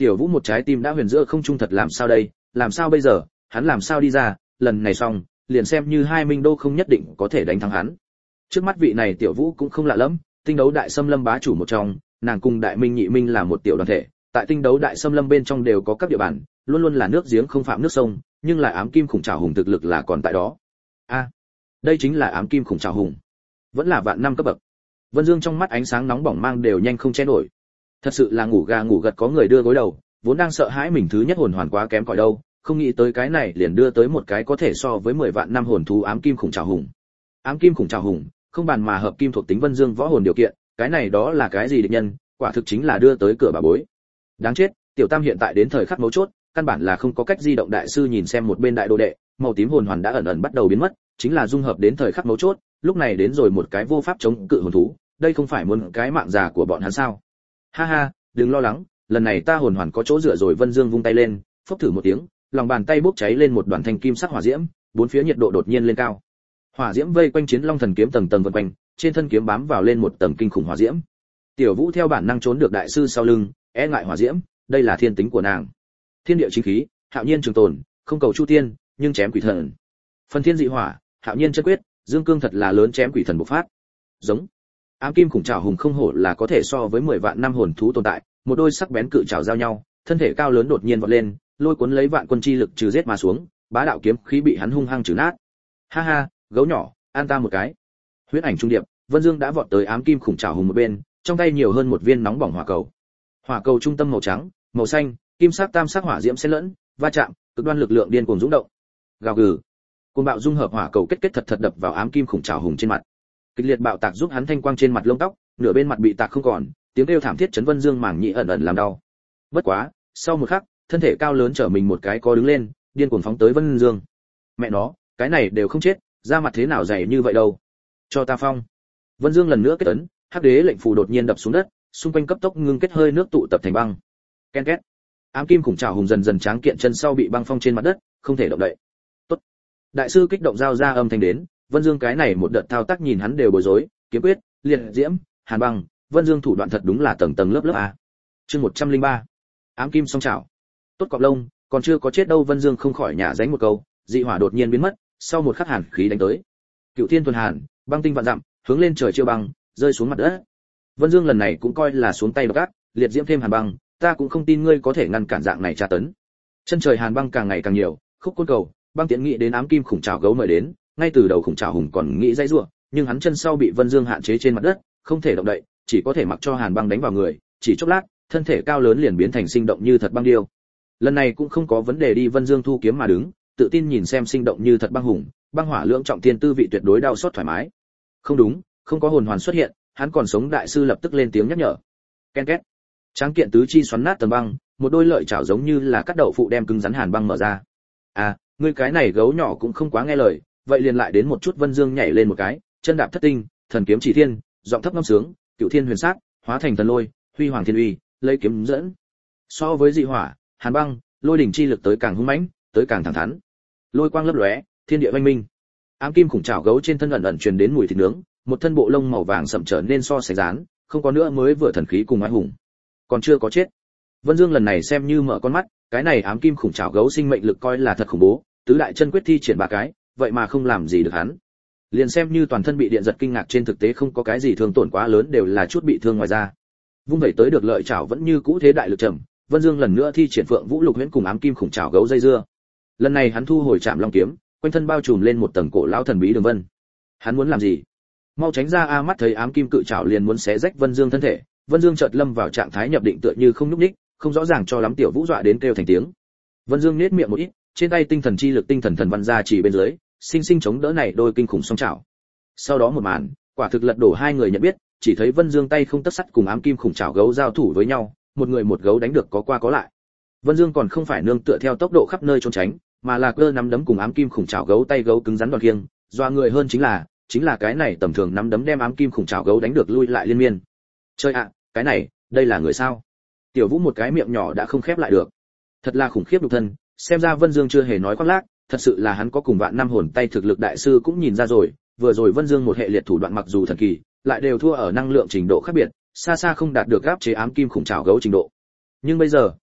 Tiểu Vũ một trái tim đã huyền giữa không trung, thật làm sao đây, làm sao bây giờ, hắn làm sao đi ra, lần này xong, liền xem như hai minh đô không nhất định có thể đánh thắng hắn. Trước mắt vị này Tiểu Vũ cũng không lạ lắm, tinh đấu đại xâm lâm bá chủ một trong, nàng cùng Đại Minh Nhị Minh là một tiểu đoàn thể, tại tinh đấu đại xâm lâm bên trong đều có các địa bàn, luôn luôn là nước giếng không phạm nước sông, nhưng lại ám kim khủng trảo hùng thực lực là còn tại đó. A, đây chính là ám kim khủng trảo hùng, vẫn là vạn năm cấp bậc. Vân Dương trong mắt ánh sáng nóng bỏng mang đều nhanh không che nổi. Thật sự là ngủ gà ngủ gật có người đưa gối đầu, vốn đang sợ hãi mình thứ nhất hồn hoàn quá kém cỏi đâu, không nghĩ tới cái này liền đưa tới một cái có thể so với 10 vạn năm hồn thú ám kim khủng trảo hùng. Ám kim khủng trảo hùng, không bàn mà hợp kim thuộc tính Vân Dương võ hồn điều kiện, cái này đó là cái gì địch nhân, quả thực chính là đưa tới cửa bà bối. Đáng chết, Tiểu Tam hiện tại đến thời khắc mấu chốt, căn bản là không có cách di động. Đại sư nhìn xem một bên đại đồ đệ, màu tím hồn hoàn đã ẩn ẩn bắt đầu biến mất, chính là dung hợp đến thời khắc mấu chốt, lúc này đến rồi một cái vô pháp chống cự hồn thú, đây không phải muốn cái mạng già của bọn hắn sao? Ha ha, đừng lo lắng, lần này ta hồn hoàn có chỗ dựa rồi. Vân Dương vung tay lên, phốc thử một tiếng, lòng bàn tay bốc cháy lên một đoàn thanh kim sắc hỏa diễm, bốn phía nhiệt độ đột nhiên lên cao. Hỏa diễm vây quanh Chiến Long Thần kiếm tầng tầng vần quanh, trên thân kiếm bám vào lên một tầng kinh khủng hỏa diễm. Tiểu Vũ theo bản năng trốn được đại sư sau lưng, e ngại hỏa diễm, đây là thiên tính của nàng. Thiên địa chính khí, hạo nhiên trường tồn, không cầu chu tiên, nhưng chém quỷ thần. Phần thiên dị hỏa, hạo nhiên chân quyết, dương cương thật là lớn, chém quỷ thần bộc phát. Giống. Ám kim khủng trảo hùng không hổ là có thể so với 10 vạn năm hồn thú tồn tại, một đôi sắc bén cự trảo giao nhau, thân thể cao lớn đột nhiên vọt lên, lôi cuốn lấy vạn quân chi lực trừ giết mà xuống, bá đạo kiếm khí bị hắn hung hăng trừ nát. Ha ha, gấu nhỏ, an ta một cái. Huyết ảnh trung điệp, Vân Dương đã vọt tới ám kim khủng trảo hùng một bên, trong tay nhiều hơn một viên nóng bỏng hỏa cầu. Hỏa cầu trung tâm màu trắng, màu xanh, kim sắc tam sắc hỏa diễm xen lẫn, va chạm, cực đoan lực lượng điên cuồng dũng động. Gào gừ. Cuồng bạo dung hợp hỏa cầu kết thật thật đập vào ám kim khủng trảo hùng trên mặt. Kịch liệt bạo tạc giúp hắn thanh quang trên mặt lông tóc, nửa bên mặt bị tạc không còn, tiếng kêu thảm thiết chấn Vân Dương màng nhĩ ẩn ẩn làm đau. Bất quá, sau một khắc, thân thể cao lớn trở mình một cái có đứng lên, điên cuồng phóng tới Vân Dương. Mẹ nó, cái này đều không chết, da mặt thế nào dày như vậy đâu. Cho ta phong. Vân Dương lần nữa kết ấn, Hắc Đế lệnh phù đột nhiên đập xuống đất, xung quanh cấp tốc ngưng kết hơi nước tụ tập thành băng. Ken két. Ám kim khủng trảo hùng dần dần tráng kiện, chân sau bị băng phong trên mặt đất, không thể động đậy. Tốt. Đại sư kích động giao ra âm thanh đến, Vân Dương cái này một đợt thao tác nhìn hắn đều bối rối, kiếm quyết, liệt diễm, hàn băng, Vân Dương thủ đoạn thật đúng là tầng tầng lớp lớp a. Chương 103. Ám kim song trảo. Tốt cọp lông, còn chưa có chết đâu. Vân Dương không khỏi nhả dánh một câu, dị hỏa đột nhiên biến mất, sau một khắc hàn khí đánh tới. Cựu Thiên tuần hàn, băng tinh vạn dặm, hướng lên trời chiêu băng, rơi xuống mặt đất. Vân Dương lần này cũng coi là xuống tay độc ác, liệt diễm thêm hàn băng, ta cũng không tin ngươi có thể ngăn cản dạng này tra tấn. Chân trời hàn băng càng ngày càng nhiều, khúc côn cầu, băng tiễn nghĩ đến ám kim khủng trảo gấu mời đến, ngay từ đầu khủng trảo hùng còn nghĩ dãy rủa, nhưng hắn chân sau bị Vân Dương hạn chế trên mặt đất, không thể động đậy, chỉ có thể mặc cho hàn băng đánh vào người, chỉ chốc lát, thân thể cao lớn liền biến thành sinh động như thật băng điêu. Lần này cũng không có vấn đề đi. Vân Dương thu kiếm mà đứng, tự tin nhìn xem sinh động như thật băng hùng, băng hỏa lưỡng trọng thiên tư vị tuyệt đối đau xót thoải mái. Không đúng, không có hồn hoàn xuất hiện, hắn còn sống. Đại sư lập tức lên tiếng nhắc nhở. Ken két. Tráng kiện tứ chi xoắn nát tầng băng, một đôi lợi chảo giống như là cắt đậu phụ đem cứng rắn hàn băng mở ra. À, ngươi cái này gấu nhỏ cũng không quá nghe lời, vậy liền lại đến một chút. Vân Dương nhảy lên một cái, chân đạp thất tinh, thần kiếm chỉ thiên, giọng thấp ngâm sướng, cửu thiên huyền sát, hóa thành thần lôi, huy hoàng thiên uy, lấy kiếm dẫn. So với dị hỏa, hàn băng, lôi đỉnh chi lực tới càng hung mãnh, tới càng thẳng thắn. Lôi quang lấp lóe, thiên địa oanh minh. Ám kim khủng trảo gấu trên thân ẩn ẩn truyền đến mùi thịt nướng, một thân bộ lông màu vàng sậm trở nên so sánh rán, không có nữa mới vừa thần khí cùng oai hùng. Còn chưa có chết. Vân Dương lần này xem như mở con mắt, cái này ám kim khủng trảo gấu sinh mệnh lực coi là thật khủng bố, tứ đại chân quyết thi triển ba cái, vậy mà không làm gì được hắn. Liền xem như toàn thân bị điện giật kinh ngạc, trên thực tế không có cái gì thương tổn quá lớn, đều là chút bị thương ngoài da. Vung vẩy tới được lợi chảo vẫn như cũ thế đại lực trầm, Vân Dương lần nữa thi triển Phượng Vũ Lục Huyễn cùng ám kim khủng trảo gấu dây dưa. Lần này hắn thu hồi Trảm Long kiếm, quanh thân bao trùm lên một tầng cổ lão thần bí đường vân. Hắn muốn làm gì? Mau tránh ra a! Mắt thấy ám kim cự trảo liền muốn xé rách Vân Dương thân thể, Vân Dương chợt lâm vào trạng thái nhập định, tựa như không nhúc nhích, không rõ ràng cho lắm. Tiểu Vũ dọa đến kêu thành tiếng. Vân Dương nhếch miệng một ít, trên tay tinh thần chi lực tinh thần thần văn ra chỉ bên dưới, sinh sinh chống đỡ này đôi kinh khủng song trảo. Sau đó một màn, quả thực lật đổ hai người nhận biết, chỉ thấy Vân Dương tay không tấc sắt cùng ám kim khủng trảo gấu giao thủ với nhau, một người một gấu đánh được có qua có lại. Vân Dương còn không phải nương tựa theo tốc độ khắp nơi trốn tránh, mà là cơ nắm đấm cùng ám kim khủng trảo gấu tay gấu cứng rắn đoạt kiêng, doa người hơn chính là cái này tầm thường nắm đấm đem ám kim khủng trảo gấu đánh được lui lại liên miên. Chơi ạ, cái này, đây là người sao? Tiểu Vũ một cái miệng nhỏ đã không khép lại được. Thật là khủng khiếp nhục thân, xem ra Vân Dương chưa hề nói khoác lác, thật sự là hắn có cùng vạn năm hồn tay thực lực. Đại sư cũng nhìn ra rồi, vừa rồi Vân Dương một hệ liệt thủ đoạn mặc dù thần kỳ, lại đều thua ở năng lượng trình độ khác biệt, xa xa không đạt được áp chế ám kim khủng trảo gấu trình độ. Nhưng bây giờ,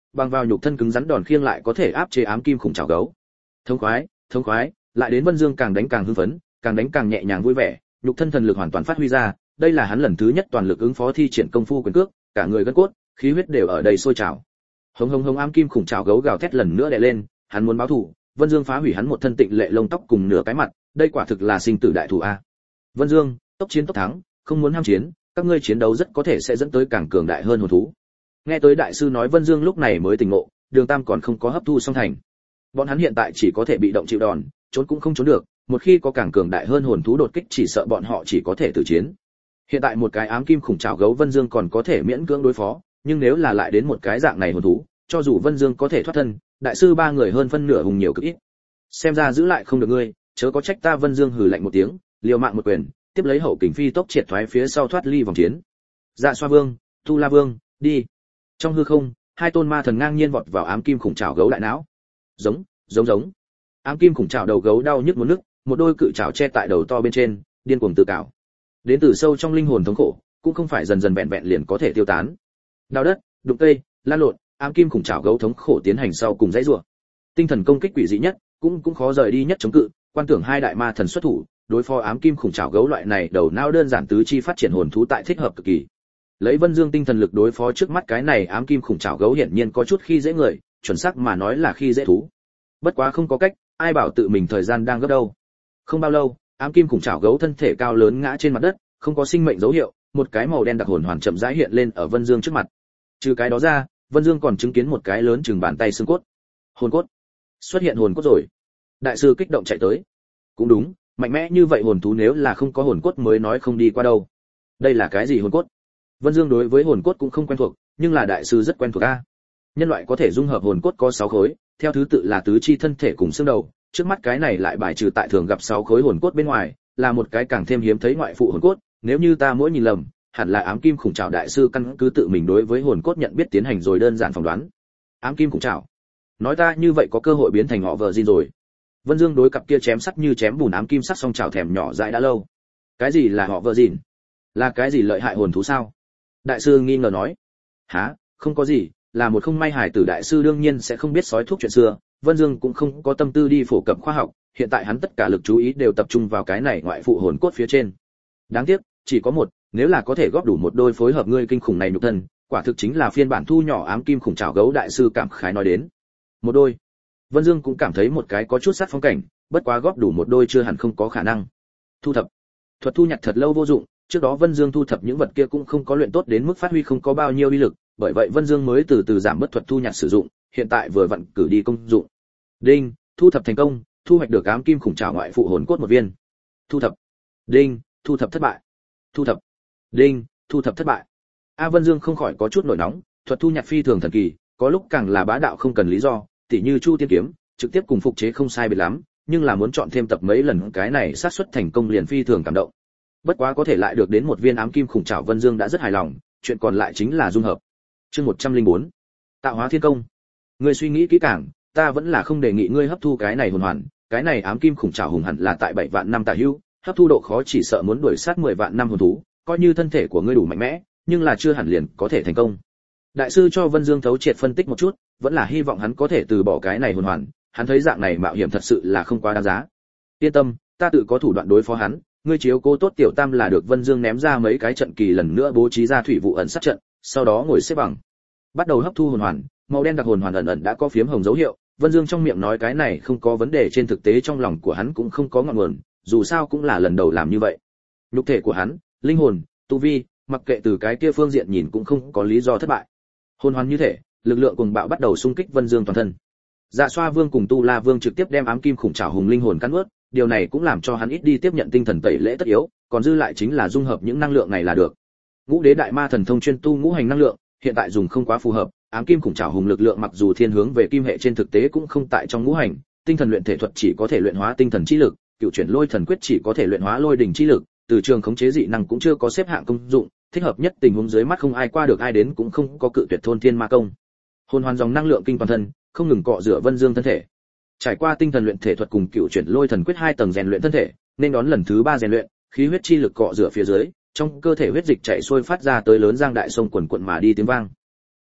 bằng vào nhục thân cứng rắn đòn khiêng lại có thể áp chế ám kim khủng trảo gấu. Thống khoái, lại đến Vân Dương càng đánh càng hưng phấn, càng đánh càng nhẹ nhàng vui vẻ, nhục thân thần lực hoàn toàn phát huy ra, đây là hắn lần thứ nhất toàn lực ứng phó thi triển công phu quyền cước, cả người gân cốt, khí huyết đều ở đây sôi trào. Hống hống hống, ám kim khủng trảo gấu gào thét lần nữa đè lên, hắn muốn báo thù, Vân Dương phá hủy hắn một thân tịnh lệ lông tóc cùng nửa cái mặt, đây quả thực là sinh tử đại thủ a. Vân Dương, tốc chiến tốc thắng, không muốn ham chiến, các ngươi chiến đấu rất có thể sẽ dẫn tới càng cường đại hơn hồn thú. Nghe tới đại sư nói, Vân Dương lúc này mới tỉnh ngộ, Đường Tam còn không có hấp thu xong thành. Bọn hắn hiện tại chỉ có thể bị động chịu đòn, trốn cũng không trốn được, một khi có càng cường đại hơn hồn thú đột kích chỉ sợ bọn họ chỉ có thể tự chiến. Hiện tại một cái ám kim khủng trảo gấu Vân Dương còn có thể miễn cưỡng đối phó, nhưng nếu là lại đến một cái dạng này hồn thú, cho dù Vân Dương có thể thoát thân, đại sư ba người hơn phân nửa hùng nhiều cực ít. Xem ra giữ lại không được ngươi, chớ có trách ta. Vân Dương hừ lạnh một tiếng, liều mạng một quyền, tiếp lấy hậu kình phi tốc triệt thoái phía sau thoát ly vòng chiến. Dạ Xoa Vương, Tu La Vương, đi. Trong hư không, hai tôn ma thần ngang nhiên vọt vào ám kim khủng trảo gấu đại não. Giống. Ám kim khủng trảo đầu gấu đau nhức muốn nức, một đôi cự trảo che tại đầu to bên trên, điên cuồng tự cào. Đến từ sâu trong linh hồn thống khổ, cũng không phải dần dần vẹn vẹn liền có thể tiêu tán. Đào đất, đụng cây, lan lộn, ám kim khủng trảo gấu thống khổ tiến hành sau cùng dãy rủa. Tinh thần công kích quỷ dị nhất, cũng khó rời đi nhất chống cự, quan tưởng hai đại ma thần xuất thủ, đối phó ám kim khủng trảo gấu loại này đầu não đơn giản tứ chi phát triển hồn thú tại thích hợp cực kỳ. Lấy Vân Dương tinh thần lực đối phó trước mắt cái này ám kim khủng trảo gấu hiển nhiên có chút khi dễ người, chuẩn xác mà nói là khi dễ thú. Bất quá không có cách, ai bảo tự mình thời gian đang gấp đâu. Không bao lâu, ám kim khủng trảo gấu thân thể cao lớn ngã trên mặt đất, không có sinh mệnh dấu hiệu, một cái màu đen đặc hồn hoàn chậm rãi hiện lên ở Vân Dương trước mặt. Trừ cái đó ra, Vân Dương còn chứng kiến một cái lớn chừng bàn tay xương cốt. Hồn cốt. Xuất hiện hồn cốt rồi. Đại sư kích động chạy tới. Cũng đúng, mạnh mẽ như vậy hồn thú nếu là không có hồn cốt mới nói không đi qua đâu. Đây là cái gì hồn cốt? Vân Dương đối với hồn cốt cũng không quen thuộc, nhưng là đại sư rất quen thuộc a. Nhân loại có thể dung hợp hồn cốt có 6 khối, theo thứ tự là tứ chi thân thể cùng xương đầu, trước mắt cái này lại bài trừ tại thường gặp 6 khối hồn cốt bên ngoài, là một cái càng thêm hiếm thấy ngoại phụ hồn cốt, nếu như ta mỗi nhìn lầm, hẳn là ám kim khủng trảo đại sư căn cứ tự mình đối với hồn cốt nhận biết tiến hành rồi đơn giản phỏng đoán. Ám kim khủng trảo. Nói ta như vậy có cơ hội biến thành họ vợ gì rồi. Vân Dương đối cặp kia chém sắt như chém bùn ám kim sắc song trảo thèm nhỏ dại đã lâu. Cái gì là họ vợ gì? Là cái gì lợi hại hồn thú sao? Đại sư nghi ngờ nói. Hả, không có gì, là một không may hài tử. Đại sư đương nhiên sẽ không biết sói thuốc chuyện xưa, Vân Dương cũng không có tâm tư đi phổ cập khoa học, hiện tại hắn tất cả lực chú ý đều tập trung vào cái này ngoại phụ hồn cốt phía trên. Đáng tiếc, chỉ có một, nếu là có thể góp đủ một đôi phối hợp ngươi kinh khủng này nhục thân, quả thực chính là phiên bản thu nhỏ ám kim khủng trảo gấu. Đại sư cảm khái nói đến. Một đôi. Vân Dương cũng cảm thấy một cái có chút sát phong cảnh, bất quá góp đủ một đôi chưa hẳn không có khả năng. Thu thập. Thuật thu nhặt thật lâu vô dụng, trước đó Vân Dương thu thập những vật kia cũng không có luyện tốt đến mức phát huy không có bao nhiêu uy lực, bởi vậy Vân Dương mới từ từ giảm bớt thuật thu nhặt sử dụng, hiện tại vừa vặn cử đi công dụng. Đinh, thu thập thành công, thu hoạch được ám kim khủng trảo ngoại phụ hồn cốt một viên. Thu thập. Đinh, thu thập thất bại. Thu thập. Đinh, thu thập thất bại. Vân Dương không khỏi có chút nổi nóng, thuật thu nhặt phi thường thần kỳ, có lúc càng là bá đạo không cần lý do, tỉ như Chu Tiên kiếm, trực tiếp cùng phục chế không sai biệt lắm, nhưng là muốn chọn thêm tập mấy lần cái này xác suất thành công liền phi thường cảm động. Bất quá có thể lại được đến một viên ám kim khủng trảo, Vân Dương đã rất hài lòng, chuyện còn lại chính là dung hợp. Chương 104. Tạo hóa thiên công. Ngươi suy nghĩ kỹ càng, ta vẫn là không đề nghị ngươi hấp thu cái này hồn hoàn, cái này ám kim khủng trảo hùng hẳn là tại 7 vạn năm tà hữu, hấp thu độ khó chỉ sợ muốn đuổi sát 10 vạn năm hồn thú, coi như thân thể của ngươi đủ mạnh mẽ, nhưng là chưa hẳn liền có thể thành công. Đại sư cho Vân Dương thấu triệt phân tích một chút, vẫn là hy vọng hắn có thể từ bỏ cái này hồn hoàn, hắn thấy dạng này mạo hiểm thật sự là không quá đáng giá. Yên tâm, ta tự có thủ đoạn đối phó hắn, ngươi chiếu cố tốt tiểu Tam là được. Vân Dương ném ra mấy cái trận kỳ lần nữa bố trí ra thủy vụ ẩn sát trận, sau đó ngồi xếp bằng, bắt đầu hấp thu hồn hoàn. Màu đen đặc hồn hoàn ẩn ẩn đã có phiếm hồng dấu hiệu, Vân Dương trong miệng nói cái này không có vấn đề, trên thực tế trong lòng của hắn cũng không có ngọn nguồn, dù sao cũng là lần đầu làm như vậy. Nhục thể của hắn, linh hồn, tu vi, mặc kệ từ cái kia phương diện nhìn cũng không có lý do thất bại. Hồn hoàn như thể, lực lượng cuồng bạo bắt đầu xung kích Vân Dương toàn thân. Dạ Xoa Vương cùng Tu La Vương trực tiếp đem ám kim khủng trảo hùng linh hồn cắn nuốt, điều này cũng làm cho hắn ít đi tiếp nhận tinh thần tẩy lễ tất yếu, còn dư lại chính là dung hợp những năng lượng này là được. Ngũ Đế Đại Ma Thần Thông chuyên tu ngũ hành năng lượng, hiện tại dùng không quá phù hợp, ám kim khủng trảo hùng lực lượng mặc dù thiên hướng về kim hệ, trên thực tế cũng không tại trong ngũ hành, tinh thần luyện thể thuật chỉ có thể luyện hóa tinh thần chi lực, cựu chuyển lôi thần quyết chỉ có thể luyện hóa lôi đỉnh chi lực, từ trường khống chế dị năng cũng chưa có xếp hạng công dụng, thích hợp nhất tình huống dưới mắt không ai qua được ai đến cũng không có cự tuyệt thôn thiên ma công. Hồn hoàn dòng năng lượng kinh toàn thân, không ngừng cọ rửa Vân Dương thân thể. Trải qua tinh thần luyện thể thuật cùng cựu chuyển lôi thần quyết 2 tầng rèn luyện thân thể, nên đón lần thứ 3 rèn luyện, khí huyết chi lực cọ rửa phía dưới, trong cơ thể huyết dịch chảy xuôi phát ra tới lớn giang đại sông quần quần mà đi tiếng vang.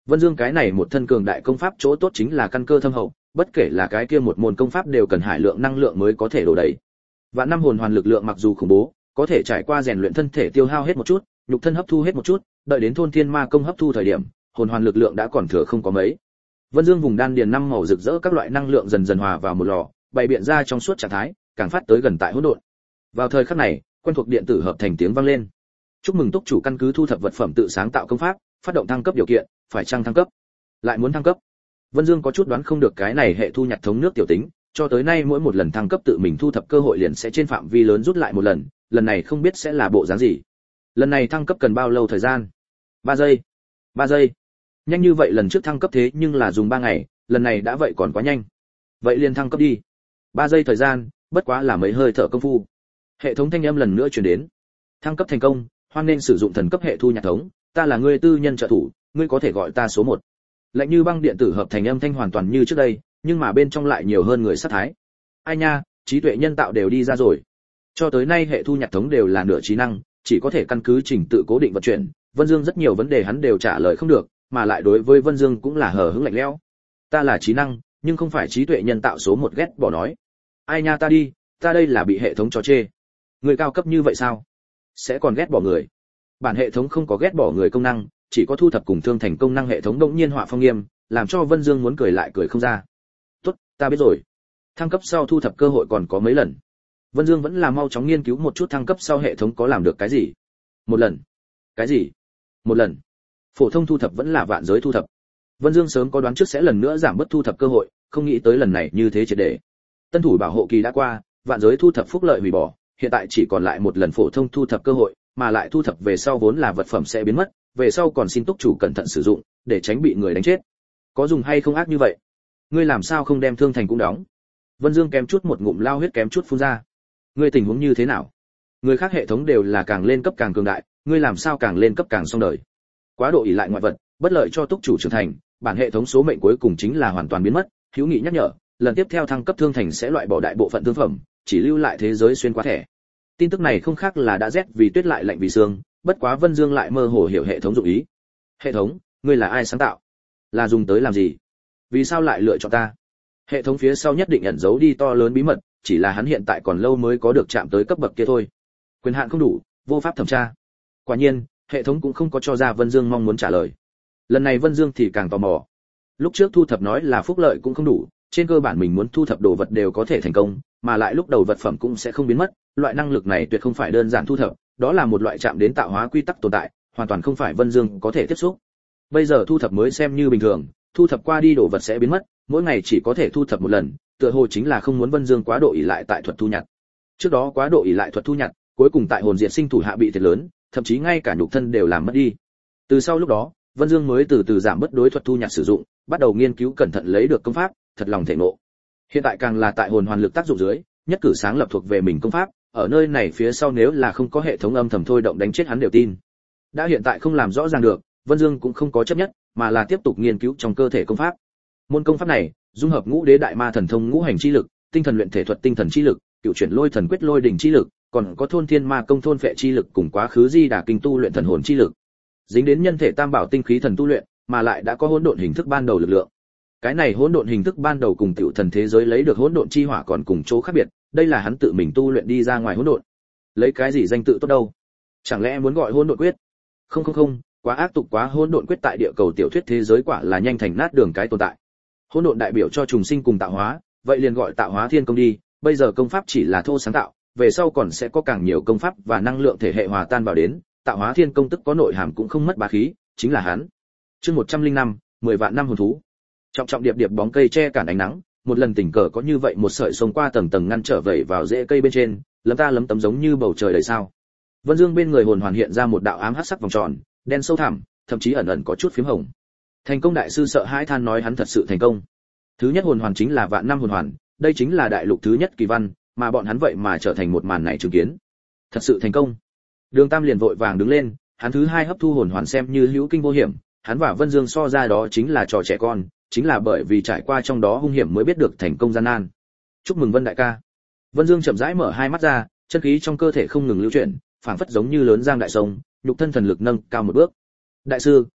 Vân Dương cái này một thân cường đại công pháp chỗ tốt chính là căn cơ thâm hậu, bất kể là cái kia một môn công pháp đều cần hải lượng năng lượng mới có thể đổ đầy. Vạn năm hồn hoàn lực lượng mặc dù khủng bố, có thể trải qua rèn luyện thân thể tiêu hao hết một chút, nhục thân hấp thu hết một chút, đợi đến thôn thiên ma công hấp thu thời điểm, hồn hoàn lực lượng đã còn thừa không có mấy. Vân Dương vùng đan điền năm màu rực rỡ các loại năng lượng dần dần hòa vào một lò, bày biện ra trong suốt trạng thái, càng phát tới gần tại hỗn độn. Vào thời khắc này, quen thuộc điện tử hợp thành tiếng vang lên. Chúc mừng túc chủ căn cứ thu thập vật phẩm tự sáng tạo công pháp, phát động thăng cấp điều kiện, phải chăng thăng cấp? Lại muốn thăng cấp? Vân Dương có chút đoán không được cái này hệ thu nhặt thống nước tiểu tính, cho tới nay mỗi một lần thăng cấp tự mình thu thập cơ hội liền sẽ trên phạm vi lớn rút lại một lần, lần này không biết sẽ là bộ dáng gì. Lần này thăng cấp cần bao lâu thời gian? 3 giây. 3 giây. Nhanh như vậy, lần trước thăng cấp thế nhưng là dùng 3 ngày, lần này đã vậy còn quá nhanh. Vậy liền thăng cấp đi. 3 giây thời gian, bất quá là mấy hơi thở công phu. Hệ thống thanh âm lần nữa truyền đến. Thăng cấp thành công, hoan nên sử dụng thần cấp hệ thu nhặt thống, ta là ngươi tư nhân trợ thủ, ngươi có thể gọi ta số 1. Lạnh như băng điện tử hợp thành âm thanh hoàn toàn như trước đây, nhưng mà bên trong lại nhiều hơn người sát thái. Ai nha, trí tuệ nhân tạo đều đi ra rồi. Cho tới nay hệ thu nhặt thống đều là nửa trí năng, chỉ có thể căn cứ trình tự cố định vận chuyển, Vân Dương rất nhiều vấn đề hắn đều trả lời không được, mà lại đối với Vân Dương cũng là hờ hững lạnh lẽo. Ta là trí năng, nhưng không phải trí tuệ nhân tạo số 1 ghét bỏ nói. Ai nha ta đi, ta đây là bị hệ thống trò chê. Người cao cấp như vậy sao? Sẽ còn ghét bỏ người. Bản hệ thống không có ghét bỏ người công năng, chỉ có thu thập cùng thương thành công năng hệ thống đột nhiên họa phong nghiêm, làm cho Vân Dương muốn cười lại cười không ra. Tốt, ta biết rồi. Thăng cấp sau thu thập cơ hội còn có mấy lần. Vân Dương vẫn là mau chóng nghiên cứu một chút thăng cấp sau hệ thống có làm được cái gì. Một lần. Cái gì? Một lần. Phổ thông thu thập vẫn là vạn giới thu thập. Vân Dương sớm có đoán trước sẽ lần nữa giảm bớt thu thập cơ hội, không nghĩ tới lần này như thế triệt để. Tân thủ bảo hộ kỳ đã qua, vạn giới thu thập phúc lợi hủy bỏ, hiện tại chỉ còn lại một lần phổ thông thu thập cơ hội, mà lại thu thập về sau vốn là vật phẩm sẽ biến mất, về sau còn xin túc chủ cẩn thận sử dụng, để tránh bị người đánh chết. Có dùng hay không ác như vậy? Ngươi làm sao không đem thương thành cũng đóng? Vân Dương kém chút một ngụm lao huyết kém chút phun ra. Ngươi tình huống như thế nào? Người khác hệ thống đều là càng lên cấp càng cường đại, ngươi làm sao càng lên cấp càng xong đời? Quá độ ỷ lại ngoại vật, bất lợi cho túc chủ trưởng thành, bản hệ thống số mệnh cuối cùng chính là hoàn toàn biến mất. Hữu nghị nhắc nhở, lần tiếp theo thăng cấp thương thành sẽ loại bỏ đại bộ phận thương phẩm, chỉ lưu lại thế giới xuyên qua thẻ. Tin tức này không khác là đã rét vì tuyết lại lạnh vì sương, bất quá Vân Dương lại mơ hồ hiểu hệ thống dụng ý. Hệ thống, ngươi là ai sáng tạo? Là dùng tới làm gì? Vì sao lại lựa chọn ta? Hệ thống phía sau nhất định ẩn giấu đi to lớn bí mật, chỉ là hắn hiện tại còn lâu mới có được chạm tới cấp bậc kia thôi. Quyền hạn không đủ, vô pháp thẩm tra. Quả nhiên, hệ thống cũng không có cho ra Vân Dương mong muốn trả lời. Lần này Vân Dương thì càng tò mò. Lúc trước thu thập nói là phúc lợi cũng không đủ, trên cơ bản mình muốn thu thập đồ vật đều có thể thành công, mà lại lúc đầu vật phẩm cũng sẽ không biến mất, loại năng lực này tuyệt không phải đơn giản thu thập, đó là một loại chạm đến tạo hóa quy tắc tồn tại, hoàn toàn không phải Vân Dương có thể tiếp xúc. Bây giờ thu thập mới xem như bình thường, thu thập qua đi đồ vật sẽ biến mất, mỗi ngày chỉ có thể thu thập một lần, tựa hồ chính là không muốn Vân Dương quá độ ỷ lại tại thuật thu nhặt. Trước đó quá độ ỷ lại thuật thu nhặt, cuối cùng tại hồn diệt sinh thủ hạ bị thiệt lớn, thậm chí ngay cả nhục thân đều làm mất đi. Từ sau lúc đó, Vân Dương mới từ từ giảm bớt đối thuật thu nhặt sử dụng, bắt đầu nghiên cứu cẩn thận lấy được công pháp, thật lòng thể ngộ. Hiện tại càng là tại hồn hoàn lực tác dụng dưới, nhất cử sáng lập thuộc về mình công pháp, ở nơi này phía sau nếu là không có hệ thống âm thầm thôi động đánh chết hắn đều tin. Đã hiện tại không làm rõ ràng được, Vân Dương cũng không có chấp nhất, mà là tiếp tục nghiên cứu trong cơ thể công pháp. Môn công pháp này, dung hợp ngũ đế đại ma thần thông ngũ hành chi lực, tinh thần luyện thể thuật tinh thần chi lực, cựu chuyển lôi thần quyết lôi đỉnh chi lực, còn có thôn thiên ma công thôn phệ chi lực cùng quá khứ di đà kinh tu luyện thần hồn chi lực. Dính đến nhân thể tam bảo tinh khí thần tu luyện, mà lại đã có hỗn độn hình thức ban đầu lực lượng. Cái này hỗn độn hình thức ban đầu cùng tiểu thần thế giới lấy được hỗn độn chi hỏa còn cùng chỗ khác biệt, đây là hắn tự mình tu luyện đi ra ngoài hỗn độn. Lấy cái gì danh tự tốt đâu? Chẳng lẽ muốn gọi hỗn độn quyết? Không, quá ác tục quá, hỗn độn quyết tại địa cầu tiểu thuyết thế giới quả là nhanh thành nát đường cái tồn tại. Hỗn độn đại biểu cho trùng sinh cùng tạo hóa, vậy liền gọi tạo hóa thiên công đi, bây giờ công pháp chỉ là thô sáng tạo, về sau còn sẽ có càng nhiều công pháp và năng lượng thể hệ hòa tan vào đến, tạo hóa thiên công tức có nội hàm cũng không mất bá khí, chính là hắn. Chương 105, 10 vạn năm hồn thú. Trọng điệp điệp bóng cây che cản ánh nắng, một lần tình cờ có như vậy một sợi xông qua tầng tầng ngăn trở vẩy vào rễ cây bên trên, lấm tấm giống như bầu trời đầy sao. Vân Dương bên người hồn hoàn hiện ra một đạo ám hắc sắc vòng tròn, đen sâu thẳm, thậm chí ẩn ẩn có chút phím hồng. Thành công đại sư sợ hãi than nói hắn thật sự thành công. Thứ nhất hồn hoàn chính là vạn năm hồn hoàn, đây chính là đại lục thứ nhất kỳ văn, mà bọn hắn vậy mà trở thành một màn này chứng kiến. Thật sự thành công. Đường Tam liền vội vàng đứng lên, hắn thứ hai hấp thu hồn hoàn xem như hữu kinh vô hiểm, hắn và Vân Dương so ra đó chính là trò trẻ con, chính là bởi vì trải qua trong đó hung hiểm mới biết được thành công gian nan. Chúc mừng Vân đại ca. Vân Dương chậm rãi mở hai mắt ra, chân khí trong cơ thể không ngừng lưu chuyển, phảng phất giống như lớn giang đại sông, nhục thân thần lực nâng cao một bước. Đại sư,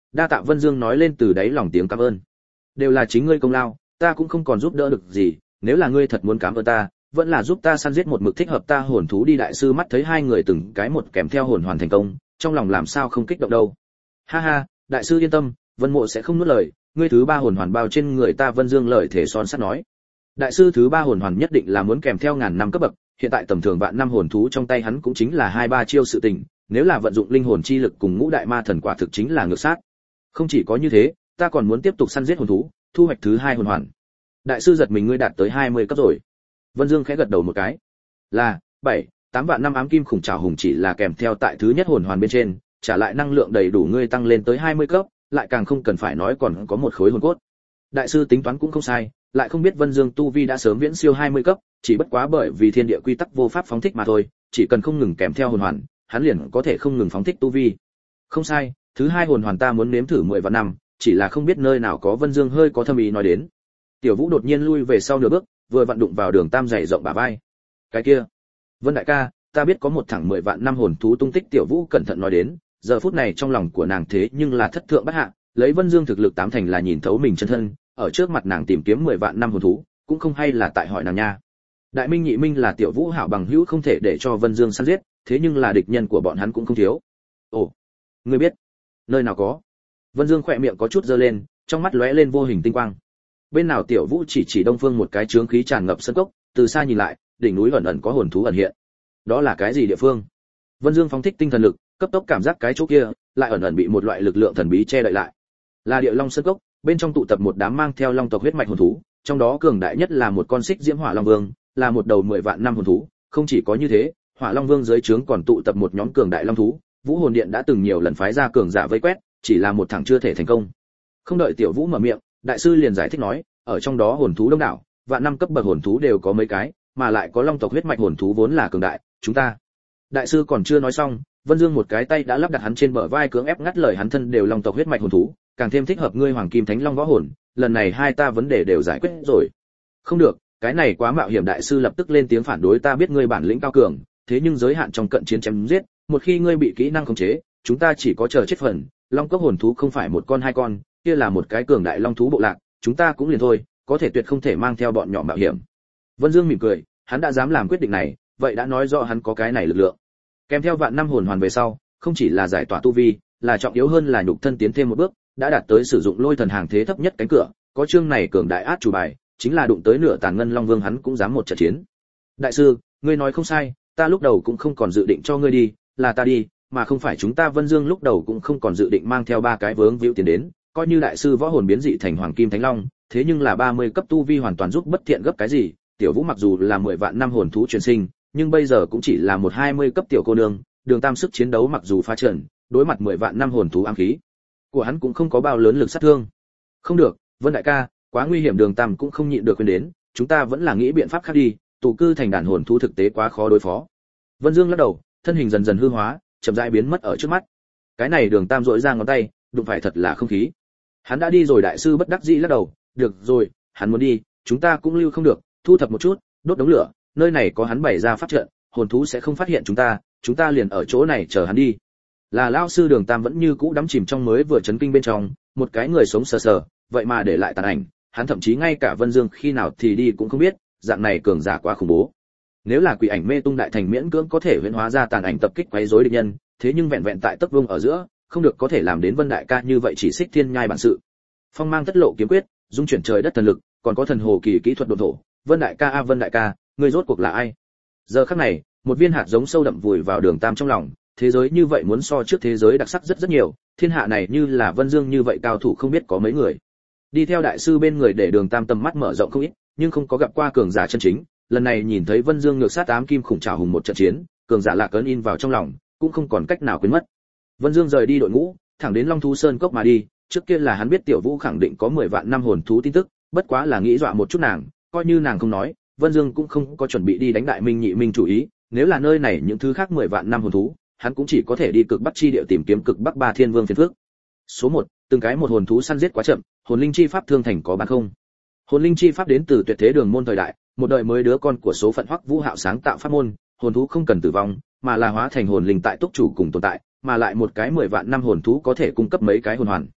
đa tạ Vân Dương nói lên từ đáy lòng tiếng cảm ơn. Đều là chính ngươi công lao, ta cũng không còn giúp đỡ được gì, nếu là ngươi thật muốn cảm ơn ta, vẫn là giúp ta săn giết một mực thích hợp ta hồn thú đi. Đại sư mắt thấy hai người từng cái một kèm theo hồn hoàn thành công, trong lòng làm sao không kích động đâu. Ha ha, đại sư yên tâm, Vân Mộ sẽ không nuốt lời, ngươi thứ ba hồn hoàn bao trên người ta. Vân Dương lời thể son sắt nói. Đại sư thứ ba hồn hoàn nhất định là muốn kèm theo ngàn năm cấp bậc, hiện tại tầm thường vạn năm hồn thú trong tay hắn cũng chính là 2-3 chiêu sự tình, nếu là vận dụng linh hồn chi lực cùng ngũ đại ma thần quả thực chính là ngược sát. Không chỉ có như thế, ta còn muốn tiếp tục săn giết hồn thú, thu hoạch thứ hai hồn hoàn. Đại sư giật mình, ngươi đạt tới 20 cấp rồi. Vân Dương khẽ gật đầu một cái. Là 7-8 vạn năm ám kim khủng trảo hùng chỉ là kèm theo tại thứ nhất hồn hoàn bên trên, trả lại năng lượng đầy đủ ngươi tăng lên tới 20 cấp, lại càng không cần phải nói còn có một khối hồn cốt. Đại sư tính toán cũng không sai, lại không biết Vân Dương tu vi đã sớm viễn siêu 20 cấp, chỉ bất quá bởi vì thiên địa quy tắc vô pháp phóng thích mà thôi, chỉ cần không ngừng kèm theo hồn hoàn, hắn liền có thể không ngừng phóng thích tu vi. Không sai, thứ hai hồn hoàn ta muốn nếm thử 10 vạn năm, chỉ là không biết nơi nào có. Vân Dương hơi có thâm ý nói đến. Tiểu Vũ đột nhiên lui về sau nửa bước, vừa vặn đụng vào Đường Tam dày rộng bả vai. Cái kia, Vân đại ca, ta biết có một thẳng 10 vạn năm hồn thú tung tích. Tiểu Vũ cẩn thận nói đến, giờ phút này trong lòng của nàng thế nhưng là thất thượng bất hạ, lấy Vân Dương thực lực tám thành là nhìn thấu mình chân thân, ở trước mặt nàng tìm kiếm 10 vạn năm hồn thú, cũng không hay là tại hỏi nàng nha. Đại Minh Nhị Minh là Tiểu Vũ hảo bằng hữu, không thể để cho Vân Dương săn giết, thế nhưng là địch nhân của bọn hắn cũng không thiếu. Ồ, ngươi biết? Nơi nào có? Vân Dương khỏe miệng có chút giơ lên, trong mắt lóe lên vô hình tinh quang. Bên nào? Tiểu Vũ chỉ đông phương một cái chướng khí tràn ngập sân cốc, từ xa nhìn lại, đỉnh núi ẩn ẩn có hồn thú ẩn hiện. Đó là cái gì địa phương? Vân Dương phóng thích tinh thần lực, cấp tốc cảm giác cái chỗ kia, lại ẩn ẩn bị một loại lực lượng thần bí che đậy lại. Là Địa Long Sơn Cốc, bên trong tụ tập một đám mang theo long tộc huyết mạch hồn thú, trong đó cường đại nhất là một con xích diễm hỏa long vương, là một đầu 10 vạn năm hồn thú. Không chỉ có như thế, hỏa long vương dưới trướng còn tụ tập một nhóm cường đại long thú. Vũ hồn điện đã từng nhiều lần phái ra cường giả vây quét, chỉ là một thằng chưa thể thành công. Không đợi Tiểu Vũ mở miệng, đại sư liền giải thích nói, ở trong đó hồn thú đông đảo, vạn năm cấp bậc hồn thú đều có mấy cái, mà lại có long tộc huyết mạch hồn thú vốn là cường đại, chúng ta. Đại sư còn chưa nói xong, Vân Dương một cái tay đã lắp đặt hắn trên bờ vai, cưỡng ép ngắt lời hắn. Thân đều long tộc huyết mạch hồn thú, càng thêm thích hợp ngươi Hoàng Kim Thánh Long võ hồn, lần này hai ta vấn đề đều giải quyết rồi. Không được, cái này quá mạo hiểm. Đại sư lập tức lên tiếng phản đối, ta biết ngươi bản lĩnh cao cường, thế nhưng giới hạn trong cận chiến chém giết, một khi ngươi bị kỹ năng khống chế, chúng ta chỉ có chờ chết phần. Long cốc hồn thú không phải một con hai con, kia là một cái cường đại long thú bộ lạc, chúng ta cũng liền thôi, có thể tuyệt không thể mang theo bọn nhỏ mạo hiểm. Vân Dương mỉm cười, hắn đã dám làm quyết định này, vậy đã nói rõ hắn có cái này lực lượng. Kèm theo vạn năm hồn hoàn về sau, không chỉ là giải tỏa tu vi, là trọng yếu hơn là nhục thân tiến thêm một bước, đã đạt tới sử dụng lôi thần hàng thế thấp nhất cánh cửa, có chương này cường đại át chủ bài, chính là đụng tới nửa tàn ngân long vương hắn cũng dám một trận chiến. Đại sư, ngươi nói không sai, ta lúc đầu cũng không còn dự định cho ngươi đi, là ta đi, mà không phải chúng ta. Vân Dương lúc đầu cũng không còn dự định mang theo ba cái vướng víu tiền đến, coi như đại sư võ hồn biến dị thành Hoàng Kim Thánh Long, thế nhưng là 30 cấp tu vi hoàn toàn giúp bất thiện gấp cái gì. Tiểu Vũ mặc dù là 10 vạn năm hồn thú truyền sinh, nhưng bây giờ cũng chỉ là một 20 cấp tiểu cô nương, Đường Tam sức chiến đấu mặc dù phá trận, đối mặt 10 vạn năm hồn thú ám khí của hắn cũng không có bao lớn lực sát thương. Không được, Vân đại ca, quá nguy hiểm. Đường Tam cũng không nhịn được khuyên đến, chúng ta vẫn là nghĩ biện pháp khác đi, tụ cư thành đàn hồn thú thực tế quá khó đối phó. Vân Dương lắc đầu, thân hình dần dần hư hóa, chậm rãi biến mất ở trước mắt. Cái này Đường Tam rỗi ra ngón tay, đụng phải thật là không khí. Hắn đã đi rồi. Đại sư bất đắc dĩ lắc đầu, được rồi, hắn muốn đi, chúng ta cũng lưu không được, thu thập một chút, đốt đống lửa, nơi này có hắn bày ra pháp trận, hồn thú sẽ không phát hiện chúng ta liền ở chỗ này chờ hắn đi. Là lão sư. Đường Tam vẫn như cũ đắm chìm trong mới vừa chấn kinh bên trong, một cái người sống sờ sờ, vậy mà để lại tàn ảnh, hắn thậm chí ngay cả Vân Dương khi nào thì đi cũng không biết, dạng này cường giả quá khủng bố. Nếu là quỷ ảnh mê tung đại thành miễn cưỡng có thể huyễn hóa ra tàn ảnh tập kích quấy rối địch nhân, thế nhưng vẹn vẹn tại tấc vương ở giữa, không được có thể làm đến Vân đại ca như vậy, chỉ xích thiên nhai bản sự. Phong mang tất lộ kiếm quyết, dung chuyển trời đất thần lực, còn có thần hồ kỳ kỹ thuật độn thổ. Vân đại ca, Vân đại ca, ngươi rốt cuộc là ai? Giờ khắc này, một viên hạt giống sâu đậm vùi vào Đường Tam trong lòng, thế giới như vậy muốn so trước thế giới đặc sắc rất nhiều, thiên hạ này như là Vân Dương như vậy cao thủ không biết có mấy người. Đi theo đại sư bên người để Đường Tam tầm mắt mở rộng không ít, nhưng không có gặp qua cường giả chân chính, lần này nhìn thấy Vân Dương ngược sát ám kim khủng trảo hùng một trận chiến, cường giả lạc ấn in vào trong lòng, cũng không còn cách nào quên mất. Vân Dương rời đi đội ngũ, thẳng đến Long Thú Sơn cốc mà đi, trước kia là hắn biết Tiểu Vũ khẳng định có 10 vạn năm hồn thú tin tức, bất quá là nghĩ dọa một chút nàng, coi như nàng không nói, Vân Dương cũng không có chuẩn bị đi đánh Đại Minh Nhị Minh chủ ý, nếu là nơi này những thứ khác 10 vạn năm hồn thú, hắn cũng chỉ có thể đi cực bắc chi địa tìm kiếm cực bắc ba thiên vương phiền phước. Số 1, từng cái một hồn thú săn giết quá chậm, hồn linh chi pháp thương thành có bán không? Hồn linh chi pháp đến từ Tuyệt Thế Đường môn thời đại, một đời mới đứa con của số phận Hoắc Vũ Hạo sáng tạo pháp môn, hồn thú không cần tử vong, mà là hóa thành hồn linh tại túc chủ cùng tồn tại, mà lại một cái 10 vạn năm hồn thú có thể cung cấp mấy cái hồn hoàn,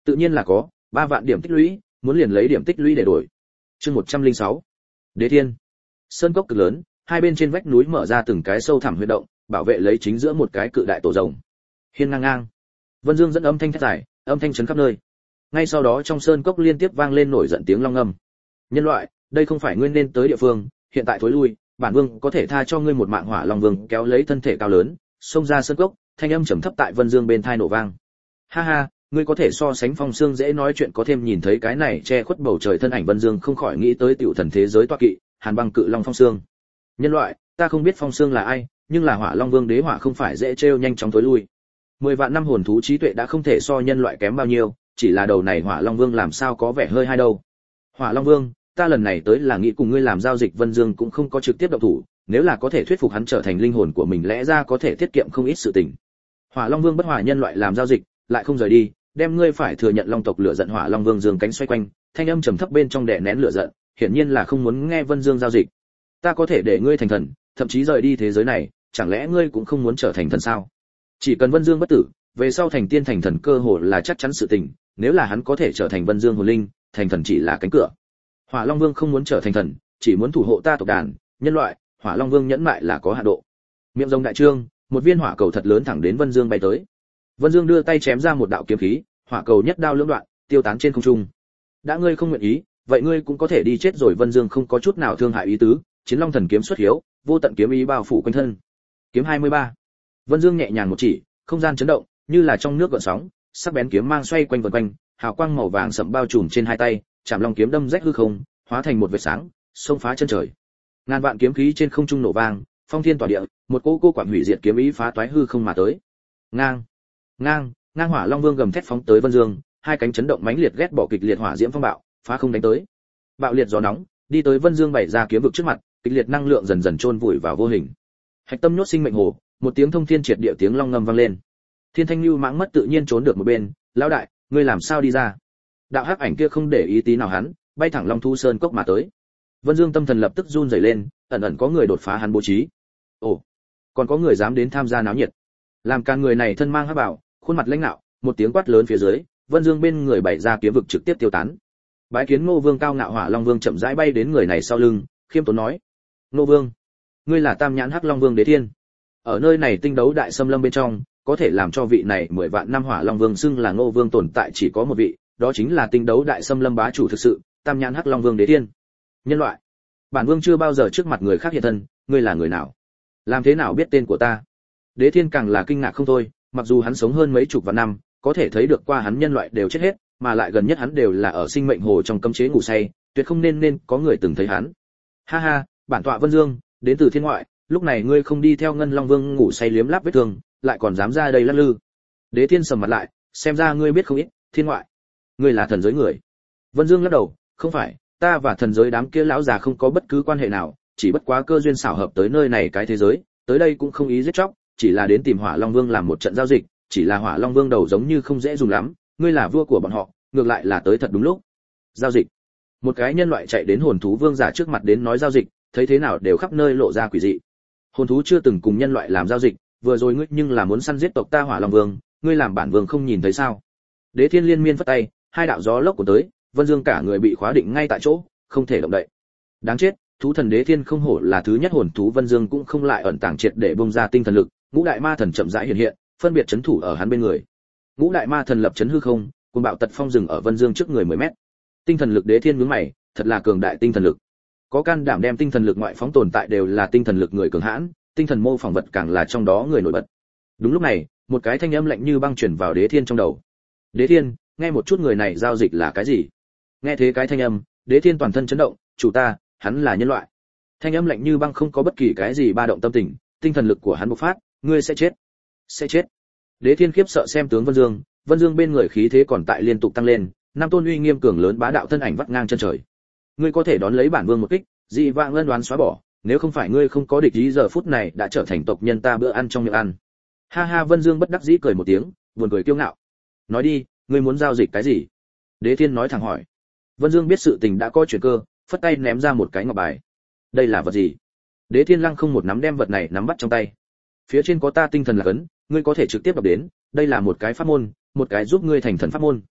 Tự nhiên là có, 3 vạn điểm tích lũy, muốn liền lấy điểm tích lũy để đổi. Chương 106. Đế Thiên. Sơn cốc cực lớn, hai bên trên vách núi mở ra từng cái sâu thẳm huyệt động, bảo vệ lấy chính giữa một cái cự đại tổ rồng. Hiên ngang ngang. Vân Dương dẫn âm thanh thét dài, âm thanh chấn khắp nơi. Ngay sau đó trong sơn cốc liên tiếp vang lên nổi giận tiếng long ngâm. Nhân loại, đây không phải ngươi nên tới địa phương, hiện tại thối lui, bản vương có thể tha cho ngươi một mạng. Hỏa Long Vương kéo lấy thân thể cao lớn, xông ra sơn cốc, thanh âm trầm thấp tại Vân Dương bên tai nổ vang. Ha ha, ngươi có thể so sánh Phong Xương dễ nói chuyện có thêm. Nhìn thấy cái này che khuất bầu trời thân ảnh, Vân Dương không khỏi nghĩ tới tiểu thần thế giới toa kỵ, Hàn Băng Cự Long Phong Xương. Nhân loại, ta không biết Phong Xương là ai, nhưng là Hỏa Long Vương đế hỏa không phải dễ trêu, nhanh chóng tối lui. 10 vạn năm hồn thú trí tuệ đã không thể so nhân loại kém bao nhiêu, chỉ là đầu này Hỏa Long Vương làm sao có vẻ hơi hai đâu. Hỏa Long Vương, ta lần này tới là nghĩ cùng ngươi làm giao dịch. Vân Dương cũng không có trực tiếp động thủ, nếu là có thể thuyết phục hắn trở thành linh hồn của mình, lẽ ra có thể tiết kiệm không ít sự tình. Hỏa Long Vương bất hòa nhân loại làm giao dịch, lại không rời đi, đem ngươi phải thừa nhận long tộc lửa giận. Hỏa Long Vương giương cánh xoay quanh, thanh âm trầm thấp bên trong đè nén lửa giận, hiển nhiên là không muốn nghe Vân Dương giao dịch. Ta có thể để ngươi thành thần, thậm chí rời đi thế giới này, chẳng lẽ ngươi cũng không muốn trở thành thần sao? Chỉ cần Vân Dương bất tử, về sau thành tiên thành thần cơ hội là chắc chắn sự tình, nếu là hắn có thể trở thành Vân Dương hồn linh, thành thần chỉ là cánh cửa. Hỏa Long Vương không muốn trở thành thần, chỉ muốn thủ hộ ta tộc đàn, nhân loại, Hỏa Long Vương nhẫn mại là có hạn độ. Miệng rồng đại trương, một viên hỏa cầu thật lớn thẳng đến Vân Dương bay tới. Vân Dương đưa tay chém ra một đạo kiếm khí, hỏa cầu nhất đao lưỡng đoạn, tiêu tán trên không trung. Đã ngươi không nguyện ý, vậy ngươi cũng có thể đi chết rồi. Vân Dương không có chút nào thương hại ý tứ, Chiến Long Thần kiếm xuất hiếu, vô tận kiếm ý bao phủ quanh thân. Kiếm 23. Vân Dương nhẹ nhàng một chỉ, không gian chấn động, như là trong nước gợn sóng, sắc bén kiếm mang xoay quanh vần quanh, hào quang màu vàng sẫm bao trùm trên hai tay, chạm long kiếm đâm rách hư không, hóa thành một vệt sáng, xông phá chân trời. Ngàn vạn kiếm khí trên không trung nổ vang, phong thiên tỏa địa, một cô quảng hủy diệt kiếm ý phá toái hư không mà tới. Ngang, ngang, ngang. Hỏa Long Vương gầm thét phóng tới Vân Dương, hai cánh chấn động mãnh liệt, ghét bỏ kịch liệt hỏa diễm phong bạo, phá không đánh tới. Bạo liệt gió nóng, đi tới Vân Dương bày ra kiếm vực trước mặt, kịch liệt năng lượng dần dần chôn vùi vào vô hình. Hạch tâm nhốt sinh mệnh hồ, một tiếng thông thiên triệt địa tiếng long ngâm vang lên. Thiên Thanh Nưu mãng mất tự nhiên trốn được một bên, lão đại, ngươi làm sao đi ra? Đạo hắc ảnh kia không để ý tí nào hắn, bay thẳng Long Thu Sơn cốc mà tới. Vân Dương tâm thần lập tức run rẩy lên, ẩn ẩn có người đột phá hắn bố trí. Ồ, còn có người dám đến tham gia náo nhiệt. Làm cả người này thân mang hắc bảo, khuôn mặt lãnh nạo, một tiếng quát lớn phía dưới, Vân Dương bên người bày ra kiếm vực trực tiếp tiêu tán. Bái kiến Ngô Vương cao ngạo. Hỏa Long Vương chậm rãi bay đến người này sau lưng, khiêm tốn nói: "Ngô Vương, ngươi là Tam Nhãn Hắc Long Vương Đế Thiên. Ở nơi này tinh đấu đại xâm lâm bên trong, có thể làm cho vị này 10 vạn năm Hỏa Long Vương xưng là Ngô Vương tồn tại chỉ có một vị, đó chính là tinh đấu đại xâm lâm bá chủ thực sự, Tam Nhãn Hắc Long Vương Đế Thiên. Nhân loại, bản vương chưa bao giờ trước mặt người khác hiện thân, ngươi là người nào? Làm thế nào biết tên của ta?" Đế Thiên càng là kinh ngạc không thôi, mặc dù hắn sống hơn mấy chục vạn năm, có thể thấy được qua hắn nhân loại đều chết hết, mà lại gần nhất hắn đều là ở sinh mệnh hồ trong cấm chế ngủ say, tuyệt không nên có người từng thấy hắn. Ha ha, bản tọa Vân Dương, đến từ thiên ngoại, lúc này ngươi không đi theo Ngân Long Vương ngủ say liếm láp vết thương, lại còn dám ra đây lắc lư. Đế Thiên sầm mặt lại, xem ra ngươi biết không ít, thiên ngoại, ngươi là thần giới người. Vân Dương lắc đầu, không phải, ta và thần giới đám kia lão già không có bất cứ quan hệ nào, chỉ bất quá cơ duyên xảo hợp tới nơi này cái thế giới, tới đây cũng không ý giết chóc, chỉ là đến tìm Hỏa Long Vương làm một trận giao dịch, chỉ là Hỏa Long Vương đầu giống như không dễ dùng lắm, ngươi là vua của bọn họ, ngược lại là tới thật đúng lúc. Giao dịch? Một cái nhân loại chạy đến hồn thú vương giả trước mặt đến nói giao dịch, thấy thế nào đều khắp nơi lộ ra quỷ dị. Hồn thú chưa từng cùng nhân loại làm giao dịch, vừa rồi ngươi nhưng là muốn săn giết tộc ta Hỏa Long Vương, ngươi làm bản vương không nhìn thấy sao? Đế Thiên liên miên phất tay, hai đạo gió lốc của tới, Vân Dương cả người bị khóa định ngay tại chỗ, không thể động đậy. Đáng chết, thú thần Đế Thiên không hổ là thứ nhất hồn thú. Vân Dương cũng không lại ẩn tàng triệt để bung ra tinh thần lực, ngũ đại ma thần chậm rãi hiện hiện, phân biệt chấn thủ ở hắn bên người. Ngũ đại ma thần lập chấn hư không, cuồng bạo tật phong dừng ở Vân Dương trước người 10 mét. Tinh thần lực Đế Thiên nhướng mày, thật là cường đại tinh thần lực. Có can đảm đem tinh thần lực ngoại phóng tồn tại đều là tinh thần lực người cường hãn, tinh thần mô phỏng vật càng là trong đó người nổi bật. Đúng lúc này, một cái thanh âm lạnh như băng truyền vào Đế Thiên trong đầu. Đế Thiên, nghe một chút người này giao dịch là cái gì? Nghe thế cái thanh âm, Đế Thiên toàn thân chấn động, chủ ta, hắn là nhân loại. Thanh âm lạnh như băng không có bất kỳ cái gì ba động tâm tình, tinh thần lực của hắn bộc phát, ngươi sẽ chết. Sẽ chết. Đế Thiên khiếp sợ xem tướng Vân Dương bên người khí thế còn tại liên tục tăng lên, năm tôn uy nghiêm cường lớn bá đạo thân ảnh vắt ngang chân trời. Ngươi có thể đón lấy bản vương một kích, dị vãng ân đoán xóa bỏ, nếu không phải ngươi không có địch ý giờ phút này đã trở thành tộc nhân ta bữa ăn trong miệng ăn. Ha ha. Vân Dương bất đắc dĩ cười một tiếng, buồn cười kiêu ngạo. Nói đi, ngươi muốn giao dịch cái gì? Đế Thiên nói thẳng hỏi. Vân Dương biết sự tình đã có chuyển cơ, phất tay ném ra một cái ngọc bài. Đây là vật gì? Đế Thiên lăng không một nắm đem vật này nắm bắt trong tay. Phía trên có ta tinh thần là ấn, ngươi có thể trực tiếp đọc đến, đây là một cái pháp môn, một cái giúp ngươi thành thần pháp môn.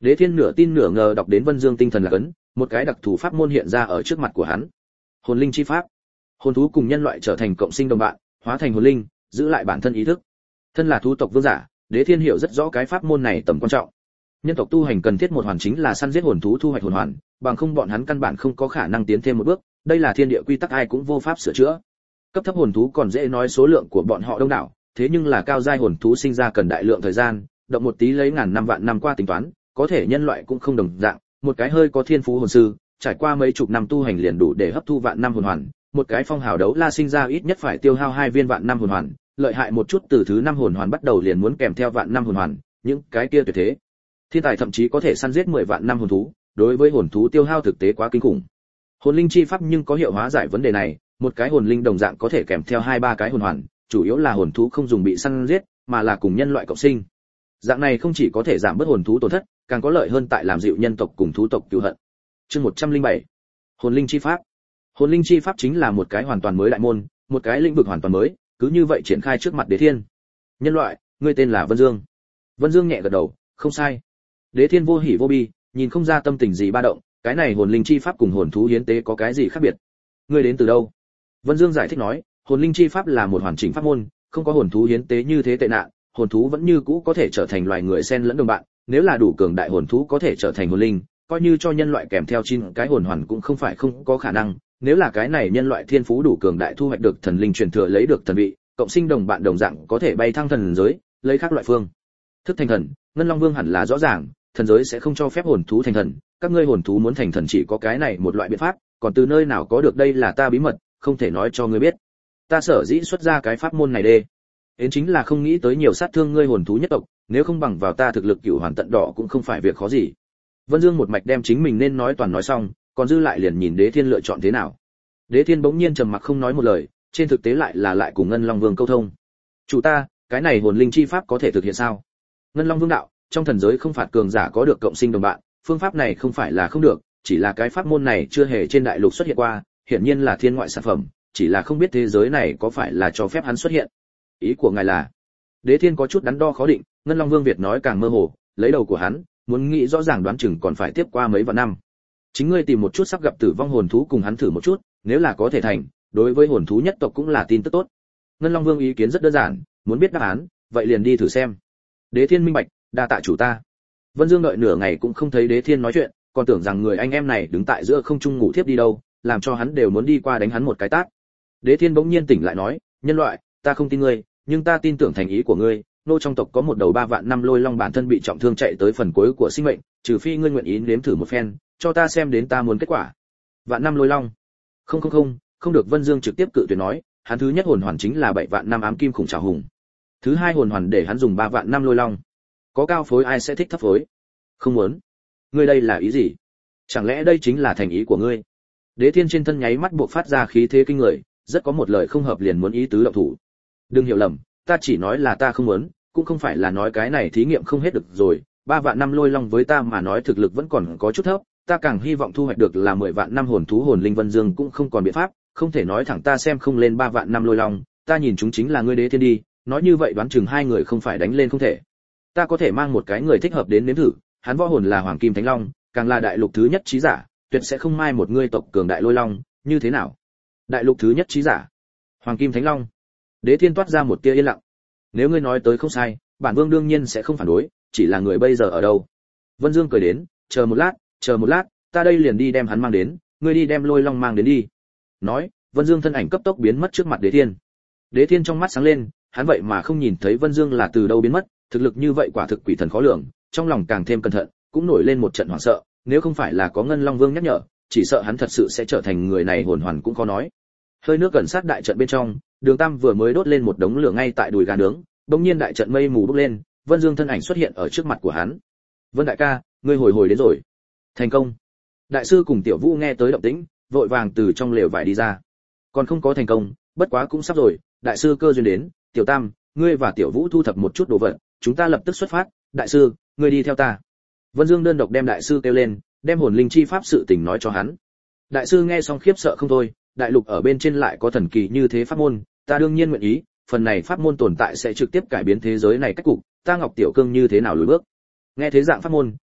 Đế Thiên nửa tin nửa ngờ đọc đến Vân Dương tinh thần là ấn, một cái đặc thù pháp môn hiện ra ở trước mặt của hắn. Hồn linh chi pháp. Hồn thú cùng nhân loại trở thành cộng sinh đồng bạn, hóa thành hồn linh, giữ lại bản thân ý thức. Thân là thú tộc vương giả, Đế Thiên hiểu rất rõ cái pháp môn này tầm quan trọng. Nhân tộc tu hành cần thiết một hoàn chính là săn giết hồn thú thu hoạch hồn hoàn, bằng không bọn hắn căn bản không có khả năng tiến thêm một bước, đây là thiên địa quy tắc ai cũng vô pháp sửa chữa. Cấp thấp hồn thú còn dễ nói số lượng của bọn họ đông đảo, thế nhưng là cao giai hồn thú sinh ra cần đại lượng thời gian, động một tí lấy ngàn năm vạn năm qua tính toán, có thể nhân loại cũng không đồng dạng, một cái hơi có thiên phú hồn sư, trải qua mấy chục năm tu hành liền đủ để hấp thu vạn năm hồn hoàn, một cái phong hào đấu la sinh ra ít nhất phải tiêu hao 2 viên vạn năm hồn hoàn, lợi hại một chút từ thứ 5 hồn hoàn bắt đầu liền muốn kèm theo vạn năm hồn hoàn, những cái kia tuyệt thế. Thiên tài thậm chí có thể săn giết 10 vạn năm hồn thú, đối với hồn thú tiêu hao thực tế quá kinh khủng. Hồn linh chi pháp nhưng có hiệu hóa giải vấn đề này, một cái hồn linh đồng dạng có thể kèm theo 2-3 cái hồn hoàn, chủ yếu là hồn thú không dùng bị săn giết, mà là cùng nhân loại cộng sinh. Dạng này không chỉ có thể giảm bớt hồn thú tổn thất, càng có lợi hơn tại làm dịu nhân tộc cùng thú tộc cừu hận. Chương 107. Hồn linh chi pháp. Hồn linh chi pháp chính là một cái hoàn toàn mới đại môn, một cái lĩnh vực hoàn toàn mới, cứ như vậy triển khai trước mặt Đế Thiên. Nhân loại, ngươi tên là Vân Dương. Vân Dương nhẹ gật đầu, không sai. Đế Thiên vô hỉ vô bi, nhìn không ra tâm tình gì ba động, cái này hồn linh chi pháp cùng hồn thú hiến tế có cái gì khác biệt? Ngươi đến từ đâu? Vân Dương giải thích nói, hồn linh chi pháp là một hoàn chỉnh pháp môn, không có hồn thú hiến tế như thế tệ nạn, hồn thú vẫn như cũ có thể trở thành loài người xen lẫn đồng bạn, nếu là đủ cường đại hồn thú có thể trở thành hồn linh, coi như cho nhân loại kèm theo 9 cái hồn hoàn cũng không phải không có khả năng, nếu là cái này nhân loại thiên phú đủ cường đại thu hoạch được thần linh truyền thừa lấy được thần vị, cộng sinh đồng bạn đồng dạng có thể bay thăng thần giới, lấy khác loại phương thức thành thần, Ngân Long Vương hẳn là rõ ràng, thần giới sẽ không cho phép hồn thú thành thần, các ngươi hồn thú muốn thành thần chỉ có cái này một loại biện pháp, còn từ nơi nào có được đây là ta bí mật, không thể nói cho ngươi biết. Ta sở dĩ xuất ra cái pháp môn này đê, đến chính là không nghĩ tới nhiều sát thương ngươi hồn thú nhất tộc, nếu không bằng vào ta thực lực cửu hoàn tận đỏ cũng không phải việc khó gì. Vân Dương một mạch đem chính mình nên nói toàn nói xong, còn dư lại liền nhìn Đế Thiên lựa chọn thế nào. Đế Thiên bỗng nhiên trầm mặc không nói một lời, trên thực tế lại cùng Ngân Long Vương câu thông. Chủ ta, cái này hồn linh chi pháp có thể thực hiện sao? Ngân Long Vương đạo, trong thần giới không phạt cường giả có được cộng sinh đồng bạn, phương pháp này không phải là không được, chỉ là cái pháp môn này chưa hề trên đại lục xuất hiện qua, hiển nhiên là thiên ngoại sản phẩm, chỉ là không biết thế giới này có phải là cho phép hắn xuất hiện. Ý của ngài là? Đế Thiên có chút đắn đo khó định, Ngân Long Vương Việt nói càng mơ hồ, lấy đầu của hắn, muốn nghĩ rõ ràng đoán chừng còn phải tiếp qua mấy vạn năm. Chính ngươi tìm một chút sắp gặp tử vong hồn thú cùng hắn thử một chút, nếu là có thể thành, đối với hồn thú nhất tộc cũng là tin tức tốt. Ngân Long Vương ý kiến rất đơn giản, muốn biết đáp án, vậy liền đi thử xem. Đế Thiên minh bạch, đa tạ chủ ta. Vân Dương đợi nửa ngày cũng không thấy Đế Thiên nói chuyện, còn tưởng rằng người anh em này đứng tại giữa không trung ngủ thiếp đi đâu, làm cho hắn đều muốn đi qua đánh hắn một cái tát. Đế Thiên bỗng nhiên tỉnh lại nói, nhân loại, ta không tin ngươi, nhưng ta tin tưởng thành ý của ngươi. Nô trong tộc có một đầu 3 vạn năm lôi long bản thân bị trọng thương chạy tới phần cuối của sinh mệnh, trừ phi ngươi nguyện ý nếm thử một phen, cho ta xem đến ta muốn kết quả. Vạn năm lôi long? Không được. Vân Dương trực tiếp cự tuyệt nói, hắn thứ nhất hồn hoàn chính là 7 vạn năm ám kim khủng trảo hùng. Thứ hai hồn hoàn để hắn dùng 3 vạn năm lôi long. Có cao phối ai sẽ thích thấp phối? Không muốn. Ngươi đây là ý gì? Chẳng lẽ đây chính là thành ý của ngươi? Đế Thiên trên thân nháy mắt buộc phát ra khí thế kinh người, rất có một lời không hợp liền muốn ý tứ động thủ. Đừng hiểu lầm, ta chỉ nói là ta không muốn, cũng không phải là nói cái này thí nghiệm không hết được rồi, 3 vạn năm lôi long với ta mà nói thực lực vẫn còn có chút thấp, ta càng hy vọng thu hoạch được là 10 vạn năm hồn thú hồn linh. Vân Dương cũng không còn biện pháp, không thể nói thẳng ta xem không lên 3 vạn năm lôi long, ta nhìn chúng chính là ngươi Đế Thiên đi, nói như vậy đoán chừng hai người không phải đánh lên không thể. Ta có thể mang một cái người thích hợp đến nếm thử, hắn võ hồn là Hoàng Kim Thánh Long, càng là đại lục thứ nhất trí giả, tuyệt sẽ không mai một ngươi tộc cường đại lôi long, như thế nào? Đại lục thứ nhất trí giả, Hoàng Kim Thánh Long. Đế Thiên toát ra một tia yên lặng. Nếu ngươi nói tới không sai, bản vương đương nhiên sẽ không phản đối, chỉ là người bây giờ ở đâu? Vân Dương cười đến, chờ một lát, ta đây liền đi đem hắn mang đến, ngươi đi đem lôi long mang đến đi. Nói, Vân Dương thân ảnh cấp tốc biến mất trước mặt Đế Thiên. Đế Thiên trong mắt sáng lên, hắn vậy mà không nhìn thấy Vân Dương là từ đâu biến mất, thực lực như vậy quả thực quỷ thần khó lường, trong lòng càng thêm cẩn thận, cũng nổi lên một trận hoảng sợ, nếu không phải là có Ngân Long Vương nhắc nhở, chỉ sợ hắn thật sự sẽ trở thành người này hồn hoàn cũng khó nói. Hơi nước gần sát đại trận bên trong, Đường Tam vừa mới đốt lên một đống lửa ngay tại đùi gà nướng, bỗng nhiên đại trận mây mù bốc lên, Vân Dương thân ảnh xuất hiện ở trước mặt của hắn. Vân đại ca, ngươi hồi đến rồi. Thành công. Đại sư cùng Tiểu Vũ nghe tới động tĩnh, vội vàng từ trong lều vải đi ra. Còn không có thành công, bất quá cũng sắp rồi, đại sư cơ duyên đến, Tiểu Tam, ngươi và Tiểu Vũ thu thập một chút đồ vật, chúng ta lập tức xuất phát, đại sư, ngươi đi theo ta. Vân Dương đơn độc đem đại sư kêu lên, đem hồn linh chi pháp sự tình nói cho hắn. Đại sư nghe xong khiếp sợ không thôi, đại lục ở bên trên lại có thần kỳ như thế pháp môn, ta đương nhiên nguyện ý, phần này pháp môn tồn tại sẽ trực tiếp cải biến thế giới này cách cục, ta Ngọc Tiểu Cương như thế nào lùi bước. Nghe thế dạng pháp môn,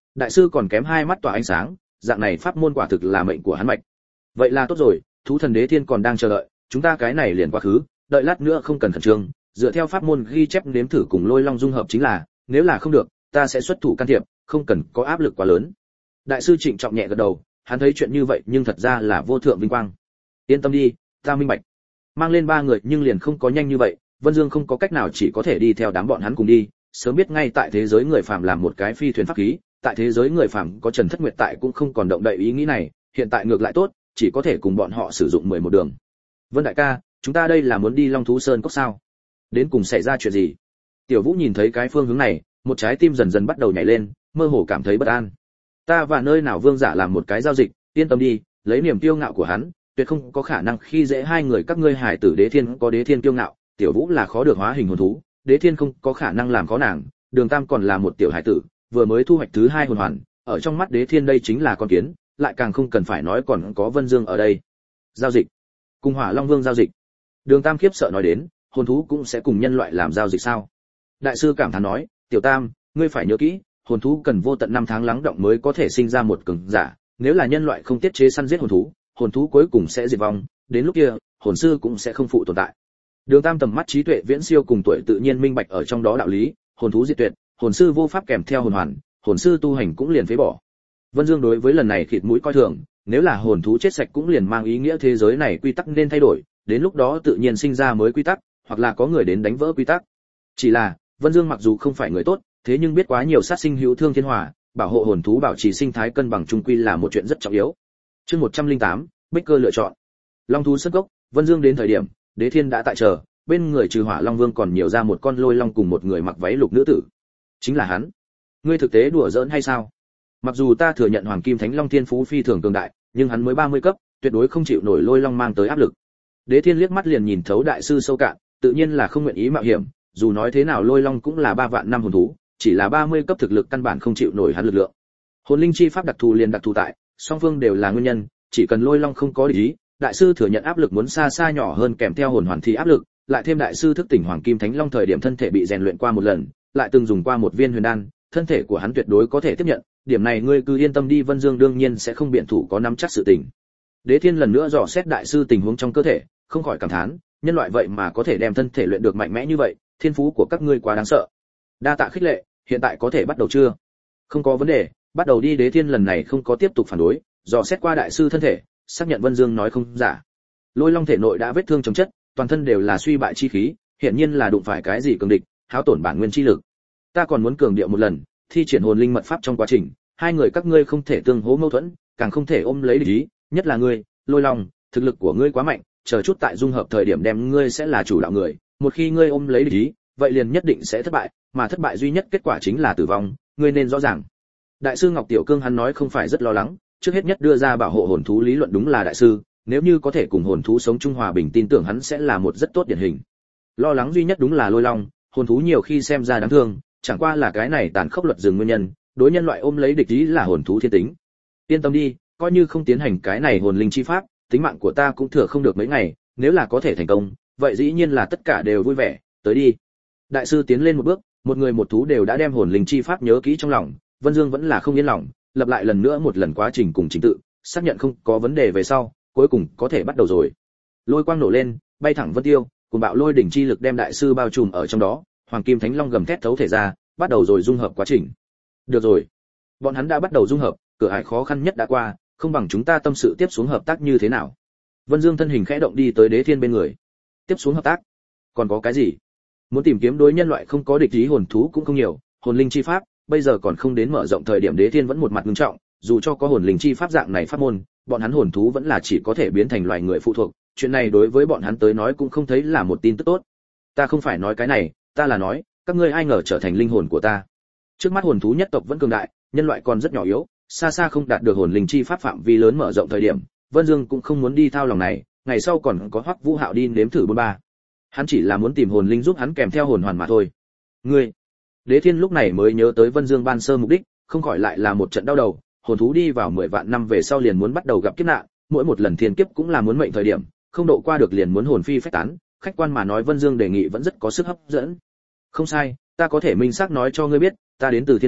Đại sư còn kém hai mắt tỏa ánh sáng, dạng này pháp môn quả thực là mệnh của hắn mạch. Vậy là tốt rồi, thú thần đế thiên còn đang chờ đợi, chúng ta cái này liền quá khứ, đợi lát nữa không cần khẩn trương, dựa theo pháp môn ghi chép nếm thử cùng Lôi Long dung hợp chính là, nếu là không được, ta sẽ xuất thủ can thiệp, không cần có áp lực quá lớn. Đại sư trịnh trọng nhẹ gật đầu, hắn thấy chuyện như vậy nhưng thật ra là vô thượng vinh quang. Yên tâm đi, ta minh bạch. Mang lên ba người nhưng liền không có nhanh như vậy, Vân Dương không có cách nào chỉ có thể đi theo đám bọn hắn cùng đi, sớm biết ngay tại thế giới người phàm làm một cái phi thuyền pháp khí, tại thế giới người phàm có Trần Thất Nguyệt tại cũng không còn động đậy ý nghĩ này, hiện tại ngược lại tốt, chỉ có thể cùng bọn họ sử dụng 11 đường. Vân đại ca, chúng ta đây là muốn đi Long Thú Sơn cốc sao? Đến cùng xảy ra chuyện gì? Tiểu Vũ nhìn thấy cái phương hướng này, một trái tim dần dần bắt đầu nhảy lên, mơ hồ cảm thấy bất an. Ta và nơi nào vương giả làm một cái giao dịch, yên tâm đi, lấy niềm kiêu ngạo của hắn, tuyệt không có khả năng khi dễ hai người các ngươi. Hải tử Đế Thiên có Đế Thiên kiêu ngạo, Tiểu Vũ là khó được hóa hình hồn thú, Đế Thiên không có khả năng làm khó nàng, Đường Tam còn là một tiểu hải tử, vừa mới thu hoạch thứ hai hồn hoàn, ở trong mắt Đế Thiên đây chính là con kiến, lại càng không cần phải nói còn có Vân Dương ở đây. Giao dịch? Cùng Hỏa Long Vương giao dịch? Đường Tam khiếp sợ nói đến, hồn thú cũng sẽ cùng nhân loại làm giao dịch sao? Đại sư cảm thán nói, Tiểu Tam, ngươi phải nhớ kỹ, hồn thú cần vô tận năm tháng lắng động mới có thể sinh ra một cường giả, nếu là nhân loại không tiết chế săn giết hồn thú cuối cùng sẽ diệt vong, đến lúc kia, hồn sư cũng sẽ không phụ tồn tại. Đường Tam tầm mắt trí tuệ viễn siêu cùng tuổi tự nhiên minh bạch ở trong đó đạo lý, hồn thú diệt tuyệt, hồn sư vô pháp kèm theo hồn hoàn, hồn sư tu hành cũng liền phế bỏ. Vân Dương đối với lần này khịt mũi coi thường, nếu là hồn thú chết sạch cũng liền mang ý nghĩa thế giới này quy tắc nên thay đổi, đến lúc đó tự nhiên sinh ra mới quy tắc, hoặc là có người đến đánh vỡ quy tắc. Chỉ là, Vân Dương mặc dù không phải người tốt, thế nhưng biết quá nhiều sát sinh hữu thương thiên hòa, bảo hộ hồn thú bảo trì sinh thái cân bằng chung quy là một chuyện rất trọng yếu. Chương 108, Bích Cơ lựa chọn. Long thú sơn cốc, Vân Dương đến thời điểm, Đế Thiên đã tại chờ, bên người trừ Hỏa Long Vương còn nhiều ra một con lôi long cùng một người mặc váy lục nữ tử. Chính là hắn. Ngươi thực tế đùa giỡn hay sao? Mặc dù ta thừa nhận Hoàng Kim Thánh Long Thiên Phú phi thường cường đại, nhưng hắn mới 30 cấp, tuyệt đối không chịu nổi lôi long mang tới áp lực. Đế Thiên liếc mắt liền nhìn thấu đại sư sâu cạn, tự nhiên là không nguyện ý mạo hiểm, dù nói thế nào lôi long cũng là 3 vạn năm hồn thú, chỉ là 30 cấp thực lực căn bản không chịu nổi hắn lực lượng. Hồn linh chi pháp đặc thù liền đặc thù tại, song phương đều là nguyên nhân, chỉ cần lôi long không có địch ý, đại sư thừa nhận áp lực muốn xa xa nhỏ hơn kèm theo hồn hoàn thì áp lực, lại thêm đại sư thức tỉnh Hoàng Kim Thánh Long thời điểm thân thể bị rèn luyện qua một lần, lại từng dùng qua một viên huyền đan, thân thể của hắn tuyệt đối có thể tiếp nhận, điểm này ngươi cứ yên tâm đi. Vân Dương đương nhiên sẽ không biện thủ có nắm chắc sự tình. Đế Thiên lần nữa dò xét đại sư tình huống trong cơ thể, không khỏi cảm thán, nhân loại vậy mà có thể đem thân thể luyện được mạnh mẽ như vậy, thiên phú của các ngươi quá đáng sợ. Đa tạ khích lệ, hiện tại có thể bắt đầu chưa? Không có vấn đề, bắt đầu đi. Đế Thiên lần này không có tiếp tục phản đối, dò xét qua đại sư thân thể, xác nhận Vân Dương nói không giả. Lôi long thể nội đã vết thương chồng chất, toàn thân đều là suy bại chi khí, hiển nhiên là đụng phải cái gì cường địch, hao tổn bản nguyên chi lực. Ta còn muốn cường điệu một lần, thi triển hồn linh mật pháp trong quá trình, hai người các ngươi không thể tương hỗ mâu thuẫn, càng không thể ôm lấy địch ý, nhất là ngươi, Lôi Long, thực lực của ngươi quá mạnh, chờ chút tại dung hợp thời điểm đem ngươi sẽ là chủ đạo người, một khi ngươi ôm lấy địch ý, vậy liền nhất định sẽ thất bại, mà thất bại duy nhất kết quả chính là tử vong, ngươi nên rõ ràng. Đại sư Ngọc Tiểu Cương hắn nói không phải rất lo lắng, trước hết nhất đưa ra bảo hộ hồn thú lý luận đúng là đại sư, nếu như có thể cùng hồn thú sống chung hòa bình tin tưởng hắn sẽ là một rất tốt điển hình. Lo lắng duy nhất đúng là Lôi Long, hồn thú nhiều khi xem ra đáng thương, chẳng qua là cái này tàn khốc luật rừng nguyên nhân, đối nhân loại ôm lấy địch ý là hồn thú thiên tính. Yên tâm đi, coi như không tiến hành cái này hồn linh chi pháp, tính mạng của ta cũng thừa không được mấy ngày, nếu là có thể thành công, vậy dĩ nhiên là tất cả đều vui vẻ, tới đi. Đại sư tiến lên một bước, một người một thú đều đã đem hồn linh chi pháp nhớ kỹ trong lòng, Vân Dương vẫn là không yên lòng, lặp lại lần nữa một lần quá trình cùng trình tự, xác nhận không có vấn đề về sau, cuối cùng có thể bắt đầu rồi. Lôi quang nổ lên, bay thẳng vân tiêu, cùng bạo lôi đỉnh chi lực đem đại sư bao trùm ở trong đó, Hoàng Kim Thánh Long gầm thét thấu thể ra, bắt đầu rồi dung hợp quá trình. Được rồi, bọn hắn đã bắt đầu dung hợp, cửa ải khó khăn nhất đã qua, không bằng chúng ta tâm sự tiếp xuống hợp tác như thế nào. Vân Dương thân hình khẽ động đi tới Đế Thiên bên người. Tiếp xuống hợp tác? Còn có cái gì? Muốn tìm kiếm đối nhân loại không có địch ý hồn thú cũng không nhiều, hồn linh chi pháp, bây giờ còn không đến mở rộng thời điểm. Đế Thiên vẫn một mặt nghiêm trọng, dù cho có hồn linh chi pháp dạng này pháp môn, bọn hắn hồn thú vẫn là chỉ có thể biến thành loài người phụ thuộc, chuyện này đối với bọn hắn tới nói cũng không thấy là một tin tức tốt. Ta không phải nói cái này, ta là nói, các ngươi ai ngờ trở thành linh hồn của ta. Trước mắt hồn thú nhất tộc vẫn cường đại, nhân loại còn rất nhỏ yếu, xa xa không đạt được hồn linh chi pháp phạm vi lớn mở rộng thời điểm, Vân Dương cũng không muốn đi thao lòng này, ngày sau còn có Hoắc Vũ Hạo đi nếm thử 43. Hắn chỉ là muốn tìm hồn linh giúp hắn kèm theo hồn hoàn mà thôi. Ngươi, Đế Thiên lúc này mới nhớ tới Vân Dương ban sơ mục đích, không khỏi lại là một trận đau đầu, hồn thú đi vào 10 vạn năm về sau liền muốn bắt đầu gặp kiếp nạn, mỗi một lần thiên kiếp cũng là muốn mệnh thời điểm, không độ qua được liền muốn hồn phi phách tán, khách quan mà nói Vân Dương đề nghị vẫn rất có sức hấp dẫn. Không sai, ta có thể minh xác nói cho ngươi biết, ta đến từ thiên ngoại,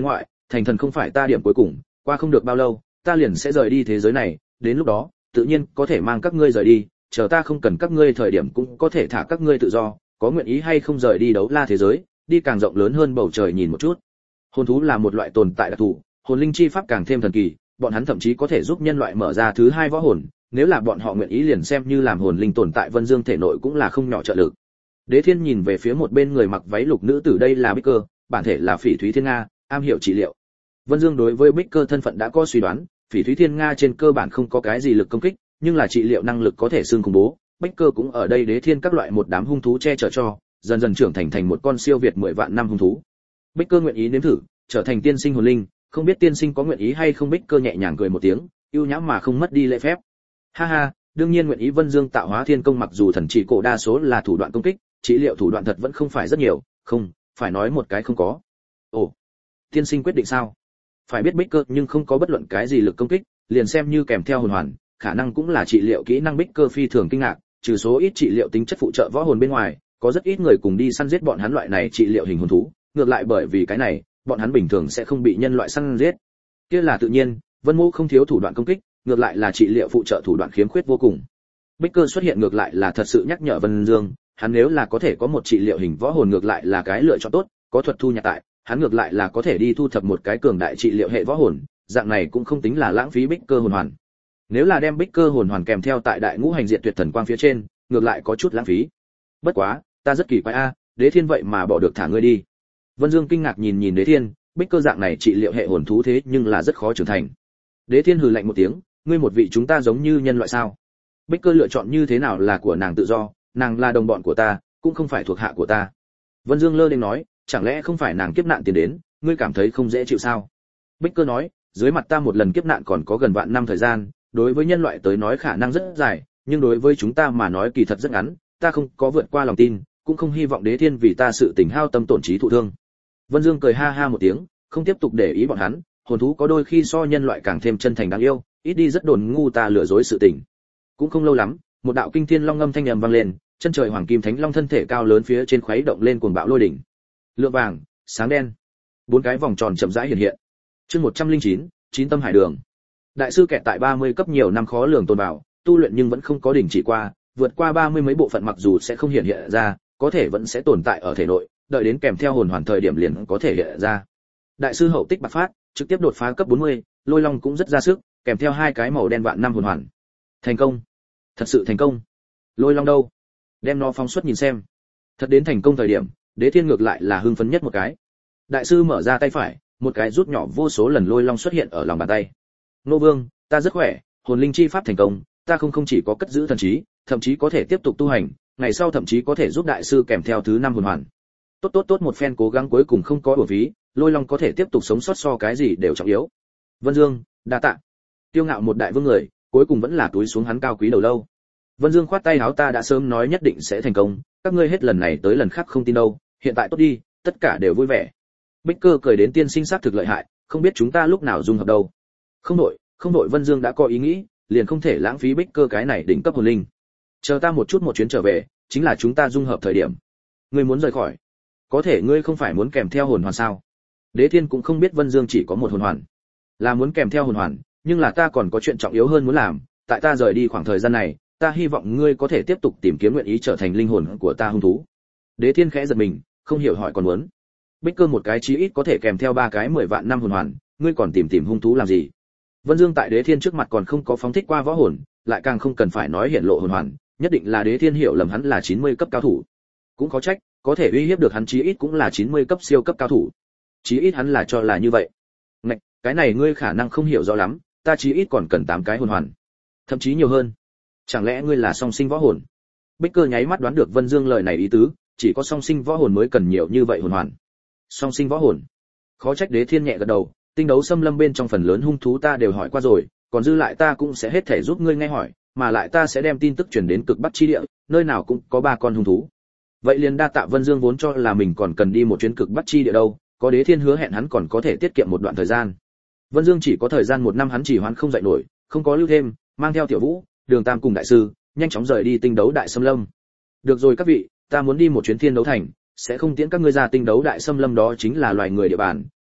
thành thần không phải ta điểm cuối cùng, qua không được bao lâu, ta liền sẽ rời đi thế giới này, đến lúc đó, tự nhiên có thể mang các ngươi rời đi, chờ ta không cần các ngươi thời điểm cũng có thể thả các ngươi tự do, có nguyện ý hay không rời đi đấu la thế giới, đi càng rộng lớn hơn bầu trời nhìn một chút. Hồn thú là một loại tồn tại đặc thù, hồn linh chi pháp càng thêm thần kỳ, bọn hắn thậm chí có thể giúp nhân loại mở ra thứ hai võ hồn, nếu là bọn họ nguyện ý liền xem như làm hồn linh tồn tại Vân Dương thể nội cũng là không nhỏ trợ lực. Đế Thiên nhìn về phía một bên người mặc váy lục nữ tử, đây là Bích Cơ, bản thể là Phỉ Thúy Thiên Nga, am hiểu trị liệu. Vân Dương đối với Bích Cơ thân phận đã có suy đoán, Phỉ Thúy Thiên Nga trên cơ bản không có cái gì lực công kích, nhưng là trị liệu năng lực có thể xương khủng bố. Bích Cơ cũng ở đây Đế Thiên các loại một đám hung thú che chở cho, dần dần trưởng thành một con siêu việt 10 vạn năm hung thú. Bích Cơ nguyện ý nếm thử, trở thành tiên sinh hồn linh, không biết tiên sinh có nguyện ý hay không. Bích Cơ nhẹ nhàng cười một tiếng, ưu nhã mà không mất đi lễ phép. Ha ha, đương nhiên nguyện ý. Vân Dương tạo hóa thiên công mặc dù thần chỉ cổ đa số là thủ đoạn công kích, trị liệu thủ đoạn thật vẫn không phải rất nhiều, không, phải nói một cái không có. Ồ, tiên sinh quyết định sao? Phải biết Bích Cơ nhưng không có bất luận cái gì lực công kích, liền xem như kèm theo hồn hoàn, khả năng cũng là trị liệu kỹ năng. Bích Cơ phi thường kinh ngạc, trừ số ít trị liệu tính chất phụ trợ võ hồn bên ngoài, có rất ít người cùng đi săn giết bọn hắn loại này trị liệu hình hồn thú, ngược lại bởi vì cái này, bọn hắn bình thường sẽ không bị nhân loại săn giết. Kia là tự nhiên, Vân Mộ không thiếu thủ đoạn công kích, ngược lại là trị liệu phụ trợ thủ đoạn khiếm khuyết vô cùng. Bích Cơ xuất hiện ngược lại là thật sự nhắc nhở Vân Dương, hắn nếu là có thể có một trị liệu hình võ hồn ngược lại là cái lựa chọn tốt, có thuật thu nhặt tại, hắn ngược lại là có thể đi thu thập một cái cường đại trị liệu hệ võ hồn, dạng này cũng không tính là lãng phí Bích Cơ hồn hoàn. Nếu là đem Bích Cơ hồn hoàn kèm theo tại Đại Ngũ Hành Diệt Tuyệt Thần Quang phía trên, ngược lại có chút lãng phí. Bất quá, ta rất kỳ quái a, Đế Thiên vậy mà bỏ được thả ngươi đi. Vân Dương kinh ngạc nhìn Đế Thiên, Bích Cơ dạng này trị liệu hệ hồn thú thế nhưng là rất khó trưởng thành. Đế Thiên hừ lạnh một tiếng, ngươi một vị chúng ta giống như nhân loại sao? Bích Cơ lựa chọn như thế nào là của nàng tự do, nàng là đồng bọn của ta, cũng không phải thuộc hạ của ta. Vân Dương lơ đến nói, chẳng lẽ không phải nàng kiếp nạn tiền đến, ngươi cảm thấy không dễ chịu sao? Bích Cơ nói, dưới mặt ta một lần kiếp nạn còn có gần vạn năm thời gian, đối với nhân loại tới nói khả năng rất dài, nhưng đối với chúng ta mà nói kỳ thật rất ngắn, ta không có vượt qua lòng tin, cũng không hy vọng Đế Thiên vì ta sự tình hao tâm tổn trí thụ thương. Vân Dương cười ha ha một tiếng, không tiếp tục để ý bọn hắn, hồn thú có đôi khi so nhân loại càng thêm chân thành đáng yêu, ít đi rất đồn ngu ta lừa dối sự tình. Cũng không lâu lắm, một đạo kinh thiên long ngâm thanh ầm vang lên, chân trời hoàng kim thánh long thân thể cao lớn phía trên khuấy động lên cuồng bạo lôi đỉnh. Lượng vàng, sáng đen, bốn cái vòng tròn chậm rãi hiện hiện. Chương 109, chín tâm hải đường. Đại sư kẹt tại 30 cấp nhiều năm khó lường tồn vào, tu luyện nhưng vẫn không có đỉnh chỉ qua, vượt qua 30 mấy bộ phận mặc dù sẽ không hiện ra, có thể vẫn sẽ tồn tại ở thể nội, đợi đến kèm theo hồn hoàn thời điểm liền có thể hiện ra. Đại sư hậu tích bạc phát, trực tiếp đột phá cấp 40, Lôi Long cũng rất ra sức, kèm theo hai cái màu đen vạn năm hồn hoàn. Thành công, thật sự thành công. Lôi Long đâu? Đem nó phóng xuất nhìn xem. Thật đến thành công thời điểm, Đế Thiên ngược lại là hưng phấn nhất một cái. Đại sư mở ra tay phải, một cái rút nhỏ vô số lần Lôi Long xuất hiện ở lòng bàn tay. Nô Vương, ta rất khỏe, hồn linh chi pháp thành công, ta không chỉ có cất giữ thần trí, thậm chí có thể tiếp tục tu hành, ngày sau thậm chí có thể giúp đại sư kèm theo thứ 5 hồn hoàn. Tốt, một phen cố gắng cuối cùng không có uổng phí, Lôi Long có thể tiếp tục sống sót so cái gì đều trọng yếu. Vân Dương, đa tạ. Tiêu ngạo một đại vương người, cuối cùng vẫn là túi xuống hắn cao quý đầu lâu. Vân Dương khoát tay áo, ta đã sớm nói nhất định sẽ thành công, các ngươi hết lần này tới lần khác không tin đâu, hiện tại tốt đi, tất cả đều vui vẻ. Bích Cơ cười đến tiên sinh sát thực lợi hại, không biết chúng ta lúc nào dung hợp đâu. Không đội, Vân Dương đã có ý nghĩ, liền không thể lãng phí Bích Cơ cái này đỉnh cấp hồn linh. Chờ ta một chuyến trở về, chính là chúng ta dung hợp thời điểm. Ngươi muốn rời khỏi? Có thể ngươi không phải muốn kèm theo hồn hoàn sao? Đế Thiên cũng không biết Vân Dương chỉ có một hồn hoàn, là muốn kèm theo hồn hoàn, nhưng là ta còn có chuyện trọng yếu hơn muốn làm, tại ta rời đi khoảng thời gian này, ta hy vọng ngươi có thể tiếp tục tìm kiếm nguyện ý trở thành linh hồn của ta hung thú. Đế Thiên khẽ giật mình, không hiểu hỏi còn muốn. Bích Cơ một cái chí ít có thể kèm theo 3 cái 10 vạn năm hồn hoàn, ngươi còn tìm hung thú làm gì? Vân Dương tại Đế Thiên trước mặt còn không có phóng thích qua võ hồn, lại càng không cần phải nói hiện lộ hồn hoàn, nhất định là Đế Thiên hiểu lầm hắn là 90 cấp cao thủ. Cũng có trách, có thể uy hiếp được hắn chí ít cũng là 90 cấp siêu cấp cao thủ. Chí ít hắn là cho là như vậy. Ngạch, cái này ngươi khả năng không hiểu rõ lắm, ta chí ít còn cần 8 cái hồn hoàn, thậm chí nhiều hơn. Chẳng lẽ ngươi là song sinh võ hồn? Bích Cơ nháy mắt đoán được Vân Dương lời này ý tứ, chỉ có song sinh võ hồn mới cần nhiều như vậy hồn hoàn. Song sinh võ hồn? Khó trách. Đế Thiên nhẹ gật đầu, tinh đấu xâm lâm bên trong phần lớn hung thú ta đều hỏi qua rồi, còn dư lại ta cũng sẽ hết thể giúp ngươi nghe hỏi, mà lại ta sẽ đem tin tức truyền đến cực bắc chi địa, nơi nào cũng có 3 con hung thú. Vậy liền đa tạ. Vân Dương vốn cho là mình còn cần đi một chuyến cực bắc chi địa đâu, có Đế Thiên hứa hẹn hắn còn có thể tiết kiệm một đoạn thời gian. Vân Dương chỉ có thời gian 1 năm hắn chỉ hoãn không dậy nổi, không có lưu thêm, mang theo Tiểu Vũ, Đường Tam cùng đại sư, nhanh chóng rời đi tinh đấu đại xâm lâm. Được rồi các vị, ta muốn đi một chuyến thiên đấu thành, sẽ không tiễn các ngươi ra tinh đấu đại xâm lâm, đó chính là loài người địa bàn,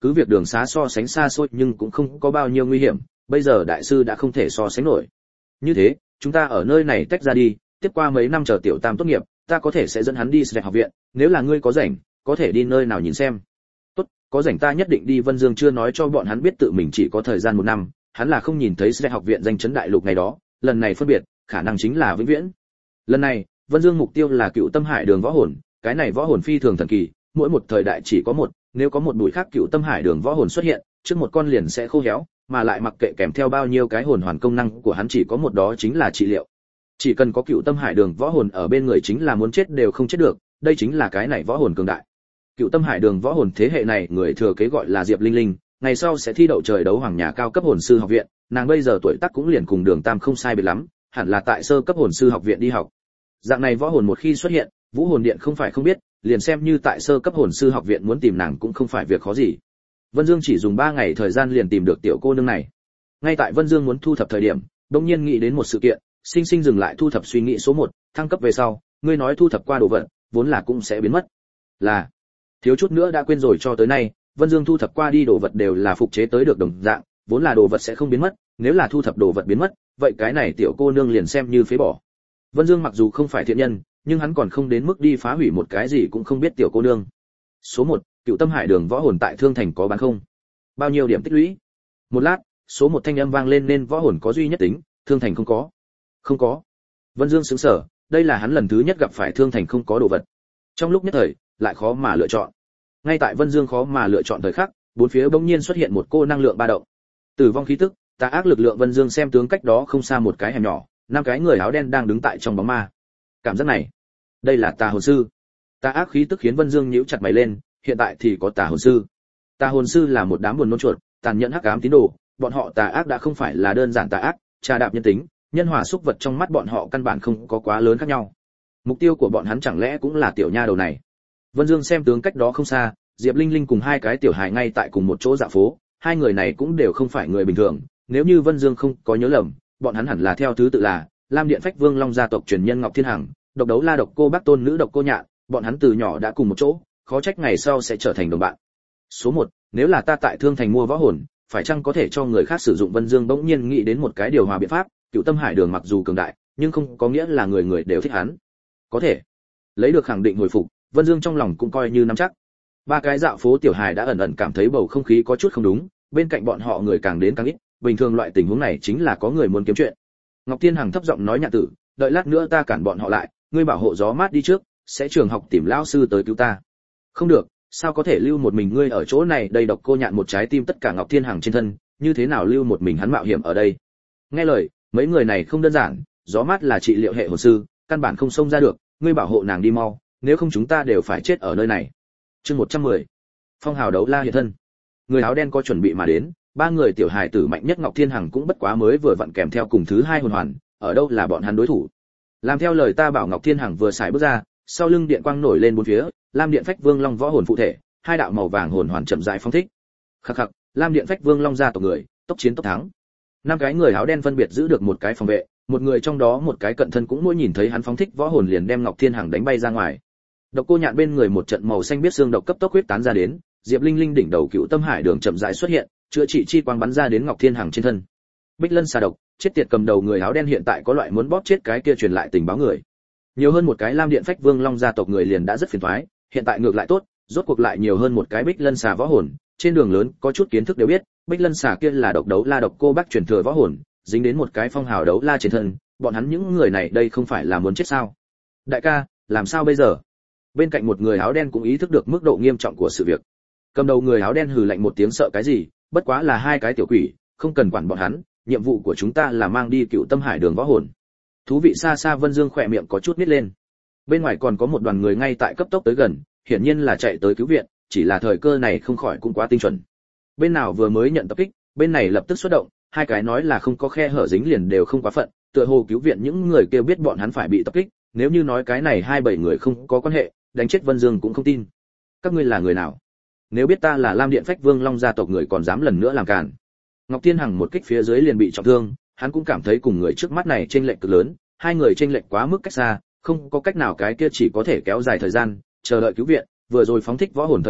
cứ việc đường xá so sánh xa xôi nhưng cũng không có bao nhiêu nguy hiểm, bây giờ đại sư đã không thể so sánh nổi. Như thế, chúng ta ở nơi này tách ra đi, tiếp qua mấy năm chờ tiểu tam tốt nghiệp, ta có thể sẽ dẫn hắn đi Đại học viện, nếu là ngươi có rảnh, có thể đi nơi nào nhìn xem. Tốt, có rảnh ta nhất định đi. Vân Dương chưa nói cho bọn hắn biết tự mình chỉ có thời gian 1 năm, hắn là không nhìn thấy Đại học viện danh chấn đại lục ngày đó, lần này phân biệt, khả năng chính là vĩnh viễn. Lần này, Vân Dương mục tiêu là Cựu Tâm Hải Đường võ hồn, cái này võ hồn phi thường thần kỳ, mỗi một thời đại chỉ có một, nếu có một bụi khác Cựu Tâm Hải Đường võ hồn xuất hiện, trước một con liền sẽ khô héo, mà lại mặc kệ kèm theo bao nhiêu cái hồn hoàn, công năng của hắn chỉ có một, đó chính là trị liệu. Chỉ cần có Cựu Tâm Hải Đường võ hồn ở bên người chính là muốn chết đều không chết được, đây chính là cái này võ hồn cường đại. Cựu Tâm Hải Đường võ hồn thế hệ này người thừa kế gọi là Diệp Linh Linh, ngày sau sẽ thi đậu trời đấu hoàng nhà cao cấp hồn sư học viện, nàng bây giờ tuổi tác cũng liền cùng Đường Tam không sai biệt lắm, hẳn là tại sơ cấp hồn sư học viện đi học. Dạng này võ hồn một khi xuất hiện, Vũ Hồn Điện không phải không biết, liền xem như tại sơ cấp hồn sư học viện muốn tìm nàng cũng không phải việc khó gì. Vân Dương chỉ dùng 3 ngày thời gian liền tìm được tiểu cô nương này. Ngay tại Vân Dương muốn thu thập thời điểm, đột nhiên nghĩ đến một sự kiện, sinh sinh dừng lại thu thập suy nghĩ. Số 1, thăng cấp về sau, ngươi nói thu thập qua đồ vật, vốn là cũng sẽ biến mất. Là, thiếu chút nữa đã quên rồi, cho tới nay, Vân Dương thu thập qua đi đồ vật đều là phục chế tới được đồng dạng, vốn là đồ vật sẽ không biến mất, nếu là thu thập đồ vật biến mất, vậy cái này tiểu cô nương liền xem như phế bỏ. Vân Dương mặc dù không phải thiện nhân, nhưng hắn còn không đến mức đi phá hủy một cái gì cũng không biết tiểu cô nương. Số 1, Cựu Tâm Hải Đường võ hồn tại Thương Thành có bán không? Bao nhiêu điểm tích lũy? Một lát, số 1 thanh âm vang lên, nên võ hồn có duy nhất tính, Thương Thành không có. Không có. Vân Dương sững sờ, đây là hắn lần thứ nhất gặp phải Thương Thành không có đồ vật. Trong lúc nhất thời, lại khó mà lựa chọn. Ngay tại Vân Dương khó mà lựa chọn thời khắc, bốn phía bỗng nhiên xuất hiện một cô năng lượng ba động. Tử vong khí tức, tà ác lực lượng. Vân Dương xem tướng cách đó không xa một cái hẻm nhỏ, 5 cái người áo đen đang đứng tại trong bóng ma. Cảm giác này, đây là tà hồn sư. Tà ác khí tức khiến Vân Dương nhíu chặt mày lên, hiện tại thì có tà hồn sư. Tà hồn sư là một đám buồn nôn chuột, tàn nhẫn hắc ám tín đồ, bọn họ tà ác đã không phải là đơn giản tà ác, trà đạp nhân tính, nhân hòa xúc vật, trong mắt bọn họ căn bản không có quá lớn khác nhau. Mục tiêu của bọn hắn chẳng lẽ cũng là tiểu nha đầu này? Vân Dương xem tướng cách đó không xa, Diệp Linh Linh cùng 2 cái tiểu hài ngay tại cùng một chỗ dạo phố, 2 người này cũng đều không phải người bình thường, nếu như Vân Dương không có nhớ lầm, bọn hắn hẳn là theo thứ tự là Lam Điện Phách Vương Long gia tộc truyền nhân Ngọc Thiên Hằng, Độc Đấu La Độc Cô Bác Tôn nữ Độc Cô Nhạn, bọn hắn từ nhỏ đã cùng một chỗ, khó trách ngày sau sẽ trở thành đồng bạn. Số 1, nếu là ta tại Thương Thành mua võ hồn, phải chăng có thể cho người khác sử dụng? Vân Dương bỗng nhiên nghĩ đến một cái điều hòa biện pháp, Cựu Tâm Hải Đường mặc dù cường đại, nhưng không có nghĩa là người người đều thích hắn. Có thể lấy được khẳng định hồi phục, Vân Dương trong lòng cũng coi như nắm chắc. 3 cái dạo phố tiểu hài đã ẩn ẩn cảm thấy bầu không khí có chút không đúng, bên cạnh bọn họ người càng đến càng ít, bình thường loại tình huống này chính là có người muốn kiếm chuyện. Ngọc Thiên Hằng thấp giọng nói, Nhạn tử, đợi lát nữa ta cản bọn họ lại, ngươi bảo hộ gió mát đi trước, sẽ trường học tìm lão sư tới cứu ta. Không được, sao có thể lưu một mình ngươi ở chỗ này? Đây Độc Cô Nhạn một trái tim tất cả Ngọc Thiên Hằng trên thân, như thế nào lưu một mình hắn mạo hiểm ở đây? Nghe lời, mấy người này không đơn giản, gió mát là trị liệu hệ hồn sư, căn bản không xông ra được, ngươi bảo hộ nàng đi mau, nếu không chúng ta đều phải chết ở nơi này. Chương 110. Phong hào đấu la hiện thân. Người áo đen có chuẩn bị mà đến, 3 người tiểu hài tử mạnh nhất Ngọc Thiên Hằng cũng bất quá mới vừa vặn kèm theo cùng thứ 2 hồn hoàn, ở đâu là bọn hắn đối thủ. Làm theo lời ta bảo. Ngọc Thiên Hằng vừa xài bước ra, sau lưng điện quang nổi lên bốn phía, Lam Điện Phách Vương Long võ hồn phụ thể, 2 đạo màu vàng hồn hoàn chậm rãi phóng thích. Khắc khắc, Lam Điện Phách Vương Long gia tộc người, tốc chiến tốc thắng. 5 cái người áo đen phân biệt giữ được một cái phòng vệ, một người trong đó một cái cận thân cũng mỗi nhìn thấy hắn phóng thích võ hồn liền đem Ngọc Thiên Hằng đánh bay ra ngoài. Độc Cô Nhạn bên người một trận màu xanh biết xương độc cấp tốc huyết tán ra đến, Diệp Linh Linh đỉnh đầu Cựu Tâm Hải Đường chậm rãi xuất hiện, chữa trị chi quang bắn ra đến Ngọc Thiên Hằng trên thân. Bích Lân xà độc, chết tiệt cầm đầu người áo đen hiện tại có loại muốn bóp chết cái kia truyền lại tình báo người. Nhiều hơn một cái Lam Điện Phách Vương Long gia tộc người liền đã rất phiền toái, hiện tại ngược lại tốt, rốt cuộc lại nhiều hơn một cái Bích Lân xà võ hồn, trên đường lớn có chút kiến thức đều biết, Bích Lân xà kia là Độc Đấu La Độc Cô Bác truyền thừa võ hồn, dính đến một cái phong hào đấu la trên thân, bọn hắn những người này đây không phải là muốn chết sao? Đại ca, làm sao bây giờ? Bên cạnh một người áo đen cũng ý thức được mức độ nghiêm trọng của sự việc. Cầm đầu người áo đen hừ lạnh một tiếng, sợ cái gì, bất quá là 2 cái tiểu quỷ, không cần quản bọn hắn, nhiệm vụ của chúng ta là mang đi Cựu Tâm Hải Đường võ hồn. Thú vị. Xa xa Vân Dương khỏe miệng có chút nít lên. Bên ngoài còn có một đoàn người ngay tại cấp tốc tới gần, hiển nhiên là chạy tới cứu viện, chỉ là thời cơ này không khỏi cũng quá tinh chuẩn. Bên nào vừa mới nhận tập kích, bên này lập tức xuất động, 2 cái nói là không có khe hở dính liền đều không quá phận, tựa hồ cứu viện những người kia biết bọn hắn phải bị tập kích, nếu như nói cái này 27 người không có quan hệ, đánh chết Vân Dương cũng không tin. Các ngươi là người nào? Nếu biết ta là Lam Điện Phách Vương Long gia tộc người còn dám lần nữa làm càn. Ngọc Thiên Hằng một kích phía dưới liền bị trọng thương, hắn cũng cảm thấy cùng người trước mắt này chênh lệch cực lớn, 2 người chênh lệch quá mức cách xa, không có cách nào, cái kia chỉ có thể kéo dài thời gian, chờ đợi cứu viện, vừa rồi phóng thích võ hồn thời điểm,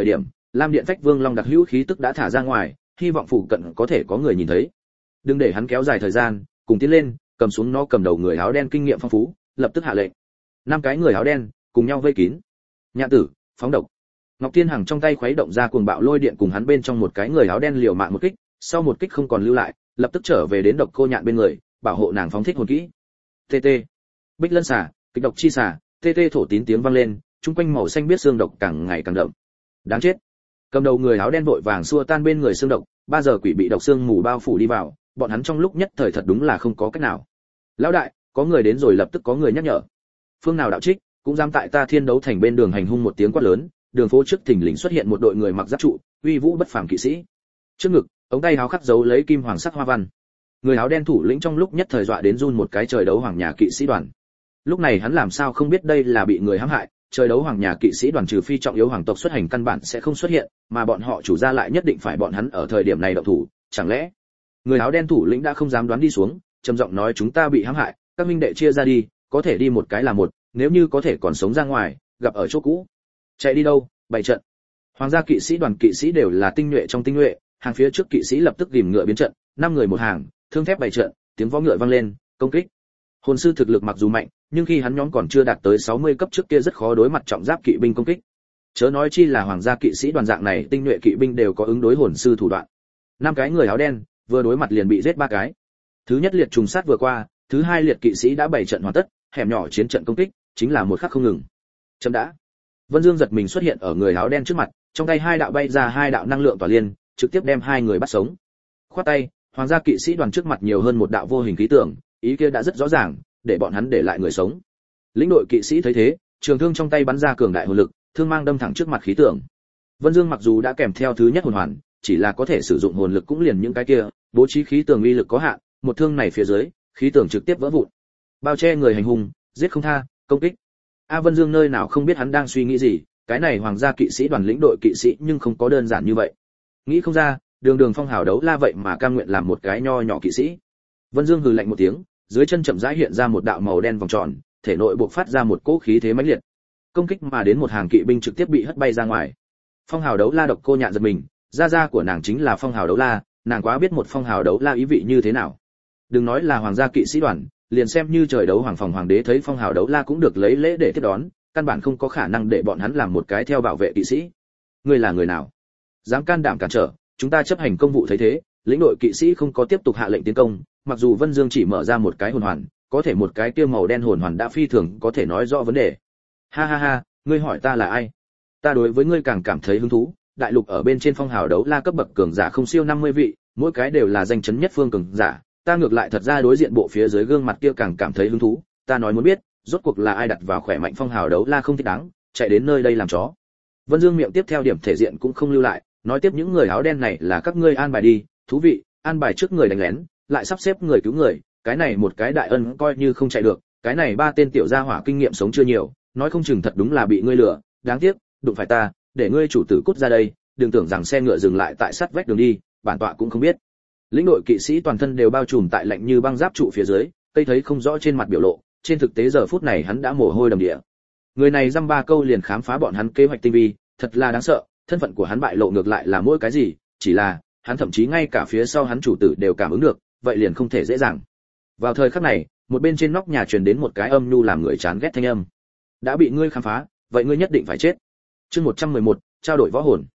Lam Điện Phách Vương Long đặc hữu khí tức đã thả ra ngoài, hy vọng phụ cận có thể có người nhìn thấy. Đừng để hắn kéo dài thời gian, cùng tiến lên, cầm xuống nó cầm đầu người áo đen kinh nghiệm phong phú, lập tức hạ lệnh. 5 cái người áo đen cùng nhau vây kín. Nhạn tử, phóng độc. Ngọc Thiên Hằng trong tay khuấy động ra cuồng bạo lôi điện cùng hắn bên trong một cái người áo đen liều mạng một kích, sau một kích không còn lưu lại, lập tức trở về đến độc cô nhạn bên người, bảo hộ nàng phóng thích hồn kỹ. TT. Bích lân xà, kịch độc chi xà, TT thổ tín tiếng vang lên, chung quanh màu xanh biết xương độc càng ngày càng đậm. Đáng chết. Cầm đầu người áo đen vội vàng xua tan bên người xương độc, 3 giờ quỷ bị độc xương mù bao phủ đi vào, bọn hắn trong lúc nhất thời thật đúng là không có cách nào. Lão đại, có người đến rồi, lập tức có người nhắc nhở. Phương nào đạo trích, cũng dám tại ta Thiên Đấu Thành bên đường hành hung một tiếng quát lớn, đường phố trước thình lình xuất hiện một đội người mặc giáp trụ, uy vũ bất phàm kỵ sĩ. Trước ngực, ống tay áo khắc dấu lấy kim hoàng sắc hoa văn. Người áo đen thủ lĩnh trong lúc nhất thời dọa đến run một cái trời đấu hoàng nhà kỵ sĩ đoàn. Lúc này hắn làm sao không biết đây là bị người hãm hại, trời đấu hoàng nhà kỵ sĩ đoàn trừ phi trọng yếu hoàng tộc xuất hành căn bản sẽ không xuất hiện, mà bọn họ chủ gia lại nhất định phải bọn hắn ở thời điểm này động thủ, chẳng lẽ? Người áo đen thủ lĩnh đã không dám đoán đi xuống, trầm giọng nói chúng ta bị hãm hại, các minh đệ chia ra đi, có thể đi một cái là một, nếu như có thể còn sống ra ngoài, gặp ở chỗ cũ. Chạy đi đâu, bày trận. Hoàng gia kỵ sĩ đoàn kỵ sĩ đều là tinh nhuệ trong tinh nhuệ, hàng phía trước kỵ sĩ lập tức rìm ngựa biến trận, 5 người một hàng, thương thép bày trận, tiếng vó ngựa vang lên, công kích. Hồn sư thực lực mặc dù mạnh, nhưng khi hắn nhóm còn chưa đạt tới 60 cấp trước kia rất khó đối mặt trọng giáp kỵ binh công kích. Chớ nói chi là hoàng gia kỵ sĩ đoàn dạng này tinh nhuệ kỵ binh đều có ứng đối hồn sư thủ đoạn. 5 cái người áo đen, vừa đối mặt liền bị giết 3 cái. Thứ nhất liệt trùng sát vừa qua, thứ hai liệt kỵ sĩ đã bày trận hoàn tất, hẻm nhỏ chiến trận công kích, chính là một khắc không ngừng. Chấm đã. Vân Dương giật mình xuất hiện ở người áo đen trước mặt, trong tay 2 đạo bay ra 2 đạo năng lượng tỏa liên, trực tiếp đem 2 người bắt sống. Khoát tay, hoàng gia kỵ sĩ đoàn trước mặt nhiều hơn một đạo vô hình khí tượng, ý kia đã rất rõ ràng, để bọn hắn để lại người sống. Lĩnh đội kỵ sĩ thấy thế, trường thương trong tay bắn ra cường đại hồn lực, thương mang đâm thẳng trước mặt khí tượng. Vân Dương mặc dù đã kèm theo thứ nhất hồn hoàn, chỉ là có thể sử dụng hồn lực cũng liền những cái kia, bố trí khí tượng uy lực có hạn, một thương này phía dưới, khí tượng trực tiếp vỡ vụn. Bao che người hành hung, giết không tha, công kích. Vân Dương nơi nào không biết hắn đang suy nghĩ gì, cái này hoàng gia kỵ sĩ đoàn lĩnh đội kỵ sĩ nhưng không có đơn giản như vậy. Nghĩ không ra, đường phong hào đấu la vậy mà cam nguyện làm một cái nho nhỏ kỵ sĩ. Vân Dương hừ lạnh một tiếng, dưới chân chậm rãi hiện ra một đạo màu đen vòng tròn, thể nội bộc phát ra một cỗ khí thế mãnh liệt. Công kích mà đến một hàng kỵ binh trực tiếp bị hất bay ra ngoài. Phong hào đấu la độc cô nhạn giật mình, gia của nàng chính là phong hào đấu la, nàng quá biết một phong hào đấu la ý vị như thế nào. Đừng nói là hoàng gia kỵ sĩ đoàn, liền xem như trời đấu hoàng phòng hoàng đế thấy phong hào đấu la cũng được lấy lễ để tiếp đón, căn bản không có khả năng để bọn hắn làm một cái theo bảo vệ kỵ sĩ. Ngươi là người nào? Dám can đảm cản trở, chúng ta chấp hành công vụ thấy thế, lĩnh đội kỵ sĩ không có tiếp tục hạ lệnh tiến công, mặc dù Vân Dương chỉ mở ra một cái hồn hoàn, có thể một cái kia màu đen hồn hoàn đã phi thường có thể nói rõ vấn đề. Ha ha ha, ngươi hỏi ta là ai? Ta đối với ngươi càng cảm thấy hứng thú, đại lục ở bên trên phong hào đấu la cấp bậc cường giả không siêu 50 vị, mỗi cái đều là danh chấn nhất phương cường giả, ta ngược lại thật ra đối diện bộ phía dưới gương mặt kia càng cảm thấy hứng thú, ta nói muốn biết, rốt cuộc là ai đặt vào khỏe mạnh phong hào đấu la không thích đáng, chạy đến nơi đây làm chó. Vân Dương miệng tiếp theo điểm thể diện cũng không lưu lại, nói tiếp những người áo đen này là các ngươi an bài đi, thú vị, an bài trước người đánh lén, lại sắp xếp người cứu người, cái này một cái đại ân coi như không chạy được, cái này 3 tên tiểu gia hỏa kinh nghiệm sống chưa nhiều, nói không chừng thật đúng là bị ngươi lừa, đáng tiếc, đụng phải ta, để ngươi chủ tử cút ra đây, đừng tưởng rằng xe ngựa dừng lại tại sát vách đường đi, bản tọa cũng không biết. Lĩnh đội kỵ sĩ toàn thân đều bao trùm tại lạnh như băng giáp trụ phía dưới, cây thấy không rõ trên mặt biểu lộ, trên thực tế giờ phút này hắn đã mồ hôi đầm địa. Người này dăm 3 câu liền khám phá bọn hắn kế hoạch tinh vi, thật là đáng sợ, thân phận của hắn bại lộ ngược lại là mỗi cái gì, chỉ là hắn thậm chí ngay cả phía sau hắn chủ tử đều cảm ứng được, vậy liền không thể dễ dàng. Vào thời khắc này, một bên trên nóc nhà truyền đến một cái âm nhu làm người chán ghét thanh âm. Đã bị ngươi khám phá, vậy ngươi nhất định phải chết. Chương 111, trao đổi võ hồn.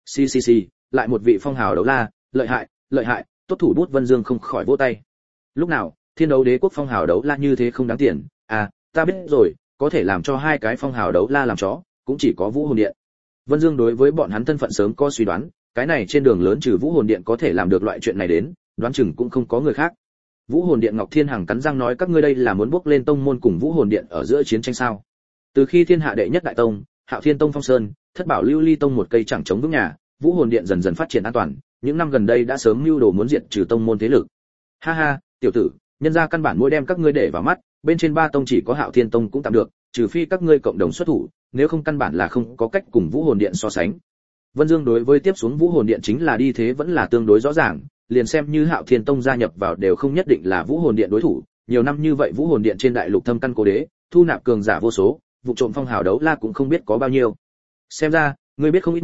Xì, lại một vị phong hào đấu la, lợi hại, tốt thủ bút. Vân Dương không khỏi vỗ tay. Lúc nào, Thiên Đấu Đế quốc phong hào đấu la như thế không đáng tiền, ta biết rồi, có thể làm cho 2 cái phong hào đấu la làm chó, cũng chỉ có Vũ Hồn Điện. Vân Dương đối với bọn hắn thân phận sớm có suy đoán, cái này trên đường lớn trừ Vũ Hồn Điện có thể làm được loại chuyện này đến, đoán chừng cũng không có người khác. Vũ Hồn Điện Ngọc Thiên Hằng cắn răng nói các ngươi đây là muốn bước lên tông môn cùng Vũ Hồn Điện ở giữa chiến tranh sao? Từ khi thiên hạ đệ nhất đại tông, Hạo Thiên Tông Phong Sơn, Thất Bảo Lưu Ly Tông một cây chẳng chống vững nhà, Vũ Hồn Điện dần dần phát triển an toàn, những năm gần đây đã sớm mưu đồ muốn diệt trừ tông môn thế lực. Ha ha, tiểu tử, nhân ra căn bản mỗi đem các ngươi để vào mắt, bên trên 3 tông chỉ có Hạo Thiên Tông cũng tạm được, trừ phi các ngươi cộng đồng xuất thủ, nếu không căn bản là không có cách cùng Vũ Hồn Điện so sánh. Vân Dương đối với tiếp xuống Vũ Hồn Điện chính là đi thế vẫn là tương đối rõ ràng, liền xem như Hạo Thiên Tông gia nhập vào đều không nhất định là Vũ Hồn Điện đối thủ, nhiều năm như vậy Vũ Hồn Điện trên đại lục thâm căn cố đế, thu nạp cường giả vô số, vụ trộm phong hào đấu la cũng không biết có bao nhiêu. Xem ra, ngươi biết không ít nha,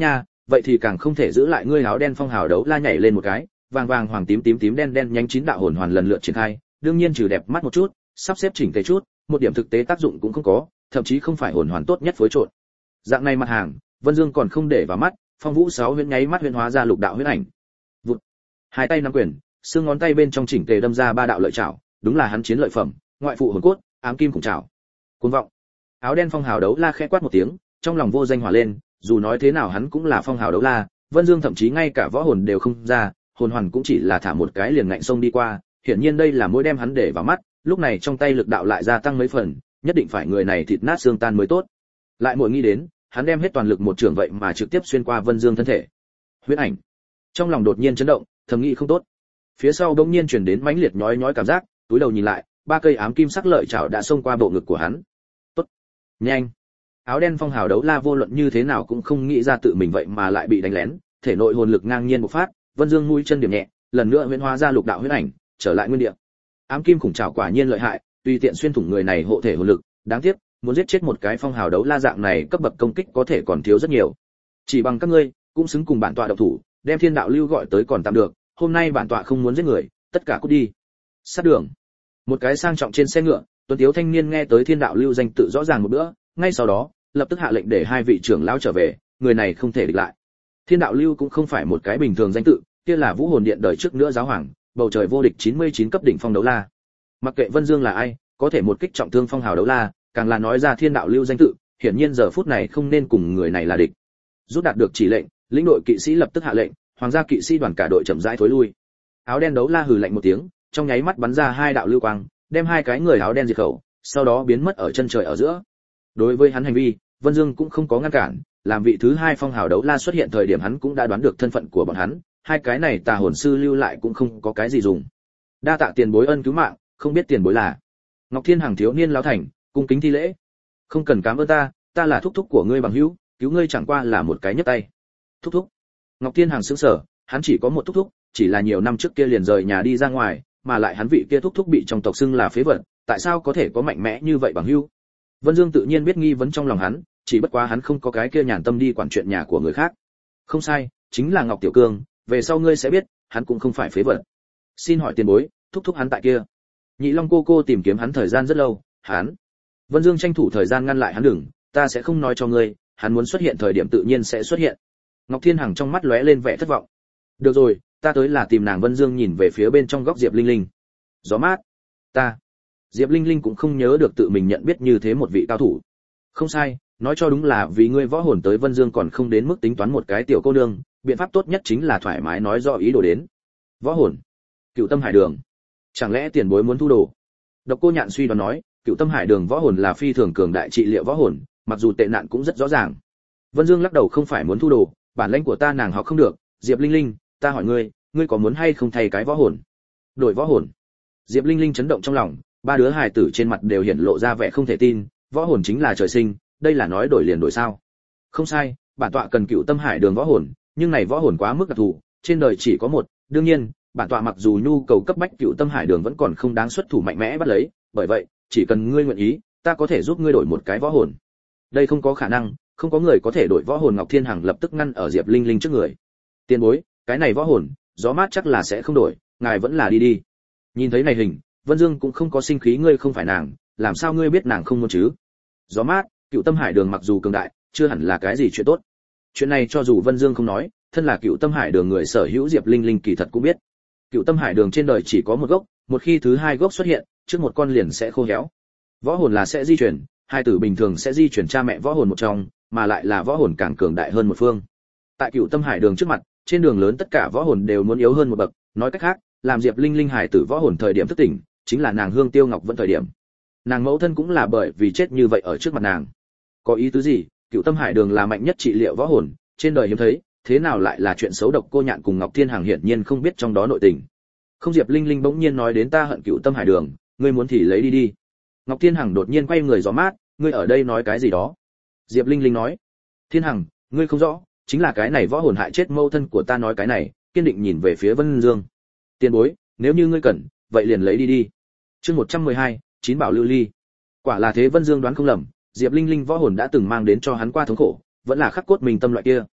vậy thì càng không thể giữ lại ngươi áo đen phong hào đấu la nhảy lên một cái, vàng vàng hoàng tím tím tím đen đen nhánh chín đạo hồn hoàn lần lượt triển khai, đương nhiên trừ đẹp mắt một chút, sắp xếp chỉnh tề chút, một điểm thực tế tác dụng cũng không có, thậm chí không phải hồn hoàn tốt nhất phối trộn. Dạng này mặt hàng, Vân Dương còn không để vào mắt, Phong Vũ sáu huyễn nháy mắt huyễn hóa ra lục đạo huyễn ảnh. Vụt. Hai tay nắm quyền, xương ngón tay bên trong chỉnh tề đâm ra ba đạo lợi chảo, đúng là hắn chiến lợi phẩm, ngoại phụ hồn cốt, ám kim cùng chảo. Cuồng vọng. Áo đen phong hào đấu la khẽ quát một tiếng, trong lòng vô danh hỏa lên, dù nói thế nào hắn cũng là phong hào đấu la, Vân Dương thậm chí ngay cả võ hồn đều không ra, hồn hoàn cũng chỉ là thả một cái liền ngạnh sông đi qua, hiển nhiên đây là mỗi đem hắn để vào mắt, lúc này trong tay lực đạo lại gia tăng mấy phần, nhất định phải người này thịt nát xương tan mới tốt. Lại mỗi nghĩ đến, hắn đem hết toàn lực một trường vậy mà trực tiếp xuyên qua Vân Dương thân thể. Huyễn ảnh. Trong lòng đột nhiên chấn động, thầm nghĩ không tốt. Phía sau đột nhiên truyền đến mãnh liệt nhói nhói cảm giác, túi đầu nhìn lại, ba cây ám kim sắc lợi chảo đã xông qua bộ ngực của hắn. Tốt, nhanh. Áo đen phong hào đấu la vô luận như thế nào cũng không nghĩ ra tự mình vậy mà lại bị đánh lén, thể nội hồn lực ngang nhiên bộc phát, Vân Dương mũi chân điểm nhẹ, lần nữa huyễn hóa ra lục đạo huyễn ảnh, trở lại nguyên địa. Ám kim khủng trảo quả nhiên lợi hại, tùy tiện xuyên thủng người này hộ thể hồn lực, đáng tiếc, muốn giết chết một cái phong hào đấu la dạng này cấp bậc công kích có thể còn thiếu rất nhiều. Chỉ bằng các ngươi, cũng xứng cùng bản tọa động thủ, đem Thiên đạo lưu gọi tới còn tạm được, hôm nay bản tọa không muốn giết người, tất cả cút đi. Sát đường. Một cái sang trọng trên xe ngựa, tuấn tiếu thanh niên nghe tới Thiên đạo lưu danh tự rõ ràng một bữa, ngay sau đó, lập tức hạ lệnh để hai vị trưởng lão trở về, người này không thể địch lại. Thiên đạo lưu cũng không phải một cái bình thường danh tự, kia là Vũ Hồn Điện đời trước nữa giáo hoàng, bầu trời vô địch 99 cấp đỉnh phong đấu la. Mặc kệ Vân Dương là ai, có thể một kích trọng thương phong hào đấu la, càng là nói ra Thiên đạo lưu danh tự, hiển nhiên giờ phút này không nên cùng người này là địch. Rút đạt được chỉ lệnh, lĩnh đội kỵ sĩ lập tức hạ lệnh, hoàng gia kỵ sĩ đoàn cả đội chậm rãi thối lui. Áo đen đấu la hừ lạnh một tiếng, trong nháy mắt bắn ra hai đạo lưu quang, đem hai cái người áo đen diệt khẩu, sau đó biến mất ở chân trời ở giữa. Đối với hắn hành vi, Vân Dương cũng không có ngăn cản, làm vị thứ hai phong hào đấu la xuất hiện thời điểm hắn cũng đã đoán được thân phận của bọn hắn, hai cái này tà hồn sư lưu lại cũng không có cái gì dùng. Đa tạ tiền bối ân cứu mạng, không biết tiền bối là. Ngọc Thiên Hằng thiếu niên lão thành, cung kính thi lễ. Không cần cảm ơn ta là thúc thúc của ngươi bằng hữu, cứu ngươi chẳng qua là một cái nhấc tay. Thúc thúc. Ngọc Thiên Hằng sững sờ, hắn chỉ có một thúc thúc, chỉ là nhiều năm trước kia liền rời nhà đi ra ngoài, mà lại hắn vị kia thúc thúc bị trong tộc xưng là phế vật, tại sao có thể có mạnh mẽ như vậy bằng hữu? Vân Dương tự nhiên biết nghi vấn trong lòng hắn, chỉ bất quá hắn không có cái kia nhàn tâm đi quản chuyện nhà của người khác. Không sai, chính là Ngọc Tiểu Cương, về sau ngươi sẽ biết, hắn cũng không phải phế vật. Xin hỏi tiền bối, thúc thúc hắn tại kia. Nhị Long cô tìm kiếm hắn thời gian rất lâu, hắn. Vân Dương tranh thủ thời gian ngăn lại hắn đừng, ta sẽ không nói cho ngươi, hắn muốn xuất hiện thời điểm tự nhiên sẽ xuất hiện. Ngọc Thiên Hằng trong mắt lóe lên vẻ thất vọng. Được rồi, ta tới là tìm nàng. Vân Dương nhìn về phía bên trong góc Diệp Linh Linh. Gió mát. Ta. Diệp Linh Linh cũng không nhớ được tự mình nhận biết như thế một vị cao thủ. Không sai, nói cho đúng là vì ngươi võ hồn tới Vân Dương còn không đến mức tính toán một cái tiểu cô nương, biện pháp tốt nhất chính là thoải mái nói rõ ý đồ đến. Võ hồn. Cựu Tâm Hải Đường. Chẳng lẽ tiền bối muốn thu đồ? Độc Cô Nhạn suy đoán nói, Cựu Tâm Hải Đường võ hồn là phi thường cường đại trị liệu võ hồn, mặc dù tệ nạn cũng rất rõ ràng. Vân Dương lắc đầu không phải muốn thu đồ, bản lĩnh của ta nàng học không được, Diệp Linh Linh, ta hỏi ngươi, ngươi có muốn hay không thay cái võ hồn? Đổi võ hồn? Diệp Linh Linh chấn động trong lòng, ba đứa hài tử trên mặt đều hiển lộ ra vẻ không thể tin, võ hồn chính là trời sinh, đây là nói đổi liền đổi sao? Không sai, bản tọa cần Cựu Tâm Hải Đường võ hồn, nhưng này võ hồn quá mức đặc thù, trên đời chỉ có một, đương nhiên, bản tọa mặc dù nhu cầu cấp bách Cựu Tâm Hải Đường vẫn còn không đáng xuất thủ mạnh mẽ bắt lấy, bởi vậy, chỉ cần ngươi nguyện ý, ta có thể giúp ngươi đổi một cái võ hồn. Đây không có khả năng, không có người có thể đổi võ hồn. Ngọc Thiên Hằng lập tức ngăn ở Diệp Linh Linh trước người. Tiền bối, cái này võ hồn, gió mát chắc là sẽ không đổi, ngài vẫn là đi đi. Nhìn thấy này hình, Vân Dương cũng không có sinh khí, ngươi không phải nàng, làm sao ngươi biết nàng không muốn chứ? Gió mát, Cựu Tâm Hải Đường mặc dù cường đại, chưa hẳn là cái gì chuyện tốt. Chuyện này cho dù Vân Dương không nói, thân là Cựu Tâm Hải Đường người sở hữu Diệp Linh Linh kỳ thật cũng biết. Cựu Tâm Hải Đường trên đời chỉ có một gốc, một khi thứ hai gốc xuất hiện, trước một con liền sẽ khô héo. Võ hồn là sẽ di chuyển, hai tử bình thường sẽ di chuyển cha mẹ võ hồn một trong, mà lại là võ hồn càng cường đại hơn một phương. Tại Cựu Tâm Hải Đường trước mặt, trên đường lớn tất cả võ hồn đều muốn yếu hơn một bậc, nói cách khác, làm Diệp Linh Linh hải tử võ hồn thời điểm thức tỉnh, chính là nàng Hương Tiêu Ngọc vẫn thời điểm. Nàng mẫu thân cũng là bởi vì chết như vậy ở trước mặt nàng. Có ý tứ gì? Cựu Tâm Hải Đường là mạnh nhất trị liệu võ hồn, trên đời hiếm thấy, thế nào lại là chuyện xấu? Độc Cô Nhạn cùng Ngọc Thiên Hằng hiển nhiên không biết trong đó nội tình. Không, Diệp Linh Linh bỗng nhiên nói đến, ta hận Cựu Tâm Hải Đường, ngươi muốn thì lấy đi đi. Ngọc Thiên Hằng đột nhiên quay người gió mát, ngươi ở đây nói cái gì đó? Diệp Linh Linh nói, Thiên Hằng, ngươi không rõ, chính là cái này võ hồn hại chết mẫu thân của ta. Nói cái này, kiên định nhìn về phía Vân Dương. Tiền bối, nếu như ngươi cần, vậy liền lấy đi đi. Chương 112, chín bảo lưu ly. Quả là thế, Vân Dương đoán không lầm, Diệp Linh Linh võ hồn đã từng mang đến cho hắn qua thống khổ, vẫn là khắc cốt mình tâm loại kia.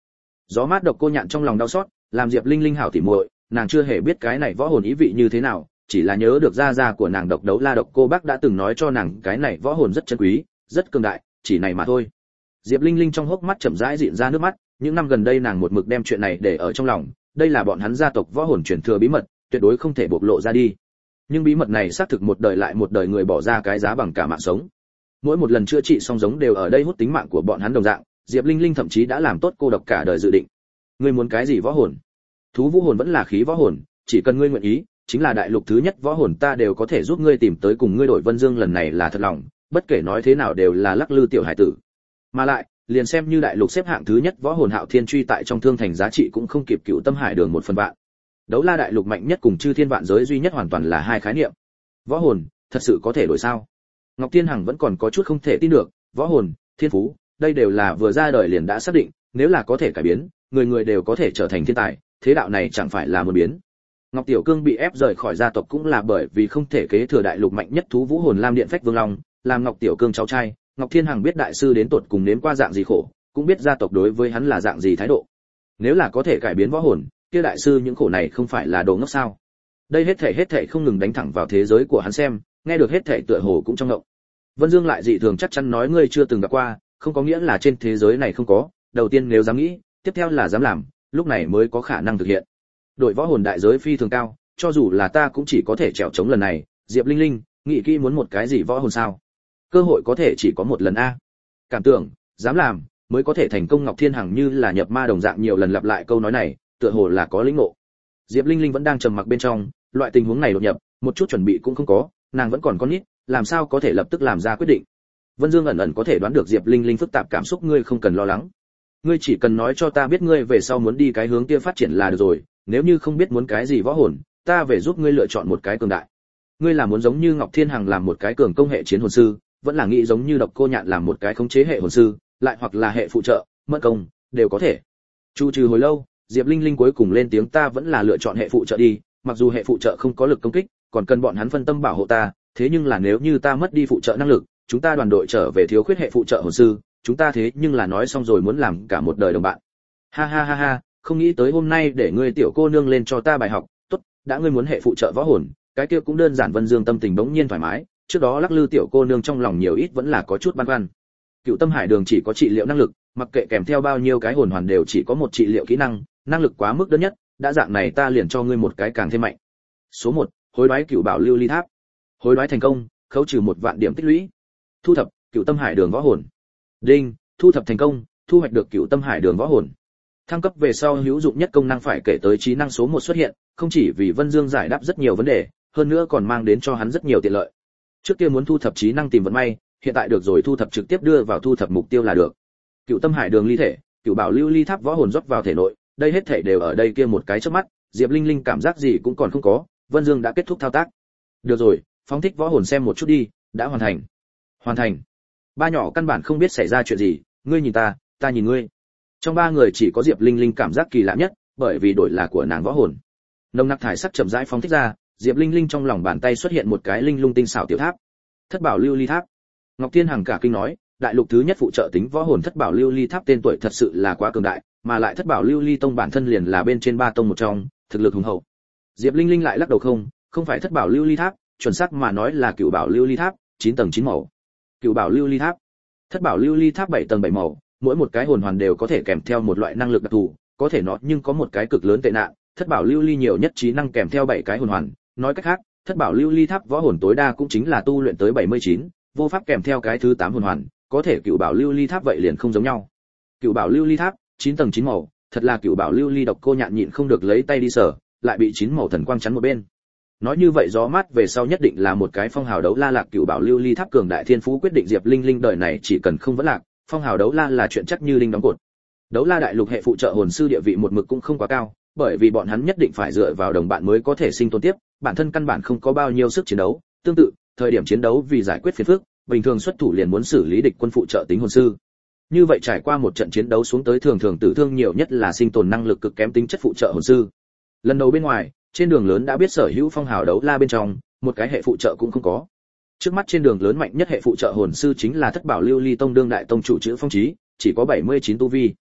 Gió mát độc cô nhạn trong lòng đau xót, làm Diệp Linh Linh hảo tỉ muội, nàng chưa hề biết cái này võ hồn ý vị như thế nào, chỉ là nhớ được gia gia của nàng Độc Đấu La Độc Cô Bác đã từng nói cho nàng cái này võ hồn rất chân quý, rất cường đại, chỉ này mà thôi. Diệp Linh Linh trong hốc mắt chậm rãi dịn ra nước mắt, những năm gần đây nàng một mực đem chuyện này để ở trong lòng, đây là bọn hắn gia tộc võ hồn truyền thừa bí mật, tuyệt đối không thể bộc lộ ra đi. Nhưng bí mật này xác thực một đời lại một đời người bỏ ra cái giá bằng cả mạng sống. Mỗi một lần chữa trị xong giống đều ở đây hút tính mạng của bọn hắn đồng dạng, Diệp Linh Linh thậm chí đã làm tốt cô độc cả đời dự định. Ngươi muốn cái gì võ hồn? Thú vũ hồn vẫn là khí võ hồn, chỉ cần ngươi nguyện ý, chính là đại lục thứ nhất võ hồn ta đều có thể giúp ngươi tìm tới cùng ngươi đổi Vân Dương lần này là thật lòng, bất kể nói thế nào đều là lắc lư tiểu hải tử. Mà lại, liền xem như đại lục xếp hạng thứ nhất võ hồn Hạo Thiên truy tại trong thương thành giá trị cũng không kịp Cựu Tâm Hải Đường 1/1000. Đấu La đại lục mạnh nhất cùng Chư Thiên vạn giới duy nhất hoàn toàn là hai khái niệm. Võ hồn, thật sự có thể đổi sao? Ngọc Thiên Hằng vẫn còn có chút không thể tin được, võ hồn, thiên phú, đây đều là vừa ra đời liền đã xác định, nếu là có thể cải biến, người người đều có thể trở thành thiên tài, thế đạo này chẳng phải là muốn biến. Ngọc Tiểu Cương bị ép rời khỏi gia tộc cũng là bởi vì không thể kế thừa đại lục mạnh nhất thú vũ hồn Lam Điện Phách Vương Long, làm Ngọc Tiểu Cương cháu trai, Ngọc Thiên Hằng biết đại sư đến tột cùng nếm qua dạng gì khổ, cũng biết gia tộc đối với hắn là dạng gì thái độ. Nếu là có thể cải biến võ hồn, kia đại sư những khổ này không phải là đồ ngốc sao? Đây hết thảy không ngừng đánh thẳng vào thế giới của hắn xem, nghe được hết thảy tựa hồ cũng trong ngộng. Vân Dương lại dị thường chắc chắn nói ngươi chưa từng gặp qua, không có nghĩa là trên thế giới này không có, đầu tiên nếu dám nghĩ, tiếp theo là dám làm, lúc này mới có khả năng thực hiện. Đội võ hồn đại giới phi thường cao, cho dù là ta cũng chỉ có thể trèo chống lần này. Diệp Linh Linh, nghĩ kỹ muốn một cái gì võ hồn sao? Cơ hội có thể chỉ có một lần a. Cảm tưởng, dám làm, mới có thể thành công. Ngọc Thiên Hằng như là nhập ma đồng dạng nhiều lần lặp lại câu nói này, tựa hồ là có lĩnh ngộ. Diệp Linh Linh vẫn đang trầm mặc bên trong, loại tình huống này đột nhập, một chút chuẩn bị cũng không có, nàng vẫn còn con nít, làm sao có thể lập tức làm ra quyết định. Vân Dương ẩn ẩn có thể đoán được Diệp Linh Linh phức tạp cảm xúc, ngươi không cần lo lắng. Ngươi chỉ cần nói cho ta biết ngươi về sau muốn đi cái hướng kia phát triển là được rồi, nếu như không biết muốn cái gì võ hồn, ta về giúp ngươi lựa chọn một cái cường đại. Ngươi là muốn giống như Ngọc Thiên Hằng làm một cái cường công hệ chiến hồn sư, vẫn là nghĩ giống như Độc Cô Nhạn làm một cái khống chế hệ hồn sư, lại hoặc là hệ phụ trợ, mẫn công, đều có thể. Chu trừ hồi lâu, Diệp Linh Linh cuối cùng lên tiếng, ta vẫn là lựa chọn hệ phụ trợ đi, mặc dù hệ phụ trợ không có lực công kích, còn cần bọn hắn phân tâm bảo hộ ta, thế nhưng là nếu như ta mất đi phụ trợ năng lực, chúng ta đoàn đội trở về thiếu khuyết hệ phụ trợ hồn sư, chúng ta thế nhưng là nói xong rồi muốn làm cả một đời đồng bạn. Ha ha ha ha, không nghĩ tới hôm nay để ngươi tiểu cô nương lên cho ta bài học, tốt, đã ngươi muốn hệ phụ trợ võ hồn, cái kia cũng đơn giản. Vân Dương tâm tình bỗng nhiên thoải mái, trước đó lắc lư tiểu cô nương trong lòng nhiều ít vẫn là có chút băn khoăn. Cựu Tâm Hải Đường chỉ có trị liệu năng lực, mặc kệ kèm theo bao nhiêu cái hồn hoàn đều chỉ có một trị liệu kỹ năng, năng lực quá mức đơn nhất, đã dạng này ta liền cho ngươi một cái càng thêm mạnh. Số 1, hối đoái Cựu Bảo Lưu Ly Tháp. Hối đoái thành công, khấu trừ 1.000 điểm tích lũy. Thu thập Cựu Tâm Hải Đường võ hồn. Đinh, thu thập thành công, thu hoạch được Cựu Tâm Hải Đường võ hồn. Thăng cấp về sau hữu dụng nhất công năng phải kể tới trí năng số 1 xuất hiện, không chỉ vì Vân Dương giải đáp rất nhiều vấn đề, hơn nữa còn mang đến cho hắn rất nhiều tiện lợi. Trước kia muốn thu thập trí năng tìm vận may, hiện tại được rồi, thu thập trực tiếp đưa vào thu thập mục tiêu là được. Cựu Tâm Hải Đường ly thể, Cựu Bảo Lưu Ly Tháp võ hồn rót vào thể nội, đây hết thể đều ở đây kia một cái chớp mắt, Diệp Linh Linh cảm giác gì cũng còn không có, Vân Dương đã kết thúc thao tác. Được rồi, phóng thích võ hồn xem một chút đi, đã hoàn thành. Hoàn thành. Ba nhỏ căn bản không biết xảy ra chuyện gì, ngươi nhìn ta, ta nhìn ngươi. Trong ba người chỉ có Diệp Linh Linh cảm giác kỳ lạ nhất, bởi vì đổi là của nàng võ hồn. Nồng nặc thải sắc chậm rãi phóng thích ra, Diệp Linh Linh trong lòng bàn tay xuất hiện một cái linh lung tinh xảo tiểu tháp. Thất Bảo Lưu Ly Tháp. Ngọc Thiên Hằng cả kinh nói, đại lục thứ nhất phụ trợ tính võ hồn Thất Bảo Lưu Ly Tháp tên tuổi thật sự là quá cường đại, mà lại Thất Bảo Lưu Ly tông bản thân liền là bên trên ba tông một trong, thực lực hùng hậu. Diệp Linh Linh lại lắc đầu, không phải Thất Bảo Lưu Ly Tháp, chuẩn xác mà nói là Cựu Bảo Lưu Ly Tháp, 9 tầng 9 màu. Cựu Bảo Lưu Ly Tháp. Thất Bảo Lưu Ly Tháp 7 tầng 7 màu, mỗi một cái hồn hoàn đều có thể kèm theo một loại năng lực đặc thù, có thể nó nhưng có một cái cực lớn tệ nạn, Thất Bảo Lưu Ly nhiều nhất trí năng kèm theo 7 cái hồn hoàn, nói cách khác, Thất Bảo Lưu Ly Tháp võ hồn tối đa cũng chính là tu luyện tới 79, vô pháp kèm theo cái thứ 8 hồn hoàn, có thể Cựu Bảo Lưu Ly Tháp vậy liền không giống nhau. Cựu Bảo Lưu Ly Tháp, 9 tầng 9 màu, thật là Cựu Bảo Lưu Ly. Độc Cô Nhạn nhịn không được lấy tay đi sờ, lại bị 9 màu thần quang chắn một bên. Nói như vậy gió mát về sau nhất định là một cái phong hào đấu la lạc. Cựu Bảo Lưu Ly Tháp cường đại thiên phú quyết định Diệp Linh Linh đời này chỉ cần không vẫn lạc, phong hào đấu la là chuyện chắc như đinh đóng cột. Đấu la đại lục hệ phụ trợ hồn sư địa vị một mực cũng không quá cao, bởi vì bọn hắn nhất định phải dựa vào đồng bạn mới có thể sinh tồn tiếp, bản thân căn bản không có bao nhiêu sức chiến đấu. Tương tự, thời điểm chiến đấu vì giải quyết phiền phức, bình thường xuất thủ liền muốn xử lý địch quân phụ trợ tính hồn sư. Như vậy trải qua một trận chiến đấu xuống tới thường thường tử thương nhiều nhất là sinh tồn năng lực cực kém tính chất phụ trợ hồn sư. Lần đầu bên ngoài, trên đường lớn đã biết sở hữu phong hào đấu la bên trong, một cái hệ phụ trợ cũng không có. Trước mắt trên đường lớn mạnh nhất hệ phụ trợ hồn sư chính là Thất Bảo Lưu Ly tông đương đại tông chủ chữ Phong Chí, chỉ có 79 tu vi.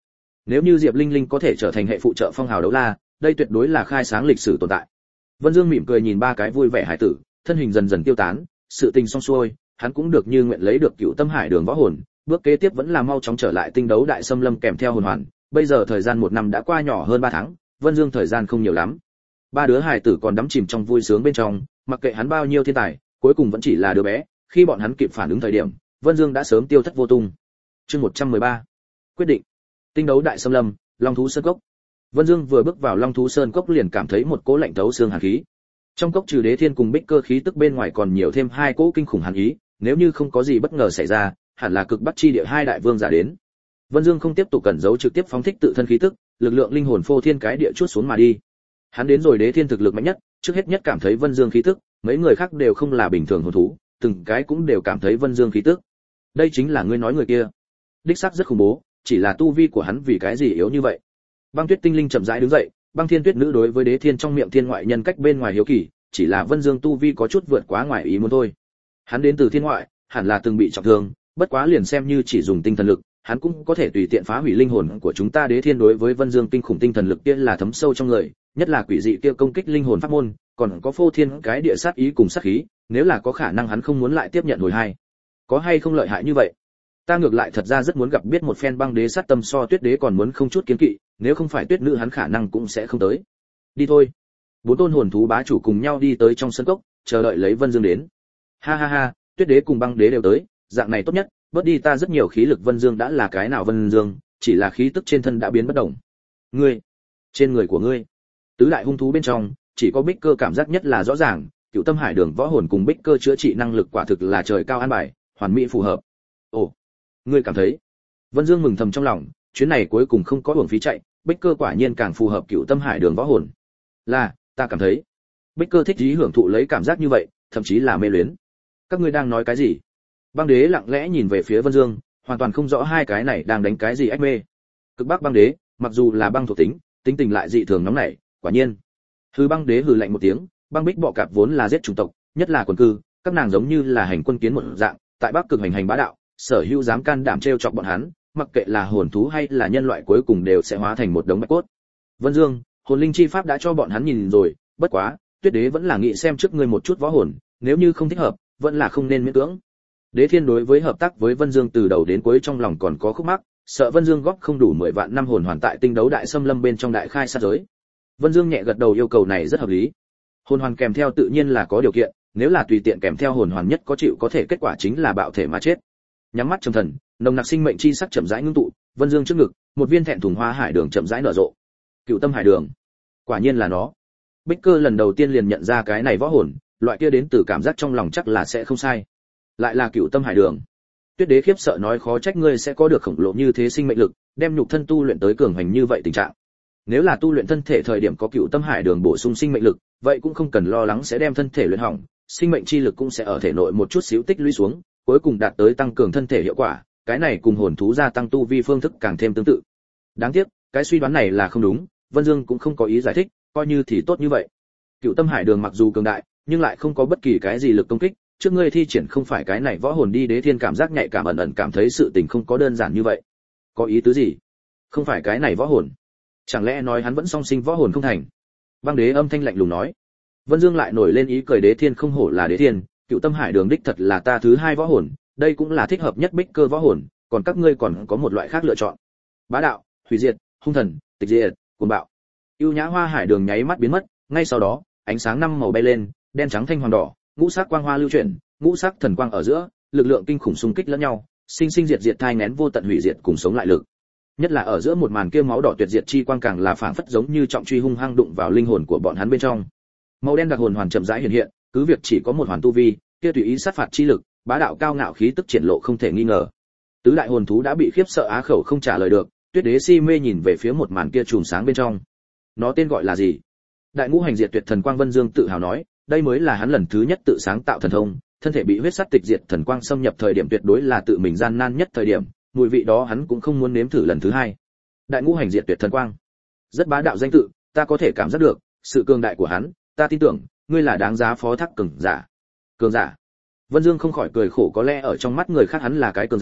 Nếu như Diệp Linh Linh có thể trở thành hệ phụ trợ phong hào đấu la, đây tuyệt đối là khai sáng lịch sử tồn tại. Vân Dương mỉm cười nhìn ba cái vui vẻ hải tử, thân hình dần dần tiêu tán, sự tình xong xuôi, hắn cũng được như nguyện lấy được Cựu Tâm Hải Đường võ hồn, bước kế tiếp vẫn là mau chóng trở lại Tinh Đấu Đại Xâm Lâm kèm theo hồn hoàn. Bây giờ thời gian 1 năm đã qua nhỏ hơn 3 tháng, Vân Dương thời gian không nhiều lắm. Ba đứa hải tử còn đắm chìm trong vui sướng bên trong, mặc kệ hắn bao nhiêu thiên tài, cuối cùng vẫn chỉ là đứa bé, khi bọn hắn kịp phản ứng thời điểm, Vân Dương đã sớm tiêu thất vô tung. Chương 113. Quyết định. Tinh Đấu Đại Xâm Lâm, Long thú sơn cốc. Vân Dương vừa bước vào Long thú sơn cốc liền cảm thấy một cỗ lạnh thấu xương hàn khí. Trong cốc trừ Đế Thiên cùng Bích Cơ khí tức bên ngoài còn nhiều thêm 2 cỗ kinh khủng hàn ý, nếu như không có gì bất ngờ xảy ra, hẳn là cực bắc chi địa 2 đại vương giả đến. Vân Dương không tiếp tục cẩn giấu, trực tiếp phóng thích tự thân khí tức, lực lượng linh hồn phô thiên cái địa chuốt xuống mà đi. Hắn đến rồi Đế Thiên thực lực mạnh nhất, trước hết nhất cảm thấy Vân Dương khí tức, mấy người khác đều không là bình thường hồn thú, từng cái cũng đều cảm thấy Vân Dương khí tức. Đây chính là ngươi nói người kia. Đích xác rất khủng bố, chỉ là tu vi của hắn vì cái gì yếu như vậy? Băng Tuyết tinh linh chậm rãi đứng dậy, Băng Thiên Tuyết nữ đối với Đế Thiên trong miệng thiên ngoại nhân cách bên ngoài hiếu kỳ, chỉ là Vân Dương tu vi có chút vượt quá ngoài ý muốn thôi. Hắn đến từ thiên ngoại, hẳn là từng bị trọng thương, bất quá liền xem như chỉ dùng tinh thần lực, hắn cũng có thể tùy tiện phá hủy linh hồn của chúng ta. Đế Thiên đối với Vân Dương kinh khủng tinh thần lực kia là thấm sâu trong người, nhất là quỷ dị kia công kích linh hồn pháp môn, còn có phô thiên cái địa sát ý cùng sát khí, nếu là có khả năng hắn không muốn lại tiếp nhận hồi hai. Có hay không lợi hại như vậy? Ta ngược lại thật ra rất muốn gặp biết một phen. Băng Đế sát tâm so Tuyết Đế còn muốn không chút kiêng kỵ, nếu không phải Tuyết nữ hắn khả năng cũng sẽ không tới. Đi thôi. 4 tôn hồn thú bá chủ cùng nhau đi tới trong sân cốc, chờ đợi lấy Vân Dương đến. Ha ha ha, Tuyết Đế cùng Băng Đế đều tới, dạng này tốt nhất, bớt đi ta rất nhiều khí lực. Vân Dương đã là cái nào Vân Dương, chỉ là khí tức trên thân đã biến bất động. Ngươi, trên người của ngươi, tứ đại hung thú bên trong, chỉ có Bích Cơ cảm giác nhất là rõ ràng, Cựu Tâm Hải Đường võ hồn cùng Bích Cơ chữa trị năng lực quả thực là trời cao an bài, hoàn mỹ phù hợp. Ồ, ngươi cảm thấy? Vân Dương mừng thầm trong lòng, chuyến này cuối cùng không có uổng phí chạy, Bích Cơ quả nhiên càng phù hợp Cựu Tâm Hải Đường võ hồn. Là, ta cảm thấy. Bích Cơ thích ý hưởng thụ lấy cảm giác như vậy, thậm chí là mê luyến. Các ngươi đang nói cái gì? Băng Đế lặng lẽ nhìn về phía Vân Dương, hoàn toàn không rõ hai cái này đang đánh cái gì ách mê. Cực Bắc Băng Đế, mặc dù là băng thuộc tính, tính tình lại dị thường nóng nảy, quả nhiên. Hư Băng Đế hừ lạnh một tiếng, băng bích bọ cạp vốn là giết chủng tộc, nhất là quần cư, các nàng giống như là hành quân kiến một dạng, tại Bắc Cực hành bá đạo, sở hữu dám can đảm trêu chọc bọn hắn, mặc kệ là hồn thú hay là nhân loại cuối cùng đều sẽ hóa thành một đống bạch cốt. Vân Dương, hồn linh chi pháp đã cho bọn hắn nhìn rồi, bất quá, Tuyết Đế vẫn là nghĩ xem trước ngươi một chút võ hồn, nếu như không thích hợp, vẫn là không nên miễn cưỡng. Đế Thiên đối với hợp tác với Vân Dương từ đầu đến cuối trong lòng còn có khúc mắc, sợ Vân Dương góp không đủ 10 vạn năm hồn hoàn tại Tinh Đấu Đại Xâm Lâm bên trong đại khai sát giới. Vân Dương nhẹ gật đầu, yêu cầu này rất hợp lý. Hồn hoàn kèm theo tự nhiên là có điều kiện, nếu là tùy tiện kèm theo hồn hoàn nhất có chịu có thể kết quả chính là bạo thể mà chết. Nhắm mắt trầm thần, nồng nặc sinh mệnh chi sắc chậm rãi ngưng tụ, Vân Dương trước ngực, một viên thẹn thùng hoa hải đường chậm rãi nở rộ. Cựu Tâm Hải Đường, quả nhiên là nó. Bích Cơ lần đầu tiên liền nhận ra cái này võ hồn, loại kia đến từ cảm giác trong lòng chắc là sẽ không sai. Lại là Cựu Tâm Hải Đường. Tuyết Đế khiếp sợ nói, khó trách ngươi sẽ có được khổng lồ như thế sinh mệnh lực, đem nhục thân tu luyện tới cường hành như vậy tình trạng. Nếu là tu luyện thân thể thời điểm có Cựu Tâm Hải Đường bổ sung sinh mệnh lực, vậy cũng không cần lo lắng sẽ đem thân thể luyện hỏng, sinh mệnh chi lực cũng sẽ ở thể nội một chút xíu tích lũy xuống, cuối cùng đạt tới tăng cường thân thể hiệu quả, cái này cùng hồn thú gia tăng tu vi phương thức càng thêm tương tự. Đáng tiếc, cái suy đoán này là không đúng, Vân Dương cũng không có ý giải thích, coi như thì tốt như vậy. Cựu Tâm Hải Đường mặc dù cường đại, nhưng lại không có bất kỳ cái gì lực công kích, trước ngươi thi triển không phải cái này võ hồn đi. Đế Thiên cảm giác nhạy cảm ẩn ẩn cảm thấy sự tình không có đơn giản như vậy. Có ý tứ gì? Không phải cái này võ hồn? Chẳng lẽ nói hắn vẫn song sinh võ hồn không thành? Băng Đế âm thanh lạnh lùng nói. Vân Dương lại nổi lên ý cười, Đế Thiên không hổ là Đế Thiên, Cựu Tâm Hải Đường đích thật là ta thứ 2 võ hồn, đây cũng là thích hợp nhất Bích Cơ võ hồn, còn các ngươi còn có một loại khác lựa chọn. Bá đạo, hủy diệt, hung thần, tịch diệt, cuồng bạo. Ưu nhã hoa hải đường nháy mắt biến mất, ngay sau đó, ánh sáng 5 màu bay lên, đen trắng thanh hoàng đỏ, ngũ sắc quang hoa lưu chuyển, ngũ sắc thần quang ở giữa, lực lượng kinh khủng xung kích lẫn nhau, sinh sinh diệt diệt thai nghén vô tận hủy diệt cùng sống lại lực. Nhất là ở giữa một màn kia máu đỏ tuyệt diệt chi quang càng là phảng phất giống như trọng truy hung hăng đụng vào linh hồn của bọn hắn bên trong. Màu đen đặc hồn hoàn chậm rãi hiện hiện, cứ việc chỉ có một hoàn tu vi, kia tùy ý sát phạt chi lực, bá đạo cao ngạo khí tức triển lộ không thể nghi ngờ. Tứ đại hồn thú đã bị khiếp sợ á khẩu không trả lời được, Tuyết Đế si mê nhìn về phía một màn kia chùm sáng bên trong. Nó tên gọi là gì? Đại ngũ hành diệt tuyệt thần quang. Vân Dương tự hào nói, đây mới là hắn lần thứ nhất tự sáng tạo thần thông, thân thể bị huyết sát tịch diệt thần quang xâm nhập thời điểm tuyệt đối là tự mình gian nan nhất thời điểm, mùi vị đó hắn cũng không muốn nếm thử lần thứ 2. Đại ngũ hành diệt tuyệt thần quang, rất bá đạo danh tự, ta có thể cảm giác được sự cường đại của hắn, ta tin tưởng ngươi là đáng giá phó thác cường giả. Cường giả? Vân Dương không khỏi cười khổ, có lẽ ở trong mắt người khác hắn là cái cường giả,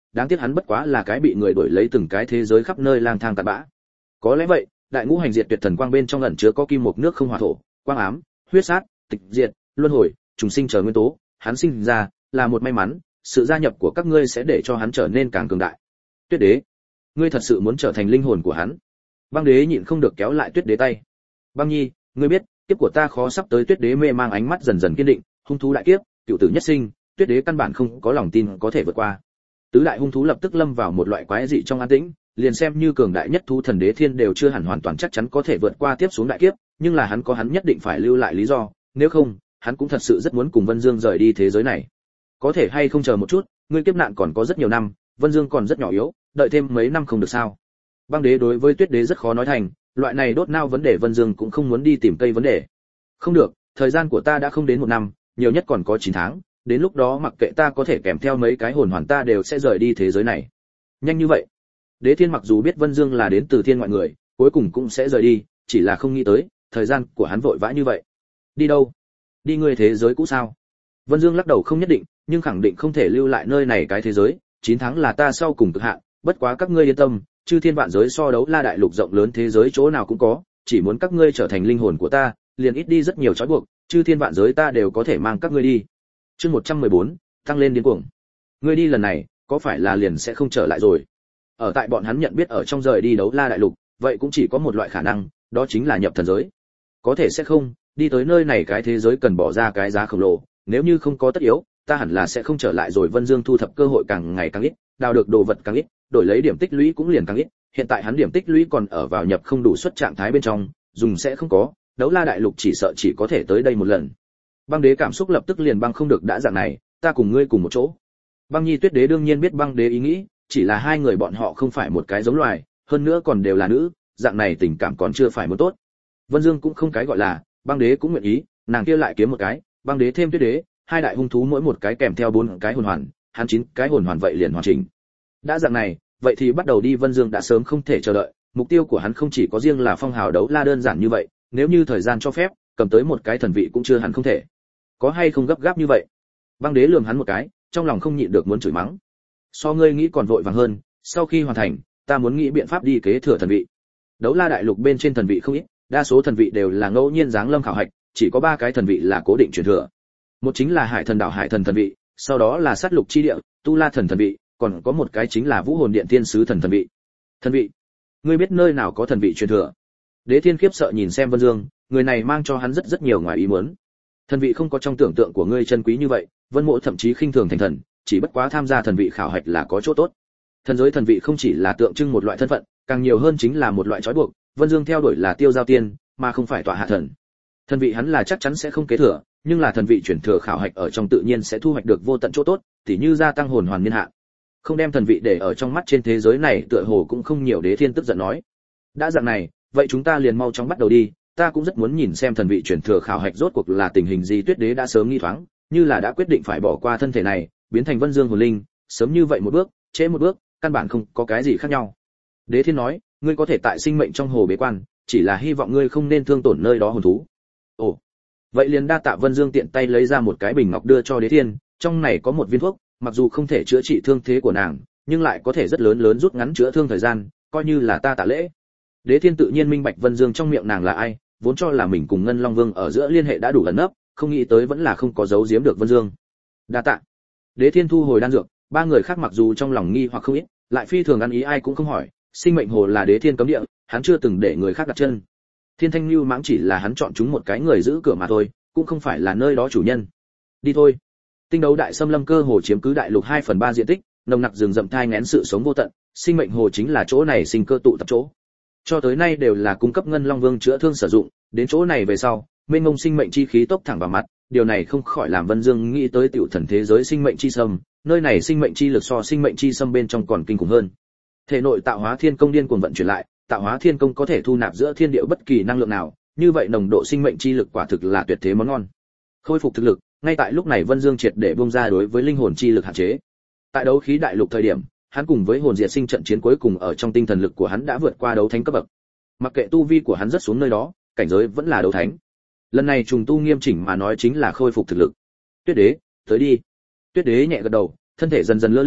đáng tiếc hắn bất quá là cái bị người đuổi lấy từng cái thế giới khắp nơi lang thang cặn bã. Có lẽ vậy, đại ngũ hành diệt tuyệt thần quang bên trong ẩn chứa có kim mộc nước không hỏa thổ, quang ám, huyết sát, tịch diệt, luân hồi, trùng sinh chờ nguyên tố, hắn sinh ra là một may mắn, sự gia nhập của các ngươi sẽ để cho hắn trở nên càng cường đại. Tuyết đế, ngươi thật sự muốn trở thành linh hồn của hắn? Băng đế nhịn không được kéo lại Tuyết đế tay. Băng nhi, ngươi biết, kiếp của ta khó sắp tới. Tuyết đế mê mang ánh mắt dần dần kiên định, hung thú đại kiếp, cựu tử nhất sinh, Tuyết đế căn bản không có lòng tin có thể vượt qua. Tứ đại hung thú lập tức lâm vào một loại quái dị trong an tĩnh, liền xem như cường đại nhất thú thần đế thiên đều chưa hẳn hoàn toàn chắc chắn có thể vượt qua tiếp xuống đại kiếp, nhưng là hắn có hắn nhất định phải lưu lại lý do, nếu không, hắn cũng thật sự rất muốn cùng Vân Dương rời đi thế giới này. Có thể hay không chờ một chút, ngươi kiếp nạn còn có rất nhiều năm, Vân Dương còn rất nhỏ yếu, đợi thêm mấy năm không được sao? Băng đế đối với Tuyết đế rất khó nói thành, loại này đốt nao vấn đề Vân Dương cũng không muốn đi tìm cây vấn đề. Không được, thời gian của ta đã không đến một năm, nhiều nhất còn có 9 tháng, đến lúc đó mặc kệ ta có thể kèm theo mấy cái hồn hoàn ta đều sẽ rời đi thế giới này. Nhanh như vậy? Đế Thiên mặc dù biết Vân Dương là đến từ thiên ngoại người, cuối cùng cũng sẽ rời đi, chỉ là không nghĩ tới, thời gian của hắn vội vã như vậy. Đi đâu? Đi ngươi thế giới cũ sao? Vân Dương lắc đầu không nhất định, nhưng khẳng định không thể lưu lại nơi này cái thế giới, 9 tháng là ta sau cùng cực hạn, bất quá các ngươi yên tâm, chư thiên vạn giới so đấu la đại lục rộng lớn thế giới chỗ nào cũng có, chỉ muốn các ngươi trở thành linh hồn của ta, liền ít đi rất nhiều trói buộc, chư thiên vạn giới ta đều có thể mang các ngươi đi. Chương 114, tăng lên điên cuồng. Ngươi đi lần này, có phải là liền sẽ không trở lại rồi? Ở tại bọn hắn nhận biết ở trong rời đi đấu la đại lục, vậy cũng chỉ có một loại khả năng, đó chính là nhập thần giới. Có thể sẽ không, đi tới nơi này cái thế giới cần bỏ ra cái giá khổng lồ, nếu như không có tất yếu, ta hẳn là sẽ không trở lại rồi. Vân Dương thu thập cơ hội càng ngày càng ít, đào được đồ vật càng ít, đổi lấy điểm tích lũy cũng liền càng ít, hiện tại hắn điểm tích lũy còn ở vào nhập không đủ suất trạng thái bên trong, dùng sẽ không có, đấu la đại lục chỉ sợ chỉ có thể tới đây một lần. Băng đế cảm xúc lập tức liền băng không được, đã dạng này, ta cùng ngươi cùng một chỗ. Băng Nhi Tuyết đế đương nhiên biết Băng đế ý nghĩ, chỉ là hai người bọn họ không phải một cái giống loài, hơn nữa còn đều là nữ, dạng này tình cảm còn chưa phải muốn tốt. Vân Dương cũng không cái gọi là, Băng đế cũng nguyện ý, nàng kia lại kiếm một cái, Băng đế thêm Tuyết đế, hai đại hung thú mỗi một cái kèm theo 4 cái hồn hoàn, hắn 9 cái hồn hoàn vậy liền hoàn chỉnh. Đã dạng này, vậy thì bắt đầu đi. Vân Dương đã sớm không thể chờ đợi, mục tiêu của hắn không chỉ có riêng là phong hào đấu la đơn giản như vậy, nếu như thời gian cho phép, cầm tới một cái thần vị cũng chưa hẳn không thể. Có hay không gấp gáp như vậy? Băng đế lườm hắn một cái, trong lòng không nhịn được muốn chửi mắng. So ngươi nghĩ còn vội vàng hơn, sau khi hoàn thành, ta muốn nghĩ biện pháp đi kế thừa thần vị. Đấu la đại lục bên trên thần vị không ít, đa số thần vị đều là ngẫu nhiên giáng lâm khảo hạch, chỉ có 3 cái thần vị là cố định truyền thừa. Một chính là Hải Thần đảo Hải Thần thần vị, sau đó là Sát Lục chi địa, Tu La thần thần vị, còn có một cái chính là Vũ Hồn điện Thiên sứ thần thần vị. Thần vị? Ngươi biết nơi nào có thần vị truyền thừa? Đế Thiên khiếp sợ nhìn xem Vân Dương, người này mang cho hắn rất nhiều ngoài ý muốn. Thần vị không có trong tưởng tượng của ngươi chân quý như vậy, Vân Mộ thậm chí khinh thường thành thần, chỉ bất quá tham gia thần vị khảo hạch là có chỗ tốt. Thần giới thần vị không chỉ là tượng trưng một loại thân phận, càng nhiều hơn chính là một loại trói buộc, Vân Dương theo đuổi là tiêu giao tiên, mà không phải tọa hạ thần. Thần vị hắn là chắc chắn sẽ không kế thừa, nhưng là thần vị chuyển thừa khảo hạch ở trong tự nhiên sẽ thu hoạch được vô tận chỗ tốt, tỉ như gia tăng hồn hoàn niên hạn. Không đem thần vị để ở trong mắt trên thế giới này tựa hồ cũng không nhiều. Đế Thiên tức giận nói. Đã dạng này, vậy chúng ta liền mau chóng bắt đầu đi, ta cũng rất muốn nhìn xem thần vị chuyển thừa khảo hạch rốt cuộc là tình hình gì. Tuyết đế đã sớm nghi thoáng, như là đã quyết định phải bỏ qua thân thể này, biến thành Vân Dương hồn linh, sớm như vậy một bước, trễ một bước, căn bản không có cái gì khác nhau. Đế Thiên nói, ngươi có thể tại sinh mệnh trong hồ bế quan, chỉ là hy vọng ngươi không nên thương tổn nơi đó hồn thú. Ồ, vậy liền đa tạ. Vân Dương tiện tay lấy ra một cái bình ngọc đưa cho Đế Thiên, trong này có một viên thuốc, mặc dù không thể chữa trị thương thế của nàng, nhưng lại có thể rất lớn rút ngắn chữa thương thời gian, coi như là ta tạ lễ. Đế Thiên tự nhiên minh bạch Vân Dương trong miệng nàng là ai, vốn cho là mình cùng Ngân Long Vương ở giữa liên hệ đã đủ ẩn nấp, không nghĩ tới vẫn là không có giấu giếm được Vân Dương. Đa tạ. Đế Thiên thu hồi đan dược, 3 người khác mặc dù trong lòng nghi hoặc không ít, lại phi thường ăn ý, ai cũng không hỏi. Sinh mệnh hồ là Đế Thiên cấm địa, hắn chưa từng để người khác đặt chân. Thiên Thanh Lưu Mãng chỉ là hắn chọn chúng một cái người giữ cửa mà thôi, cũng không phải là nơi đó chủ nhân. Đi thôi. Tinh đấu đại xâm lâm cơ hồ chiếm cứ đại lục 2/3 diện tích, nồng nặc rừng rậm thai nghén sự sống vô tận, sinh mệnh hồ chính là chỗ này sinh cơ tụ tập chỗ. Cho tới nay đều là cung cấp Ngân Long Vương chữa thương sử dụng, đến chỗ này về sau, mênh mông sinh mệnh chi khí tốc thẳng vào mặt, điều này không khỏi làm Vân Dương nghĩ tới tiểu thần thế giới sinh mệnh chi sâm, nơi này sinh mệnh chi lực so sinh mệnh chi sâm bên trong còn kinh khủng hơn. Thể nội tạo hóa thiên công điên cuồng vận chuyển lại, tạo hóa thiên công có thể thu nạp giữa thiên địa bất kỳ năng lượng nào, như vậy nồng độ sinh mệnh chi lực quả thực là tuyệt thế món ngon. Khôi phục thực lực, ngay tại lúc này Vân Dương triệt để bung ra đối với linh hồn chi lực hạn chế. Tại đấu khí đại lục thời điểm, hắn cùng với hồn diệt sinh trận chiến cuối cùng ở trong tinh thần lực của hắn đã vượt qua đấu thánh cấp bậc. Mặc kệ tu vi của hắn rất xuống nơi đó, cảnh giới vẫn là đấu thánh. Lần này trùng tu nghiêm chỉnh mà nói chính là khôi phục thực lực. Tuyết đế, tới đi. Tuyết đế nhẹ gật đầu, thân thể dần dần lơ lửng,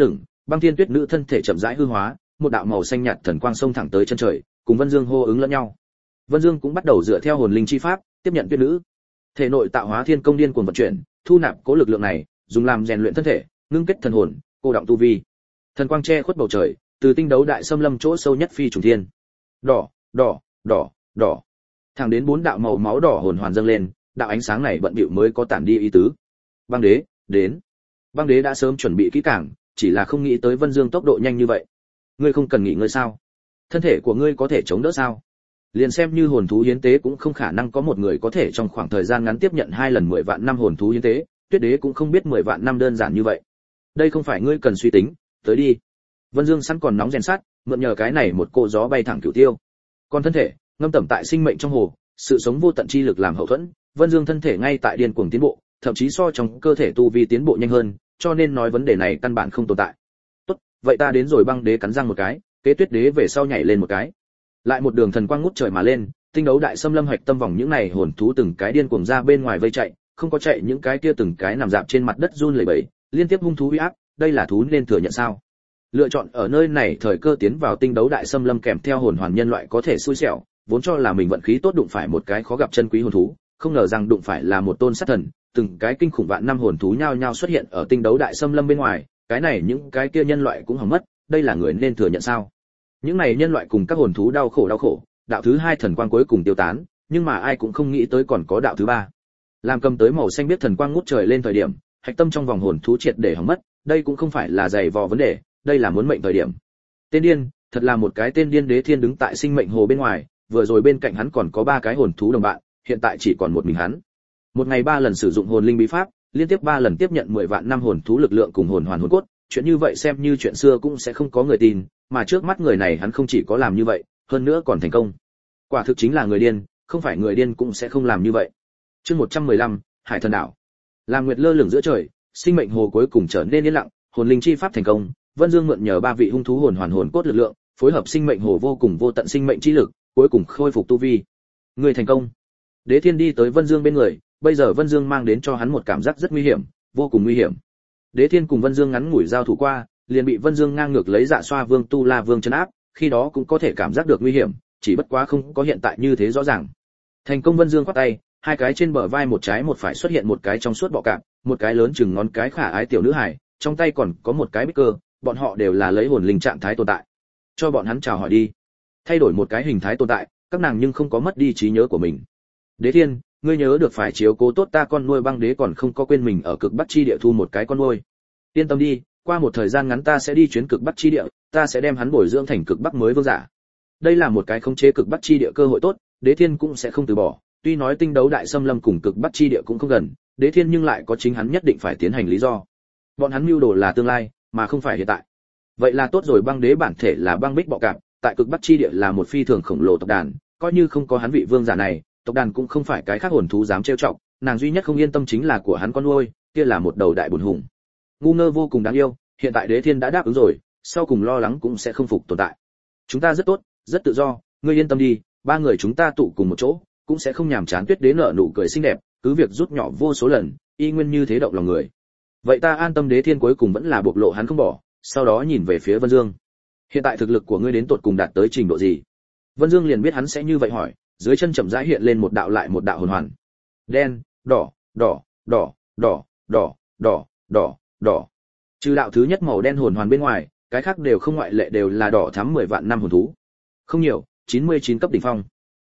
Băng Thiên Tuyết Nữ thân thể chậm rãi hư hóa, một đạo màu xanh nhạt thần quang xông thẳng tới chân trời, cùng Vân Dương hô ứng lẫn nhau. Vân Dương cũng bắt đầu dựa theo hồn linh chi pháp, tiếp nhận Tuyết Nữ. Thể nội tạo hóa thiên công điên cuồng vận chuyển, thu nạp cố lực lượng này, dùng làm rèn luyện thân thể, ngưng kết thần hồn, cô động tu vi. Thần quang che khuất bầu trời, từ tinh đấu đại xâm lâm chỗ sâu nhất phi trùng thiên. Đỏ, đỏ, đỏ, đỏ. Thẳng đến 4 đạo màu máu đỏ hồn hoàn dâng lên, đạo ánh sáng này bận bịu mới có tản đi ý tứ. Băng đế, đến. Băng đế đã sớm chuẩn bị kỹ càng, chỉ là không nghĩ tới Vân Dương tốc độ nhanh như vậy. Ngươi không cần nghỉ ngơi sao? Thân thể của ngươi có thể chống đỡ sao? Liền xem như hồn thú hiến tế cũng không khả năng có một người có thể trong khoảng thời gian ngắn tiếp nhận 2 lần 10 vạn năm hồn thú hiến tế, Tuyết đế cũng không biết 10 vạn năm đơn giản như vậy. Đây không phải ngươi cần suy tính, tới đi. Vân Dương sẵn còn nóng rèn sắt, mượn nhờ cái này một cỗ gió bay thẳng cửu tiêu. Còn thân thể, ngâm tẩm tại sinh mệnh trong hồ, sự sống vô tận chi lực làm hậu thuẫn, Vân Dương thân thể ngay tại điên cuồng tiến bộ, thậm chí so trong cơ thể tu vi tiến bộ nhanh hơn, cho nên nói vấn đề này căn bản không tồn tại. Tốt, vậy ta đến rồi. Băng đế cắn răng một cái, kế Tuyết đế về sau nhảy lên một cái. Lại một đường thần quang ngút trời mà lên, tinh đấu đại xâm lâm hoạch tâm vòng những này hồn thú từng cái điên cuồng ra bên ngoài vây chạy, không có chạy những cái kia từng cái nằm dạp trên mặt đất run lẩy bẩy, liên tiếp hung thú uy áp, đây là thú nên thừa nhận sao? Lựa chọn ở nơi này thời cơ tiến vào tinh đấu đại xâm lâm kèm theo hồn hoàn nhân loại có thể xui xẻo, vốn cho là mình vận khí tốt đụng phải một cái khó gặp chân quý hồn thú, không ngờ rằng đụng phải là một tôn sát thần, từng cái kinh khủng vạn năm hồn thú nhao nhao xuất hiện ở tinh đấu đại xâm lâm bên ngoài, cái này những cái kia nhân loại cũng hỏng mất, đây là người nên thừa nhận sao? Những này nhân loại cùng các hồn thú đau khổ, đạo thứ 2 thần quang cuối cùng tiêu tán, nhưng mà ai cũng không nghĩ tới còn có đạo thứ 3. Làm cầm tới màu xanh biết thần quang ngút trời lên thời điểm, hạch tâm trong vòng hồn thú triệt để hỏng mất, đây cũng không phải là dày vò vấn đề, đây là muốn mệnh thời điểm. Tên điên, thật là một cái tên điên. Đế Thiên đứng tại sinh mệnh hồ bên ngoài, vừa rồi bên cạnh hắn còn có 3 cái hồn thú đồng bạn, hiện tại chỉ còn một mình hắn. Một ngày 3 lần sử dụng hồn linh bí pháp, liên tiếp 3 lần tiếp nhận 10 vạn năm hồn thú lực lượng cùng hồn hoàn hồn cốt, chuyện như vậy xem như chuyện xưa cũng sẽ không có người tin, mà trước mắt người này hắn không chỉ có làm như vậy, hơn nữa còn thành công. Quả thực chính là người điên, không phải người điên cũng sẽ không làm như vậy. Chương 115, Hải Thần Đảo. Làm nguyệt lơ lửng giữa trời, sinh mệnh hồ cuối cùng trở nên yên lặng, hồn linh chi pháp thành công, Vân Dương mượn nhờ 3 vị hung thú hồn hoàn hồn cốt lực lượng, phối hợp sinh mệnh hồ vô cùng vô tận sinh mệnh chi lực, cuối cùng khôi phục tu vi. Người thành công. Đế Thiên đi tới Vân Dương bên người, bây giờ Vân Dương mang đến cho hắn một cảm giác rất nguy hiểm, vô cùng nguy hiểm. Đế Thiên cùng Vân Dương ngắn ngủi giao thủ qua, liền bị Vân Dương ngang ngược lấy Dạ Xoa Vương Tu La Vương trấn áp, khi đó cũng có thể cảm giác được nguy hiểm, chỉ bất quá không có hiện tại như thế rõ ràng. Thành công. Vân Dương quát tay, 2 cái trên bờ vai một trái một phải xuất hiện một cái trong suốt bọ cạp, một cái lớn chừng ngón cái khả ái tiểu nữ hài, trong tay còn có một cái bích cơ, bọn họ đều là lấy hồn linh trạng thái tồn tại. Cho bọn hắn chào hỏi đi. Thay đổi một cái hình thái tồn tại, các nàng nhưng không có mất đi trí nhớ của mình. Đế Thiên, ngươi nhớ được phải chiếu cố tốt ta con nuôi. Băng đế còn không có quên mình ở cực bắc chi địa thu một cái con nuôi. Yên tâm đi, qua một thời gian ngắn ta sẽ đi chuyến cực bắc chi địa, ta sẽ đem hắn bồi dưỡng thành cực bắc mới vương giả. Đây là một cái khống chế cực bắc chi địa cơ hội tốt, Đế Thiên cũng sẽ không từ bỏ. Tuy nói tinh đấu đại xâm lâm cùng cực bắc chi địa cũng không gần, Đế Thiên nhưng lại có chính hắn nhất định phải tiến hành lý do. Bọn hắn mưu đồ là tương lai, mà không phải hiện tại. Vậy là tốt rồi. Băng đế bản thể là băng bích bọ cạp, tại cực bắc chi địa là một phi thường khổng lồ tộc đàn, coi như không có hắn vị vương giả này, tộc đàn cũng không phải cái khác hồn thú dám trêu chọc, nàng duy nhất không yên tâm chính là của hắn con nuôi, kia là một đầu đại bổn hùng. Ngu ngơ vô cùng đáng yêu, hiện tại Đế Thiên đã đáp ứng rồi, sau cùng lo lắng cũng sẽ không phục tồn tại. Chúng ta rất tốt, rất tự do, ngươi yên tâm đi, 3 người chúng ta tụ cùng một chỗ, cũng sẽ không nhàm chán. Tuyết đế nở nụ cười xinh đẹp, cứ việc rút nhỏ vô số lần, y nguyên như thế động lòng người. Vậy ta an tâm. Đế Thiên cuối cùng vẫn là bộc lộ hắn không bỏ, sau đó nhìn về phía Vân Dương. Hiện tại thực lực của ngươi đến tột cùng đạt tới trình độ gì? Vân Dương liền biết hắn sẽ như vậy hỏi, dưới chân chậm rãi hiện lên một đạo lại một đạo hồn hoàn. Đen, đỏ, đỏ, đỏ, đỏ, đỏ, đỏ, đỏ, đỏ. Trừ đạo thứ nhất màu đen hồn hoàn bên ngoài, cái khác đều không ngoại lệ đều là đỏ thắm 10 vạn năm hồn thú. Không nhiều, 99 cấp đỉnh phong.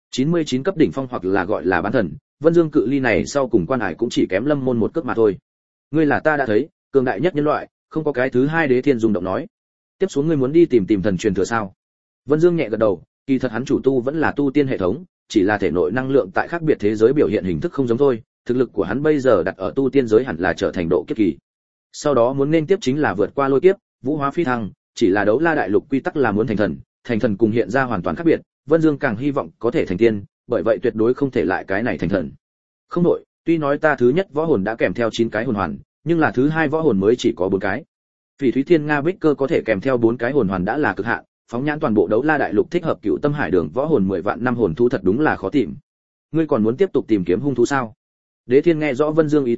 99 cấp đỉnh phong hoặc là gọi là bán thần, Vân Dương cự ly này sau cùng quan hải cũng chỉ kém Lâm Môn một cước mà thôi. Ngươi là ta đã thấy, cường đại nhất nhân loại, không có cái thứ hai. Đế Thiên rung động nói. Tiếp xuống ngươi muốn đi tìm thần truyền thừa sao? Vân Dương nhẹ gật đầu, kỳ thật hắn chủ tu vẫn là tu tiên hệ thống, chỉ là thể nội năng lượng tại khác biệt thế giới biểu hiện hình thức không giống thôi, thực lực của hắn bây giờ đặt ở tu tiên giới hẳn là trở thành độ kiếp kỳ. Sau đó muốn nên tiếp chính là vượt qua lôi kiếp, vũ hóa phi thăng, chỉ là đấu la đại lục quy tắc là muốn thành thần cùng hiện ra hoàn toàn khác biệt, Vân Dương càng hy vọng có thể thành tiên, bởi vậy tuyệt đối không thể lại cái này thành thần. Không đổi, tuy nói ta thứ nhất võ hồn đã kèm theo 9 cái hồn hoàn, nhưng là thứ hai võ hồn mới chỉ có 4 cái. Phỉ Thúy Thiên Nga Bích Cơ có thể kèm theo 4 cái hồn hoàn đã là cực hạn, phóng nhãn toàn bộ đấu la đại lục thích hợp Cựu Tâm Hải Đường võ hồn 10 vạn năm hồn thú thật đúng là khó tìm. Ngươi còn muốn tiếp tục tìm kiếm hung thú sao? Đế Thiên nghe rõ Vân Dương ý tứ,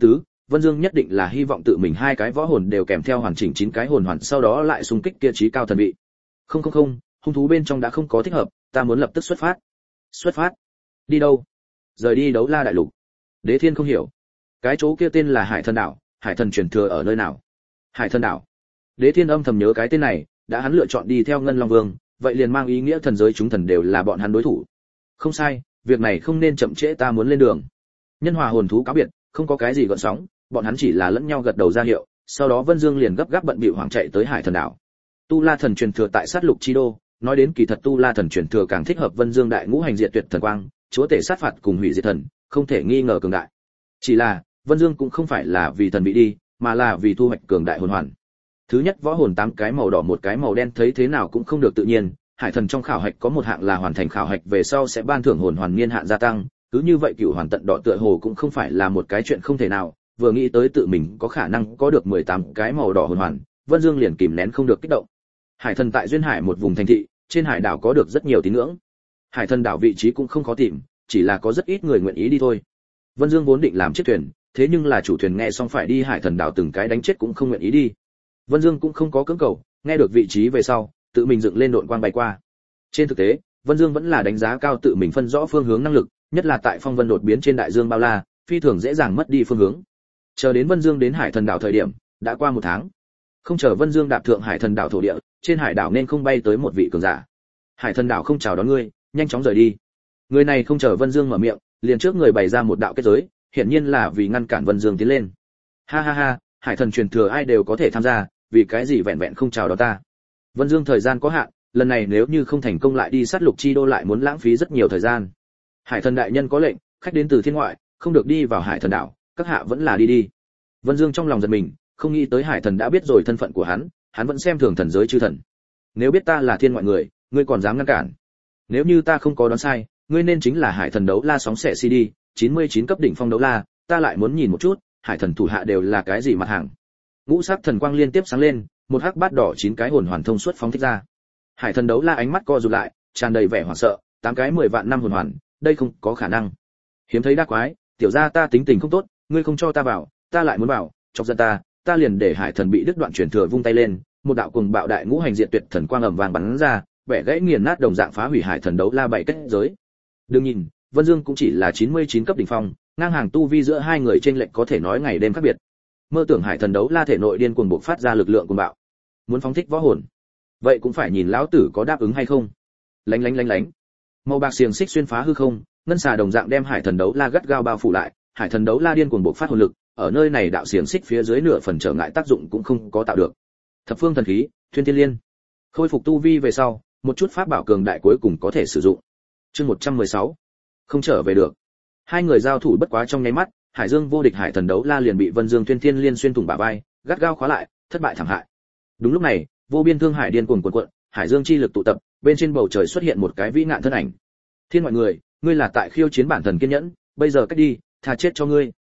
Vân Dương nhất định là hy vọng tự mình hai cái võ hồn đều kèm theo hoàn chỉnh 9 cái hồn hoàn, sau đó lại xung kích kia chí cao thần vị. Không, hung thú bên trong đã không có thích hợp, ta muốn lập tức xuất phát. Xuất phát? Đi đâu? Rời đi Đấu La đại lục. Đế Thiên không hiểu. Cái chỗ kia tên là Hải Thần đảo, Hải Thần truyền thừa ở nơi nào? Hải Thần đảo. Đế Thiên âm thầm nhớ cái tên này, đã hắn lựa chọn đi theo Ngân Long Vương, vậy liền mang ý nghĩa thần giới chúng thần đều là bọn hắn đối thủ. Không sai, việc này không nên chậm trễ, ta muốn lên đường. Nhân hòa hồn thú cáo biệt, không có cái gì gợn sóng, bọn hắn chỉ là lẫn nhau gật đầu ra hiệu, sau đó Vân Dương liền gấp gáp bận bịu hoảng chạy tới Hải Thần đảo. Tu La thần truyền thừa tại sát lục chi đô, nói đến kỳ thật Tu La thần truyền thừa càng thích hợp Vân Dương đại ngũ hành diệt tuyệt thần quang, chúa tể sát phạt cùng hủy diệt thần, không thể nghi ngờ cường đại. Chỉ là, Vân Dương cũng không phải là vì thần bị đi, mà là vì thu hoạch cường đại hồn hoàn. Thứ nhất võ hồn 8 cái màu đỏ một cái màu đen thấy thế nào cũng không được tự nhiên, Hải Thần trong khảo hạch có một hạng là hoàn thành khảo hạch về sau sẽ ban thưởng hồn hoàn niên hạn gia tăng, cứ như vậy cửu hoàn tận đỏ tựa hồ cũng không phải là một cái chuyện không thể nào, vừa nghĩ tới tự mình có khả năng có được 18 cái màu đỏ hồn hoàn, Vân Dương liền kìm nén không được kích động. Hải Thần tại duyên hải một vùng thành thị, trên hải đảo có được rất nhiều tín ngưỡng. Hải Thần đảo vị trí cũng không khó tìm, chỉ là có rất ít người nguyện ý đi thôi. Vân Dương vốn định làm chiếc thuyền, thế nhưng là chủ thuyền nghe xong phải đi Hải Thần đảo từng cái đánh chết cũng không nguyện ý đi. Vân Dương cũng không có cưỡng cầu, nghe được vị trí về sau, tự mình dựng lên độn quang bay qua. Trên thực tế, Vân Dương vẫn là đánh giá cao tự mình phân rõ phương hướng năng lực, nhất là tại phong vân đột biến trên đại dương bao la, phi thường dễ dàng mất đi phương hướng. Chờ đến Vân Dương đến Hải Thần đảo thời điểm, đã qua 1 tháng. Không chờ Vân Dương đạp thượng Hải Thần đảo thổ địa, trên hải đảo nên không bay tới một vị cường giả. Hải Thần đảo không chào đón ngươi, nhanh chóng rời đi. Người này không chờ Vân Dương mở miệng, liền trước người bày ra một đạo kết giới, hiển nhiên là vì ngăn cản Vân Dương tiến lên. Ha ha ha, Hải Thần truyền thừa ai đều có thể tham gia, vì cái gì vẹn vẹn không chào đón ta? Vân Dương thời gian có hạn, lần này nếu như không thành công lại đi sát lục chi đô lại muốn lãng phí rất nhiều thời gian. Hải Thần đại nhân có lệnh, khách đến từ thiên ngoại, không được đi vào Hải Thần đảo, các hạ vẫn là đi đi. Vân Dương trong lòng giật mình, không nghĩ tới Hải Thần đã biết rồi thân phận của hắn vẫn xem thường thần giới chư thần. Nếu biết ta là thiên ngoại người, ngươi còn dám ngăn cản? Nếu như ta không có đoán sai, ngươi nên chính là Hải Thần đấu la sóng xẻ CD, 99 cấp đỉnh phong đấu la, ta lại muốn nhìn một chút, Hải Thần thủ hạ đều là cái gì mặt hàng. Ngũ sắc thần quang liên tiếp sáng lên, một hắc bát đỏ 9 cái hồn hoàn thông suốt phóng thích ra. Hải Thần đấu la ánh mắt co rụt lại, tràn đầy vẻ hoảng sợ, 8 cái 10 vạn năm hồn hoàn, đây không có khả năng. Hiếm thấy đa quái, tiểu gia ta tính tình không tốt, ngươi không cho ta vào, ta lại muốn vào, chọc giận ta liền để Hải Thần bị đứt đoạn truyền thừa vung tay lên, một đạo cuồng bạo đại ngũ hành diệt tuyệt thần quang ầm vàng bắn ra, bẻ gãy nghiền nát đồng dạng phá hủy Hải Thần đấu la 7 kết giới. Đừng nhìn, Vân Dương cũng chỉ là 99 cấp đỉnh phong, ngang hàng tu vi giữa hai người chênh lệch có thể nói ngày đêm khác biệt. Mơ tưởng Hải Thần đấu la thể nội điên cuồng bộc phát ra lực lượng cuồng bạo, muốn phóng thích võ hồn. Vậy cũng phải nhìn lão tử có đáp ứng hay không. Lánh. Màu bạc xiềng xích xuyên phá hư không, ngân xà đồng dạng đem Hải Thần đấu la gắt gao bao phủ lại, Hải Thần đấu la điên cuồng bộc phát hồn lực, ở nơi này đạo xiềng xích phía dưới nửa phần trở ngại tác dụng cũng không có tạo được. Thập phương thần khí, Thuyên Thiên Liên. Khôi phục tu vi về sau, một chút pháp bảo cường đại cuối cùng có thể sử dụng. Chương 116. Không trở về được. Hai người giao thủ bất quá trong nháy mắt, Hải Dương vô địch Hải Thần đấu la liền bị Vân Dương Thuyên Thiên Liên xuyên thủng bả vai, gắt gao khóa lại, thất bại thảm hại. Đúng lúc này, vô biên thương hải điên cuồng cuộn cuộn, Hải Dương chi lực tụ tập, bên trên bầu trời xuất hiện một cái vĩ ngạn thân ảnh. Thiên ngoại người, ngươi là tại khiêu chiến bản thần kiên nhẫn, bây giờ cách đi, tha chết cho ngươi.